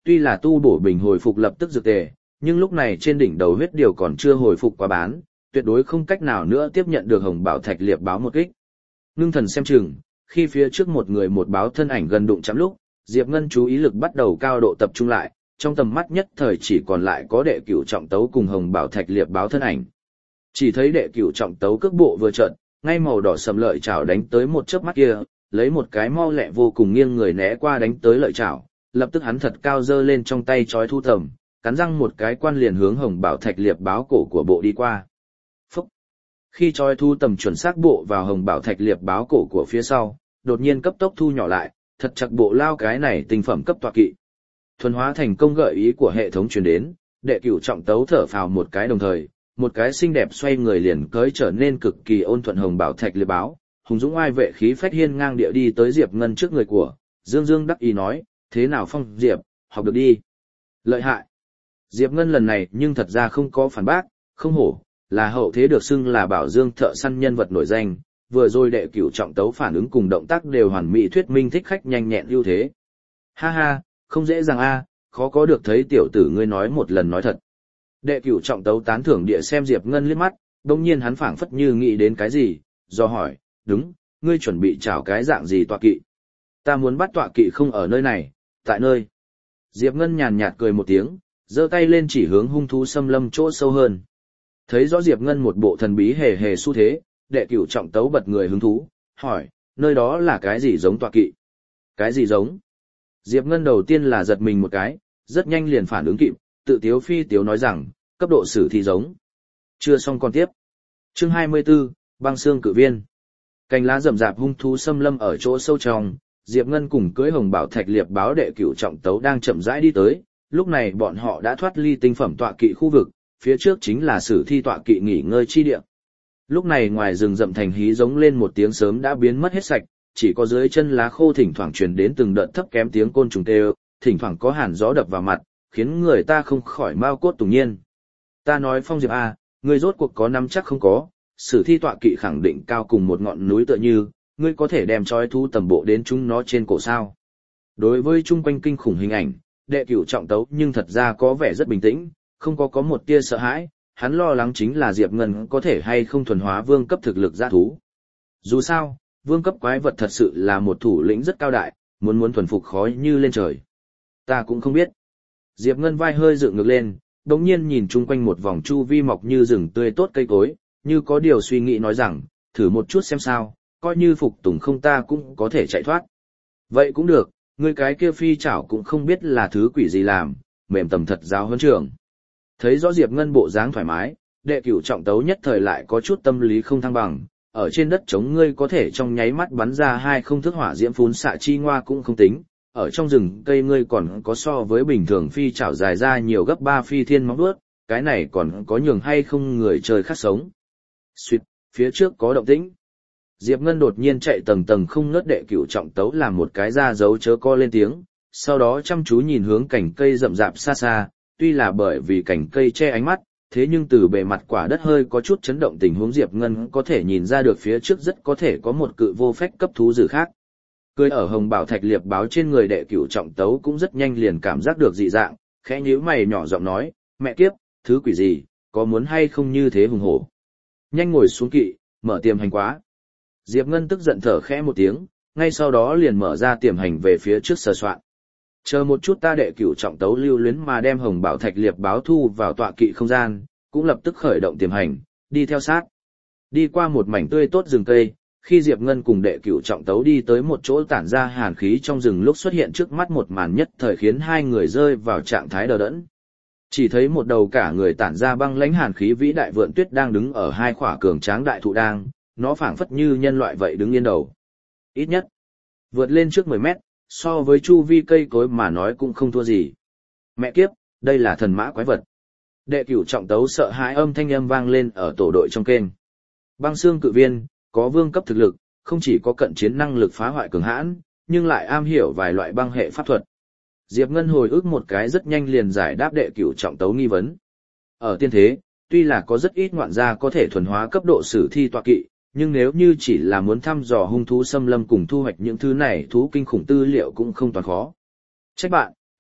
tuy là tu bổ bình hồi phục lập tức dược tề, nhưng lúc này trên đỉnh đầu huyết điều còn chưa hồi phục quá bán, tuyệt đối không cách nào nữa tiếp nhận được hồng bảo thạch liệp báo một kích. Ngưng thần xem chừng, khi phía trước một người một báo thân ảnh gần đụng chạm lúc, Diệp Ngân chú ý lực bắt đầu cao độ tập trung lại, trong tầm mắt nhất thời chỉ còn lại có đệ cửu trọng tấu cùng hồng bảo thạch liệp báo thân ảnh. Chỉ thấy đệ cửu trọng tấu cước bộ vừa chợt, ngay màu đỏ sầm lợi chảo đánh tới một chớp mắt kia, lấy một cái mau lẹ vô cùng nghiêng người né qua đánh tới lợi chảo, lập tức hắn thật cao giơ lên trong tay chói thu tầm, cắn răng một cái quan liền hướng hồng bảo thạch liệp báo cổ của bộ đi qua. Phúc! Khi chói thu tầm chuẩn xác bộ vào hồng bảo thạch liệp báo cổ của phía sau, đột nhiên cấp tốc thu nhỏ lại, thật chặt bộ lao cái này tinh phẩm cấp tọa kỵ. Thuần hóa thành công gợi ý của hệ thống truyền đến, đệ cửu trọng tấu thở phào một cái đồng thời, một cái xinh đẹp xoay người liền cưỡi trở nên cực kỳ ôn thuận hồng bảo thạch liệp báo, hùng dũng oai vệ khí phách hiên ngang địa đi tới Diệp Ngân trước người của, dương dương đắc ý nói, thế nào Phong Diệp, học được đi. Lợi hại. Diệp Ngân lần này nhưng thật ra không có phản bác, không hổ, là hậu thế được xưng là bảo dương thợ săn nhân vật nổi danh, vừa rồi đệ cửu trọng tấu phản ứng cùng động tác đều hoàn mỹ thuyết minh thích khách nhanh nhẹn ưu thế. Ha ha, không dễ dàng a, khó có được thấy tiểu tử ngươi nói một lần nói thật. Đệ cửu trọng tấu tán thưởng địa xem Diệp Ngân liếc mắt, đồng nhiên hắn phảng phất như nghĩ đến cái gì, do hỏi, đúng, ngươi chuẩn bị chào cái dạng gì tọa kỵ? Ta muốn bắt tọa kỵ không ở nơi này, tại nơi. Diệp Ngân nhàn nhạt cười một tiếng, giơ tay lên chỉ hướng hung thú xâm lâm chỗ sâu hơn. Thấy rõ Diệp Ngân một bộ thần bí hề hề xu thế, đệ cửu trọng tấu bật người hứng thú, hỏi, nơi đó là cái gì giống tọa kỵ? Cái gì giống? Diệp Ngân đầu tiên là giật mình một cái, rất nhanh liền phản ứng kịp, tự tiếu phi tiếu nói rằng, cấp độ sử thi giống. Chưa xong còn tiếp. Chương 24, băng xương cự viên. Cành lá rậm rạp hung thú xâm lâm ở chỗ sâu trong, Diệp Ngân cùng cưỡi hồng bảo thạch liệp báo đệ cửu trọng tấu đang chậm rãi đi tới, lúc này bọn họ đã thoát ly tinh phẩm tọa kỵ khu vực, phía trước chính là sử thi tọa kỵ nghỉ ngơi chi địa. Lúc này ngoài rừng rậm thành hí giống lên một tiếng sớm đã biến mất hết sạch, chỉ có dưới chân lá khô thỉnh thoảng truyền đến từng đợt thấp kém tiếng côn trùng kêu, thỉnh thoảng có hàn gió đập vào mặt, khiến người ta không khỏi mao cốt tùng nhiên. Ta nói Phong Diệp a, ngươi rốt cuộc có nắm chắc không có, sử thi tọa kỵ khẳng định cao cùng một ngọn núi tựa như, ngươi có thể đem trói thú tầm bộ đến chúng nó trên cổ sao. Đối với chung quanh kinh khủng hình ảnh, đệ cửu trọng tấu nhưng thật ra có vẻ rất bình tĩnh, không có một tia sợ hãi, hắn lo lắng chính là Diệp Ngân có thể hay không thuần hóa vương cấp thực lực dã thú. Dù sao, vương cấp quái vật thật sự là một thủ lĩnh rất cao đại, muốn thuần phục khó như lên trời. Ta cũng không biết. Diệp Ngân vai hơi dựng ngược lên, đống nhiên nhìn chung quanh một vòng chu vi mọc như rừng tươi tốt cây cối, như có điều suy nghĩ nói rằng, thử một chút xem sao, coi như phục tùng không ta cũng có thể chạy thoát. Vậy cũng được, ngươi cái kia phi chảo cũng không biết là thứ quỷ gì làm, mềm tầm thật giáo huấn trưởng. Thấy rõ Diệp Ngân bộ dáng thoải mái, đệ cửu trọng tấu nhất thời lại có chút tâm lý không thăng bằng, ở trên đất trống ngươi có thể trong nháy mắt bắn ra 2 không thức hỏa diễm phún xạ chi ngoa cũng không tính, ở trong rừng cây ngươi còn có so với bình thường phi chảo dài ra nhiều gấp 3 phi thiên móng vuốt, cái này còn có nhường hay không người chơi khác sống. Xuyệt, phía trước có động tĩnh. Diệp Ngân đột nhiên chạy tầng tầng không ngớt đệ cửu trọng tấu làm một cái ra dấu chớ co lên tiếng, sau đó chăm chú nhìn hướng cành cây rậm rạp xa xa, tuy là bởi vì cành cây che ánh mắt, thế nhưng từ bề mặt quả đất hơi có chút chấn động tình huống Diệp Ngân có thể nhìn ra được phía trước rất có thể có một cự vô phách cấp thú dữ khác. Cười ở hồng bảo thạch liệp báo trên người đệ cửu trọng tấu cũng rất nhanh liền cảm giác được dị dạng, khẽ nhíu mày nhỏ giọng nói, mẹ kiếp, thứ quỷ gì, có muốn hay không như thế hùng hổ. Nhanh ngồi xuống kỵ, mở tiềm hành quá. Diệp Ngân tức giận thở khẽ một tiếng, ngay sau đó liền mở ra tiềm hành về phía trước sờ soạn. Chờ một chút ta đệ cửu trọng tấu lưu luyến mà đem hồng bảo thạch liệp báo thu vào tọa kỵ không gian, cũng lập tức khởi động tiềm hành, đi theo sát. Đi qua một mảnh tươi tốt rừng cây, khi Diệp Ngân cùng đệ cửu trọng tấu đi tới một chỗ tản ra hàn khí trong rừng lúc xuất hiện trước mắt một màn nhất thời khiến hai người rơi vào trạng thái đờ đẫn. Chỉ thấy một đầu cả người tản ra băng lãnh hàn khí vĩ đại vượn tuyết đang đứng ở hai khỏa cường tráng đại thụ đang, nó phảng phất như nhân loại vậy đứng yên đầu. Ít nhất, vượt lên trước 10 mét, so với chu vi cây cối mà nói cũng không thua gì. Mẹ kiếp, đây là thần mã quái vật. Đệ cửu trọng tấu sợ hãi âm thanh âm vang lên ở tổ đội trong kênh. Băng xương cự viên, có vương cấp thực lực, không chỉ có cận chiến năng lực phá hoại cường hãn, nhưng lại am hiểu vài loại băng hệ pháp thuật. Diệp Ngân hồi ức một cái rất nhanh liền giải đáp đệ cửu trọng tấu nghi vấn. Ở tiên thế, tuy là có rất ít ngoạn gia có thể thuần hóa cấp độ sử thi tọa kỵ, nhưng nếu như chỉ là muốn thăm dò hung thú xâm lâm cùng thu hoạch những thứ này thú kinh khủng tư liệu cũng không toàn khó. Trách bạn,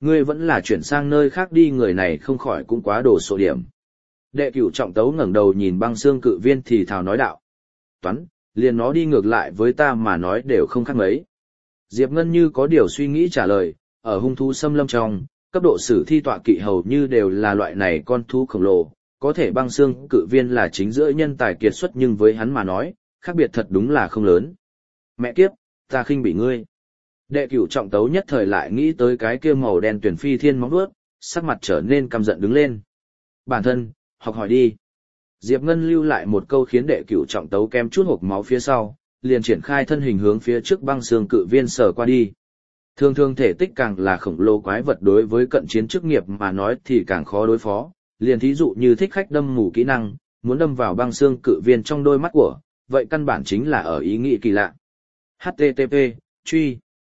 Ngươi vẫn là chuyển sang nơi khác đi, người này không khỏi cũng quá đồ sộ điểm. Đệ Cửu Trọng Tấu ngẩng đầu nhìn băng xương cự viên thì thào nói đạo. Toán, liền nó đi ngược lại với ta mà nói đều không khác mấy. Diệp Ngân như có điều suy nghĩ trả lời, ở hung thú xâm lâm trong, cấp độ sử thi tọa kỵ hầu như đều là loại này con thú khổng lồ, có thể băng xương cự viên là chính giữa nhân tài kiệt xuất nhưng với hắn mà nói, khác biệt thật đúng là không lớn. Mẹ kiếp, ta khinh bị ngươi. Đệ Cửu Trọng Tấu nhất thời lại nghĩ tới cái kia màu đen tuyển phi thiên móng vuốt, sắc mặt trở nên căm giận đứng lên. Bản thân, học hỏi đi. Diệp Ngân lưu lại một câu khiến Đệ Cửu Trọng Tấu kem chút hộc máu phía sau, liền triển khai thân hình hướng phía trước băng xương cự viên sờ qua đi. Thường thường thể tích càng là khổng lồ quái vật đối với cận chiến chức nghiệp mà nói thì càng khó đối phó, liền thí dụ như thích khách đâm mù kỹ năng, muốn đâm vào băng xương cự viên trong đôi mắt của, vậy căn bản chính là ở ý nghĩ kỳ lạ. HTTP, truy.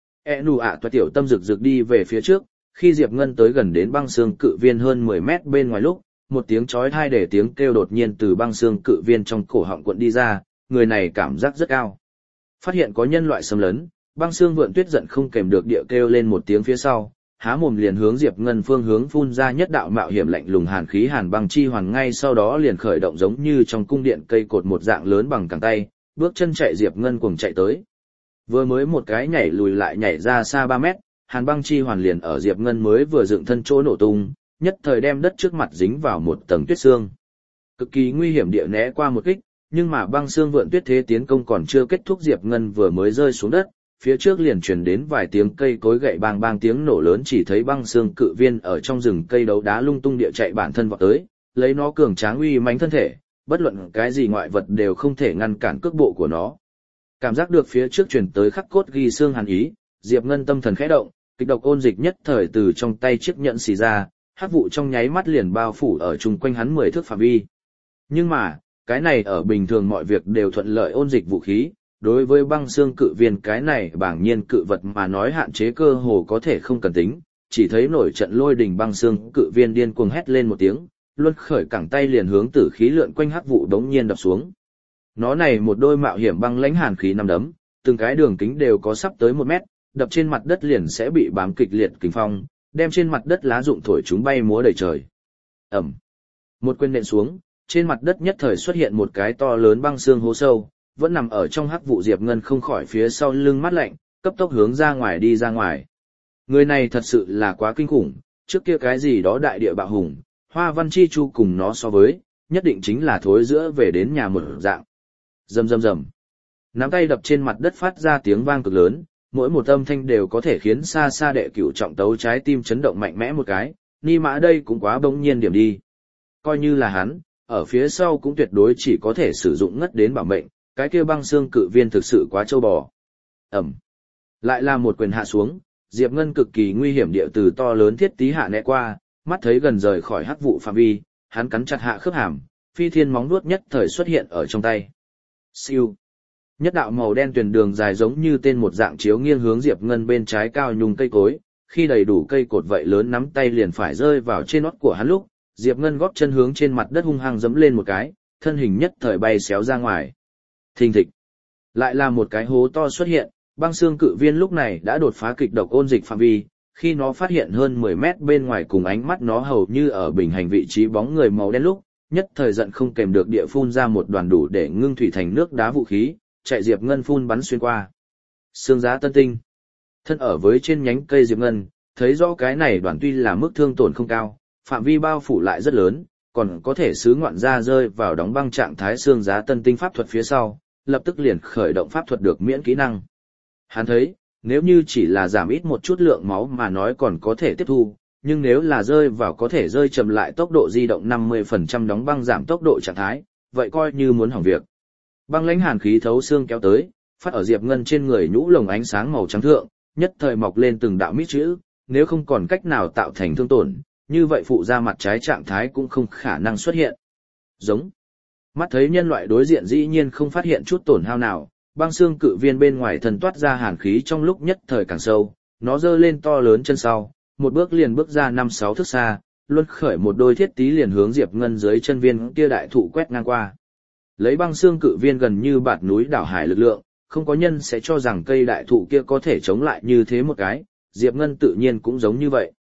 Nụ ạ toa tiểu tâm rực rực đi về phía trước, khi Diệp Ngân tới gần đến băng xương cự viên hơn 10 mét bên ngoài lúc, một tiếng chói tai để tiếng kêu đột nhiên từ băng xương cự viên trong cổ họng cuộn đi ra, người này cảm giác rất cao. Phát hiện có nhân loại xâm lấn, băng xương vượn tuyết giận không kèm được địa kêu lên một tiếng phía sau, há mồm liền hướng Diệp Ngân phương hướng phun ra nhất đạo mạo hiểm lạnh lùng hàn khí hàn băng chi hoàn, ngay sau đó liền khởi động giống như trong cung điện cây cột một dạng lớn bằng cẳng tay, bước chân chạy Diệp Ngân cuồng chạy tới. Vừa mới một cái nhảy lùi lại nhảy ra xa 3 mét, hàn băng chi hoàn liền ở Diệp Ngân mới vừa dựng thân chỗ nổ tung, nhất thời đem đất trước mặt dính vào một tầng tuyết xương. Cực kỳ nguy hiểm địa né qua một kích, nhưng mà băng xương vượn tuyết thế tiến công còn chưa kết thúc, Diệp Ngân vừa mới rơi xuống đất, phía trước liền truyền đến vài tiếng cây cối gậy bang bang tiếng nổ lớn, chỉ thấy băng xương cự viên ở trong rừng cây đấu đá lung tung địa chạy bản thân vọt tới, lấy nó cường tráng uy mãnh thân thể, bất luận cái gì ngoại vật đều không thể ngăn cản cước bộ của nó. Cảm giác được phía trước truyền tới khắc cốt ghi xương hàn ý, Diệp Ngân tâm thần khẽ động, kịch độc ôn dịch nhất thời từ trong tay chiếc nhẫn xì ra, hắc vụ trong nháy mắt liền bao phủ ở chung quanh hắn 10 thước phạm vi. Nhưng mà, cái này ở bình thường mọi việc đều thuận lợi ôn dịch vũ khí, đối với băng xương cự viên cái này bảng nhiên cự vật mà nói hạn chế cơ hồ có thể không cần tính, chỉ thấy nổi trận lôi đình băng xương cự viên điên cuồng hét lên một tiếng, luân khởi cẳng tay liền hướng tử khí lượn quanh hắc vụ đống nhiên đập xuống. Nó này một đôi mạo hiểm băng lãnh hàn khí năm đấm, từng cái đường kính đều có sắp tới 1 mét, đập trên mặt đất liền sẽ bị bám kịch liệt kình phong, đem trên mặt đất lá rụng thổi chúng bay múa đầy trời. Ầm. Một quyền nện xuống, trên mặt đất nhất thời xuất hiện một cái to lớn băng xương hố sâu, vẫn nằm ở trong hắc vụ. Diệp Ngân không khỏi phía sau lưng mát lạnh, cấp tốc hướng ra ngoài đi ra ngoài. Người này thật sự là quá kinh khủng, trước kia cái gì đó đại địa bạo hùng, Hoa Văn Chi Chu cùng nó so với, nhất định chính là thối giữa về đến nhà một dạng. Rầm rầm rầm. Nắm tay đập trên mặt đất phát ra tiếng vang cực lớn, mỗi một âm thanh đều có thể khiến xa xa Đệ Cửu Trọng Tấu trái tim chấn động mạnh mẽ một cái, ni mã đây cũng quá bỗng nhiên điểm đi. Coi như là hắn, ở phía sau cũng tuyệt đối chỉ có thể sử dụng ngất đến bảo mệnh, cái kia băng xương cự viên thực sự quá trâu bò. Ẩm. Lại là một quyền hạ xuống, Diệp Ngân cực kỳ nguy hiểm địa từ to lớn thiết tí hạ né qua, mắt thấy gần rời khỏi hắc vụ phạm vi, hắn cắn chặt hạ khớp hàm, phi thiên móng vuốt nhất thời xuất hiện ở trong tay. Siêu. Nhất đạo màu đen tuyền đường dài giống như tên một dạng chiếu nghiêng hướng Diệp Ngân bên trái cao nhung cây cối, khi đầy đủ cây cột vậy lớn nắm tay liền phải rơi vào trên nót của hắn lúc, Diệp Ngân góp chân hướng trên mặt đất hung hăng giẫm lên một cái, thân hình nhất thời bay xéo ra ngoài. Thình thịch. Lại là một cái hố to xuất hiện, băng xương cự viên lúc này đã đột phá kịch độc ôn dịch phạm vi, khi nó phát hiện hơn 10 mét bên ngoài cùng ánh mắt nó hầu như ở bình hành vị trí bóng người màu đen lúc, nhất thời giận không kèm được địa phun ra một đoàn đủ để ngưng thủy thành nước đá vũ khí, chạy Diệp Ngân phun bắn xuyên qua. Xương giá tân tinh. Thân ở với trên nhánh cây Diệp Ngân, thấy rõ cái này đoàn tuy là mức thương tổn không cao, phạm vi bao phủ lại rất lớn, còn có thể xứ ngoạn ra rơi vào đóng băng trạng thái xương giá tân tinh pháp thuật phía sau, lập tức liền khởi động pháp thuật được miễn kỹ năng. Hắn thấy, nếu như chỉ là giảm ít một chút lượng máu mà nói còn có thể tiếp thu, nhưng nếu là rơi vào có thể rơi chậm lại tốc độ di động 50% đóng băng giảm tốc độ trạng thái, vậy coi như muốn hỏng việc. Băng lãnh hàn khí thấu xương kéo tới, phát ở Diệp Ngân trên người nhũ lồng ánh sáng màu trắng thượng, nhất thời mọc lên từng đạo mít chữ, nếu không còn cách nào tạo thành thương tổn, như vậy phụ ra mặt trái trạng thái cũng không khả năng xuất hiện. Giống. Mắt thấy nhân loại đối diện dĩ nhiên không phát hiện chút tổn hao nào, băng xương cự viên bên ngoài thân toát ra hàn khí trong lúc nhất thời càng sâu, nó giơ lên to lớn chân sau, một bước liền bước ra 5-6 thước xa, luân khởi một đôi thiết tí liền hướng Diệp Ngân dưới chân viên kia đại thụ quét ngang qua. Lấy băng xương cự viên gần như bạt núi đảo hải lực lượng, không có nhân sẽ cho rằng cây đại thụ kia có thể chống lại như thế một cái, Diệp Ngân tự nhiên cũng giống như vậy.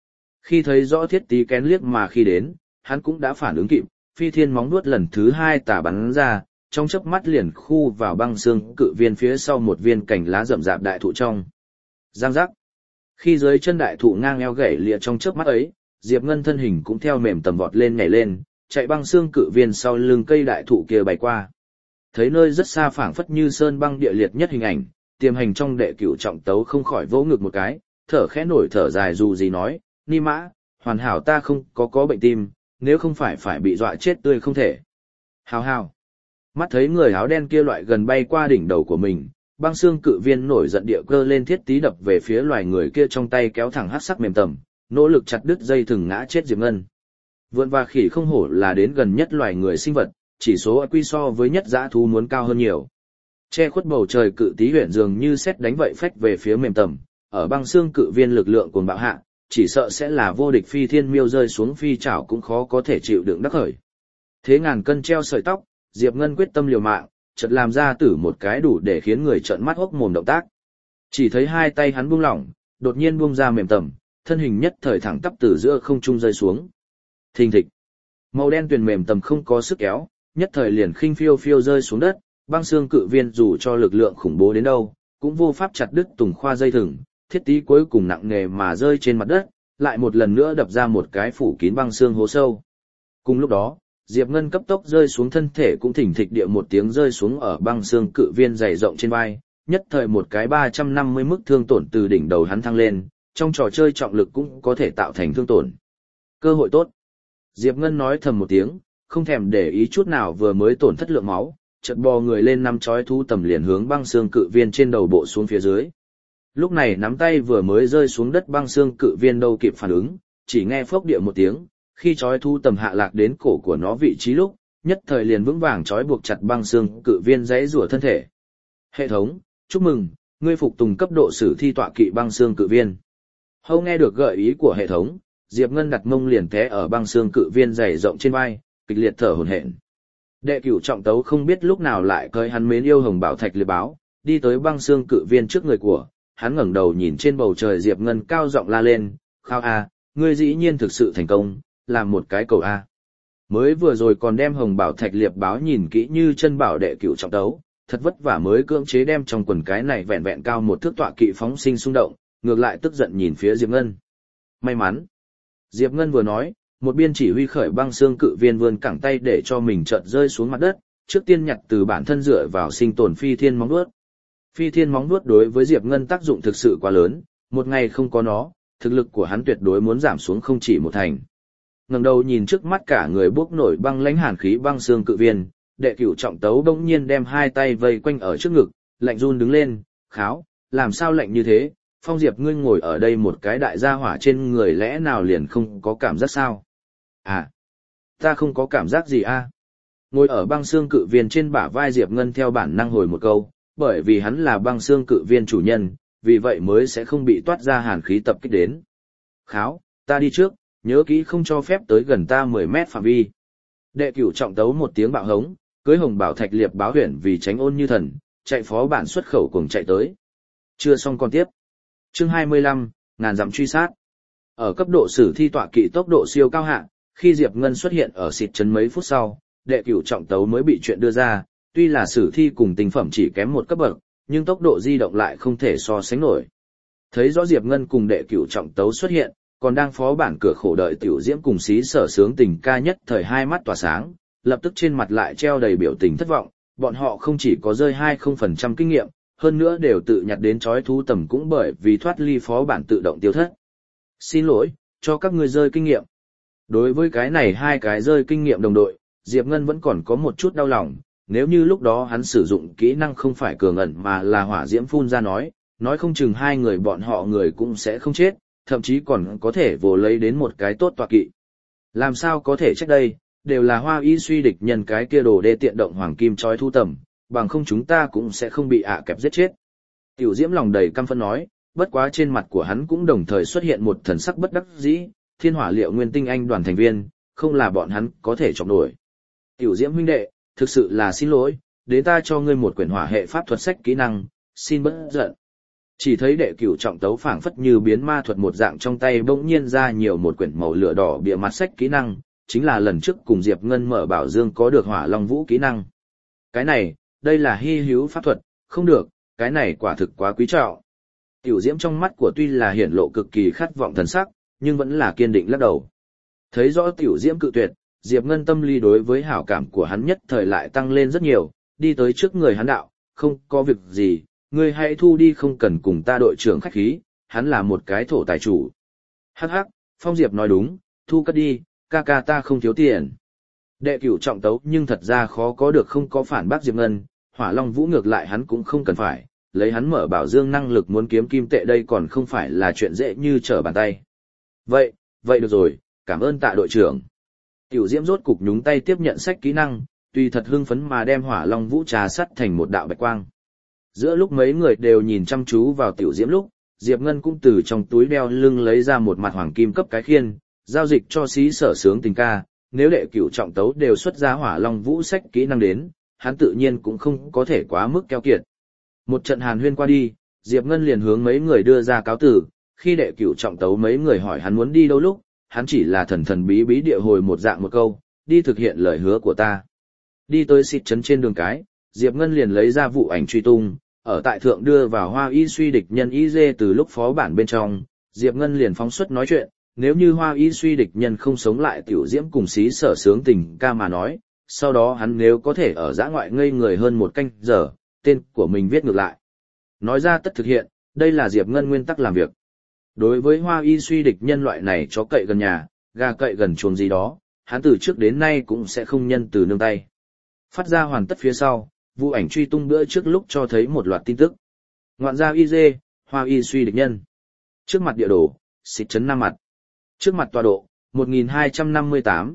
Khi thấy rõ thiết tí kén liếc mà khi đến, hắn cũng đã phản ứng kịp, phi thiên móng vuốt lần thứ hai tả bắn ra, trong chớp mắt liền khu vào băng xương cự viên phía sau một viên cành lá rậm rạp đại thụ trong. Giang giác. Khi dưới chân đại thụ ngang eo gãy lìa trong chớp mắt ấy, Diệp Ngân thân hình cũng theo mềm tầm vọt lên nhảy lên, chạy băng xương cự viên sau lưng cây đại thụ kia bay qua. Thấy nơi rất xa phảng phất như sơn băng địa liệt nhất hình ảnh, Tiềm Hành trong đệ cửu trọng tấu không khỏi vỗ ngực một cái, thở khẽ nổi thở dài dù gì nói, Ni Mã, hoàn hảo ta không có bệnh tim, nếu không phải bị dọa chết tươi không thể. Hào hào. Mắt thấy người áo đen kia loại gần bay qua đỉnh đầu của mình, băng xương cự viên nổi giận địa cơ lên thiết tí đập về phía loài người kia trong tay kéo thẳng hắc sắc mềm tầm, nỗ lực chặt đứt dây thừng ngã chết Diệp Ngân. Vượn và khỉ không hổ là đến gần nhất loài người sinh vật, chỉ số IQ so với nhất dã thú muốn cao hơn nhiều. Che khuất bầu trời cự tí huyện dường như sét đánh vậy phách về phía mềm tầm, ở băng xương cự viên lực lượng cuồng bạo hạ, chỉ sợ sẽ là vô địch phi thiên miêu rơi xuống phi chảo cũng khó có thể chịu đựng đắc khởi. Thế ngàn cân treo sợi tóc, Diệp Ngân quyết tâm liều mạng, chợt làm ra tử một cái đủ để khiến người trợn mắt hốc mồm động tác. Chỉ thấy hai tay hắn buông lỏng, đột nhiên buông ra mềm tầm, thân hình nhất thời thẳng tắp từ giữa không trung rơi xuống. Thình thịch. Màu đen tuyền mềm tầm không có sức kéo, nhất thời liền khinh phiêu phiêu rơi xuống đất, băng xương cự viên dù cho lực lượng khủng bố đến đâu, cũng vô pháp chặt đứt tùng khoa dây thừng, thiết tí cuối cùng nặng nề mà rơi trên mặt đất, lại một lần nữa đập ra một cái phủ kín băng xương hố sâu. Cùng lúc đó, Diệp Ngân cấp tốc rơi xuống thân thể cũng thỉnh thịch địa một tiếng rơi xuống ở băng xương cự viên dày rộng trên vai, nhất thời một cái 350 mức thương tổn từ đỉnh đầu hắn thăng lên, trong trò chơi trọng lực cũng có thể tạo thành thương tổn. Cơ hội tốt. Diệp Ngân nói thầm một tiếng, không thèm để ý chút nào vừa mới tổn thất lượng máu, chợt bò người lên nắm chói thú tầm liền hướng băng xương cự viên trên đầu bộ xuống phía dưới. Lúc này nắm tay vừa mới rơi xuống đất băng xương cự viên đâu kịp phản ứng, chỉ nghe phốc địa một tiếng, khi chói thú tầm hạ lạc đến cổ của nó vị trí lúc, nhất thời liền vững vàng chói buộc chặt băng xương cự viên giãy giụa thân thể. Hệ thống, chúc mừng, ngươi phục tùng cấp độ sử thi tọa kỵ băng xương cự viên. Hâu nghe được gợi ý của hệ thống, Diệp Ngân đặt mông liền té ở băng xương cự viên dày rộng trên vai, kịch liệt thở hổn hển. Đệ cửu trọng tấu không biết lúc nào lại cơi hắn mến yêu hồng bảo thạch liệt báo, đi tới băng xương cự viên trước người của, hắn ngẩng đầu nhìn trên bầu trời Diệp Ngân cao giọng la lên, "Khao a, ngươi dĩ nhiên thực sự thành công, làm một cái cầu a." Mới vừa rồi còn đem hồng bảo thạch liệt báo nhìn kỹ như chân bảo đệ cửu trọng tấu, thật vất vả mới cưỡng chế đem trong quần cái này vẹn vẹn cao một thước tọa kỵ phóng sinh xung động, ngược lại tức giận nhìn phía Diệp Ngân. May mắn. Diệp Ngân vừa nói, một biên chỉ huy khởi băng xương cự viên vươn cẳng tay để cho mình chợt rơi xuống mặt đất, trước tiên nhặt từ bản thân dựa vào sinh tồn phi thiên móng vuốt. Phi thiên móng vuốt đối với Diệp Ngân tác dụng thực sự quá lớn, một ngày không có nó, thực lực của hắn tuyệt đối muốn giảm xuống không chỉ một thành. Ngẩng đầu nhìn trước mắt cả người bốc nổi băng lãnh hàn khí băng xương cự viên, đệ cửu trọng tấu bỗng nhiên đem hai tay vây quanh ở trước ngực, lạnh run đứng lên, "Kháo, làm sao lạnh như thế? Phong Diệp ngươi ngồi ở đây một cái đại gia hỏa trên người lẽ nào liền không có cảm giác sao?" "À, ta không có cảm giác gì a." Ngồi ở băng xương cự viên trên bả vai Diệp Ngân theo bản năng hồi một câu, bởi vì hắn là băng xương cự viên chủ nhân, vì vậy mới sẽ không bị toát ra hàn khí tập kích đến. "Kháo, ta đi trước, nhớ kỹ không cho phép tới gần ta 10 mét phạm vi." Đệ cửu trọng tấu một tiếng bạo hống, cưới hồng bảo thạch liệp báo huyền vì tránh ôn như thần, chạy phó bản xuất khẩu cùng chạy tới. Chưa xong con tiếp. Chương 25, ngàn dặm truy sát. Ở cấp độ sử thi tọa kỵ tốc độ siêu cao hạ, khi Diệp Ngân xuất hiện ở xịt trấn mấy phút sau, đệ cửu trọng tấu mới bị chuyện đưa ra, tuy là sử thi cùng tinh phẩm chỉ kém một cấp bậc, nhưng tốc độ di động lại không thể so sánh nổi. Thấy rõ Diệp Ngân cùng đệ cửu trọng tấu xuất hiện, còn đang phó bản cửa khổ đợi tiểu diễm cùng xí sở sướng tình ca nhất thời hai mắt tỏa sáng, lập tức trên mặt lại treo đầy biểu tình thất vọng, bọn họ không chỉ có rơi 20% kinh nghiệm, hơn nữa đều tự nhặt đến chói thú tầm cũng bởi vì thoát ly phó bản tự động tiêu thất. "Xin lỗi, cho các ngươi rơi kinh nghiệm." Đối với cái này hai cái rơi kinh nghiệm đồng đội, Diệp Ngân vẫn còn có một chút đau lòng, nếu như lúc đó hắn sử dụng kỹ năng không phải cường ẩn mà là hỏa diễm phun ra nói không chừng hai người bọn họ người cũng sẽ không chết, thậm chí còn có thể vồ lấy đến một cái tốt tọa kỵ. Làm sao có thể trách đây, đều là Hoa Y suy địch nhân cái kia đồ đê tiện động hoàng kim chói thu tầm, bằng không chúng ta cũng sẽ không bị kẹp giết chết. Tiểu Diễm lòng đầy căm phẫn nói, bất quá trên mặt của hắn cũng đồng thời xuất hiện một thần sắc bất đắc dĩ, Thiên Hỏa Liệu Nguyên Tinh Anh đoàn thành viên, không là bọn hắn có thể chọc nổi. Tiểu Diễm huynh đệ, thực sự là xin lỗi, đến ta cho ngươi một quyển hỏa hệ pháp thuật sách kỹ năng, xin bớt giận. Chỉ thấy đệ cửu trọng tấu phảng phất như biến ma thuật một dạng trong tay bỗng nhiên ra nhiều một quyển màu lửa đỏ bìa mặt sách kỹ năng, chính là lần trước cùng Diệp Ngân mở bảo dương có được Hỏa Long Vũ kỹ năng. Cái này, đây là hy hữu pháp thuật, không được, cái này quả thực quá quý trọng. Tiểu Diễm trong mắt của tuy là hiển lộ cực kỳ khát vọng thần sắc, nhưng vẫn là kiên định lắc đầu. Thấy rõ Tiểu Diễm cự tuyệt, Diệp Ngân tâm lý đối với hảo cảm của hắn nhất thời lại tăng lên rất nhiều, đi tới trước người hắn đạo, không có việc gì, ngươi hãy thu đi, không cần cùng ta đội trưởng khách khí, hắn là một cái thổ tài chủ. Hắc hắc, Phong Diệp nói đúng, thu cất đi, ca ca ta không thiếu tiền. Đệ cửu trọng tấu nhưng thật ra khó có được không có phản bác Diệp Ngân, Hỏa Long Vũ ngược lại hắn cũng không cần phải, lấy hắn mở bảo dương năng lực muốn kiếm kim tệ đây còn không phải là chuyện dễ như trở bàn tay. Vậy được rồi, cảm ơn tạ đội trưởng. Tiểu Diễm rốt cục nhúng tay tiếp nhận sách kỹ năng, tuy thật hưng phấn mà đem Hỏa Long Vũ trà sắt thành một đạo bạch quang. Giữa lúc mấy người đều nhìn chăm chú vào Tiểu Diễm lúc, Diệp Ngân cũng từ trong túi đeo lưng lấy ra một mặt hoàng kim cấp cái khiên, giao dịch cho xí sở sướng tình ca, nếu đệ cửu trọng tấu đều xuất ra Hỏa Long Vũ sách kỹ năng đến, hắn tự nhiên cũng không có thể quá mức keo kiệt. Một trận hàn huyên qua đi, Diệp Ngân liền hướng mấy người đưa ra cáo tử, khi đệ cửu trọng tấu mấy người hỏi hắn muốn đi đâu lúc, hắn chỉ là thần thần bí bí địa hồi một dạng một câu, đi thực hiện lời hứa của ta. Đi tới xịt trấn trên đường cái, Diệp Ngân liền lấy ra vụ ảnh truy tung, ở tại thượng đưa vào Hoa Y suy địch nhân y dê từ lúc phó bản bên trong, Diệp Ngân liền phóng xuất nói chuyện, nếu như Hoa Y suy địch nhân không sống lại Tiểu Diễm cùng xí sở sướng tình ca mà nói, sau đó hắn nếu có thể ở dã ngoại ngây người hơn một canh giờ, tên của mình viết ngược lại. Nói ra tất thực hiện, đây là Diệp Ngân nguyên tắc làm việc. Đối với Hoa Y suy địch nhân loại này chó cậy gần nhà, gà cậy gần chuồng gì đó, hắn từ trước đến nay cũng sẽ không nhân từ nương tay. Phát ra hoàn tất phía sau, vụ ảnh truy tung bữa trước lúc cho thấy một loạt tin tức. Ngoạn gia y dê, Hoa Y suy địch nhân. Trước mặt địa đồ, xịt trấn 5 mặt. Trước mặt tọa độ, 1258,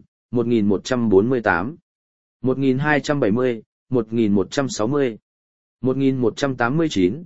1148, 1270, 1160, 1189,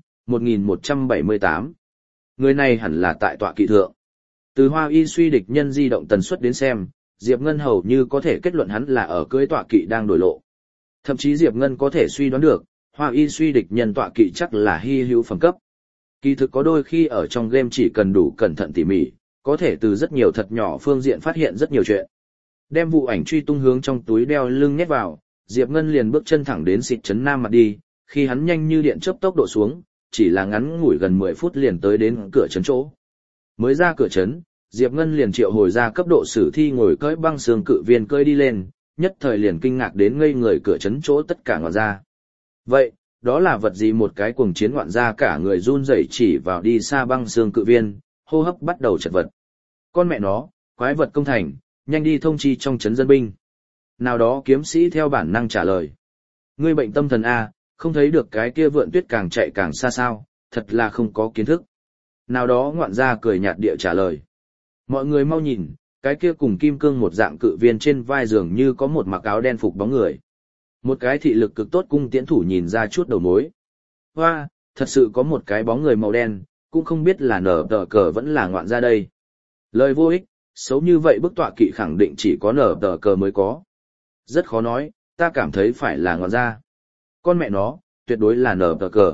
1178. Người này hẳn là tại tọa kỵ thượng. Từ Hoa Y suy địch nhân di động tần suất đến xem, Diệp Ngân hầu như có thể kết luận hắn là ở cưỡi tọa kỵ đang đổi lộ. Thậm chí Diệp Ngân có thể suy đoán được, Hoa Y suy địch nhân tọa kỵ chắc là hy hữu phẩm cấp. Kỳ thực có đôi khi ở trong game chỉ cần đủ cẩn thận tỉ mỉ, có thể từ rất nhiều thật nhỏ phương diện phát hiện rất nhiều chuyện. Đem vụ ảnh truy tung hướng trong túi đeo lưng nhét vào, Diệp Ngân liền bước chân thẳng đến xịt trấn Nam mặt đi, khi hắn nhanh như điện chớp tốc độ xuống, chỉ là ngắn ngủi gần 10 phút liền tới đến cửa trấn chỗ. Mới ra cửa trấn, Diệp Ngân liền triệu hồi ra cấp độ sử thi ngồi cưỡi băng xương cự viên cưỡi đi lên, nhất thời liền kinh ngạc đến ngây người cửa trấn chỗ tất cả ngoạn gia. Vậy, đó là vật gì? Một cái cuồng chiến ngoạn gia cả người run rẩy chỉ vào đi xa băng xương cự viên, hô hấp bắt đầu chật vật. Con mẹ nó, quái vật công thành, nhanh đi thông chi trong trấn dân binh. Nào đó kiếm sĩ theo bản năng trả lời. Ngươi bệnh tâm thần A, không thấy được cái kia vượn tuyết càng chạy càng xa sao, thật là không có kiến thức. Nào đó ngoạn gia cười nhạt địa trả lời. Mọi người mau nhìn, cái kia cùng kim cương một dạng cự viên trên vai dường như có một mặc áo đen phục bóng người. Một cái thị lực cực tốt cung tiễn thủ nhìn ra chút đầu mối. Hoa, thật sự có một cái bóng người màu đen, cũng không biết là nở tờ cờ vẫn là ngoạn gia đây. Lời vô ích, xấu như vậy bức tọa kỵ khẳng định chỉ có nở tờ cờ mới có. Rất khó nói, ta cảm thấy phải là ngoạn gia. Con mẹ nó, tuyệt đối là nở tờ cờ.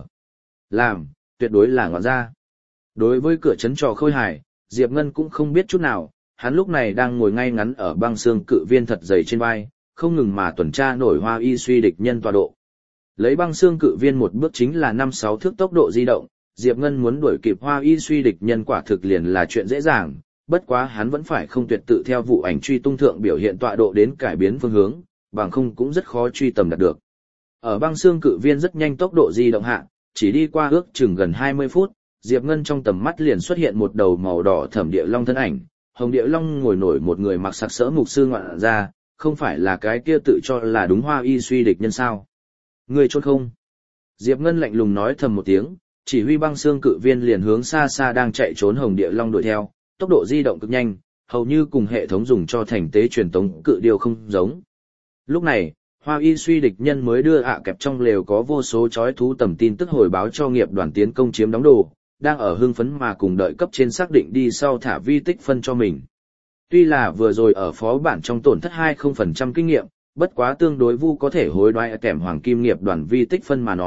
Tuyệt đối là ngoạn gia. Đối với cửa trấn trò khôi hài, Diệp Ngân cũng không biết chút nào, hắn lúc này đang ngồi ngay ngắn ở băng xương cự viên thật dày trên vai, không ngừng mà tuần tra nổi Hoa Y suy địch nhân tọa độ. Lấy băng xương cự viên một bước chính là 5-6 thước tốc độ di động, Diệp Ngân muốn đuổi kịp Hoa Y suy địch nhân quả thực liền là chuyện dễ dàng, bất quá hắn vẫn phải không tuyệt tự theo vụ ảnh truy tung thượng biểu hiện tọa độ đến cải biến phương hướng, bằng không cũng rất khó truy tầm đạt được. Ở băng xương cự viên rất nhanh tốc độ di động hạ, chỉ đi qua ước chừng gần 20 phút, Diệp Ngân trong tầm mắt liền xuất hiện một đầu màu đỏ thẩm địa long thân ảnh, hồng địa long ngồi nổi một người mặc sặc sỡ mục sư ngoạn ra, không phải là cái kia tự cho là đúng Hoa Y suy địch nhân sao? Người trốn không? Diệp Ngân lạnh lùng nói thầm một tiếng, chỉ huy băng xương cự viên liền hướng xa xa đang chạy trốn hồng địa long đuổi theo, tốc độ di động cực nhanh, hầu như cùng hệ thống dùng cho thành tế truyền tống cự điêu không giống. Lúc này, Hoa Y suy địch nhân mới đưa kẹp trong lều có vô số chói thú tầm tin tức hồi báo cho nghiệp đoàn tiến công chiếm đóng đồ, đang ở hưng phấn mà cùng đợi cấp trên xác định đi sau thả vi tích phân cho mình. Tuy là vừa rồi ở phó bản trong tổn thất 20% kinh nghiệm, bất quá tương đối vu có thể hối đoái kèm hoàng kim nghiệp đoàn vi tích phân mà nói,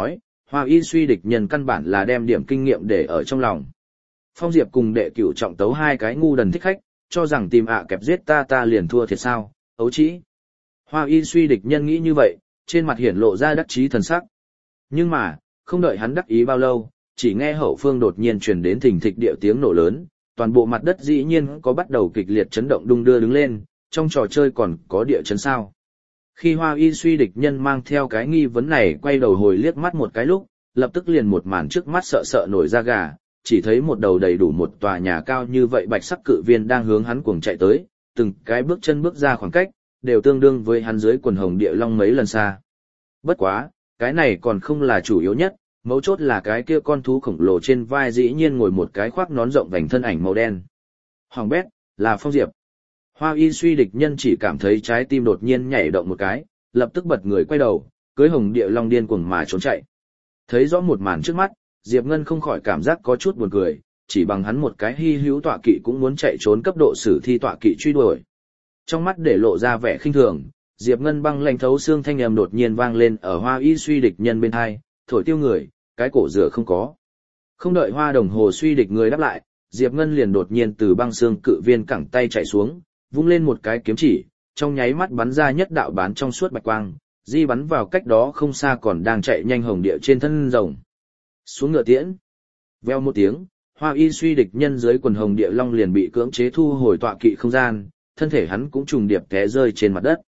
Hoa Y Suy địch nhân căn bản là đem điểm kinh nghiệm để ở trong lòng. Phong Diệp cùng đệ cửu trọng tấu hai cái ngu đần thích khách, cho rằng tìm kẹp giết ta liền thua thiệt sao, ấu trĩ. Hoa Y Suy địch nhân nghĩ như vậy, trên mặt hiển lộ ra đắc chí thần sắc. Nhưng mà, không đợi hắn đắc ý bao lâu, chỉ nghe hậu phương đột nhiên truyền đến thình thịch điệu tiếng nổ lớn, toàn bộ mặt đất dĩ nhiên có bắt đầu kịch liệt chấn động đung đưa đứng lên, trong trò chơi còn có địa chấn sao. Khi Hoa Y Suy địch nhân mang theo cái nghi vấn này quay đầu hồi liếc mắt một cái lúc, lập tức liền một màn trước mắt sợ sợ nổi da gà, chỉ thấy một đầu đầy đủ một tòa nhà cao như vậy bạch sắc cự viên đang hướng hắn cuồng chạy tới, từng cái bước chân bước ra khoảng cách, đều tương đương với hắn dưới quần hồng địa long mấy lần xa. Bất quá, cái này còn không là chủ yếu nhất, mấu chốt là cái kia con thú khổng lồ trên vai dĩ nhiên ngồi một cái khoác nón rộng vành thân ảnh màu đen. Hoàng bét, là Phong Diệp. Hoa Y Suy địch nhân chỉ cảm thấy trái tim đột nhiên nhảy động một cái, lập tức bật người quay đầu, cưới hồng địa long điên cuồng mà trốn chạy. Thấy rõ một màn trước mắt, Diệp Ngân không khỏi cảm giác có chút buồn cười, chỉ bằng hắn một cái hy hữu tọa kỵ cũng muốn chạy trốn cấp độ sử thi tọa kỵ truy đuổi. Trong mắt để lộ ra vẻ khinh thường, Diệp Ngân băng lạnh thấu xương thanh âm đột nhiên vang lên ở Hoa Y Suy địch nhân bên hai, thổi tiêu người, cái cổ rửa không có. Không đợi Hoa Đồng Hồ Suy địch người đáp lại, Diệp Ngân liền đột nhiên từ băng xương cự viên cẳng tay chạy xuống, vung lên một cái kiếm chỉ, trong nháy mắt bắn ra nhất đạo bán trong suốt bạch quang, di bắn vào cách đó không xa còn đang chạy nhanh hồng địa trên thân rồng. Xuống ngựa tiễn. Veo một tiếng, Hoa Y Suy địch nhân dưới quần hồng địa long liền bị cưỡng chế thu hồi tọa kỵ không gian, thân thể hắn cũng trùng điệp té rơi trên mặt đất.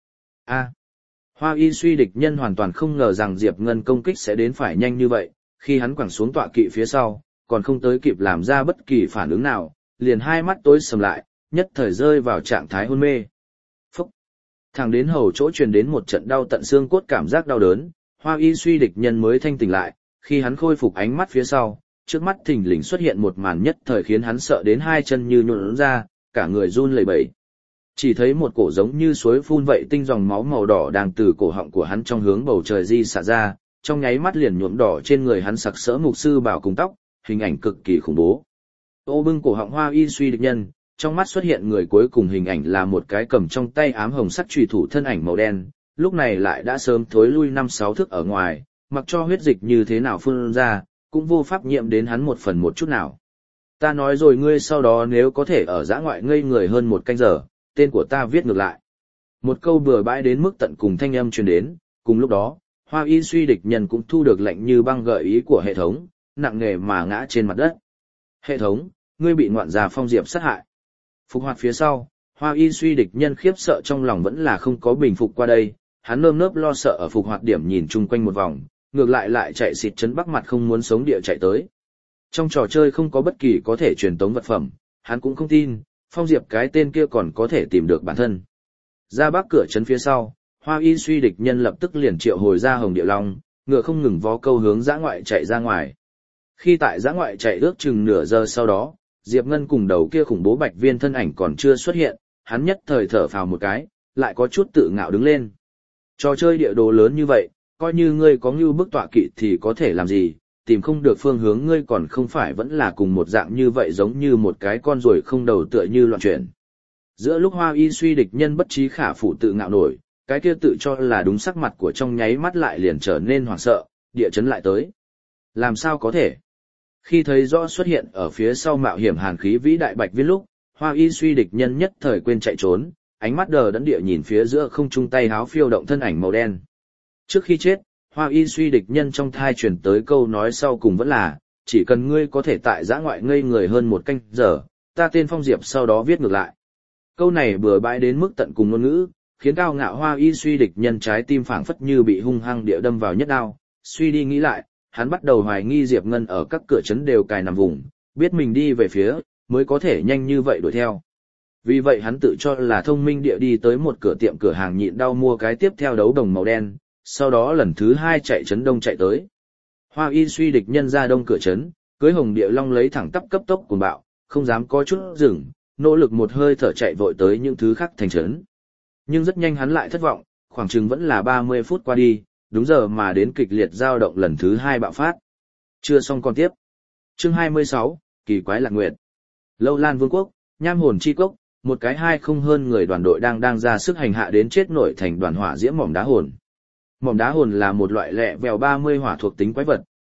Hoa Y Suy địch nhân hoàn toàn không ngờ rằng Diệp Ngân công kích sẽ đến phải nhanh như vậy, khi hắn quẳng xuống tọa kỵ phía sau, còn không tới kịp làm ra bất kỳ phản ứng nào, liền hai mắt tối sầm lại, nhất thời rơi vào trạng thái hôn mê. Phúc! Thẳng đến hầu chỗ truyền đến một trận đau tận xương cốt cảm giác đau đớn, Hoa Y Suy địch nhân mới thanh tỉnh lại, khi hắn khôi phục ánh mắt phía sau, trước mắt thình lình xuất hiện một màn nhất thời khiến hắn sợ đến hai chân như nhũn ra, cả người run lẩy bẩy. Chỉ thấy một cổ giống như suối phun vậy tinh dòng máu màu đỏ đang từ cổ họng của hắn trong hướng bầu trời di xả ra, trong nháy mắt liền nhuộm đỏ trên người hắn sặc sỡ mục sư bảo cùng tóc, hình ảnh cực kỳ khủng bố. Ô bưng cổ họng Hoa Y Suy địch nhân, trong mắt xuất hiện người cuối cùng hình ảnh là một cái cầm trong tay ám hồng sắc chùy thủ thân ảnh màu đen, lúc này lại đã sớm thối lui 5-6 thước ở ngoài, mặc cho huyết dịch như thế nào phun ra, cũng vô pháp nhiễm đến hắn một phần một chút nào. Ta nói rồi ngươi sau đó nếu có thể ở dã ngoại ngây người hơn một canh giờ, tên của ta viết ngược lại. Một câu bừa bãi đến mức tận cùng thanh âm truyền đến, cùng lúc đó, Hoa Y Suy địch nhân cũng thu được lệnh như băng gợi ý của hệ thống, nặng nề mà ngã trên mặt đất. Hệ thống, ngươi bị ngoạn gia Phong Diệp sát hại. Phục hoạt phía sau, Hoa Y Suy địch nhân khiếp sợ trong lòng vẫn là không có bình phục qua đây, hắn nơm nớp lo sợ ở phục hoạt điểm nhìn chung quanh một vòng, ngược lại chạy xịt chấn bắc mặt không muốn sống địa chạy tới. Trong trò chơi không có bất kỳ có thể truyền tống vật phẩm, hắn cũng không tin, Phong Diệp cái tên kia còn có thể tìm được bản thân. Ra bắc cửa trấn phía sau, Hoa Y Suy địch nhân lập tức liền triệu hồi ra hồng địa long, ngựa không ngừng vó câu hướng dã ngoại chạy ra ngoài. Khi tại dã ngoại chạy ước chừng nửa giờ sau đó, Diệp Ngân cùng đầu kia khủng bố bạch viên thân ảnh còn chưa xuất hiện, hắn nhất thời thở phào một cái, lại có chút tự ngạo đứng lên. Trò chơi địa đồ lớn như vậy, coi như ngươi có ngưu bức tọa kỵ thì có thể làm gì, tìm không được phương hướng ngươi còn không phải vẫn là cùng một dạng như vậy giống như một cái con ruồi không đầu tựa như loạn chuyển. Giữa lúc Hoa Y Suy địch nhân bất trí khả phụ tự ngạo nổi, cái kia tự cho là đúng sắc mặt của trong nháy mắt lại liền trở nên hoảng sợ, địa chấn lại tới. Làm sao có thể? Khi thấy rõ xuất hiện ở phía sau mạo hiểm hàn khí vĩ đại bạch viên lúc, Hoa Y Suy địch nhân nhất thời quên chạy trốn, ánh mắt đờ đẫn địa nhìn phía giữa không trung tay háo phiêu động thân ảnh màu đen. Trước khi chết, Hoa Y Suy địch nhân trong thai truyền tới câu nói sau cùng vẫn là, chỉ cần ngươi có thể tại dã ngoại ngây người hơn một canh giờ, ta tên Phong Diệp sau đó viết ngược lại. Câu này bừa bãi đến mức tận cùng ngôn ngữ, khiến cao ngạo Hoa Y Suy địch nhân trái tim phảng phất như bị hung hăng địa đâm vào nhất đao, suy đi nghĩ lại, hắn bắt đầu hoài nghi Diệp Ngân ở các cửa trấn đều cài nằm vùng, biết mình đi về phía, mới có thể nhanh như vậy đuổi theo. Vì vậy hắn tự cho là thông minh địa đi tới một cửa tiệm cửa hàng nhịn đau mua cái tiếp theo đấu đồng màu đen, sau đó lần thứ 2 chạy trấn đông chạy tới. Hoa Y Suy địch nhân ra đông cửa trấn, cưới hồng địa long lấy thẳng tắp cấp tốc cuồng bạo, không dám có chút dừng, nỗ lực một hơi thở chạy vội tới những thứ khác thành trấn. Nhưng rất nhanh hắn lại thất vọng, khoảng chừng vẫn là 30 phút qua đi, đúng giờ mà đến kịch liệt dao động lần thứ 2 bạo phát. Chưa xong còn tiếp. Chương 26, kỳ quái lạc nguyệt. Lâu Lan Vương quốc, Nham Hồn Chi Cốc, một cái hai không hơn người đoàn đội đang ra sức hành hạ đến chết nổi thành đoàn hỏa diễm mỏm đá hồn. Mỏm đá hồn là một loại lẹ vèo 30 hỏa thuộc tính quái vật,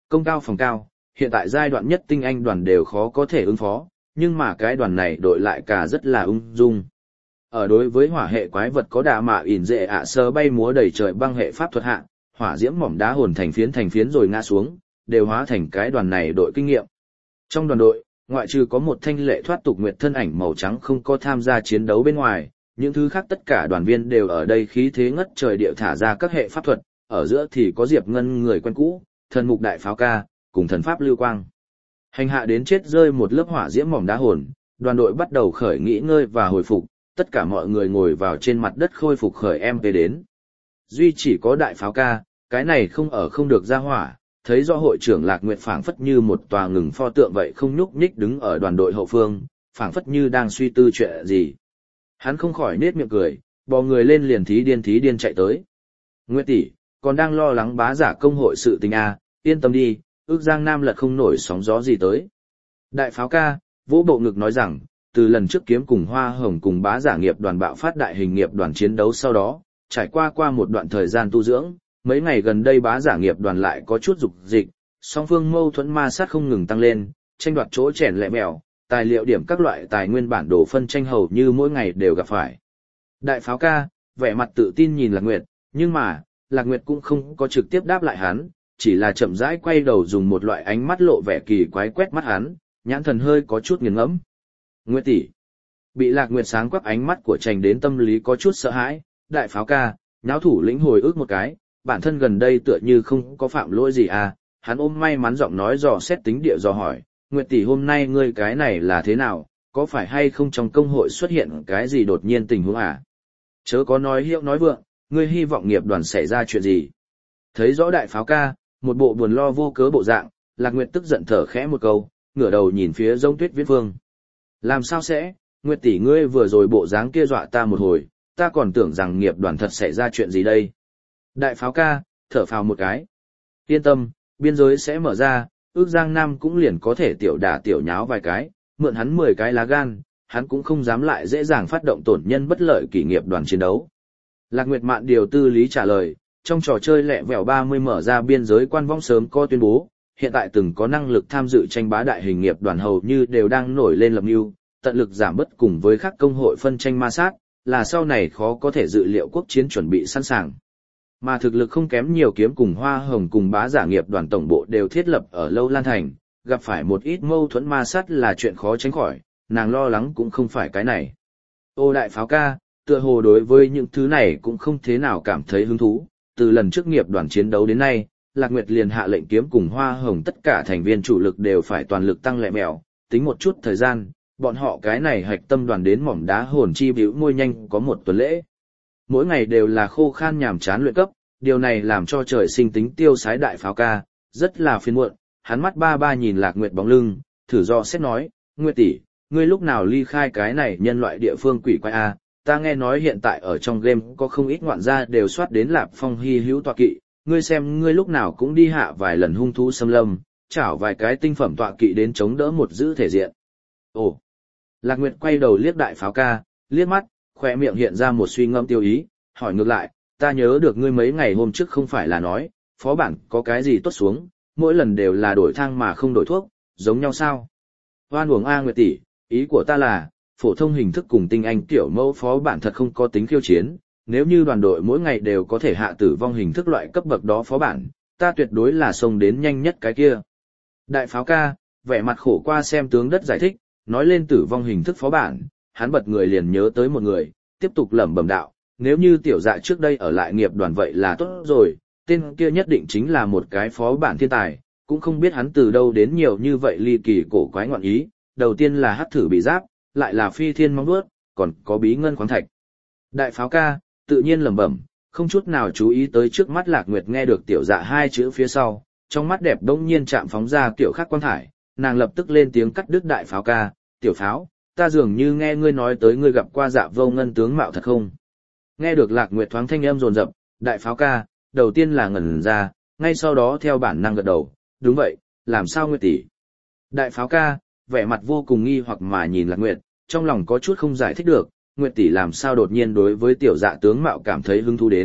Công cao phòng cao, hiện tại giai đoạn nhất tinh anh đoàn đều khó có thể ứng phó, nhưng mà cái đoàn này đội lại cả rất là ung dung. Ở đối với hỏa hệ quái vật có đà mạ ỉn dệ ạ sơ bay múa đầy trời băng hệ pháp thuật hạ, hỏa diễm mỏm đá hồn thành phiến rồi ngã xuống, đều hóa thành cái đoàn này đội kinh nghiệm. Trong đoàn đội, ngoại trừ có một thanh lệ thoát tục nguyệt thân ảnh màu trắng không có tham gia chiến đấu bên ngoài, những thứ khác tất cả đoàn viên đều ở đây khí thế ngất trời điệu thả ra các hệ pháp thuật, ở giữa thì có Diệp Ngân người quen cũ, thần mục đại pháo ca, cùng thần pháp lưu quang. Hành hạ đến chết rơi một lớp hỏa diễm mỏm đá hồn, đoàn đội bắt đầu khởi nghỉ ngơi và hồi phục, tất cả mọi người ngồi vào trên mặt đất khôi phục khởi MP đến. Duy chỉ có đại pháo ca, cái này không ở không được ra hỏa, thấy do hội trưởng Lạc Nguyệt phảng phất như một tòa ngừng pho tượng vậy không nhúc nhích đứng ở đoàn đội hậu phương, phảng phất như đang suy tư chuyện gì. Hắn không khỏi nết miệng cười, bò người lên liền thí điên chạy tới. Nguyệt tỷ, còn đang lo lắng bá giả công hội sự tình à, yên tâm đi, ước Giang Nam lật không nổi sóng gió gì tới. Đại pháo ca, vỗ bộ ngực nói rằng, từ lần trước kiếm cùng Hoa Hồng cùng bá giả nghiệp đoàn bạo phát đại hình nghiệp đoàn chiến đấu sau đó, trải qua một đoạn thời gian tu dưỡng, mấy ngày gần đây bá giả nghiệp đoàn lại có chút dục dịch, song phương mâu thuẫn ma sát không ngừng tăng lên, tranh đoạt chỗ chèn lẹ mèo, tài liệu điểm các loại tài nguyên bản đồ phân tranh hầu như mỗi ngày đều gặp phải. Đại pháo ca, vẻ mặt tự tin nhìn Lạc Nguyệt, nhưng mà, Lạc Nguyệt cũng không có trực tiếp đáp lại hắn, chỉ là chậm rãi quay đầu dùng một loại ánh mắt lộ vẻ kỳ quái quét mắt hắn, nhãn thần hơi có chút nghiền ngẫm. Nguyệt tỷ, bị Lạc Nguyệt sáng quắc ánh mắt của Trành đến tâm lý có chút sợ hãi, đại pháo ca, nháo thủ lĩnh hồi ức một cái, bản thân gần đây tựa như không có phạm lỗi gì à, hắn ôm may mắn giọng nói dò xét tính địa dò hỏi, Nguyệt tỷ hôm nay ngươi cái này là thế nào, có phải hay không trong công hội xuất hiện cái gì đột nhiên tình huống à? Chớ có nói hiệu nói vượng, ngươi hy vọng nghiệp đoàn xảy ra chuyện gì? Thấy rõ đại pháo ca, một bộ buồn lo vô cớ bộ dạng, Lạc Nguyệt tức giận thở khẽ một câu, ngửa đầu nhìn phía Giống Tuyết Viễn Phương. Làm sao sẽ, Nguyệt tỷ ngươi vừa rồi bộ dáng kia dọa ta một hồi, ta còn tưởng rằng nghiệp đoàn thật xảy ra chuyện gì đây. Đại pháo ca, thở phào một cái. Yên tâm, biên giới sẽ mở ra, ước Giang Nam cũng liền có thể tiểu đả tiểu nháo vài cái, mượn hắn 10 cái lá gan, hắn cũng không dám lại dễ dàng phát động tổn nhân bất lợi kỷ nghiệp đoàn chiến đấu. Lạc Nguyệt Mạn điều tư lý trả lời, trong trò chơi lẹ vẻo 30 mở ra biên giới quan vong sớm có tuyên bố, hiện tại từng có năng lực tham dự tranh bá đại hình nghiệp đoàn hầu như đều đang nổi lên lập mưu, tận lực giảm bớt cùng với các công hội phân tranh ma sát, là sau này khó có thể dự liệu quốc chiến chuẩn bị sẵn sàng. Mà thực lực không kém nhiều kiếm cùng Hoa Hồng cùng bá giả nghiệp đoàn tổng bộ đều thiết lập ở Lâu Lan Thành, gặp phải một ít mâu thuẫn ma sát là chuyện khó tránh khỏi, nàng lo lắng cũng không phải cái này. Ô đại pháo ca, tựa hồ đối với những thứ này cũng không thế nào cảm thấy hứng thú, từ lần trước nghiệp đoàn chiến đấu đến nay, Lạc Nguyệt liền hạ lệnh kiếm cùng Hoa Hồng tất cả thành viên chủ lực đều phải toàn lực tăng lẹ mèo, tính một chút thời gian, bọn họ cái này hạch tâm đoàn đến mỏm đá hồn chi bĩu môi nhanh có một tuần lễ. Mỗi ngày đều là khô khan nhàm chán luyện cấp, điều này làm cho trời sinh tính tiêu sái đại pháo ca, rất là phiền muộn, hắn mắt ba ba nhìn Lạc Nguyệt bóng lưng, thử do xét nói, Nguyệt tỷ, ngươi lúc nào ly khai cái này nhân loại địa phương quỷ quái a? Ta nghe nói hiện tại ở trong game có không ít ngoạn gia đều soát đến Lạp Phong hy hữu tọa kỵ, ngươi xem ngươi lúc nào cũng đi hạ vài lần hung thú xâm lâm, chảo vài cái tinh phẩm tọa kỵ đến chống đỡ một giữ thể diện. Ồ! Lạc Nguyệt quay đầu liếc đại pháo ca, liếc mắt, khỏe miệng hiện ra một suy ngẫm tiêu ý, hỏi ngược lại, ta nhớ được ngươi mấy ngày hôm trước không phải là nói, phó bản có cái gì tốt xuống, mỗi lần đều là đổi thang mà không đổi thuốc, giống nhau sao? Hoan uổng A Nguyệt tỷ, ý của ta là, phổ thông hình thức cùng tinh anh tiểu mẫu phó bản thật không có tính khiêu chiến, nếu như đoàn đội mỗi ngày đều có thể hạ tử vong hình thức loại cấp bậc đó phó bản, ta tuyệt đối là xông đến nhanh nhất cái kia. Đại pháo ca, vẻ mặt khổ qua xem tướng đất giải thích, nói lên tử vong hình thức phó bản, hắn bật người liền nhớ tới một người, tiếp tục lẩm bẩm đạo, nếu như tiểu dạ trước đây ở lại nghiệp đoàn vậy là tốt rồi, tên kia nhất định chính là một cái phó bản thiên tài, cũng không biết hắn từ đâu đến nhiều như vậy ly kỳ cổ quái ngoạn ý, đầu tiên là hắc thử bị giáp, lại là phi thiên móng vuốt, còn có bí ngân khoáng thạch. Đại pháo ca, tự nhiên lẩm bẩm, không chút nào chú ý tới trước mắt Lạc Nguyệt nghe được tiểu dạ hai chữ phía sau, trong mắt đẹp đông nhiên chạm phóng ra kiểu khắc quang thải, nàng lập tức lên tiếng cắt đứt đại pháo ca, tiểu pháo, ta dường như nghe ngươi nói tới ngươi gặp qua Dạ Vô Ngân tướng mạo thật không? Nghe được Lạc Nguyệt thoáng thanh âm rồn rập, đại pháo ca, đầu tiên là ngẩn ra, ngay sau đó theo bản năng gật đầu, đúng vậy, làm sao Nguyệt tỷ? Đại pháo ca, vẻ mặt vô cùng nghi hoặc mà nhìn Lạc Nguyệt, trong lòng có chút không giải thích được, Nguyệt tỷ làm sao đột nhiên đối với tiểu dạ tướng mạo cảm thấy hứng thú đến,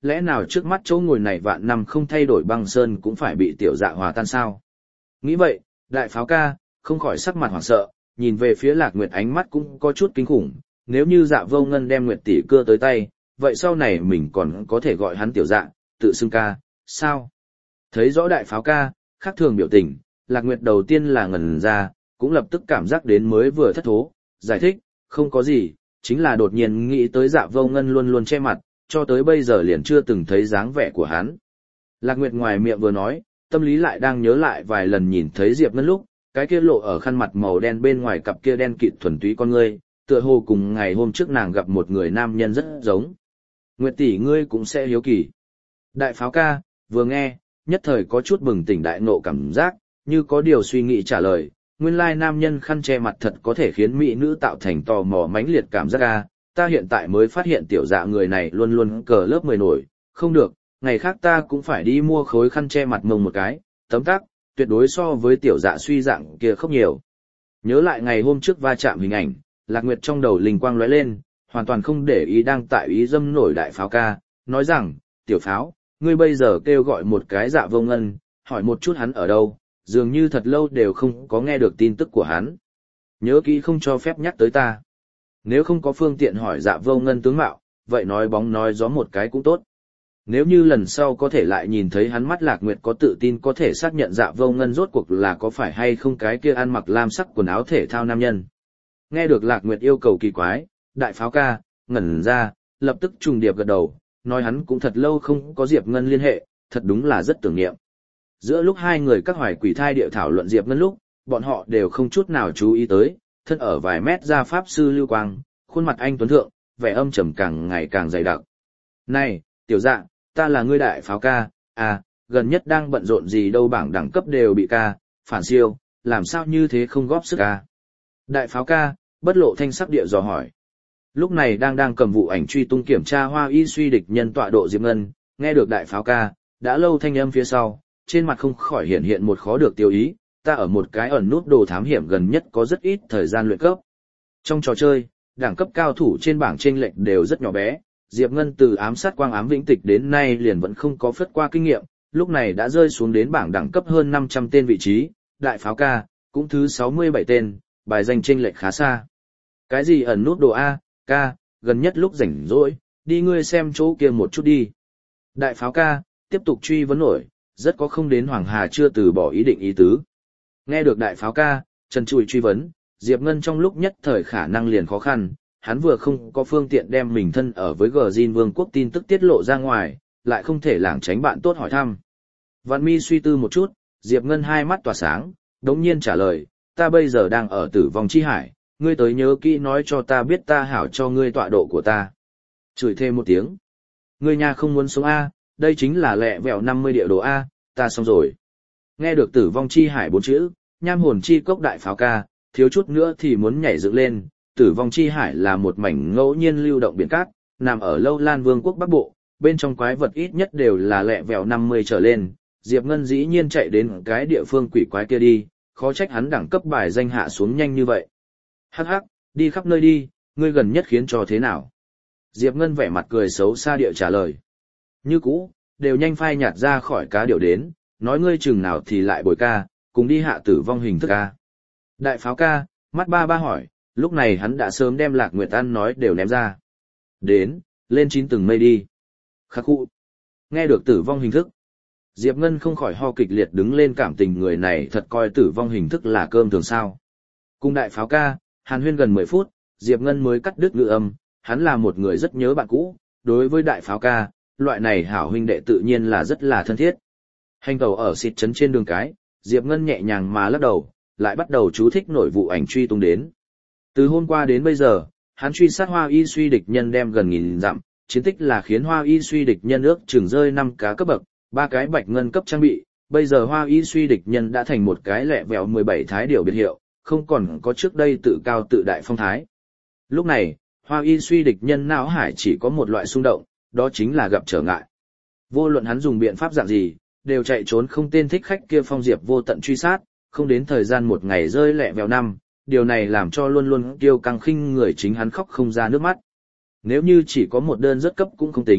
lẽ nào trước mắt chỗ ngồi này vạn năm không thay đổi băng sơn cũng phải bị tiểu dạ hòa tan sao? Nghĩ vậy, đại pháo ca, không khỏi sắc mặt hoảng sợ, nhìn về phía Lạc Nguyệt ánh mắt cũng có chút kinh khủng, nếu như Dạ Vô Ngân đem Nguyệt tỷ cưa tới tay, vậy sau này mình còn có thể gọi hắn tiểu dạ, tự xưng ca, sao? Thấy rõ đại pháo ca, khác thường biểu tình, Lạc Nguyệt đầu tiên là ngẩn ra, cũng lập tức cảm giác đến mới vừa thất thố, giải thích, không có gì, chính là đột nhiên nghĩ tới Dạ Vô Ngân luôn luôn che mặt, cho tới bây giờ liền chưa từng thấy dáng vẻ của hắn. Lạc Nguyệt ngoài miệng vừa nói, tâm lý lại đang nhớ lại vài lần nhìn thấy Diệp Ngân lúc, cái kia lộ ở khăn mặt màu đen bên ngoài cặp kia đen kịt thuần túy con ngươi, tựa hồ cùng ngày hôm trước nàng gặp một người nam nhân rất giống. Nguyệt tỷ ngươi cũng sẽ hiếu kỳ. Đại pháo ca, vừa nghe, nhất thời có chút bừng tỉnh đại nộ cảm giác, như có điều suy nghĩ trả lời, nguyên lai nam nhân khăn che mặt thật có thể khiến mỹ nữ tạo thành tò mò mãnh liệt cảm giác ca, ta hiện tại mới phát hiện tiểu dạ người này luôn luôn cờ lớp 10 nổi, không được, ngày khác ta cũng phải đi mua khối khăn che mặt mông một cái, tấm tắc, tuyệt đối so với tiểu dạ suy dạng kia không nhiều. Nhớ lại ngày hôm trước va chạm hình ảnh, Lạc Nguyệt trong đầu linh quang lóe lên, hoàn toàn không để ý đang tại ý dâm nổi đại pháo ca, nói rằng, tiểu pháo, ngươi bây giờ kêu gọi một cái Dạ Vô Ngân, hỏi một chút hắn ở đâu, dường như thật lâu đều không có nghe được tin tức của hắn. Nhớ kỹ không cho phép nhắc tới ta. Nếu không có phương tiện hỏi Dạ Vô Ngân tướng mạo, vậy nói bóng nói gió một cái cũng tốt. Nếu như lần sau có thể lại nhìn thấy hắn mắt Lạc Nguyệt có tự tin có thể xác nhận Dạ Vô Ngân rốt cuộc là có phải hay không cái kia ăn mặc lam sắc quần áo thể thao nam nhân. Nghe được Lạc Nguyệt yêu cầu kỳ quái, đại pháo ca, ngẩn ra, lập tức trùng điệp gật đầu, nói hắn cũng thật lâu không có Diệp Ngân liên hệ, thật đúng là rất tưởng niệm. Giữa lúc hai người các hoài quỷ thai địa thảo luận Diệp Ngân lúc, bọn họ đều không chút nào chú ý tới, thân ở vài mét ra pháp sư Lưu Quang, khuôn mặt anh tuấn thượng, vẻ âm trầm càng ngày càng dày đặc. Này, tiểu dạ, ta là ngươi đại pháo ca, à, gần nhất đang bận rộn gì đâu bảng đẳng cấp đều bị ca, phản siêu, làm sao như thế không góp sức ca. Đại pháo ca, bất lộ thanh sắc địa dò hỏi. Lúc này đang cầm vụ ảnh truy tung kiểm tra Hoa Y suy địch nhân tọa độ Diệp Ngân, nghe được đại pháo ca, đã lâu thanh âm phía sau, trên mặt không khỏi hiện một khó được tiêu ý, ta ở một cái ẩn nút đồ thám hiểm gần nhất có rất ít thời gian luyện cấp. Trong trò chơi, đẳng cấp cao thủ trên bảng chênh lệch đều rất nhỏ bé, Diệp Ngân từ ám sát quang ám vĩnh tịch đến nay liền vẫn không có phất qua kinh nghiệm, lúc này đã rơi xuống đến bảng đẳng cấp hơn 500 tên vị trí, đại pháo ca, cũng thứ 67 tên, bài danh chênh lệch khá xa. Cái gì ẩn nút đồ A, ca, gần nhất lúc rảnh rỗi, đi ngươi xem chỗ kia một chút đi. Đại pháo ca, tiếp tục truy vấn nổi, rất có không đến Hoàng Hà chưa từ bỏ ý định ý tứ. Nghe được đại pháo ca, trần trụi truy vấn, Diệp Ngân trong lúc nhất thời khả năng liền khó khăn, hắn vừa không có phương tiện đem mình thân ở với Gjin Vương quốc tin tức tiết lộ ra ngoài, lại không thể lảng tránh bạn tốt hỏi thăm. Vạn Mi suy tư một chút, Diệp Ngân hai mắt tỏa sáng, đống nhiên trả lời, ta bây giờ đang ở tử vong chi hải, ngươi tới nhớ kỹ nói cho ta biết ta hảo cho ngươi tọa độ của ta. Chửi thêm một tiếng. Ngươi nhà không muốn sống A, đây chính là lẹ vẹo 50 địa đồ A, ta xong rồi. Nghe được tử vong chi hải 4 chữ, nham hồn chi cốc đại pháo ca, thiếu chút nữa thì muốn nhảy dựng lên. Tử vong chi hải là một mảnh ngẫu nhiên lưu động biển cát, nằm ở Lâu Lan Vương quốc Bắc Bộ, bên trong quái vật ít nhất đều là lẹ vẹo 50 trở lên. Diệp Ngân dĩ nhiên chạy đến cái địa phương quỷ quái kia đi, khó trách hắn đẳng cấp bài danh hạ xuống nhanh như vậy. Hắc hắc, đi khắp nơi đi, ngươi gần nhất khiến cho thế nào? Diệp Ngân vẻ mặt cười xấu xa địa trả lời. Như cũ, đều nhanh phai nhạt ra khỏi cá điệu đến, nói ngươi chừng nào thì lại bồi ca, cùng đi hạ tử vong hình thức ca. Đại pháo ca, mắt ba ba hỏi, lúc này hắn đã sớm đem Lạc Nguyệt An nói đều ném ra. Đến, lên 9 tầng mây đi. Khắc khu. Nghe được tử vong hình thức. Diệp Ngân không khỏi ho kịch liệt đứng lên cảm tình người này thật coi tử vong hình thức là cơm thường sao. Cùng đại pháo ca, hàn huyên gần 10 phút, Diệp Ngân mới cắt đứt ngữ âm, hắn là một người rất nhớ bạn cũ, đối với đại pháo ca, loại này hảo huynh đệ tự nhiên là rất là thân thiết. Hành tàu ở xịt trấn trên đường cái, Diệp Ngân nhẹ nhàng mà lắc đầu, lại bắt đầu chú thích nổi vụ ảnh truy tung đến. Từ hôm qua đến bây giờ, hắn truy sát Hoa Y suy địch nhân đem gần 1000 dặm, chiến tích là khiến Hoa Y suy địch nhân ước chừng rơi 5 cá cấp bậc, 3 cái bạch ngân cấp trang bị, bây giờ Hoa Y suy địch nhân đã thành một cái lẹ vẹo 17 thái điều biệt hiệu, không còn có trước đây tự cao tự đại phong thái. Lúc này, Hoa Y suy địch nhân não hải chỉ có một loại xung động, đó chính là gặp trở ngại. Vô luận hắn dùng biện pháp dạng gì, đều chạy trốn không tên thích khách kia phong diệp vô tận truy sát, không đến thời gian một ngày rơi lẹ vẹo 5, điều này làm cho luôn luôn kiêu căng khinh người chính hắn khóc không ra nước mắt. Nếu như chỉ có một đơn rất cấp cũng không tính,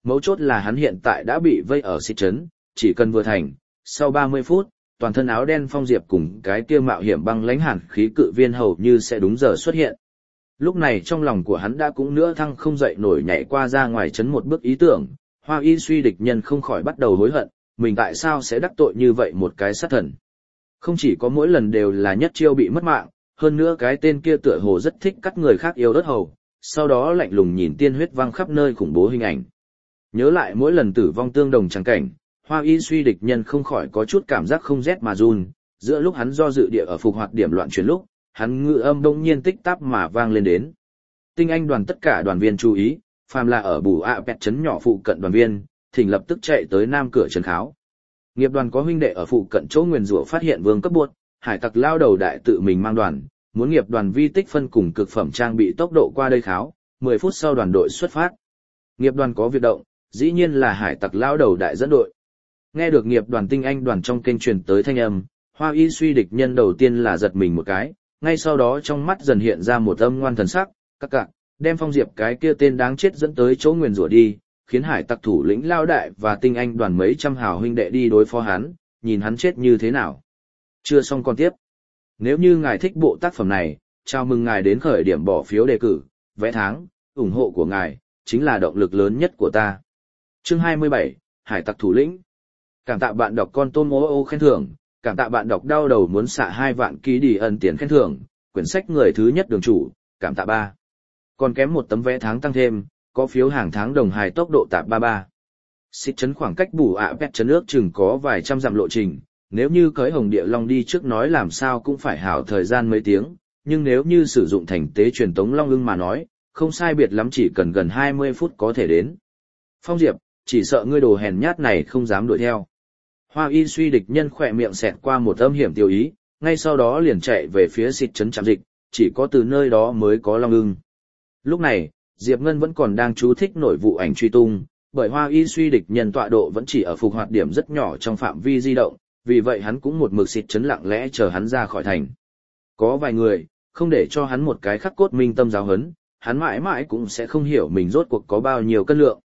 Mấu chốt là hắn hiện tại đã bị vây ở xịt trấn, chỉ cần vừa thành, sau 30 phút, toàn thân áo đen Phong Diệp cùng cái kia mạo hiểm băng lãnh hàn khí cự viên hầu như sẽ đúng giờ xuất hiện. Lúc này trong lòng của hắn đã cũng nữa thăng không dậy nổi nhảy qua ra ngoài trấn một bước ý tưởng, Hoa Y Suy địch nhân không khỏi bắt đầu hối hận, mình tại sao sẽ đắc tội như vậy một cái sát thần. Không chỉ có mỗi lần đều là nhất chiêu bị mất mạng, hơn nữa cái tên kia tựa hồ rất thích cắt người khác yêu đất hầu, sau đó lạnh lùng nhìn tiên huyết văng khắp nơi khủng bố hình ảnh. Nhớ lại mỗi lần tử vong tương đồng chẳng cảnh, Hoa Y Suy địch nhân không khỏi có chút cảm giác không rét mà run, giữa lúc hắn do dự địa ở phục hoạt điểm loạn chuyển lúc, hắn ngự âm đông nhiên tích tắp mà vang lên đến. Tinh Anh đoàn tất cả đoàn viên chú ý, phàm là ở Bù ạ Pẹt trấn nhỏ phụ cận đoàn viên, thỉnh lập tức chạy tới nam cửa trấn kháo. Nghiệp đoàn có huynh đệ ở phụ cận chỗ nguyền rủa phát hiện vương cấp buốt, hải tặc lao đầu đại tự mình mang đoàn, muốn nghiệp đoàn vi tích phân cùng cực phẩm trang bị tốc độ qua đây kháo, 10 phút sau đoàn đội xuất phát. Nghiệp đoàn có việc động, dĩ nhiên là hải tặc lao đầu đại dẫn đội. Nghe được nghiệp đoàn Tinh Anh đoàn trong kênh truyền tới thanh âm, Hoa Y Suy địch nhân đầu tiên là giật mình một cái, ngay sau đó trong mắt dần hiện ra một âm ngoan thần sắc, các cạc, đem Phong Diệp cái kia tên đáng chết dẫn tới chỗ nguyền rủa đi, khiến hải tặc thủ lĩnh lao đại và Tinh Anh đoàn mấy trăm hào huynh đệ đi đối phó hắn, nhìn hắn chết như thế nào. Chưa xong còn tiếp. Nếu như ngài thích bộ tác phẩm này, chào mừng ngài đến khởi điểm bỏ phiếu đề cử, vé tháng, ủng hộ của ngài, chính là động lực lớn nhất của ta. Chương 27, Hải tặc thủ lĩnh. Cảm tạ bạn đọc con tôm ô ô khen thưởng, cảm tạ bạn đọc đau đầu muốn xạ 2 vạn ký đi ân tiền khen thưởng, quyển sách người thứ nhất đường chủ, cảm tạ 3. Còn kém một tấm vé tháng tăng thêm, có phiếu hàng tháng đồng hài tốc độ tạp 33. Xịt trấn khoảng cách Bù ạ Pẹt trấn ước chừng có vài trăm dặm lộ trình, nếu như cưới Hồng Địa Long đi trước nói làm sao cũng phải hảo thời gian mấy tiếng, nhưng nếu như sử dụng thành tế truyền tống Long ưng mà nói, không sai biệt lắm chỉ cần gần 20 phút có thể đến. Phong Diệp, chỉ sợ ngươi đồ hèn nhát này không dám đuổi theo. Hoa Y Suy địch nhân khỏe miệng xẹt qua một âm hiểm tiêu ý, ngay sau đó liền chạy về phía xịt trấn trạm dịch, chỉ có từ nơi đó mới có Long ưng. Lúc này, Diệp Ngân vẫn còn đang chú thích nội vụ ảnh truy tung, bởi Hoa Y Suy địch nhân tọa độ vẫn chỉ ở phục hoạt điểm rất nhỏ trong phạm vi di động, vì vậy hắn cũng một mực xịt trấn lặng lẽ chờ hắn ra khỏi thành. Có vài người, không để cho hắn một cái khắc cốt minh tâm giáo hấn, hắn mãi mãi cũng sẽ không hiểu mình rốt cuộc có bao nhiêu cân lượng.